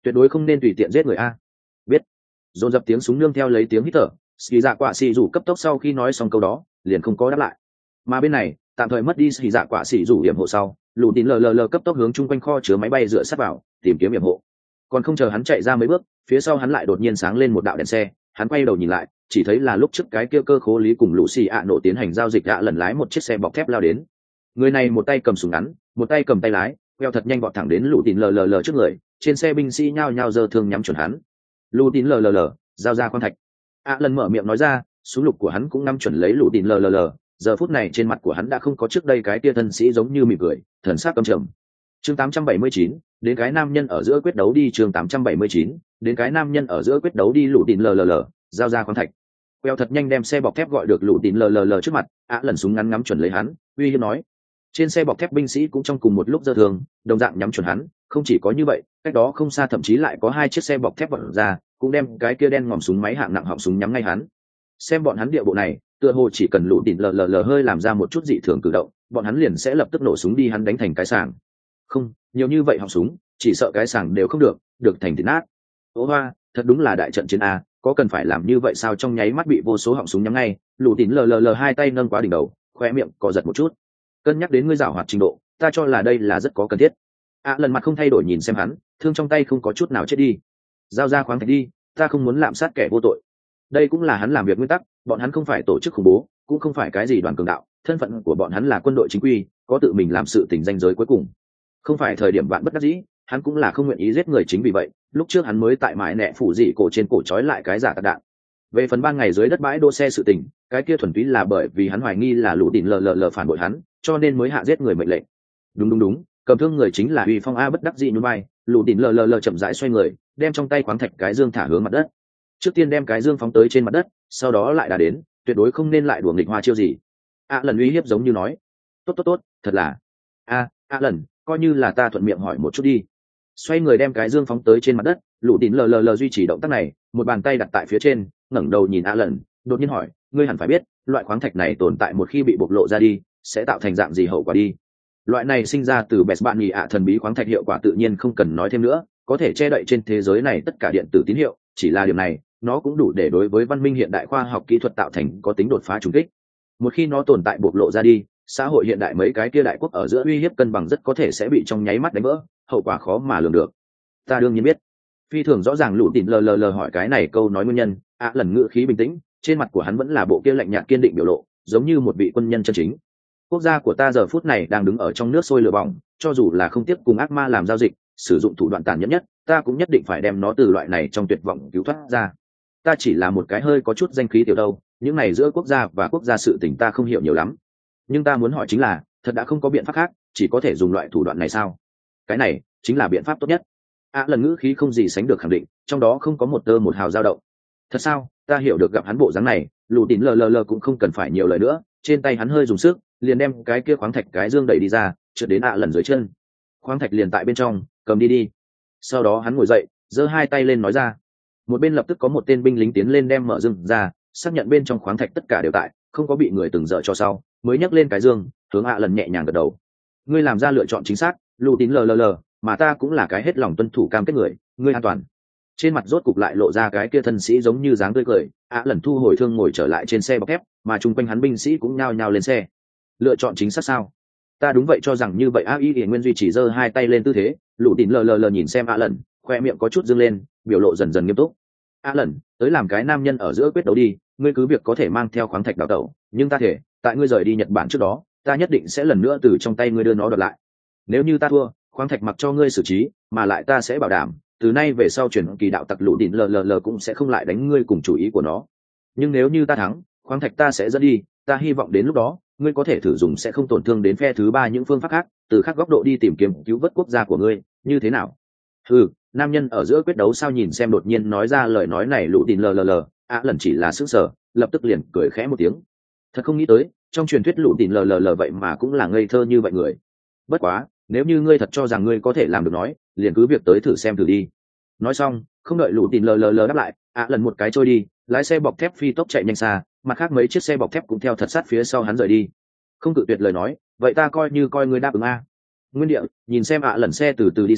tuyệt đối không nên tùy tiện giết người a. Biết. Dồn dập tiếng súng nương theo lấy tiếng hít thở, Ski Dạ Quả Sĩ rủ cấp tốc sau khi nói xong câu đó, liền không có đáp lại. Mà bên này, tạm thời mất đi Ski Dạ Quả Sĩ rủ điểm hộ sau, Lũ Tín lờ lờ lờ cấp tốc hướng chung quanh kho chứa máy bay dựa sát vào, tìm kiếm điểm hộ. Còn không chờ hắn chạy ra mấy bước, phía sau hắn lại đột nhiên sáng lên một đạo đèn xe, hắn quay đầu nhìn lại, chỉ thấy là lúc trước cái kia cơ khố lý cùng Lũ Xì ạ nổ tiến hành giao dịch ạ lần lái một chiếc xe bọc thép lao đến. Người này một tay cầm súng ngắn, một tay cầm tay lái, queo thật nhanh vọt thẳng đến Lũ Tín lờ lờ lờ trước người, trên xe binh sĩ nhao nhao giơ thương nhắm chuẩn hắn. Lũ Tín lờ lờ lờ, giao ra khoáng thạch. ạ lần mở miệng nói ra, súng lục của hắn cũng ngắm chuẩn lấy Lũ Tín lờ lờ lờ, giờ phút này trên mặt của hắn đã không có trước đây cái tia thân sĩ giống như mỉm cười, thần sắc căm trầm. Chương tám trăm bảy mươi chín, đến cái nam nhân ở giữa quyết đấu đi. Chương tám trăm bảy mươi chín, đến cái nam nhân ở giữa quyết đấu đi. Lũ Tín lờ lờ lờ, giao ra khoáng thạch. Queo thật nhanh đem xe bọc thép gọi được Lũ Tín lờ lờ lờ trước mặt, ạ lần súng ngắn ngắm chuẩn lấy hắn, uy hiếp nói. Trên xe bọc thép binh sĩ cũng trong cùng một lúc giơ thương, đồng dạng nhắm chuẩn hắn, không chỉ có như vậy, cách đó không xa thậm chí lại có hai chiếc xe bọc thép vọt ra, cũng đem cái kia đen ngòm súng máy hạng nặng họng súng nhắm ngay hắn. Xem bọn hắn địa bộ này, tựa hồ chỉ cần Lũ Tín lờ lờ lờ hơi làm ra một chút dị thường cử động, bọn hắn liền sẽ lập tức nổ súng đi hắn đánh thành cái sàng. Không, nhiều như vậy họng súng, chỉ sợ cái sàng đều không được, được thành thịt nát. Ô hoa, thật đúng là đại trận chiến a, có cần phải làm như vậy sao? Trong nháy mắt bị vô số họng súng nhắm ngay, Lũ Tín lờ lờ lờ hai tay nâng quá đỉnh đầu, khoe miệng co giật một chút. Cân nhắc đến ngươi giảo hoạt trình độ, ta cho là đây là rất có cần thiết. À lần mặt không thay đổi nhìn xem hắn, thương trong tay không có chút nào chết đi. Giao ra khoáng thạch đi, ta không muốn lạm sát kẻ vô tội. Đây cũng là hắn làm việc nguyên tắc, bọn hắn không phải tổ chức khủng bố, cũng không phải cái gì đoàn cường đạo, thân phận của bọn hắn là quân đội chính quy, có tự mình làm sự tình danh giới cuối cùng. Không phải thời điểm bạn bất đắc dĩ, hắn cũng là không nguyện ý giết người, chính vì vậy, lúc trước hắn mới tại mãi nẹ phủ dị cổ trên cổ trói lại cái giả tạc đạn. Về phần ban ngày dưới đất bãi đỗ xe sự tình, cái kia thuần túy là bởi vì hắn hoài nghi là Lũ Tín lờ lờ lờ phản bội hắn, cho nên mới hạ giết người mệnh lệnh. Đúng đúng đúng, cầm thương người chính là Uy Phong a. Bất đắc dĩ nhún vai, Lũ Tín lờ lờ lờ chậm rãi xoay người, đem trong tay khoáng thạch cái dương thả hướng mặt đất. Trước tiên đem cái dương phóng tới trên mặt đất, sau đó lại đã đến, tuyệt đối không nên lại đùa nghịch hoa chiêu gì. A lần uy hiếp giống như nói, tốt tốt tốt, thật là a a lần, coi như là ta thuận miệng hỏi một chút đi. Xoay người đem cái dương phóng tới trên mặt đất, Lũ Tín lờ lờ lờ duy trì động tác này, một bàn tay đặt tại phía trên, ngẩng đầu nhìn A lần, đột nhiên hỏi, ngươi hẳn phải biết, loại khoáng thạch này tồn tại một khi bị bộc lộ ra đi, sẽ tạo thành dạng gì hậu quả đi. Loại này sinh ra từ bẹt bạn nhì ạ thần bí khoáng thạch hiệu quả tự nhiên không cần nói thêm nữa, có thể che đậy trên thế giới này tất cả điện tử tín hiệu, chỉ là điều này, nó cũng đủ để đối với văn minh hiện đại khoa học kỹ thuật tạo thành có tính đột phá trùng kích. Một khi nó tồn tại bộc lộ ra đi, xã hội hiện đại mấy cái kia đại quốc ở giữa uy hiếp cân bằng rất có thể sẽ bị trong nháy mắt đánh vỡ, hậu quả khó mà lường được. Ta đương nhiên biết. Phi thường rõ ràng Lũ Tín lờ lờ lờ hỏi cái này câu nói nguyên nhân, ạ lần ngữ khí bình tĩnh, trên mặt của hắn vẫn là bộ kia lạnh nhạt kiên định biểu lộ, giống như một vị quân nhân chân chính. Quốc gia của ta giờ phút này đang đứng ở trong nước sôi lửa bỏng, cho dù là không tiếp cùng ác ma làm giao dịch, sử dụng thủ đoạn tàn nhẫn nhất, ta cũng nhất định phải đem nó từ loại này trong tuyệt vọng cứu thoát ra. Ta chỉ là một cái hơi có chút danh khí tiểu đâu, những này giữa quốc gia và quốc gia sự tình ta không hiểu nhiều lắm. Nhưng ta muốn hỏi chính là, thật đã không có biện pháp khác, chỉ có thể dùng loại thủ đoạn này sao? Cái này chính là biện pháp tốt nhất. À lần ngữ khí không gì sánh được khẳng định, trong đó không có một tơ một hào dao động. Thật sao? Ta hiểu được. Gặp hắn bộ dáng này, Lũ Tín lờ lờ lờ cũng không cần phải nhiều lời nữa, trên tay hắn hơi dùng sức, liền đem cái kia khoáng thạch cái dương đẩy đi ra, trượt đến ạ lần dưới chân. Khoáng thạch liền tại bên trong, cầm đi đi. Sau đó hắn ngồi dậy, giơ hai tay lên nói ra. Một bên lập tức có một tên binh lính tiến lên đem mở dương ra, xác nhận bên trong khoáng thạch tất cả đều tại, không có bị người từng dở cho sau, mới nhấc lên cái dương, hướng ạ lần nhẹ nhàng gật đầu. Ngươi làm ra lựa chọn chính xác, Lũ Tín lờ lờ lờ, mà ta cũng là cái hết lòng tuân thủ cam kết người, ngươi an toàn. Trên mặt rốt cục lại lộ ra cái kia thân sĩ giống như dáng tươi cười, ạ lần thu hồi thương ngồi trở lại trên xe bọc thép, mà chung quanh hắn binh sĩ cũng nhao nhao lên xe. Lựa chọn chính xác sao? Ta đúng vậy cho rằng như vậy. A y nguyên duy chỉ giơ hai tay lên tư thế, Lũ Tín lờ lờ lờ nhìn xem ạ lần, khoe miệng có chút dương lên, biểu lộ dần dần nghiêm túc. ạ lần, tới làm cái nam nhân ở giữa quyết đấu đi, ngươi cứ việc có thể mang theo khoáng thạch đào tẩu, nhưng ta thể, tại ngươi rời đi Nhật Bản trước đó, ta nhất định sẽ lần nữa từ trong tay ngươi đưa nó đoạt lại. Nếu như ta thua, khoáng thạch mặc cho ngươi xử trí, mà lại ta sẽ bảo đảm, từ nay về sau chuyển kỳ đạo tặc Lũ Tín lờ lờ lờ cũng sẽ không lại đánh ngươi cùng chủ ý của nó. Nhưng nếu như ta thắng, khoáng thạch ta sẽ dẫn đi, ta hy vọng đến lúc đó ngươi có thể thử dùng sẽ không tổn thương đến phe thứ ba những phương pháp khác, từ khác góc độ đi tìm kiếm cứu vớt quốc gia của ngươi, như thế nào? Ừ, nam nhân ở giữa quyết đấu sao? Nhìn xem đột nhiên nói ra lời nói này Lũ Tín lờ lờ lờ, ạ lần chỉ là sững sờ, lập tức liền cười khẽ một tiếng. Thật không nghĩ tới, trong truyền thuyết Lũ Tín lờ lờ lờ vậy mà cũng là ngây thơ như vậy người. Bất quá, nếu như ngươi thật cho rằng ngươi có thể làm được nói, liền cứ việc tới thử xem thử đi. Nói xong, không đợi Lũ Tín lờ lờ lờ đáp lại, ạ lần một cái trôi đi, lái xe bọc thép phi tốc chạy nhanh xa, mặt khác mấy chiếc xe bọc thép cũng theo thật sát phía sau hắn rời đi. Không cự tuyệt lời nói, vậy ta coi như coi ngươi đáp ứng a. Nguyên địa, nhìn xem ạ lần xe từ từ đi xa,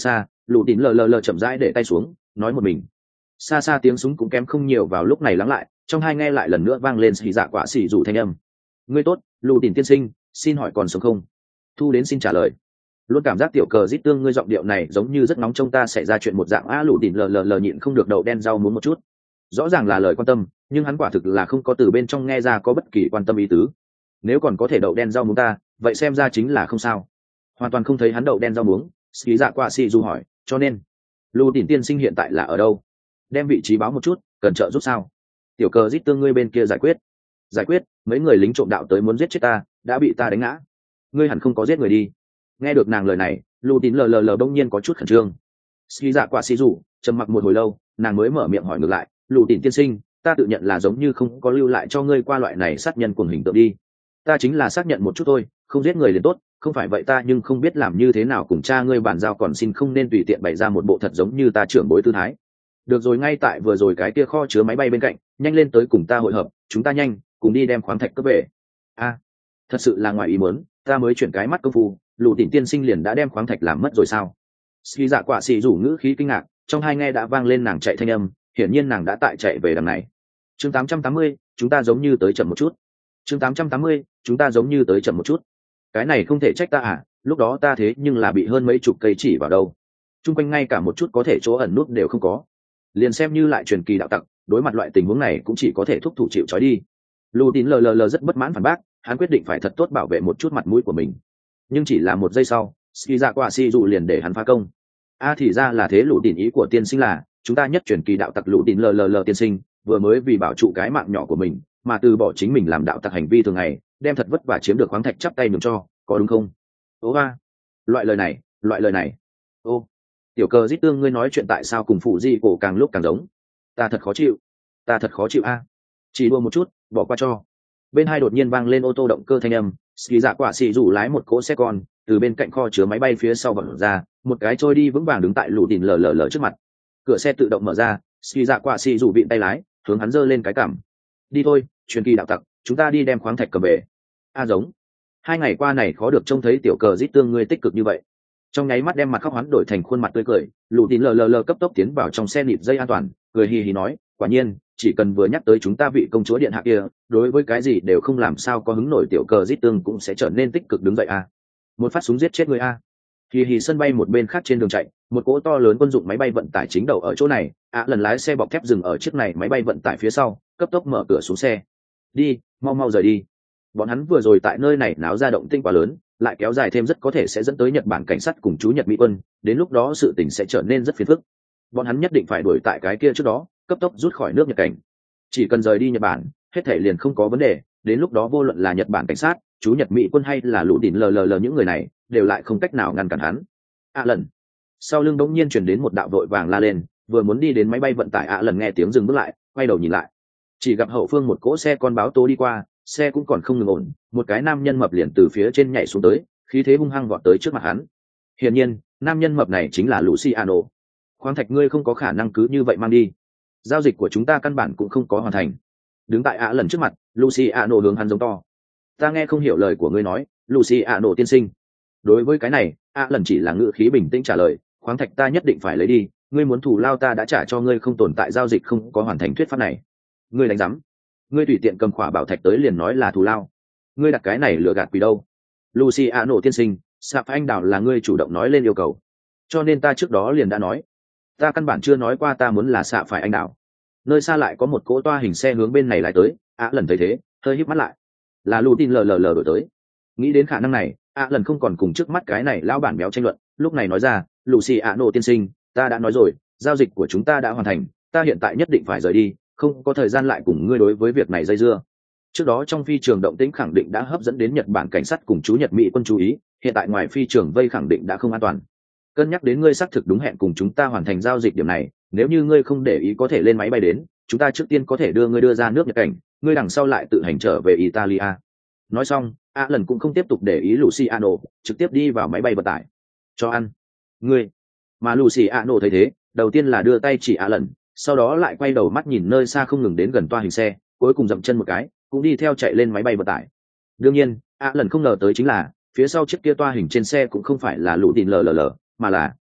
lù tín lờ lờ lờ chậm rãi để tay xuống nói một mình. Xa xa tiếng súng cũng kém không nhiều vào lúc này lắng lại, trong hai nghe lại lần nữa vang lên xì dạ quả xì rủ thanh âm. Ngươi tốt, lù tín tiên sinh, xin hỏi còn sống không? Thu đến xin trả lời. Luôn cảm giác tiểu cờ rít tương ngươi giọng điệu này giống như rất nóng trong ta xảy ra chuyện một dạng. A lù tín lờ lờ lờ nhịn không được đậu đen rau muốn một chút. Rõ ràng là lời quan tâm, nhưng hắn quả thực là không có từ bên trong nghe ra có bất kỳ quan tâm ý tứ. Nếu còn có thể đậu đen rau muống ta, vậy xem ra chính là không sao. Hoàn toàn không thấy hắn đậu đen rau muống. Xí dạ qua xì dù hỏi, cho nên lưu tỉnh tiên sinh hiện tại là ở đâu? Đem vị trí báo một chút, cần trợ giúp sao? Tiểu cờ rít tương ngươi bên kia giải quyết. Giải quyết? Mấy người lính trộm đạo tới muốn giết chết ta, đã bị ta đánh ngã. Ngươi hẳn không có giết người đi. Nghe được nàng lời này, lưu tín lờ lờ lờ bỗng nhiên có chút khẩn trương. Xí dạ qua xì dù trầm mặc một hồi lâu, nàng mới mở miệng hỏi ngược lại, lưu tỉnh tiên sinh, ta tự nhận là giống như không có lưu lại cho ngươi qua loại này sát nhân cuồng hình tượng đi. Ta chính là xác nhận một chút thôi, không giết người liền tốt, không phải vậy ta nhưng không biết làm như thế nào cùng cha ngươi bàn giao, còn xin không nên tùy tiện bày ra một bộ thật giống như ta trưởng bối tư thái. Được rồi, ngay tại vừa rồi cái kia kho chứa máy bay bên cạnh, nhanh lên tới cùng ta hội hợp, chúng ta nhanh cùng đi đem khoáng thạch cướp về. A, thật sự là ngoài ý muốn, ta mới chuyển cái mắt công phu, lù tỉnh tiên sinh liền đã đem khoáng thạch làm mất rồi sao? Ski dạ quả xì rủ ngữ khí kinh ngạc, trong hai nghe đã vang lên nàng chạy thanh âm, hiển nhiên nàng đã tại chạy về đằng này. Chương tám trăm tám mươi, chúng ta giống như tới chậm một chút. Chương tám trăm tám mươi, chúng ta giống như tới chậm một chút. Cái này không thể trách ta à, lúc đó ta thế nhưng là bị hơn mấy chục cây chỉ vào đâu. Trung quanh ngay cả một chút có thể chỗ ẩn nút đều không có. Liền xem như lại truyền kỳ đạo tặc, đối mặt loại tình huống này cũng chỉ có thể thúc thủ chịu trói đi. Lù tín lờ lờ lờ rất bất mãn phản bác, hắn quyết định phải thật tốt bảo vệ một chút mặt mũi của mình. Nhưng chỉ là một giây sau, ski dạ qua si dụ liền để hắn phá công. A à, thì ra là thế. Lù tín ý của tiên sinh là chúng ta nhất truyền kỳ đạo tặc lù tín lờ lờ lờ tiên sinh vừa mới vì bảo trụ cái mạng nhỏ của mình mà từ bỏ chính mình làm đạo tặc hành vi thường ngày, đem thật vất vả chiếm được khoáng thạch chắp tay nhường cho, có đúng không? Ô ba, loại lời này, loại lời này. Ô, tiểu cờ rít tương ngươi nói chuyện tại sao cùng phụ di cổ càng lúc càng giống? Ta thật khó chịu, ta thật khó chịu a. Chỉ đua một chút, bỏ qua cho. Bên hai đột nhiên vang lên ô tô động cơ thanh âm, ski dạ quả xì rủ lái một cỗ xe con từ bên cạnh kho chứa máy bay phía sau vọt ra, một cái trôi đi vững vàng đứng tại lù đỉnh lờ lờ lờ trước mặt. Cửa xe tự động mở ra, ski dạ quả xì rủ vịn tay lái, hướng hắn giơ lên cái cằm. Đi thôi, truyền kỳ đạo tặc, chúng ta đi đem khoáng thạch cầm về. A giống. Hai ngày qua này khó được trông thấy tiểu cờ rít tương ngươi tích cực như vậy. Trong nháy mắt đem mặt khóc hoán đổi thành khuôn mặt tươi cười, lù tín lờ lờ lờ cấp tốc tiến vào trong xe nịt dây an toàn, cười hì hì nói, quả nhiên, chỉ cần vừa nhắc tới chúng ta vị công chúa điện hạ kia, đối với cái gì đều không làm sao có hứng nổi, tiểu cờ rít tương cũng sẽ trở nên tích cực đứng dậy a. Một phát súng giết chết người a. Hì hì. Sân bay một bên khác trên đường chạy, một cỗ to lớn quân dụng máy bay vận tải chính đầu ở chỗ này, ạ lần lái xe bọc thép dừng ở chiếc này máy bay vận tải phía sau, cấp tốc mở cửa xuống xe. Đi, mau mau rời đi. Bọn hắn vừa rồi tại nơi này náo ra động tĩnh quá lớn, lại kéo dài thêm rất có thể sẽ dẫn tới Nhật Bản cảnh sát cùng chú Nhật Mỹ quân, đến lúc đó sự tình sẽ trở nên rất phiền phức. Bọn hắn nhất định phải đuổi tại cái kia trước đó, cấp tốc rút khỏi nước Nhật cảnh. Chỉ cần rời đi Nhật Bản, hết thảy liền không có vấn đề, đến lúc đó vô luận là Nhật Bản cảnh sát, chú Nhật Mỹ quân hay là lũ đỉnh lờ lờ lờ những người này, đều lại không cách nào ngăn cản hắn. ạ lần. Sau lưng bỗng nhiên truyền đến một đạo vội vàng la lên, vừa muốn đi đến máy bay vận tải ạ lần nghe tiếng dừng bước lại, quay đầu nhìn lại. Chỉ gặp hậu phương một cỗ xe con báo tố đi qua, xe cũng còn không ngừng ổn, một cái nam nhân mập liền từ phía trên nhảy xuống tới, khí thế hung hăng vọt tới trước mặt hắn. Hiển nhiên, nam nhân mập này chính là Luciano. Khoáng thạch ngươi không có khả năng cứ như vậy mang đi. Giao dịch của chúng ta căn bản cũng không có hoàn thành. Đứng tại ạ lần trước mặt, Luciano hướng hắn giống to. Ta nghe không hiểu lời của ngươi nói, Luciano tiên sinh. Đối với cái này, ạ lần chỉ là ngữ khí bình tĩnh trả lời, khoáng thạch ta nhất định phải lấy đi, ngươi muốn thù lao ta đã trả cho ngươi, không tồn tại giao dịch không có hoàn thành thuyết pháp này. Ngươi đánh giám. Ngươi tùy tiện cầm khỏa bảo thạch tới liền nói là thù lao. Ngươi đặt cái này lừa gạt quỷ đâu? Luciano tiên sinh, Sạp Anh Đào là ngươi chủ động nói lên yêu cầu, cho nên ta trước đó liền đã nói, ta căn bản chưa nói qua ta muốn là Sạp phải Anh Đào. Nơi xa lại có một cỗ toa hình xe hướng bên này lại tới, ạ lần thấy thế, hơi híp mắt lại, là lù tin lờ lờ lờ đổi tới. Nghĩ đến khả năng này, ạ lần không còn cùng trước mắt cái này lão bản béo tranh luận, lúc này nói ra, Luciano tiên sinh, ta đã nói rồi, giao dịch của chúng ta đã hoàn thành, ta hiện tại nhất định phải rời đi, không có thời gian lại cùng ngươi đối với việc này dây dưa. Trước đó trong phi trường động tĩnh khẳng định đã hấp dẫn đến Nhật Bản cảnh sát cùng chú Nhật Mỹ quân chú ý, hiện tại ngoài phi trường vây khẳng định đã không an toàn. Cân nhắc đến ngươi xác thực đúng hẹn cùng chúng ta hoàn thành giao dịch điểm này, nếu như ngươi không để ý có thể lên máy bay đến, chúng ta trước tiên có thể đưa ngươi đưa ra nước Nhật cảnh, ngươi đằng sau lại tự hành trở về Italia. Nói xong, A lần cũng không tiếp tục để ý Luciano, trực tiếp đi vào máy bay vận tải. Cho ăn. Ngươi. Mà Luciano thấy thế, đầu tiên là đưa tay chỉ A lần, sau đó lại quay đầu mắt nhìn nơi xa không ngừng đến gần toa hình xe, cuối cùng dậm chân một cái, cũng đi theo chạy lên máy bay vận tải. Đương nhiên, A lần không ngờ tới chính là phía sau chiếc kia toa hình trên xe cũng không phải là lũ tin lờ lờ lờ, mà là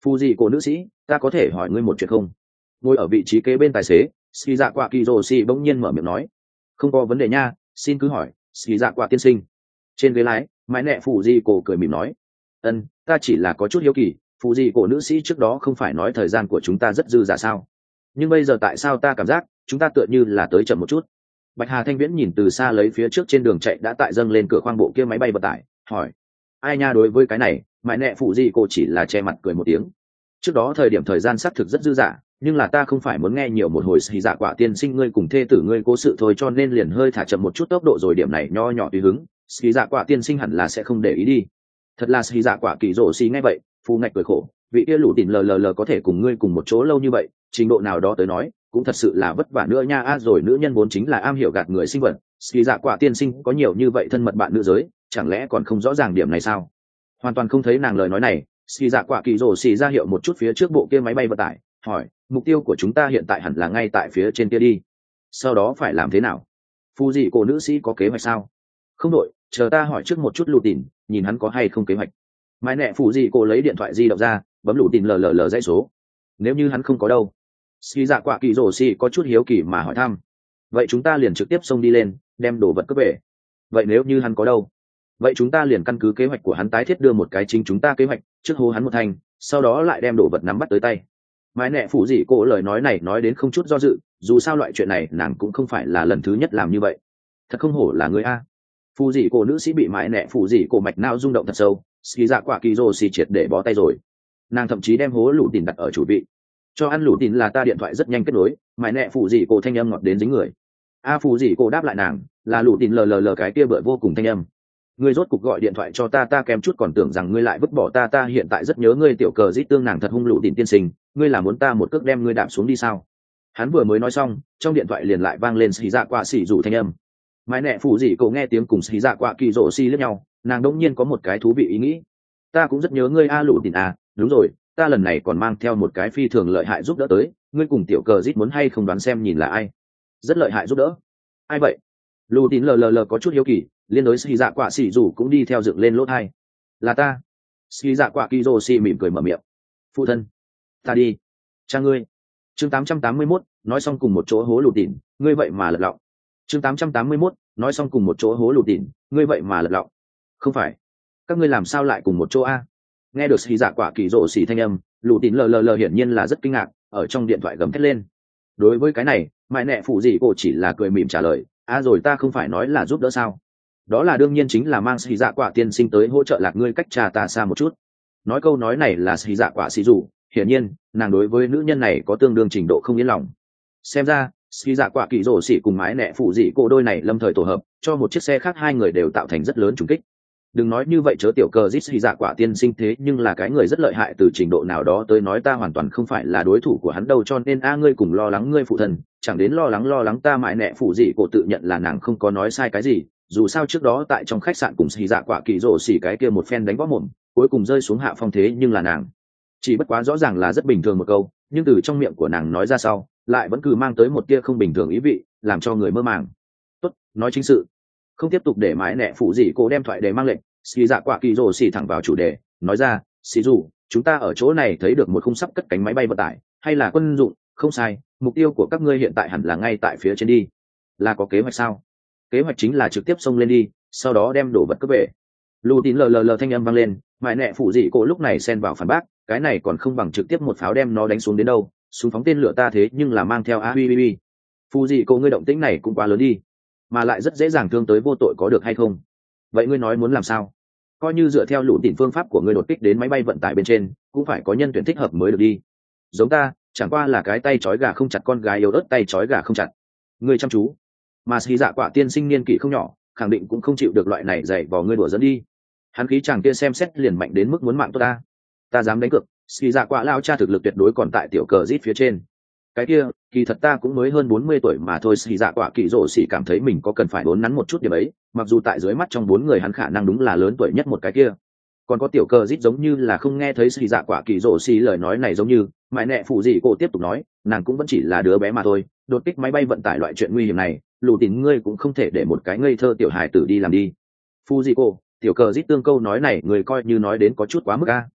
Phu gì cô nữ sĩ, ta có thể hỏi ngươi một chuyện không? Ngồi ở vị trí kế bên tài xế, ski dạ quạ kỳ rồ xì bỗng nhiên mở miệng nói. Không có vấn đề nha, xin cứ hỏi, ski dạ quạ tiên sinh. Trên ghế lái, mãi nẹ Phu gì cô cười mỉm nói. Ân, ta chỉ là có chút hiếu kỳ, Phu gì cô nữ sĩ trước đó không phải nói thời gian của chúng ta rất dư dả sao? Nhưng bây giờ tại sao ta cảm giác chúng ta tựa như là tới chậm một chút? Bạch Hà Thanh Viễn nhìn từ xa lấy phía trước trên đường chạy đã tại dâng lên cửa khoang bộ kia máy bay vận tải, hỏi. Ai nha, đối với cái này, mãi nẹ Phụ gì cô chỉ là che mặt cười một tiếng. Trước đó thời điểm thời gian xác thực rất dư dả, nhưng là ta không phải muốn nghe nhiều một hồi xì dạ quả tiên sinh ngươi cùng thê tử ngươi cố sự thôi, cho nên liền hơi thả chậm một chút tốc độ rồi, điểm này nho nhỏ tùy hứng, xì dạ quả tiên sinh hẳn là sẽ không để ý đi. Thật là xì dạ quả kỳ rồ xì ngay vậy, Phu ngạch cười khổ, vị kia lũ tỉn lờ lờ lờ có thể cùng ngươi cùng một chỗ lâu như vậy, trình độ nào đó tới nói cũng thật sự là vất vả nữa nha. A rồi nữ nhân vốn chính là am hiểu gạt người sinh vật, xì dạ quả tiên sinh có nhiều như vậy thân mật bạn nữ giới, chẳng lẽ còn không rõ ràng điểm này sao? Hoàn toàn không thấy nàng lời nói này, xì dạ quả kỳ rồ xì ra hiệu một chút phía trước bộ kia máy bay vận tải, hỏi, mục tiêu của chúng ta hiện tại hẳn là ngay tại phía trên kia đi, sau đó phải làm thế nào? Phu gì cô nữ sĩ có kế hoạch sao? Không đội, chờ ta hỏi trước một chút lù tìn, nhìn hắn có hay không kế hoạch. Mai nẹ Phu gì cô lấy điện thoại di động ra, bấm lù tìn lờ lờ lờ dãy số. Nếu như hắn không có đâu? Xì dạ quả kỳ rồ xì có chút hiếu kỳ mà hỏi thăm. Vậy chúng ta liền trực tiếp xông đi lên, đem đồ vật cướp về. Vậy nếu như hắn có đâu? Vậy chúng ta liền căn cứ kế hoạch của hắn tái thiết đưa một cái chính chúng ta kế hoạch, trước hô hắn một thành, sau đó lại đem đồ vật nắm bắt tới tay. Mãi nẹ Phủ gì cô lời nói này nói đến không chút do dự, dù sao loại chuyện này nàng cũng không phải là lần thứ nhất làm như vậy. Thật không hổ là người a. Phù gì cô nữ sĩ bị mãi nẹ Phủ gì cô mạch não rung động thật sâu, xì dạ quả kỳ rồ xì triệt để bó tay rồi. Nàng thậm chí đem hố lũ tìn đặt ở chủ vị. Cho ăn lũ tìn là ta điện thoại rất nhanh kết nối, mãi nẹ Phủ gì cô thanh âm ngọt đến dính người. A Phủ gì cô đáp lại nàng, là lũ tìn lờ lờ lờ cái kia bựa vô cùng thanh âm. Ngươi rốt cục gọi điện thoại cho ta, ta kém chút còn tưởng rằng ngươi lại vứt bỏ ta, ta hiện tại rất nhớ ngươi tiểu cờ rít tương nàng thật hung lũ tìn tiên sinh, ngươi là muốn ta một cước đem ngươi đạp xuống đi sao? Hắn vừa mới nói xong, trong điện thoại liền lại vang lên xì dạ quạ xì rủ thanh âm. Mãi nẹ Phủ gì cậu nghe tiếng cùng xì dạ quạ kỳ rộ xì lướt nhau, nàng đông nhiên có một cái thú vị ý nghĩ. Ta cũng rất nhớ ngươi a lũ tìn à, đúng rồi, ta lần này còn mang theo một cái phi thường lợi hại giúp đỡ tới, ngươi cùng tiểu cờ rít muốn hay không đoán xem nhìn là ai? Rất lợi hại giúp đỡ. Ai vậy? Lũ tìn lờ lờ lờ có chút hiếu kỳ, liên đối xì dạ quạ xì rủ cũng đi theo dựng lên lỗ thai. Là ta. Xì dạ quạ kỳ rộ xì mỉm cười mở miệng. Phụ thân, ta đi. Cha ngươi. Chương tám trăm tám mươi mốt, nói xong cùng một chỗ hố lụt tỉn, ngươi vậy mà lật lọng. Chương tám trăm tám mươi mốt, nói xong cùng một chỗ hố lụt tỉn, ngươi vậy mà lật lọng. Không phải, các ngươi làm sao lại cùng một chỗ a? Nghe được xì dạ quả kỳ rộ xì thanh âm, lụt tỉn lờ lờ lờ hiển nhiên là rất kinh ngạc, ở trong điện thoại gầm thét lên. Đối với cái này, mại nẹ phụ gì cô chỉ là cười mỉm trả lời, a rồi ta không phải nói là giúp đỡ sao? Đó là đương nhiên, chính là mang xì dạ quả tiên sinh tới hỗ trợ lạc ngươi cách cha ta xa một chút. Nói câu nói này là xì dạ quả xì rủ, hiển nhiên nàng đối với nữ nhân này có tương đương trình độ không yên lòng. Xem ra xì dạ quả kỳ rổ xỉ cùng mái nẹ phụ dị cô đôi này lâm thời tổ hợp, cho một chiếc xe khác hai người đều tạo thành rất lớn trùng kích. Đừng nói như vậy chớ, tiểu cờ zit xì dạ quả tiên sinh thế nhưng là cái người rất lợi hại, từ trình độ nào đó tới nói ta hoàn toàn không phải là đối thủ của hắn đâu, cho nên a ngươi cùng lo lắng ngươi phụ thân, chẳng đến lo lắng lo lắng ta. Mái nẹ phụ dị cô tự nhận là nàng không có nói sai cái gì, dù sao trước đó tại trong khách sạn cùng xì dạ quả kỳ rổ xỉ cái kia một phen đánh võ mồm, cuối cùng rơi xuống hạ phong thế nhưng là nàng. Chỉ bất quá rõ ràng là rất bình thường một câu, nhưng từ trong miệng của nàng nói ra sau lại vẫn cứ mang tới một tia không bình thường ý vị, làm cho người mơ màng. Tốt, nói chính sự, không tiếp tục để mãi nẹ phụ gì cô đem thoại đề mang lệnh. Xì dạ quả kỳ rồ xì thẳng vào chủ đề, nói ra, xì dù chúng ta ở chỗ này thấy được một khung sắp cất cánh máy bay vận tải hay là quân dụng, không sai, mục tiêu của các ngươi hiện tại hẳn là ngay tại phía trên đi. Là có kế hoạch sao? Kế hoạch chính là trực tiếp xông lên đi, sau đó đem đồ vật cướp về. Lù tín lờ lờ lờ thanh âm vang lên, mãi nẹ phụ dị cô lúc này xen vào phản bác, cái này còn không bằng trực tiếp một pháo đem nó đánh xuống đến đâu, súng phóng tên lửa ta thế nhưng là mang theo a ui ui ui. Phụ dị cô, ngươi động tĩnh này cũng quá lớn đi, mà lại rất dễ dàng thương tới vô tội, có được hay không? Vậy ngươi nói muốn làm sao? Coi như dựa theo lũ tín phương pháp của ngươi đột kích đến máy bay vận tải bên trên, cũng phải có nhân tuyển thích hợp mới được đi. Giống ta chẳng qua là cái tay trói gà không chặt, con gái yếu ớt tay trói gà không chặt. Ngươi chăm chú, mà xì dạ quả tiên sinh niên kỷ không nhỏ, khẳng định cũng không chịu được loại này dạy vào ngươi đùa dẫn đi. Hắn khí chàng kia xem xét liền mạnh đến mức muốn mạng tôi ta. Ta dám đánh cược, xì dạ quả lao cha thực lực tuyệt đối còn tại tiểu cờ rít phía trên. Cái kia kỳ thật ta cũng mới hơn bốn mươi tuổi mà thôi. Xì dạ quả kỳ rổ xỉ cảm thấy mình có cần phải đốn nắn một chút điểm ấy, mặc dù tại dưới mắt trong bốn người hắn khả năng đúng là lớn tuổi nhất một cái kia. Còn có tiểu cờ rít giống như là không nghe thấy xì dạ quả kỳ rổ xỉ lời nói này, giống như mãi nẹ phụ gì cô tiếp tục nói, nàng cũng vẫn chỉ là đứa bé mà thôi, đột kích máy bay vận tải loại chuyện nguy hiểm này, lù tín ngươi cũng không thể để một cái ngây thơ tiểu hài tử đi làm đi. Phụ gì cô, tiểu cờ rít tương câu nói này người coi như nói đến có chút quá mức a.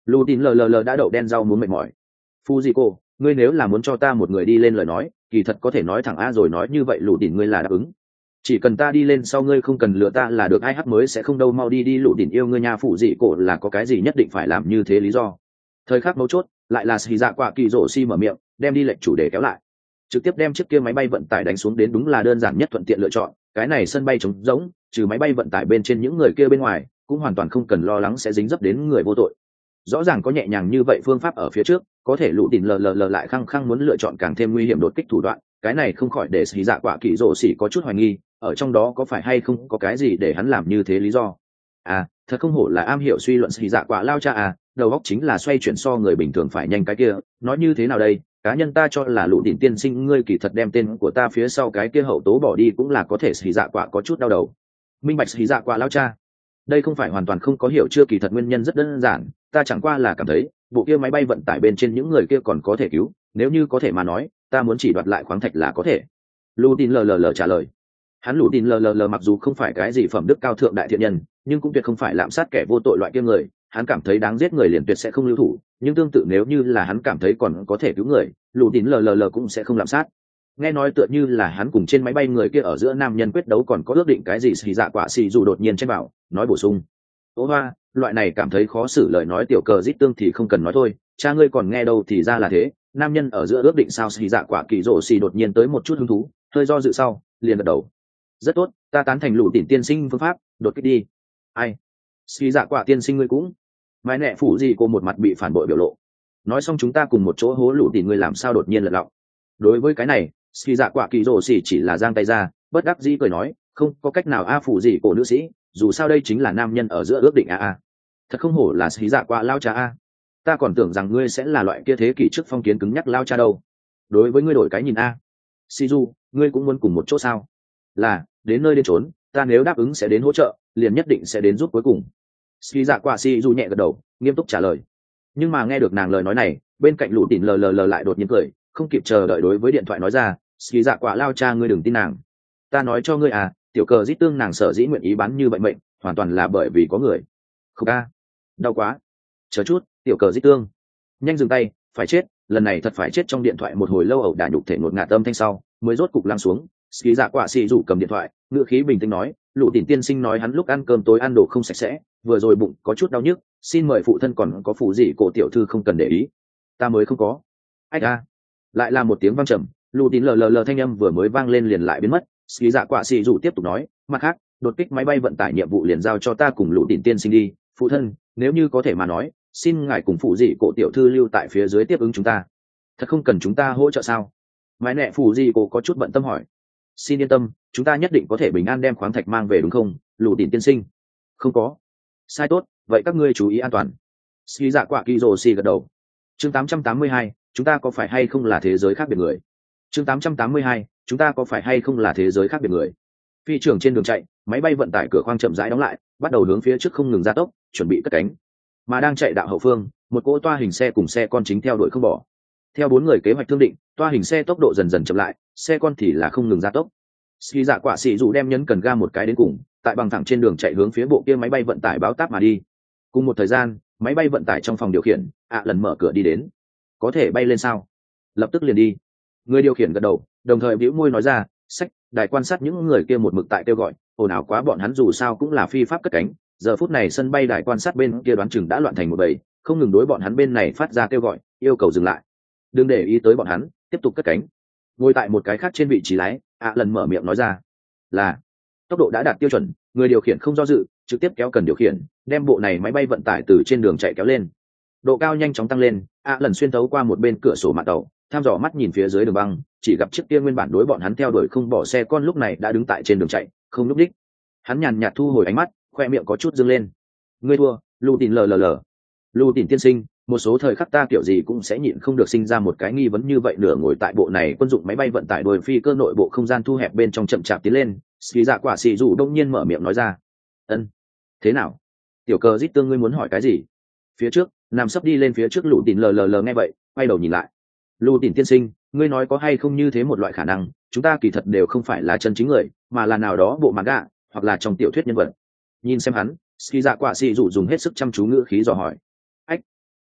lù tín lờ lờ lờ đã đậu đen rau muốn mệt mỏi. Phu gì cô, ngươi nếu là muốn cho ta một người đi lên lời nói, kỳ thật có thể nói thẳng a rồi nói như vậy lù tín ngươi là đáp ứng. Chỉ cần ta đi lên sau ngươi không cần lừa ta là được, ai hắc mới sẽ không đâu, mau đi đi, lù tín yêu ngươi nha. Phụ dị cổ là có cái gì nhất định phải làm như thế lý do. Thời khắc mấu chốt lại là xì dạ quả kỳ rổ xi mở miệng đem đi lệnh chủ đề kéo lại, trực tiếp đem chiếc kia máy bay vận tải đánh xuống đến, đúng là đơn giản nhất thuận tiện lựa chọn. Cái này sân bay trống rỗng, trừ máy bay vận tải bên trên những người kia bên ngoài cũng hoàn toàn không cần lo lắng sẽ dính dấp đến người vô tội. Rõ ràng có nhẹ nhàng như vậy phương pháp ở phía trước, có thể lũ tìm lờ lờ lờ lại khăng khăng muốn lựa chọn càng thêm nguy hiểm đột kích thủ đoạn, cái này không khỏi để xì dạ quả kỳ rổ xỉ có chút hoài nghi ở trong đó có phải hay không có cái gì để hắn làm như thế lý do. À thật không hổ là am hiểu suy luận xì dạ quả lao cha à, đầu óc chính là xoay chuyển so người bình thường phải nhanh cái kia. Nói như thế nào đây, cá nhân ta cho là lũ tìm tiên sinh ngươi kỳ thật đem tên của ta phía sau cái kia hậu tố bỏ đi cũng là có thể. Xì dạ quả có chút đau đầu. Minh bạch xì dạ quả lao cha, đây không phải hoàn toàn không có hiểu chưa, kỳ thật nguyên nhân rất đơn giản, ta chẳng qua là cảm thấy bộ kia máy bay vận tải bên trên những người kia còn có thể cứu, nếu như có thể mà nói ta muốn chỉ đoạt lại khoáng thạch là có thể. Lù tin lờ lờ lờ trả lời. Hắn lù tin lờ lờ lờ mặc dù không phải cái gì phẩm đức cao thượng đại thiện nhân, nhưng cũng tuyệt không phải lạm sát kẻ vô tội loại kia người. Hắn cảm thấy đáng giết người liền tuyệt sẽ không lưu thủ, nhưng tương tự nếu như là hắn cảm thấy còn có thể cứu người, lù tin lờ lờ lờ cũng sẽ không lạm sát. Nghe nói tựa như là hắn cùng trên máy bay người kia ở giữa nam nhân quyết đấu còn có ước định cái gì. Xì dạ quả xì dù đột nhiên chen vào nói bổ sung. Ô hoa, loại này cảm thấy khó xử lời nói tiểu cờ rít tương thì không cần nói thôi, cha ngươi còn nghe đâu, thì ra là thế, nam nhân ở giữa ước định sao. Xì dạ quả kỳ rổ xì đột nhiên tới một chút hứng thú, hơi do dự sau liền gật đầu. Rất tốt, ta tán thành lũ tỉn tiên sinh phương pháp, đột kích đi. Ai? Xì dạ quả tiên sinh ngươi cũng. Mái nẹ phủ gì cô một mặt bị phản bội biểu lộ. Nói xong chúng ta cùng một chỗ hố lũ tỉn ngươi làm sao đột nhiên lật lọng. Đối với cái này xì dạ quả kỳ rổ xì chỉ là giang tay ra bất đắc dĩ cười nói, không có cách nào a phủ gì cổ nữ sĩ, dù sao đây chính là nam nhân ở giữa ước định a a. Thật không hổ là xí dạ qua lao cha a, ta còn tưởng rằng ngươi sẽ là loại kia thế kỷ trước phong kiến cứng nhắc lao cha đâu. Đối với ngươi đổi cái nhìn a. Si du, ngươi cũng muốn cùng một chỗ sao? Là đến nơi đến trốn, ta nếu đáp ứng sẽ đến hỗ trợ, liền nhất định sẽ đến giúp cuối cùng. Xí dạ qua si du nhẹ gật đầu nghiêm túc trả lời. Nhưng mà nghe được nàng lời nói này, bên cạnh lũ tỉn lờ lờ lờ lại đột nhiên cười, không kịp chờ đợi đối với điện thoại nói ra, xí dạ quả lao cha ngươi đừng tin nàng, ta nói cho ngươi à, tiểu cờ dít tương nàng sở dĩ nguyện ý bán như vậy mệnh hoàn toàn là bởi vì có người. Không ca, đau quá, chờ chút, tiểu cờ dít tương nhanh dừng tay, phải chết, lần này thật phải chết. Trong điện thoại một hồi lâu ẩu đả nhục thể ngột ngạt âm thanh sau mới rốt cục lắng xuống. Xí dạ quả xì rủ cầm điện thoại ngựa khí bình tĩnh nói, lũ tỉn tiên sinh nói hắn lúc ăn cơm tối ăn đồ không sạch sẽ, vừa rồi bụng có chút đau nhức, xin mời phụ thân còn có phụ gì cổ tiểu thư không cần để ý. Ta mới không có. Ách a, lại là một tiếng vang trầm, lù tín lờ lờ lờ thanh âm vừa mới vang lên liền lại biến mất. Xí dạ quả xì dù tiếp tục nói, mặt khác đột kích máy bay vận tải nhiệm vụ liền giao cho ta cùng lù tín tiên sinh đi, phụ thân nếu như có thể mà nói xin ngài cùng phụ dị cổ tiểu thư lưu tại phía dưới tiếp ứng chúng ta. Thật không cần chúng ta hỗ trợ sao? Mãi nẹ phụ dị cổ có chút bận tâm hỏi. Xin yên tâm, chúng ta nhất định có thể bình an đem khoáng thạch mang về đúng không, lù tín tiên sinh? Không có sai. Tốt, vậy các ngươi chú ý an toàn. Xí dạ quả kỳ rồ xì gật đầu. Chương tám trăm tám mươi hai, chúng ta có phải hay không là thế giới khác biệt người? Chương tám trăm tám mươi hai, chúng ta có phải hay không là thế giới khác biệt người? Phi trường trên đường chạy, máy bay vận tải cửa khoang chậm rãi đóng lại, bắt đầu hướng phía trước không ngừng gia tốc, chuẩn bị cất cánh. Mà đang chạy đạo hậu phương, một cỗ toa hình xe cùng xe con chính theo đuổi không bỏ. Theo bốn người kế hoạch thương định, toa hình xe tốc độ dần dần chậm lại, xe con thì là không ngừng gia tốc. Ski dạ quả xị dù đem nhấn cần ga một cái đến cùng, tại bằng thẳng trên đường chạy hướng phía bộ kia máy bay vận tải báo táp mà đi. Cùng một thời gian, máy bay vận tải trong phòng điều khiển, ạ lần mở cửa đi đến. Có thể bay lên sao? Lập tức liền đi. Người điều khiển gật đầu, đồng thời bĩu môi nói ra, sách, đài quan sát những người kia một mực tại kêu gọi, ồn ào quá, bọn hắn dù sao cũng là phi pháp cất cánh. Giờ phút này sân bay đài quan sát bên kia đoán chừng đã loạn thành một bầy, không ngừng đối bọn hắn bên này phát ra kêu gọi, yêu cầu dừng lại. Đừng để ý tới bọn hắn, tiếp tục cất cánh. Ngồi tại một cái khác trên vị trí lái, ạ lần mở miệng nói ra, là tốc độ đã đạt tiêu chuẩn. Người điều khiển không do dự, trực tiếp kéo cần điều khiển, đem bộ này máy bay vận tải từ trên đường chạy kéo lên. Độ cao nhanh chóng tăng lên, ạ lần xuyên thấu qua một bên cửa sổ mạn tàu, tham dò mắt nhìn phía dưới đường băng, chỉ gặp chiếc kia nguyên bản đối bọn hắn theo đuổi không bỏ xe con lúc này đã đứng tại trên đường chạy, không lúc đích. Hắn nhàn nhạt thu hồi ánh mắt, khoe miệng có chút dương lên. Ngươi thua, lù tỉn lờ lờ lờ. Lù tỉn tiên sinh, một số thời khắc ta kiểu gì cũng sẽ nhịn không được sinh ra một cái nghi vấn như vậy. Nửa ngồi tại bộ này quân dụng máy bay vận tải đồi phi cơ nội bộ không gian thu hẹp bên trong chậm chạp tiến lên, xì dạ quả xì dù đông nhiên mở miệng nói ra, ân, thế nào? Tiểu cờ rít tương ngươi muốn hỏi cái gì? Phía trước nằm sấp đi lên phía trước lù tỉn lờ lờ lờ nghe vậy quay đầu nhìn lại. Lù tỉn tiên sinh, ngươi nói có hay không như thế một loại khả năng, chúng ta kỳ thật đều không phải là chân chính người, mà là nào đó bộ manga hoặc là trong tiểu thuyết nhân vật. Nhìn xem hắn, ski dạ quả xì dù dùng hết sức chăm chú ngữ khí dò hỏi. Ách,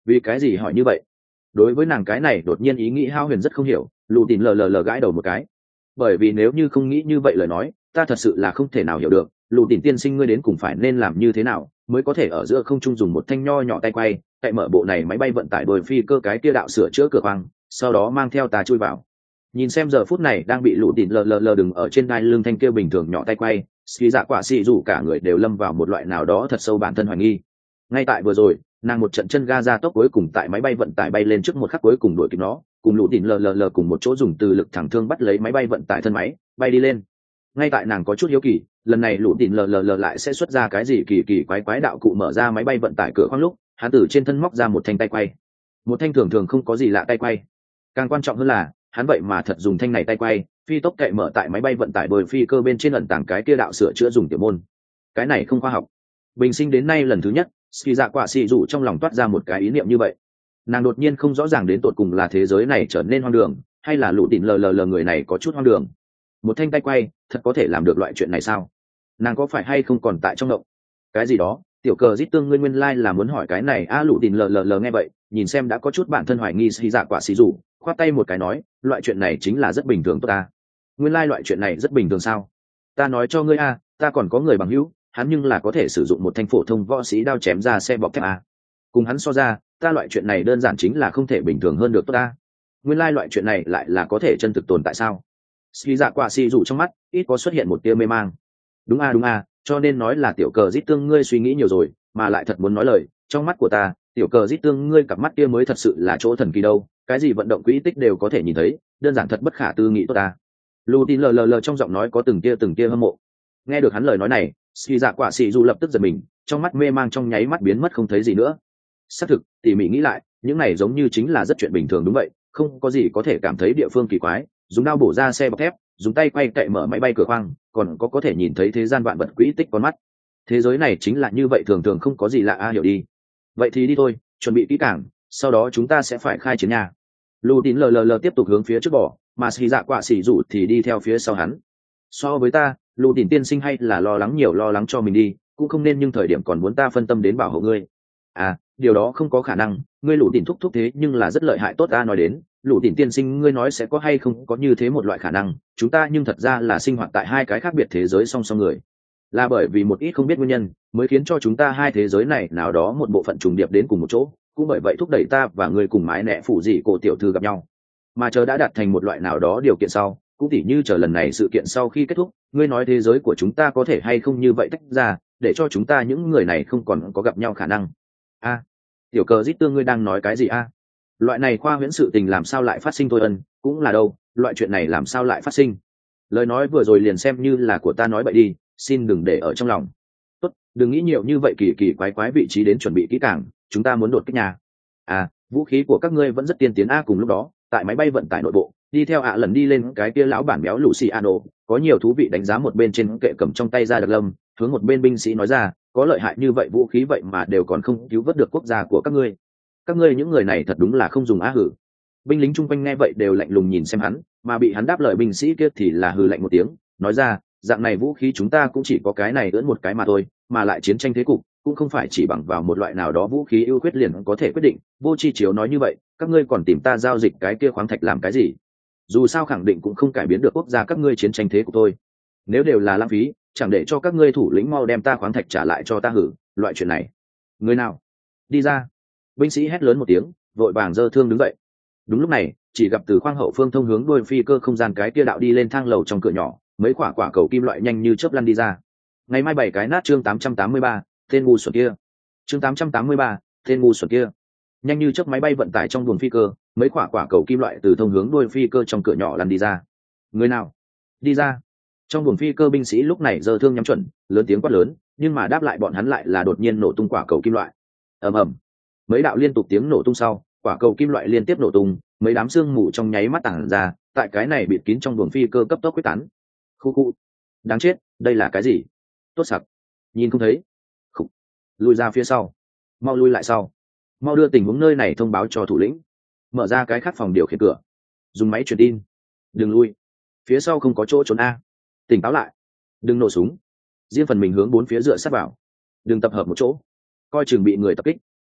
Vì cái gì hỏi như vậy? Đối với nàng cái này đột nhiên ý nghĩ hao huyền rất không hiểu, lù tìn lờ lờ lờ gãi đầu một cái. Bởi vì nếu như không nghĩ như vậy lời nói, ta thật sự là không thể nào hiểu được, lù tìn tiên sinh ngươi đến cùng phải nên làm như thế nào mới có thể ở giữa không trung dùng một thanh nho nhỏ tay quay cậy mở bộ này máy bay vận tải đồi phi cơ cái kia đạo sửa chữa cửa khoang, sau đó mang theo ta chui vào. Nhìn xem giờ phút này đang bị lù tìn lờ lờ lờ đừng ở trên đai lưng thanh kia bình thường nhỏ tay quay, ski dạ quả xì dù cả người đều lâm vào một loại nào đó thật sâu bản thân hoài nghi. Ngay tại vừa rồi, nàng một trận chân ga ra tốc cuối cùng tại máy bay vận tải bay lên trước một khắc cuối cùng đuổi kịp nó, cùng lũ tỉn lờ lờ lờ cùng một chỗ dùng từ lực thẳng thương bắt lấy máy bay vận tải thân máy bay đi lên. Ngay tại nàng có chút hiếu kỳ, lần này lũ tỉn lờ lờ lờ lại sẽ xuất ra cái gì kỳ kỳ quái quái đạo cụ mở ra máy bay vận tải cửa khoang lúc, hắn từ trên thân móc ra một thanh tay quay, một thanh thường thường không có gì lạ tay quay. Càng quan trọng hơn là hắn vậy mà thật dùng thanh này tay quay phi tốc cậy mở tại máy bay vận tải đồi phi cơ bên trên ẩn tàng cái kia đạo sửa chữa dùng tiểu môn. Cái này không khoa học. Bình sinh đến nay lần thứ nhất, ski dạ quả xì dù trong lòng toát ra một cái ý niệm như vậy. Nàng đột nhiên không rõ ràng đến tột cùng là thế giới này trở nên hoang đường, hay là lũ tỉn lờ lờ lờ người này có chút hoang đường. Một thanh tay quay thật có thể làm được loại chuyện này sao? Nàng có phải hay không còn tại trong động? Cái gì đó, tiểu cờ rít tương ngươi nguyên lai là muốn hỏi cái này a à, lũ tỉn lờ lờ lờ nghe vậy, nhìn xem đã có chút bản thân hoài nghi ski dạ quả xì dù, khoát tay một cái nói, loại chuyện này chính là rất bình thường tốt ta. Nguyên lai loại chuyện này rất bình thường sao? Ta nói cho ngươi a, ta còn có người bằng hữu, hắn nhưng là có thể sử dụng một thanh phổ thông võ sĩ đao chém ra xe bọc thép a. Cùng hắn so ra, ta loại chuyện này đơn giản chính là không thể bình thường hơn được tốt ta. Nguyên lai loại chuyện này lại là có thể chân thực tồn tại sao? Ski dạ quả xì dù trong mắt ít có xuất hiện một tia mê mang. Đúng a đúng a, cho nên nói là tiểu cờ rít tương ngươi suy nghĩ nhiều rồi, mà lại thật muốn nói lời, trong mắt của ta, tiểu cờ rít tương ngươi cặp mắt kia mới thật sự là chỗ thần kỳ đâu, cái gì vận động quỹ tích đều có thể nhìn thấy, đơn giản thật bất khả tư nghị tốt ta. Lù tin lờ lờ lờ trong giọng nói có từng tia từng tia hâm mộ. Nghe được hắn lời nói này, ski dạ quả xì dù lập tức giật mình, trong mắt mê mang trong nháy mắt biến mất không thấy gì nữa. Xác thực, tỉ mỉ nghĩ lại, những này giống như chính là rất chuyện bình thường đúng vậy, không có gì có thể cảm thấy địa phương kỳ quái, dùng đao bổ ra xe bọc thép, dùng tay quay cậy mở máy bay cửa khoang, còn có có thể nhìn thấy thế gian vạn vật quỹ tích con mắt. Thế giới này chính là như vậy, thường thường không có gì lạ a, hiểu đi. Vậy thì đi thôi, chuẩn bị kỹ càng, sau đó chúng ta sẽ phải khai chiến nhà. Lù tín lờ lờ lờ tiếp tục hướng phía trước bỏ, mà xì dạ quạ xì rủ thì đi theo phía sau hắn. So với ta, lù tín tiên sinh hay là lo lắng nhiều lo lắng cho mình đi, cũng không nên nhưng thời điểm còn muốn ta phân tâm đến bảo hộ ngươi. À, điều đó không có khả năng, ngươi lù tín thúc thúc thế nhưng là rất lợi hại tốt ta nói đến, lù tín tiên sinh ngươi nói sẽ có hay không có như thế một loại khả năng, chúng ta nhưng thật ra là sinh hoạt tại hai cái khác biệt thế giới song song người. Là bởi vì một ít không biết nguyên nhân mới khiến cho chúng ta hai thế giới này nào đó một bộ phận trùng điệp đến cùng một chỗ, cũng bởi vậy thúc đẩy ta và người cùng mái nẹ phủ dị cổ tiểu thư gặp nhau, mà chờ đã đạt thành một loại nào đó điều kiện sau, cũng tỉ như chờ lần này sự kiện sau khi kết thúc, ngươi nói thế giới của chúng ta có thể hay không như vậy tách ra, để cho chúng ta những người này không còn có gặp nhau khả năng. A, à, tiểu cờ rít tương ngươi đang nói cái gì a? À? Loại này khoa huyễn sự tình làm sao lại phát sinh thôi ân, cũng là đâu, loại chuyện này làm sao lại phát sinh? Lời nói vừa rồi liền xem như là của ta nói bậy đi, xin đừng để ở trong lòng. Tốt, đừng nghĩ nhiều như vậy, kỳ kỳ quái quái vị trí đến chuẩn bị kỹ càng, chúng ta muốn đột kích nhà. À, vũ khí của các ngươi vẫn rất tiên tiến a. Cùng lúc đó, tại máy bay vận tải nội bộ, đi theo ạ à lần đi lên cái kia lão bản béo Luciano, có nhiều thú vị đánh giá một bên trên kệ cầm trong tay ra đặc lâm, hướng một bên binh sĩ nói ra, có lợi hại như vậy vũ khí vậy mà đều còn không cứu vớt được quốc gia của các ngươi. Các ngươi những người này thật đúng là không dùng á hử. Binh lính chung quanh nghe vậy đều lạnh lùng nhìn xem hắn, mà bị hắn đáp lời binh sĩ kia thì là hừ lạnh một tiếng, nói ra, dạng này vũ khí chúng ta cũng chỉ có cái này ưỡn một cái mà thôi, mà lại chiến tranh thế cục cũng không phải chỉ bằng vào một loại nào đó vũ khí ưu khuyết liền có thể quyết định. Vô chi chiếu nói như vậy, các ngươi còn tìm ta giao dịch cái kia khoáng thạch làm cái gì? Dù sao khẳng định cũng không cải biến được quốc gia các ngươi chiến tranh thế cục thôi. Nếu đều là lãng phí, chẳng để cho các ngươi thủ lĩnh mau đem ta khoáng thạch trả lại cho ta hử. Loại chuyện này, người nào đi ra? Binh sĩ hét lớn một tiếng, vội vàng giơ thương đứng dậy. Đúng lúc này, chỉ gặp từ khoang hậu phương thông hướng đuôi phi cơ không gian cái kia đạo đi lên thang lầu trong cửa nhỏ, mấy quả quả cầu kim loại nhanh như chớp lăn đi ra. Ngày mai bảy cái nát chương tám trăm tám mươi ba, tên ngu xuẩn kia. Chương tám trăm tám mươi ba, tên ngu xuẩn kia. Nhanh như chớp máy bay vận tải trong buồng phi cơ, mấy quả quả cầu kim loại từ thông hướng đuôi phi cơ trong cửa nhỏ lăn đi ra. Người nào? Đi ra. Trong buồng phi cơ binh sĩ lúc này giơ thương nhắm chuẩn, lớn tiếng quát lớn, nhưng mà đáp lại bọn hắn lại là đột nhiên nổ tung quả cầu kim loại. Ầm ầm. Mấy đạo liên tục tiếng nổ tung sau, quả cầu kim loại liên tiếp nổ tung, mấy đám xương mù trong nháy mắt tản ra, tại cái này bịt kín trong buồng phi cơ cấp tốc quyết tán. Khu khu. Đáng chết, đây là cái gì? Tốt sặc. Nhìn không thấy. Khủ. Lùi ra phía sau. Mau lui lại sau. Mau đưa tình huống nơi này thông báo cho thủ lĩnh. Mở ra cái khác phòng điều khiển cửa. Dùng máy truyền tin. Đừng lui. Phía sau không có chỗ trốn a. Tỉnh táo lại. Đừng nổ súng. Riêng phần mình hướng bốn phía dựa sát vào. Đừng tập hợp một chỗ. Coi chừng bị người tập kích.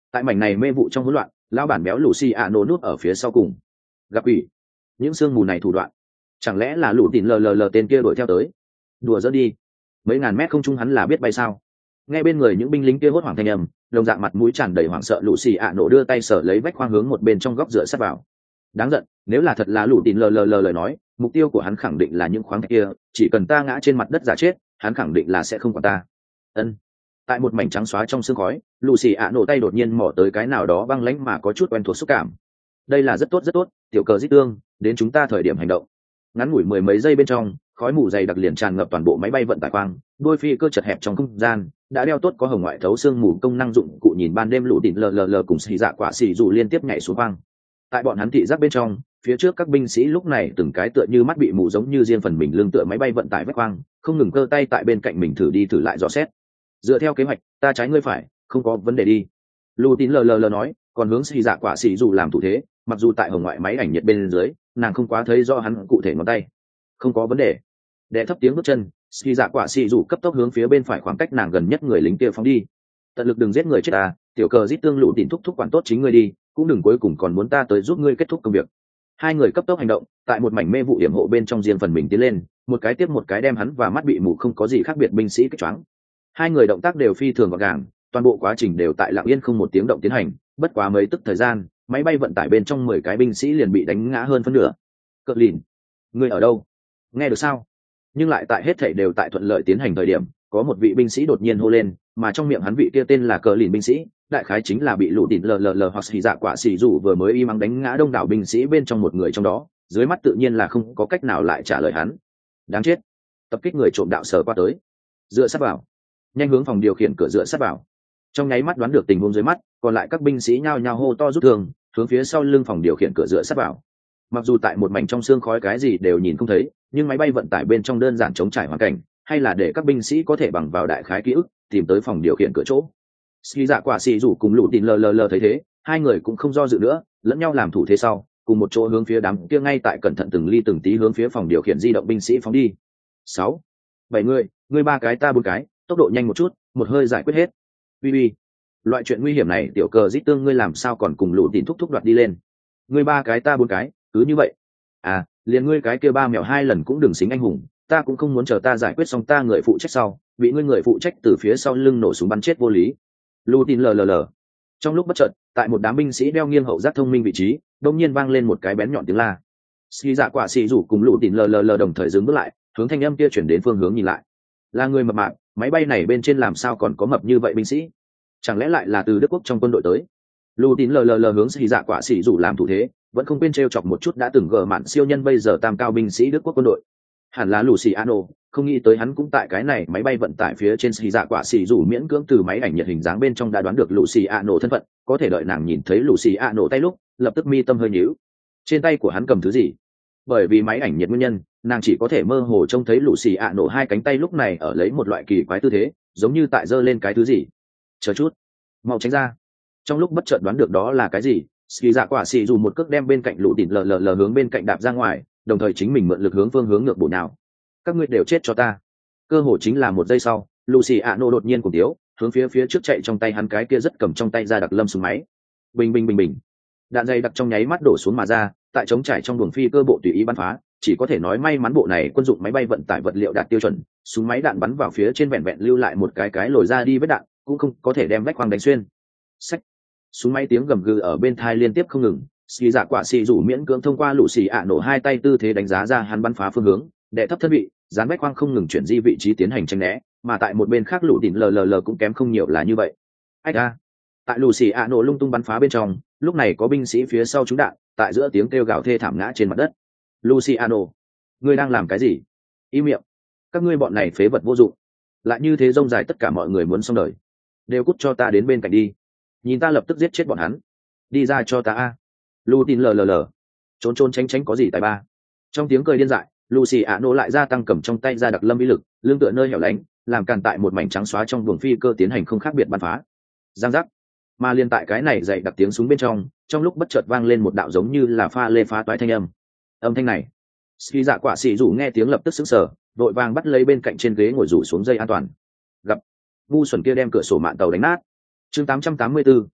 tại mảnh này mê vụ trong hỗn loạn, lão bản béo Luciano núp ở phía sau cùng. Gặp ủy, những sương mù này thủ đoạn, chẳng lẽ là lũ tỉn lờ lờ lờ tên kia đuổi theo tới? Đùa giỡn đi, mấy ngàn mét không trung hắn là biết bay sao? Nghe bên người những binh lính kia hốt hoảng thanh âm, đồng dạng mặt mũi tràn đầy hoảng sợ Luciano đưa tay sở lấy vách khoang hướng một bên trong góc dựa sát vào. Đáng giận, nếu là thật là lũ tỉn lờ lờ lờ lời nói, mục tiêu của hắn khẳng định là những khoáng thạch kia, chỉ cần ta ngã trên mặt đất giả chết, hắn khẳng định là sẽ không quản ta. Ân. Tại một mảnh trắng xóa trong sương khói, Luciano tay đột nhiên mò tới cái nào đó băng lãnh mà có chút quen thuộc xúc cảm. Đây là rất tốt rất tốt, tiểu cờ dít tương, đến chúng ta thời điểm hành động. Ngắn ngủi mười mấy giây bên trong, khói mù dày đặc liền tràn ngập toàn bộ máy bay vận tải khoang, đôi phi cơ chật hẹp trong không gian, đã đeo tốt có hồng ngoại thấu xương mù công năng dụng cụ nhìn ban đêm lũ tỉn lờ lờ lờ cùng xì dạ quả xì dù liên tiếp nhảy xuống khoang. Tại bọn hắn thị giác bên trong, phía trước các binh sĩ lúc này từng cái tựa như mắt bị mù giống như riêng phần mình lưng tựa máy bay vận tải vách khoang, không ngừng cơ tay tại bên cạnh mình thử đi thử lại dò xét. Dựa theo kế hoạch, ta trái ngươi phải, không có vấn đề đi. Lù tín lờ lờ lờ nói, còn hướng xì dạ quả xì dù làm thủ thế, mặc dù tại hồng ngoại máy ảnh nhiệt bên dưới, nàng không quá thấy rõ hắn cụ thể ngón tay. Không có vấn đề. Đệ thấp tiếng bước chân, xì dạ quả xì dù cấp tốc hướng phía bên phải khoảng cách nàng gần nhất người lính kia phóng đi. Tận lực đừng giết người chết ta, tiểu cờ giết tương lũ tín thúc thúc quản tốt chính ngươi đi, cũng đừng cuối cùng còn muốn ta tới giúp ngươi kết thúc công việc. Hai người cấp tốc hành động, tại một mảnh mê vụ hiểm hộ bên trong riêng phần mình tiến lên, một cái tiếp một cái đem hắn và mắt bị mù không có gì khác biệt binh sĩ kích choáng. Hai người động tác đều phi thường gọn gàng, toàn bộ quá trình đều tại lặng yên không một tiếng động tiến hành, bất quá mấy tức thời gian, máy bay vận tải bên trong mười cái binh sĩ liền bị đánh ngã hơn phân nửa. Cờ lìn, ngươi ở đâu? Nghe được sao? Nhưng lại tại hết thảy đều tại thuận lợi tiến hành thời điểm, có một vị binh sĩ đột nhiên hô lên, mà trong miệng hắn vị kia tên là Cờ lìn binh sĩ, đại khái chính là bị lũ tỉn lờ lờ lờ hoặc xì dạ quả xì dù vừa mới y mắng đánh ngã đông đảo binh sĩ bên trong một người trong đó, dưới mắt tự nhiên là không có cách nào lại trả lời hắn. Đáng chết! Tập kích người trộm đạo sở qua tới, dựa sát vào, nhanh hướng phòng điều khiển cửa dựa sát vào. Trong nháy mắt đoán được tình huống dưới mắt, còn lại các binh sĩ nhao nhao hô to rút thương, hướng phía sau lưng phòng điều khiển cửa dựa sát vào. Mặc dù tại một mảnh trong xương khói cái gì đều nhìn không thấy, nhưng máy bay vận tải bên trong đơn giản chống trải hoàn cảnh, hay là để các binh sĩ có thể bằng vào đại khái ký ức tìm tới phòng điều khiển cửa chỗ. Ski dạ quả xì rủ cùng lũ tỉn lờ lờ lờ thấy thế, hai người cũng không do dự nữa, lẫn nhau làm thủ thế sau, cùng một chỗ hướng phía đám kia ngay tại cẩn thận từng ly từng tí hướng phía phòng điều khiển di động binh sĩ phóng đi. Sáu, bảy người, ngươi ba cái ta bốn cái, tốc độ nhanh một chút, một hơi giải quyết hết. Ui ui, loại chuyện nguy hiểm này tiểu cờ dít tương ngươi làm sao còn cùng lũ tỉn thúc thúc đoạt đi lên? Ngươi ba cái ta bốn cái, cứ như vậy. À, liền ngươi cái kia ba mèo hai lần cũng đừng xính anh hùng, ta cũng không muốn chờ ta giải quyết xong ta người phụ trách sau, bị ngươi người phụ trách từ phía sau lưng nổ súng bắn chết vô lý. Lù tin lờ lờ lờ. Trong lúc bất chợt, tại một đám binh sĩ đeo nghiêng hậu giác thông minh vị trí, đông nhiên vang lên một cái bén nhọn tiếng la. Ski dạ quả xì rủ cùng lù tin lờ lờ lờ đồng thời dừng bước lại, hướng thanh âm kia chuyển đến phương hướng nhìn lại. Là người mập mạp, máy bay này bên trên làm sao còn có mập như vậy binh sĩ? Chẳng lẽ lại là từ Đức Quốc trong quân đội tới? Lù tin lờ lờ lờ hướng Ski dạ quả xì rủ làm thủ thế, vẫn không quên trêu chọc một chút đã từng gờ mạn siêu nhân bây giờ tam cao binh sĩ Đức Quốc quân đội. Hẳn là Luciano, không nghĩ tới hắn cũng tại cái này máy bay vận tải phía trên xì dạ quả xì rủ miễn cưỡng từ máy ảnh nhiệt hình dáng bên trong đã đoán được Luciano thân phận, có thể đợi nàng nhìn thấy Luciano tay lúc, lập tức mi tâm hơi nhíu. Trên tay của hắn cầm thứ gì? Bởi vì máy ảnh nhiệt nguyên nhân, nàng chỉ có thể mơ hồ trông thấy Luciano hai cánh tay lúc này ở lấy một loại kỳ quái tư thế, giống như tại giơ lên cái thứ gì. Chờ chút, mau tránh ra. Trong lúc bất chợt đoán được đó là cái gì, xì dạ quả xì dù một cước đem bên cạnh lũ tỉn lờ lờ lờ hướng bên cạnh đạp ra ngoài, đồng thời chính mình mượn lực hướng phương hướng ngược bổ nào. Các ngươi đều chết cho ta. Cơ hội chính là một giây sau, Luciano đột nhiên cùng tiếu, hướng phía phía trước chạy trong tay hắn cái kia rất cầm trong tay ra đặc lâm súng máy. Bình bình bình bình. Đạn dày đặc trong nháy mắt đổ xuống mà ra, tại chống trải trong buồng phi cơ bộ tùy ý bắn phá, chỉ có thể nói may mắn bộ này quân dụng máy bay vận tải vật liệu đạt tiêu chuẩn, súng máy đạn bắn vào phía trên vẹn vẹn lưu lại một cái cái lồi ra đi vết đạn, cũng không có thể đem vách khoang đánh xuyên. Xách. Súng máy tiếng gầm gừ ở bên thai liên tiếp không ngừng, xì dạ quả xì rủ miễn cưỡng thông qua lũ xì ạ nổ hai tay tư thế đánh giá ra hắn bắn phá phương hướng, đệ thấp thân vị, dán vách khoang không ngừng chuyển di vị trí tiến hành tranh né, mà tại một bên khác lũ đỉnh lờ lờ lờ cũng kém không nhiều là như vậy. Ách a! Tại lũ xì ạ nổ lung tung bắn phá bên trong, lúc này có binh sĩ phía sau trúng đạn, tại giữa tiếng kêu gào thê thảm ngã trên mặt đất. Luciano, ngươi đang làm cái gì? Im miệng! Các ngươi bọn này phế vật vô dụng, lại như thế rông dài tất cả mọi người muốn xong đời, đều cút cho ta đến bên cạnh đi. Nhìn ta lập tức giết chết bọn hắn, đi ra cho ta a. Lu tin lờ lờ lờ, trốn trốn tránh tránh có gì tài ba. Trong tiếng cười điên dại, Luciano lại gia tăng cầm trong tay ra đặc lâm ý lực, lương tựa nơi hẻo lánh, làm càn tại một mảnh trắng xóa trong buồng phi cơ tiến hành không khác biệt bắn phá. Giang giác, mà liên tại cái này dậy đặc tiếng súng bên trong, trong lúc bất chợt vang lên một đạo giống như là pha lê phá toái thanh âm. Âm thanh này, Ski dạ quả xì rủ nghe tiếng lập tức sững sờ, đội vàng bắt lấy bên cạnh trên ghế ngồi rủ xuống dây an toàn. Gặp ngu xuẩn kia đem cửa sổ mạn tàu đánh nát. Chương tám trăm tám mươi tư,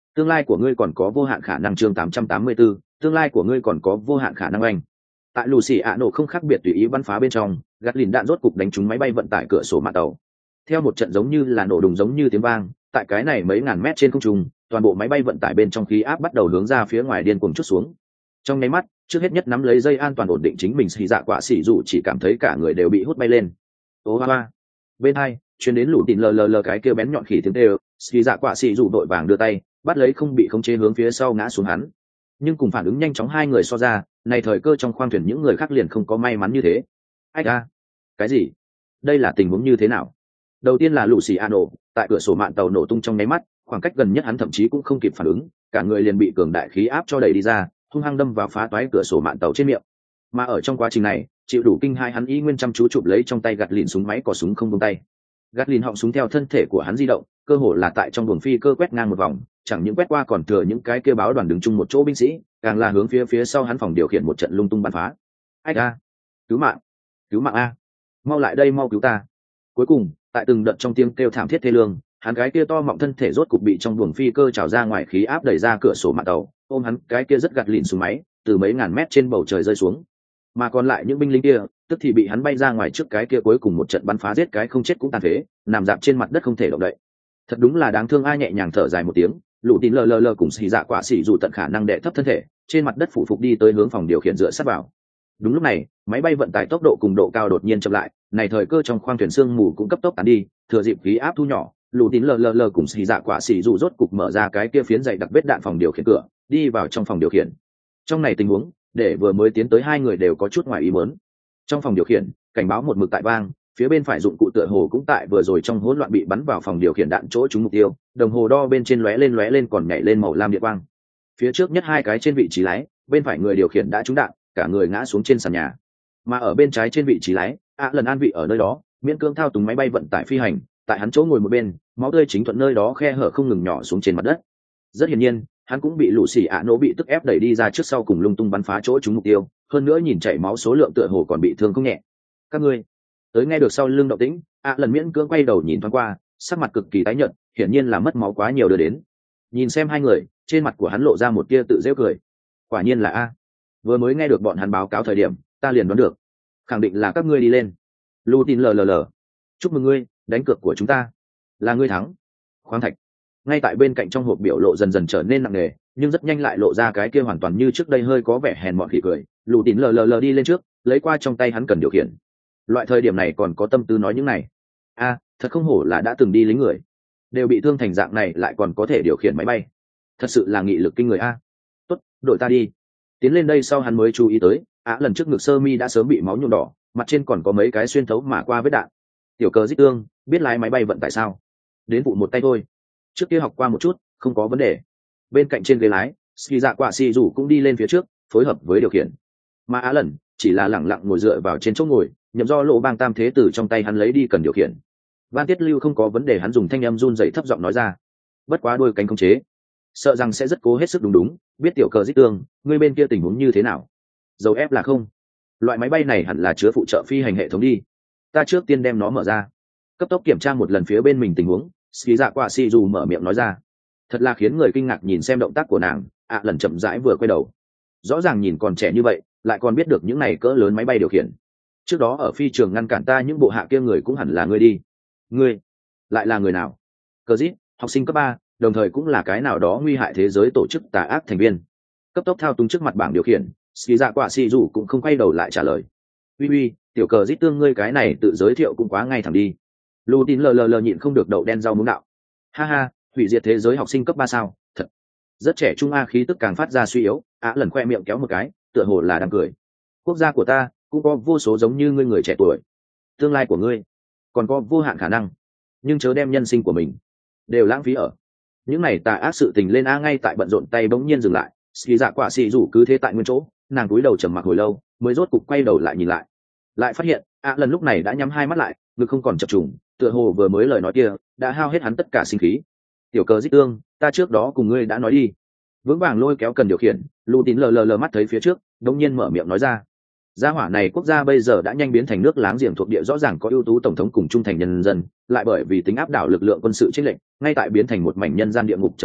tương lai của ngươi còn có vô hạn khả năng. Chương tám trăm tám mươi 884, tương lai của ngươi còn có vô hạn khả năng. Anh tại lù xì ạ nổ không khác biệt tùy ý bắn phá bên trong, gạt lìn đạn rốt cục đánh trúng máy bay vận tải cửa sổ mạn tàu. Theo một trận giống như là nổ đùng giống như tiếng vang, tại cái này mấy ngàn mét trên không trung, toàn bộ máy bay vận tải bên trong khí áp bắt đầu hướng ra phía ngoài điên cuồng chút xuống. Trong nháy mắt, trước hết nhất nắm lấy dây an toàn ổn định chính mình xì dạ quả xì dù chỉ cảm thấy cả người đều bị hút bay lên. Ô hoa hoa. Bên hai chuyến đến lũ tịn lờ lờ lờ cái kêu bén nhọn khỉ tiếng tê, xì dạ quả xì dù đội vàng đưa tay bắt lấy không bị khống chế hướng phía sau ngã xuống hắn. Nhưng cùng phản ứng nhanh chóng hai người so ra, này thời cơ trong khoang thuyền những người khác liền không có may mắn như thế. Ách a, cái gì? Đây là tình huống như thế nào? Đầu tiên là lũ xì a nổ, tại cửa sổ mạn tàu nổ tung trong nháy mắt, khoảng cách gần nhất hắn thậm chí cũng không kịp phản ứng, cả người liền bị cường đại khí áp cho đẩy đi ra, hung hăng đâm vào phá toái cửa sổ mạn tàu trên miệng. Mà ở trong quá trình này, chịu đủ kinh hai hắn y nguyên chăm chú chụp lấy trong tay gạt lìn súng máy cò súng không buông tay. Gạt lìn họng súng theo thân thể của hắn di động, cơ hồ là tại trong buồng phi cơ quét ngang một vòng, chẳng những quét qua còn thừa những cái kia báo đoàn đứng chung một chỗ binh sĩ, càng là hướng phía phía sau hắn phòng điều khiển một trận lung tung bắn phá. Ách a, cứu mạng, cứu mạng a, mau lại đây, mau cứu ta. Cuối cùng, tại từng đợt trong tiếng kêu thảm thiết thê lương, hắn cái kia to mọng thân thể rốt cục bị trong buồng phi cơ trào ra ngoài khí áp đẩy ra cửa sổ mạn tàu, ôm hắn cái kia rất gạt lìn xuống máy, từ mấy ngàn mét trên bầu trời rơi xuống. Mà còn lại những binh lính kia, tức thì bị hắn bay ra ngoài trước cái kia cuối cùng một trận bắn phá giết cái không chết cũng tàn phế, nằm dạp trên mặt đất không thể động đậy. Thật đúng là đáng thương. Ai nhẹ nhàng thở dài một tiếng, lũ tín lờ lờ lờ cùng xì dạ quả xì dù tận khả năng đè thấp thân thể, trên mặt đất phủ phục đi tới hướng phòng điều khiển dựa sát vào. Đúng lúc này, máy bay vận tải tốc độ cùng độ cao đột nhiên chậm lại, này thời cơ trong khoang thuyền sương mù cũng cấp tốc tán đi, thừa dịp khí áp thu nhỏ, lũ tín lờ lờ lờ cùng xì dạ quả xì dù rốt cục mở ra cái kia phiến dày đặc vết đạn phòng điều khiển cửa, đi vào trong phòng điều khiển. Trong này tình huống, để vừa mới tiến tới hai người đều có chút ngoài ý muốn. Trong phòng điều khiển, cảnh báo một mực tại vang, phía bên phải dụng cụ tựa hồ cũng tại vừa rồi trong hỗn loạn bị bắn vào phòng điều khiển đạn chỗ trúng mục tiêu, đồng hồ đo bên trên lóe lên lóe lên còn nhảy lên màu lam điện quang. Phía trước nhất hai cái trên vị trí lái, bên phải người điều khiển đã trúng đạn, cả người ngã xuống trên sàn nhà. Mà ở bên trái trên vị trí lái, ạ lần an vị ở nơi đó, miễn cưỡng thao túng máy bay vận tải phi hành, tại hắn chỗ ngồi một bên, máu tươi chính thuận nơi đó khe hở không ngừng nhỏ xuống trên mặt đất. Rất hiển nhiên, hắn cũng bị lũ xì ạ nổ bị tức ép đẩy đi ra trước sau cùng lung tung bắn phá chỗ trúng mục tiêu, hơn nữa nhìn chảy máu số lượng tựa hồ còn bị thương không nhẹ. Các ngươi tới nghe được sau lưng động tĩnh, ạ lần miễn cưỡng quay đầu nhìn thoáng qua, sắc mặt cực kỳ tái nhợt, hiển nhiên là mất máu quá nhiều đưa đến. Nhìn xem hai người, trên mặt của hắn lộ ra một tia tự giễu cười. Quả nhiên là a, vừa mới nghe được bọn hắn báo cáo thời điểm, ta liền đoán được, khẳng định là các ngươi đi lên. Lu tin lờ lờ lờ, chúc mừng ngươi, đánh cược của chúng ta là ngươi thắng. Khoáng thạch ngay tại bên cạnh trong hộp biểu lộ dần dần trở nên nặng nề, nhưng rất nhanh lại lộ ra cái kia hoàn toàn như trước đây hơi có vẻ hèn mọn khỉ cười. Lù tín lờ lờ lờ đi lên trước, lấy qua trong tay hắn cần điều khiển. Loại thời điểm này còn có tâm tư nói những này. A, thật không hổ là đã từng đi lính người, đều bị thương thành dạng này lại còn có thể điều khiển máy bay, thật sự là nghị lực kinh người a. Tốt, đội ta đi. Tiến lên đây sau hắn mới chú ý tới, á lần trước ngực sơ mi đã sớm bị máu nhuộm đỏ, mặt trên còn có mấy cái xuyên thấu mà qua vết đạn. Tiểu cờ dích tương, biết lái máy bay vận tải sao? Đến vụ một tay thôi. Trước kia học qua một chút, không có vấn đề. Bên cạnh trên ghế lái, ski dạ quả xì rủ cũng đi lên phía trước, phối hợp với điều khiển. Mà á lần chỉ là lẳng lặng ngồi dựa vào trên chỗ ngồi, nhậm do lộ bang tam thế từ trong tay hắn lấy đi cần điều khiển. Van Tiết Lưu không có vấn đề, hắn dùng thanh âm run rẩy thấp giọng nói ra. Bất quá đôi cánh không chế, sợ rằng sẽ rất cố hết sức. Đúng đúng, biết tiểu cờ dích tương, ngươi bên kia tình huống như thế nào? Dầu ép là không? Loại máy bay này hẳn là chứa phụ trợ phi hành hệ thống đi. Ta trước tiên đem nó mở ra, cấp tốc kiểm tra một lần phía bên mình tình huống. Ski dạ quả xì dù mở miệng nói ra. Thật là khiến người kinh ngạc nhìn xem động tác của nàng. ạ à, lần chậm rãi vừa quay đầu, rõ ràng nhìn còn trẻ như vậy, lại còn biết được những này cỡ lớn máy bay điều khiển. Trước đó ở phi trường ngăn cản ta những bộ hạ kia người cũng hẳn là ngươi đi. Ngươi lại là người nào? Cờ dít, học sinh cấp ba, đồng thời cũng là cái nào đó nguy hại thế giới tổ chức tà ác thành viên. Cấp tốc thao túng trước mặt bảng điều khiển, Ski dạ quả xì dù cũng không quay đầu lại trả lời. Uy uy, tiểu cờ dít tương, ngươi cái này tự giới thiệu cũng quá ngay thẳng đi. Lù tín lờ lờ lờ nhịn không được đậu đen rau muống đạo. Ha ha, hủy diệt thế giới học sinh cấp ba sao? Thật rất trẻ trung a. Khí tức càng phát ra suy yếu, á lần khoe miệng kéo một cái, tựa hồ là đang cười. Quốc gia của ta cũng có vô số giống như ngươi người trẻ tuổi, tương lai của ngươi còn có vô hạn khả năng, nhưng chớ đem nhân sinh của mình đều lãng phí ở những này tà ác sự tình lên a. Ngay tại bận rộn tay bỗng nhiên dừng lại, Ski dạ quả xì rủ cứ thế tại nguyên chỗ, nàng cúi đầu trầm mặc hồi lâu, mới rốt cục quay đầu lại nhìn lại, lại phát hiện á lần lúc này đã nhắm hai mắt lại, ngực không còn chập trùng, tựa hồ vừa mới lời nói kia đã hao hết hắn tất cả sinh khí. Tiểu cờ dích tương, ta trước đó cùng ngươi đã nói đi. Vững vàng lôi kéo cần điều khiển, Lù tín lờ lờ lờ mắt thấy phía trước, đống nhiên mở miệng nói ra. Gia hỏa này quốc gia bây giờ đã nhanh biến thành nước láng giềng thuộc địa rõ ràng có ưu tú tổng thống cùng trung thành nhân dân, lại bởi vì tính áp đảo lực lượng quân sự chênh lệch, ngay tại biến thành một mảnh nhân gian địa ngục trầm mặc,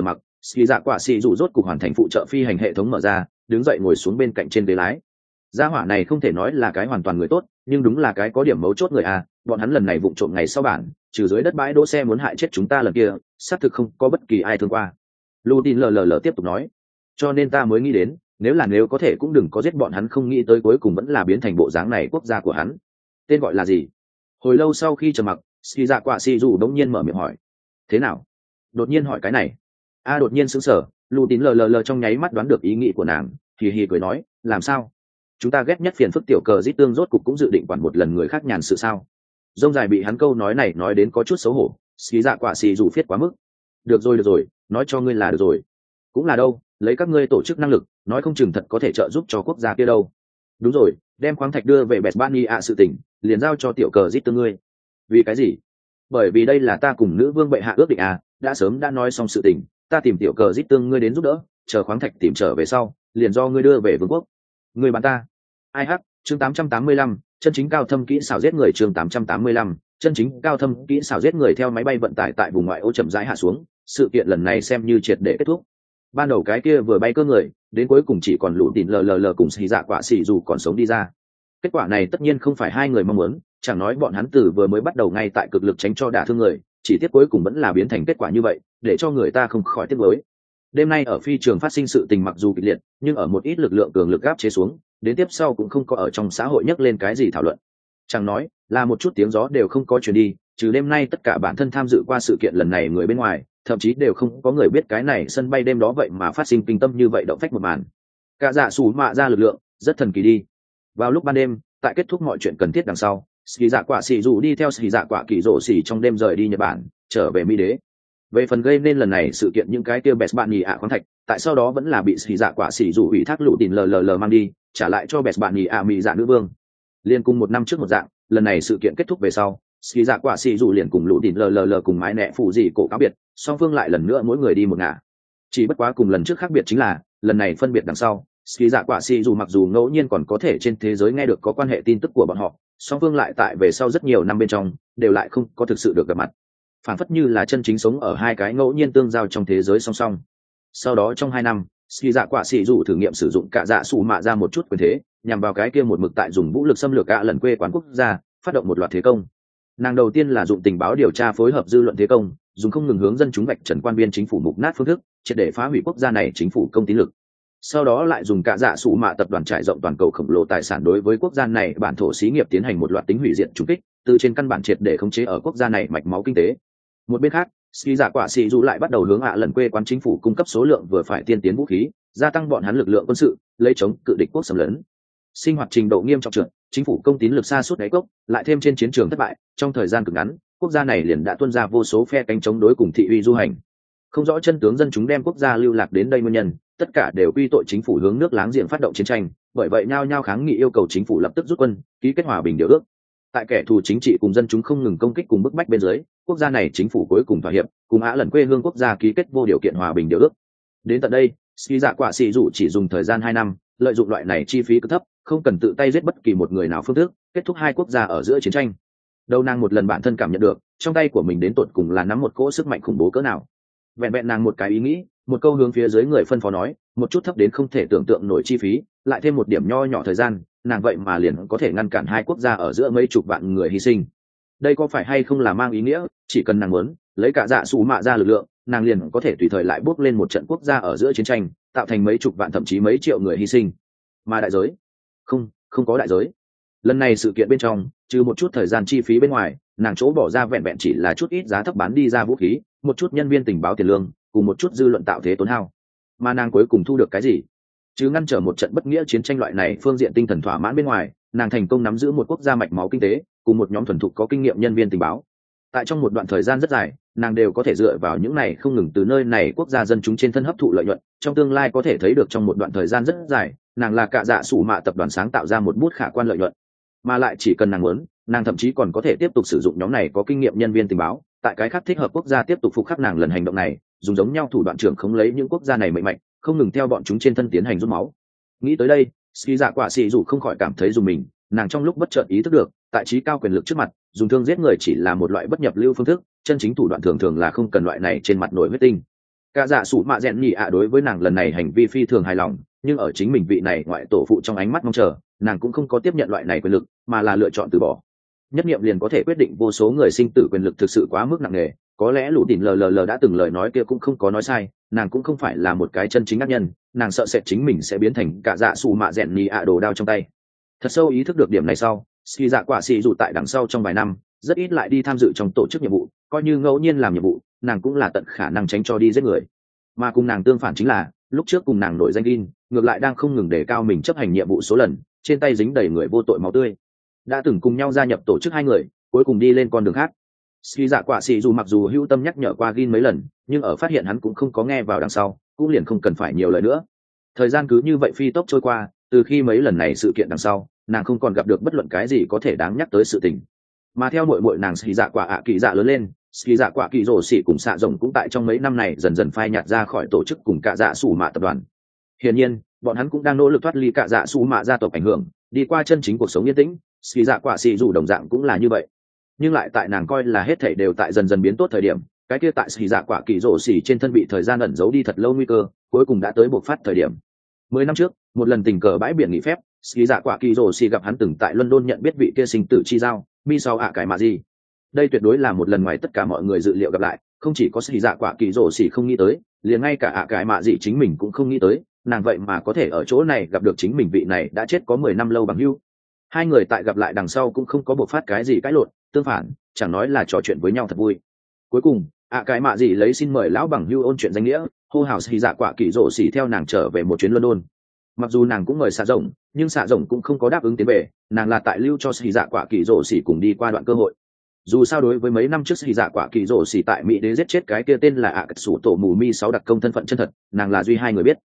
Ski dạ quả xì dù rốt cục hoàn thành phụ trợ phi hành hệ thống mở ra, đứng dậy ngồi xuống bên cạnh trên ghế lái. Gia hỏa này không thể nói là cái hoàn toàn người tốt, nhưng đúng là cái có điểm mấu chốt người à, bọn hắn lần này vụng trộm ngày sau bản, trừ dưới đất bãi đỗ xe muốn hại chết chúng ta lần kia, xác thực không có bất kỳ ai thương qua. Lutin lờ lờ lờ tiếp tục nói, cho nên ta mới nghĩ đến, nếu là nếu có thể cũng đừng có giết bọn hắn, không nghĩ tới cuối cùng vẫn là biến thành bộ dáng này quốc gia của hắn. Tên gọi là gì? Hồi lâu sau khi trầm mặc, Ski dạ quả xì dù đống nhiên mở miệng hỏi. Thế nào? Đột nhiên hỏi cái này. A đột nhiên sững sờ, Lutin lờ lờ lờ trong nháy mắt đoán được ý nghĩ của nàng, hì hì cười nói, làm sao? Chúng ta ghét nhất phiền phức tiểu cờ rít tương rốt cục cũng dự định quản một lần người khác nhàn sự sao? Rông dài bị hắn câu nói này nói đến có chút xấu hổ, Ski dạ quả xì dù phiết quá mức. Được rồi được rồi, nói cho ngươi là được rồi. Cũng là đâu, lấy các ngươi tổ chức năng lực, nói không chừng thật có thể trợ giúp cho quốc gia kia đâu. Đúng rồi, đem khoáng thạch đưa về Bethbani ạ sự tình, liền giao cho tiểu cờ giết tương ngươi. Vì cái gì? Bởi vì đây là ta cùng nữ vương bệ hạ ước định à, đã sớm đã nói xong sự tình, ta tìm tiểu cờ giết tương ngươi đến giúp đỡ, chờ khoáng thạch tìm trở về sau, liền do ngươi đưa về vương quốc. Ngươi bán ta. Ai hắc, chương tám trăm tám mươi lăm, chân chính cao thâm kỹ xảo giết người chương tám trăm tám mươi lăm, chân chính cao thâm kỹ xảo giết người theo máy bay vận tải tại vùng ngoại ô chậm rãi hạ xuống, sự kiện lần này xem như triệt để kết thúc. Ban đầu cái kia vừa bay cơ người, đến cuối cùng chỉ còn lũ tịn lờ lờ lờ cùng xì dạ quả xì dù còn sống đi ra. Kết quả này tất nhiên không phải hai người mong muốn, chẳng nói bọn hắn từ vừa mới bắt đầu ngay tại cực lực tránh cho đả thương người, chỉ tiếc cuối cùng vẫn là biến thành kết quả như vậy, để cho người ta không khỏi tiếc nuối. Đêm nay ở phi trường phát sinh sự tình mặc dù kịch liệt, nhưng ở một ít lực lượng cường lực áp chế xuống, đến tiếp sau cũng không có ở trong xã hội nhắc lên cái gì thảo luận. Chẳng nói là một chút tiếng gió đều không có truyền đi, trừ đêm nay tất cả bản thân tham dự qua sự kiện lần này người bên ngoài, thậm chí đều không có người biết cái này sân bay đêm đó vậy mà phát sinh kinh tâm như vậy động phách một màn. Cả dạ sủ mạ ra lực lượng rất thần kỳ đi. Vào lúc ban đêm, tại kết thúc mọi chuyện cần thiết đằng sau, Ski dạ quả xì dù đi theo Ski dạ quả kỳ rổ xì trong đêm rời đi Nhật Bản, trở về Mỹ đế. Về phần gây nên lần này sự kiện những cái tiêu bẹt bạn nhì ạ khoáng thạch, tại sau đó vẫn là bị Ski dạ quả xì dù ủy thác lũ tìm lờ lờ lờ mang đi, trả lại cho bẹt bạn nhì ạ mỹ dạ nữ vương. Liên cùng một năm trước một dạng, lần này sự kiện kết thúc về sau, Ski dạ quả xì dù liền cùng lũ tìm lờ lờ lờ cùng mái nẹ phụ gì cổ cáo biệt, song phương lại lần nữa mỗi người đi một ngả. Chỉ bất quá cùng lần trước khác biệt chính là, lần này phân biệt đằng sau, Ski dạ quả xì dù mặc dù ngẫu nhiên còn có thể trên thế giới nghe được có quan hệ tin tức của bọn họ, song phương lại tại về sau rất nhiều năm bên trong đều lại không có thực sự được gặp mặt, phản phất như là chân chính sống ở hai cái ngẫu nhiên tương giao trong thế giới song song. Sau đó trong hai năm, Ski dạ quả xì dù thử nghiệm sử dụng cả dạ sủ mạ ra một chút quyền thế, nhằm vào cái kia một mực tại dùng vũ lực xâm lược cả lần quê quán quốc gia, phát động một loạt thế công. Nàng đầu tiên là dụng tình báo điều tra phối hợp dư luận thế công, dùng không ngừng hướng dân chúng vạch trần quan viên chính phủ mục nát phương thức, triệt để phá hủy quốc gia này chính phủ công tín lực. Sau đó lại dùng cả dạ sủ mạ tập đoàn trải rộng toàn cầu khổng lồ tài sản đối với quốc gia này bản thổ xí nghiệp tiến hành một loạt tính hủy diệt trùng kích, từ trên căn bản triệt để khống chế ở quốc gia này mạch máu kinh tế. Một bên khác, Ski dạ quả xì dù lại bắt đầu hướng ạ lần quê quán chính phủ cung cấp số lượng vừa phải tiên tiến vũ khí, gia tăng bọn hắn lực lượng quân sự, lấy chống cự địch quốc xâm lấn. Sinh hoạt trình độ nghiêm trọng trượt, chính phủ công tín lực xa suốt đáy cốc, lại thêm trên chiến trường thất bại, trong thời gian cực ngắn, quốc gia này liền đã tuôn ra vô số phe cánh chống đối cùng thị uy du hành. Không rõ chân tướng dân chúng đem quốc gia lưu lạc đến đây nguyên nhân, tất cả đều quy tội chính phủ hướng nước láng giềng phát động chiến tranh, bởi vậy nhao nhao kháng nghị yêu cầu chính phủ lập tức rút quân, ký kết hòa bình điều ước. Tại kẻ thù chính trị cùng dân chúng không ngừng công kích cùng bức bách bên dưới, quốc gia này chính phủ cuối cùng thỏa hiệp, cùng Á lần quê hương quốc gia ký kết vô điều kiện hòa bình điều ước. Đến tận đây, Ski dạ quả xì dù chỉ dùng thời gian hai năm, lợi dụng loại này chi phí cực thấp, không cần tự tay giết bất kỳ một người nào phương thức, kết thúc hai quốc gia ở giữa chiến tranh. Đâu nàng một lần bản thân cảm nhận được, trong tay của mình đến tột cùng là nắm một cỗ sức mạnh khủng bố cỡ nào. Vẹn vẹn nàng một cái ý nghĩ, một câu hướng phía dưới người phân phó nói, một chút thấp đến không thể tưởng tượng nổi chi phí, lại thêm một điểm nho nhỏ thời gian, nàng vậy mà liền có thể ngăn cản hai quốc gia ở giữa mấy chục vạn người hy sinh. Đây có phải hay không là mang ý nghĩa, chỉ cần nàng muốn, lấy cả dạ sủ mạ ra lực lượng, nàng liền có thể tùy thời lại bước lên một trận quốc gia ở giữa chiến tranh, tạo thành mấy chục vạn thậm chí mấy triệu người hy sinh. Mà đại giới? Không, không có đại giới. Lần này sự kiện bên trong, trừ một chút thời gian chi phí bên ngoài, nàng chỗ bỏ ra vẹn vẹn chỉ là chút ít giá thấp bán đi ra vũ khí, một chút nhân viên tình báo tiền lương, cùng một chút dư luận tạo thế tốn hao. Mà nàng cuối cùng thu được cái gì? Chứ ngăn trở một trận bất nghĩa chiến tranh loại này phương diện tinh thần thỏa mãn bên ngoài, nàng thành công nắm giữ một quốc gia mạch máu kinh tế, cùng một nhóm thuần thục có kinh nghiệm nhân viên tình báo. Tại trong một đoạn thời gian rất dài, nàng đều có thể dựa vào những này không ngừng từ nơi này quốc gia dân chúng trên thân hấp thụ lợi nhuận. Trong tương lai có thể thấy được trong một đoạn thời gian rất dài, nàng là cả dạ sủ mạ tập đoàn sáng tạo ra một bút khả quan lợi nhuận. Mà lại chỉ cần nàng muốn, nàng thậm chí còn có thể tiếp tục sử dụng nhóm này có kinh nghiệm nhân viên tình báo, tại cái khác thích hợp quốc gia tiếp tục phục khắc nàng lần hành động này, dùng giống nhau thủ đoạn trưởng khống lấy những quốc gia này mạnh mạnh, không ngừng theo bọn chúng trên thân tiến hành rút máu. Nghĩ tới đây, Ski dạ quả xì dù không khỏi cảm thấy dùng mình, nàng trong lúc bất chợt ý thức được, tại trí cao quyền lực trước mặt, dùng thương giết người chỉ là một loại bất nhập lưu phương thức, chân chính thủ đoạn thường thường là không cần loại này trên mặt nổi huyết tinh. cả dạ sủ mạ rèn nhị ạ đối với nàng lần này hành vi phi thường hài lòng, nhưng ở chính mình vị này ngoại tổ phụ trong ánh mắt mong chờ, nàng cũng không có tiếp nhận loại này quyền lực, mà là lựa chọn từ bỏ. Nhất niệm liền có thể quyết định vô số người sinh tử quyền lực thực sự quá mức nặng nề, có lẽ lũ đỉnh lờ lờ lờ đã từng lời nói kia cũng không có nói sai, nàng cũng không phải là một cái chân chính ác nhân, nàng sợ sệt chính mình sẽ biến thành cả dạ sủ mạ rèn nhị ạ đồ đao trong tay. Thật sâu ý thức được điểm này sau, ski dạ quả xì dù tại đằng sau trong vài năm rất ít lại đi tham dự trong tổ chức nhiệm vụ, coi như ngẫu nhiên làm nhiệm vụ, nàng cũng là tận khả năng tránh cho đi giết người. Mà cùng nàng tương phản chính là, lúc trước cùng nàng nổi danh Gin, ngược lại đang không ngừng đề cao mình chấp hành nhiệm vụ số lần, trên tay dính đầy người vô tội máu tươi. Đã từng cùng nhau gia nhập tổ chức hai người, cuối cùng đi lên con đường khác. Ski dạ quả xì dù mặc dù hữu tâm nhắc nhở qua Gin mấy lần, nhưng ở phát hiện hắn cũng không có nghe vào đằng sau, cũng liền không cần phải nhiều lời nữa. Thời gian cứ như vậy phi tốc trôi qua, từ khi mấy lần này sự kiện đằng sau, nàng không còn gặp được bất luận cái gì có thể đáng nhắc tới sự tình. Mà theo muội muội nàng Ski dạ quả ạ kỳ dạ lớn lên, Ski dạ quả kỳ rồ xỉ cùng xạ rồng cũng tại trong mấy năm này dần dần phai nhạt ra khỏi tổ chức cùng cả dạ sủ mạ tập đoàn. Hiển nhiên, bọn hắn cũng đang nỗ lực thoát ly cả dạ sủ mạ gia tộc ảnh hưởng, đi qua chân chính cuộc sống yên tĩnh. Ski dạ quả xỉ dù đồng dạng cũng là như vậy. Nhưng lại tại nàng coi là hết thảy đều tại dần dần biến tốt thời điểm, cái kia tại Ski dạ quả kỳ rồ xỉ trên thân bị thời gian ẩn giấu đi thật lâu nguy cơ, cuối cùng đã tới bộc phát thời điểm. Mười năm trước, một lần tình cờ bãi biển nghỉ phép, Ski dạ quả kỳ rồ xỉ gặp hắn từng tại London nhận biết vị kia sinh tử chi giao, mi sau ạ cái mà gì. Đây tuyệt đối là một lần ngoài tất cả mọi người dự liệu gặp lại, không chỉ có Ski dạ quả kỳ rồ xỉ không nghĩ tới, liền ngay cả ạ cái mạ gì chính mình cũng không nghĩ tới, nàng vậy mà có thể ở chỗ này gặp được chính mình vị này đã chết có mười năm lâu bằng hữu. Hai người tại gặp lại đằng sau cũng không có bộc phát cái gì cãi lộn, tương phản, chẳng nói là trò chuyện với nhau thật vui. Cuối cùng, ạ cái mạ gì lấy xin mời lão bằng hữu ôn chuyện danh nghĩa, hô hào Ski dạ quả kỳ rồ xỉ theo nàng trở về một chuyến London. Mặc dù nàng cũng mời xạ rồng, nhưng xạ rồng cũng không có đáp ứng tiến về, nàng là tại lưu cho Ski dạ quả kỳ rồ xỉ cùng đi qua đoạn cơ hội. Dù sao đối với mấy năm trước Ski dạ quả kỳ rồ xỉ tại Mỹ đế giết chết cái kia tên là ạ cật sủ tổ mù mi sáu đặc công thân phận chân thật, nàng là duy hai người biết.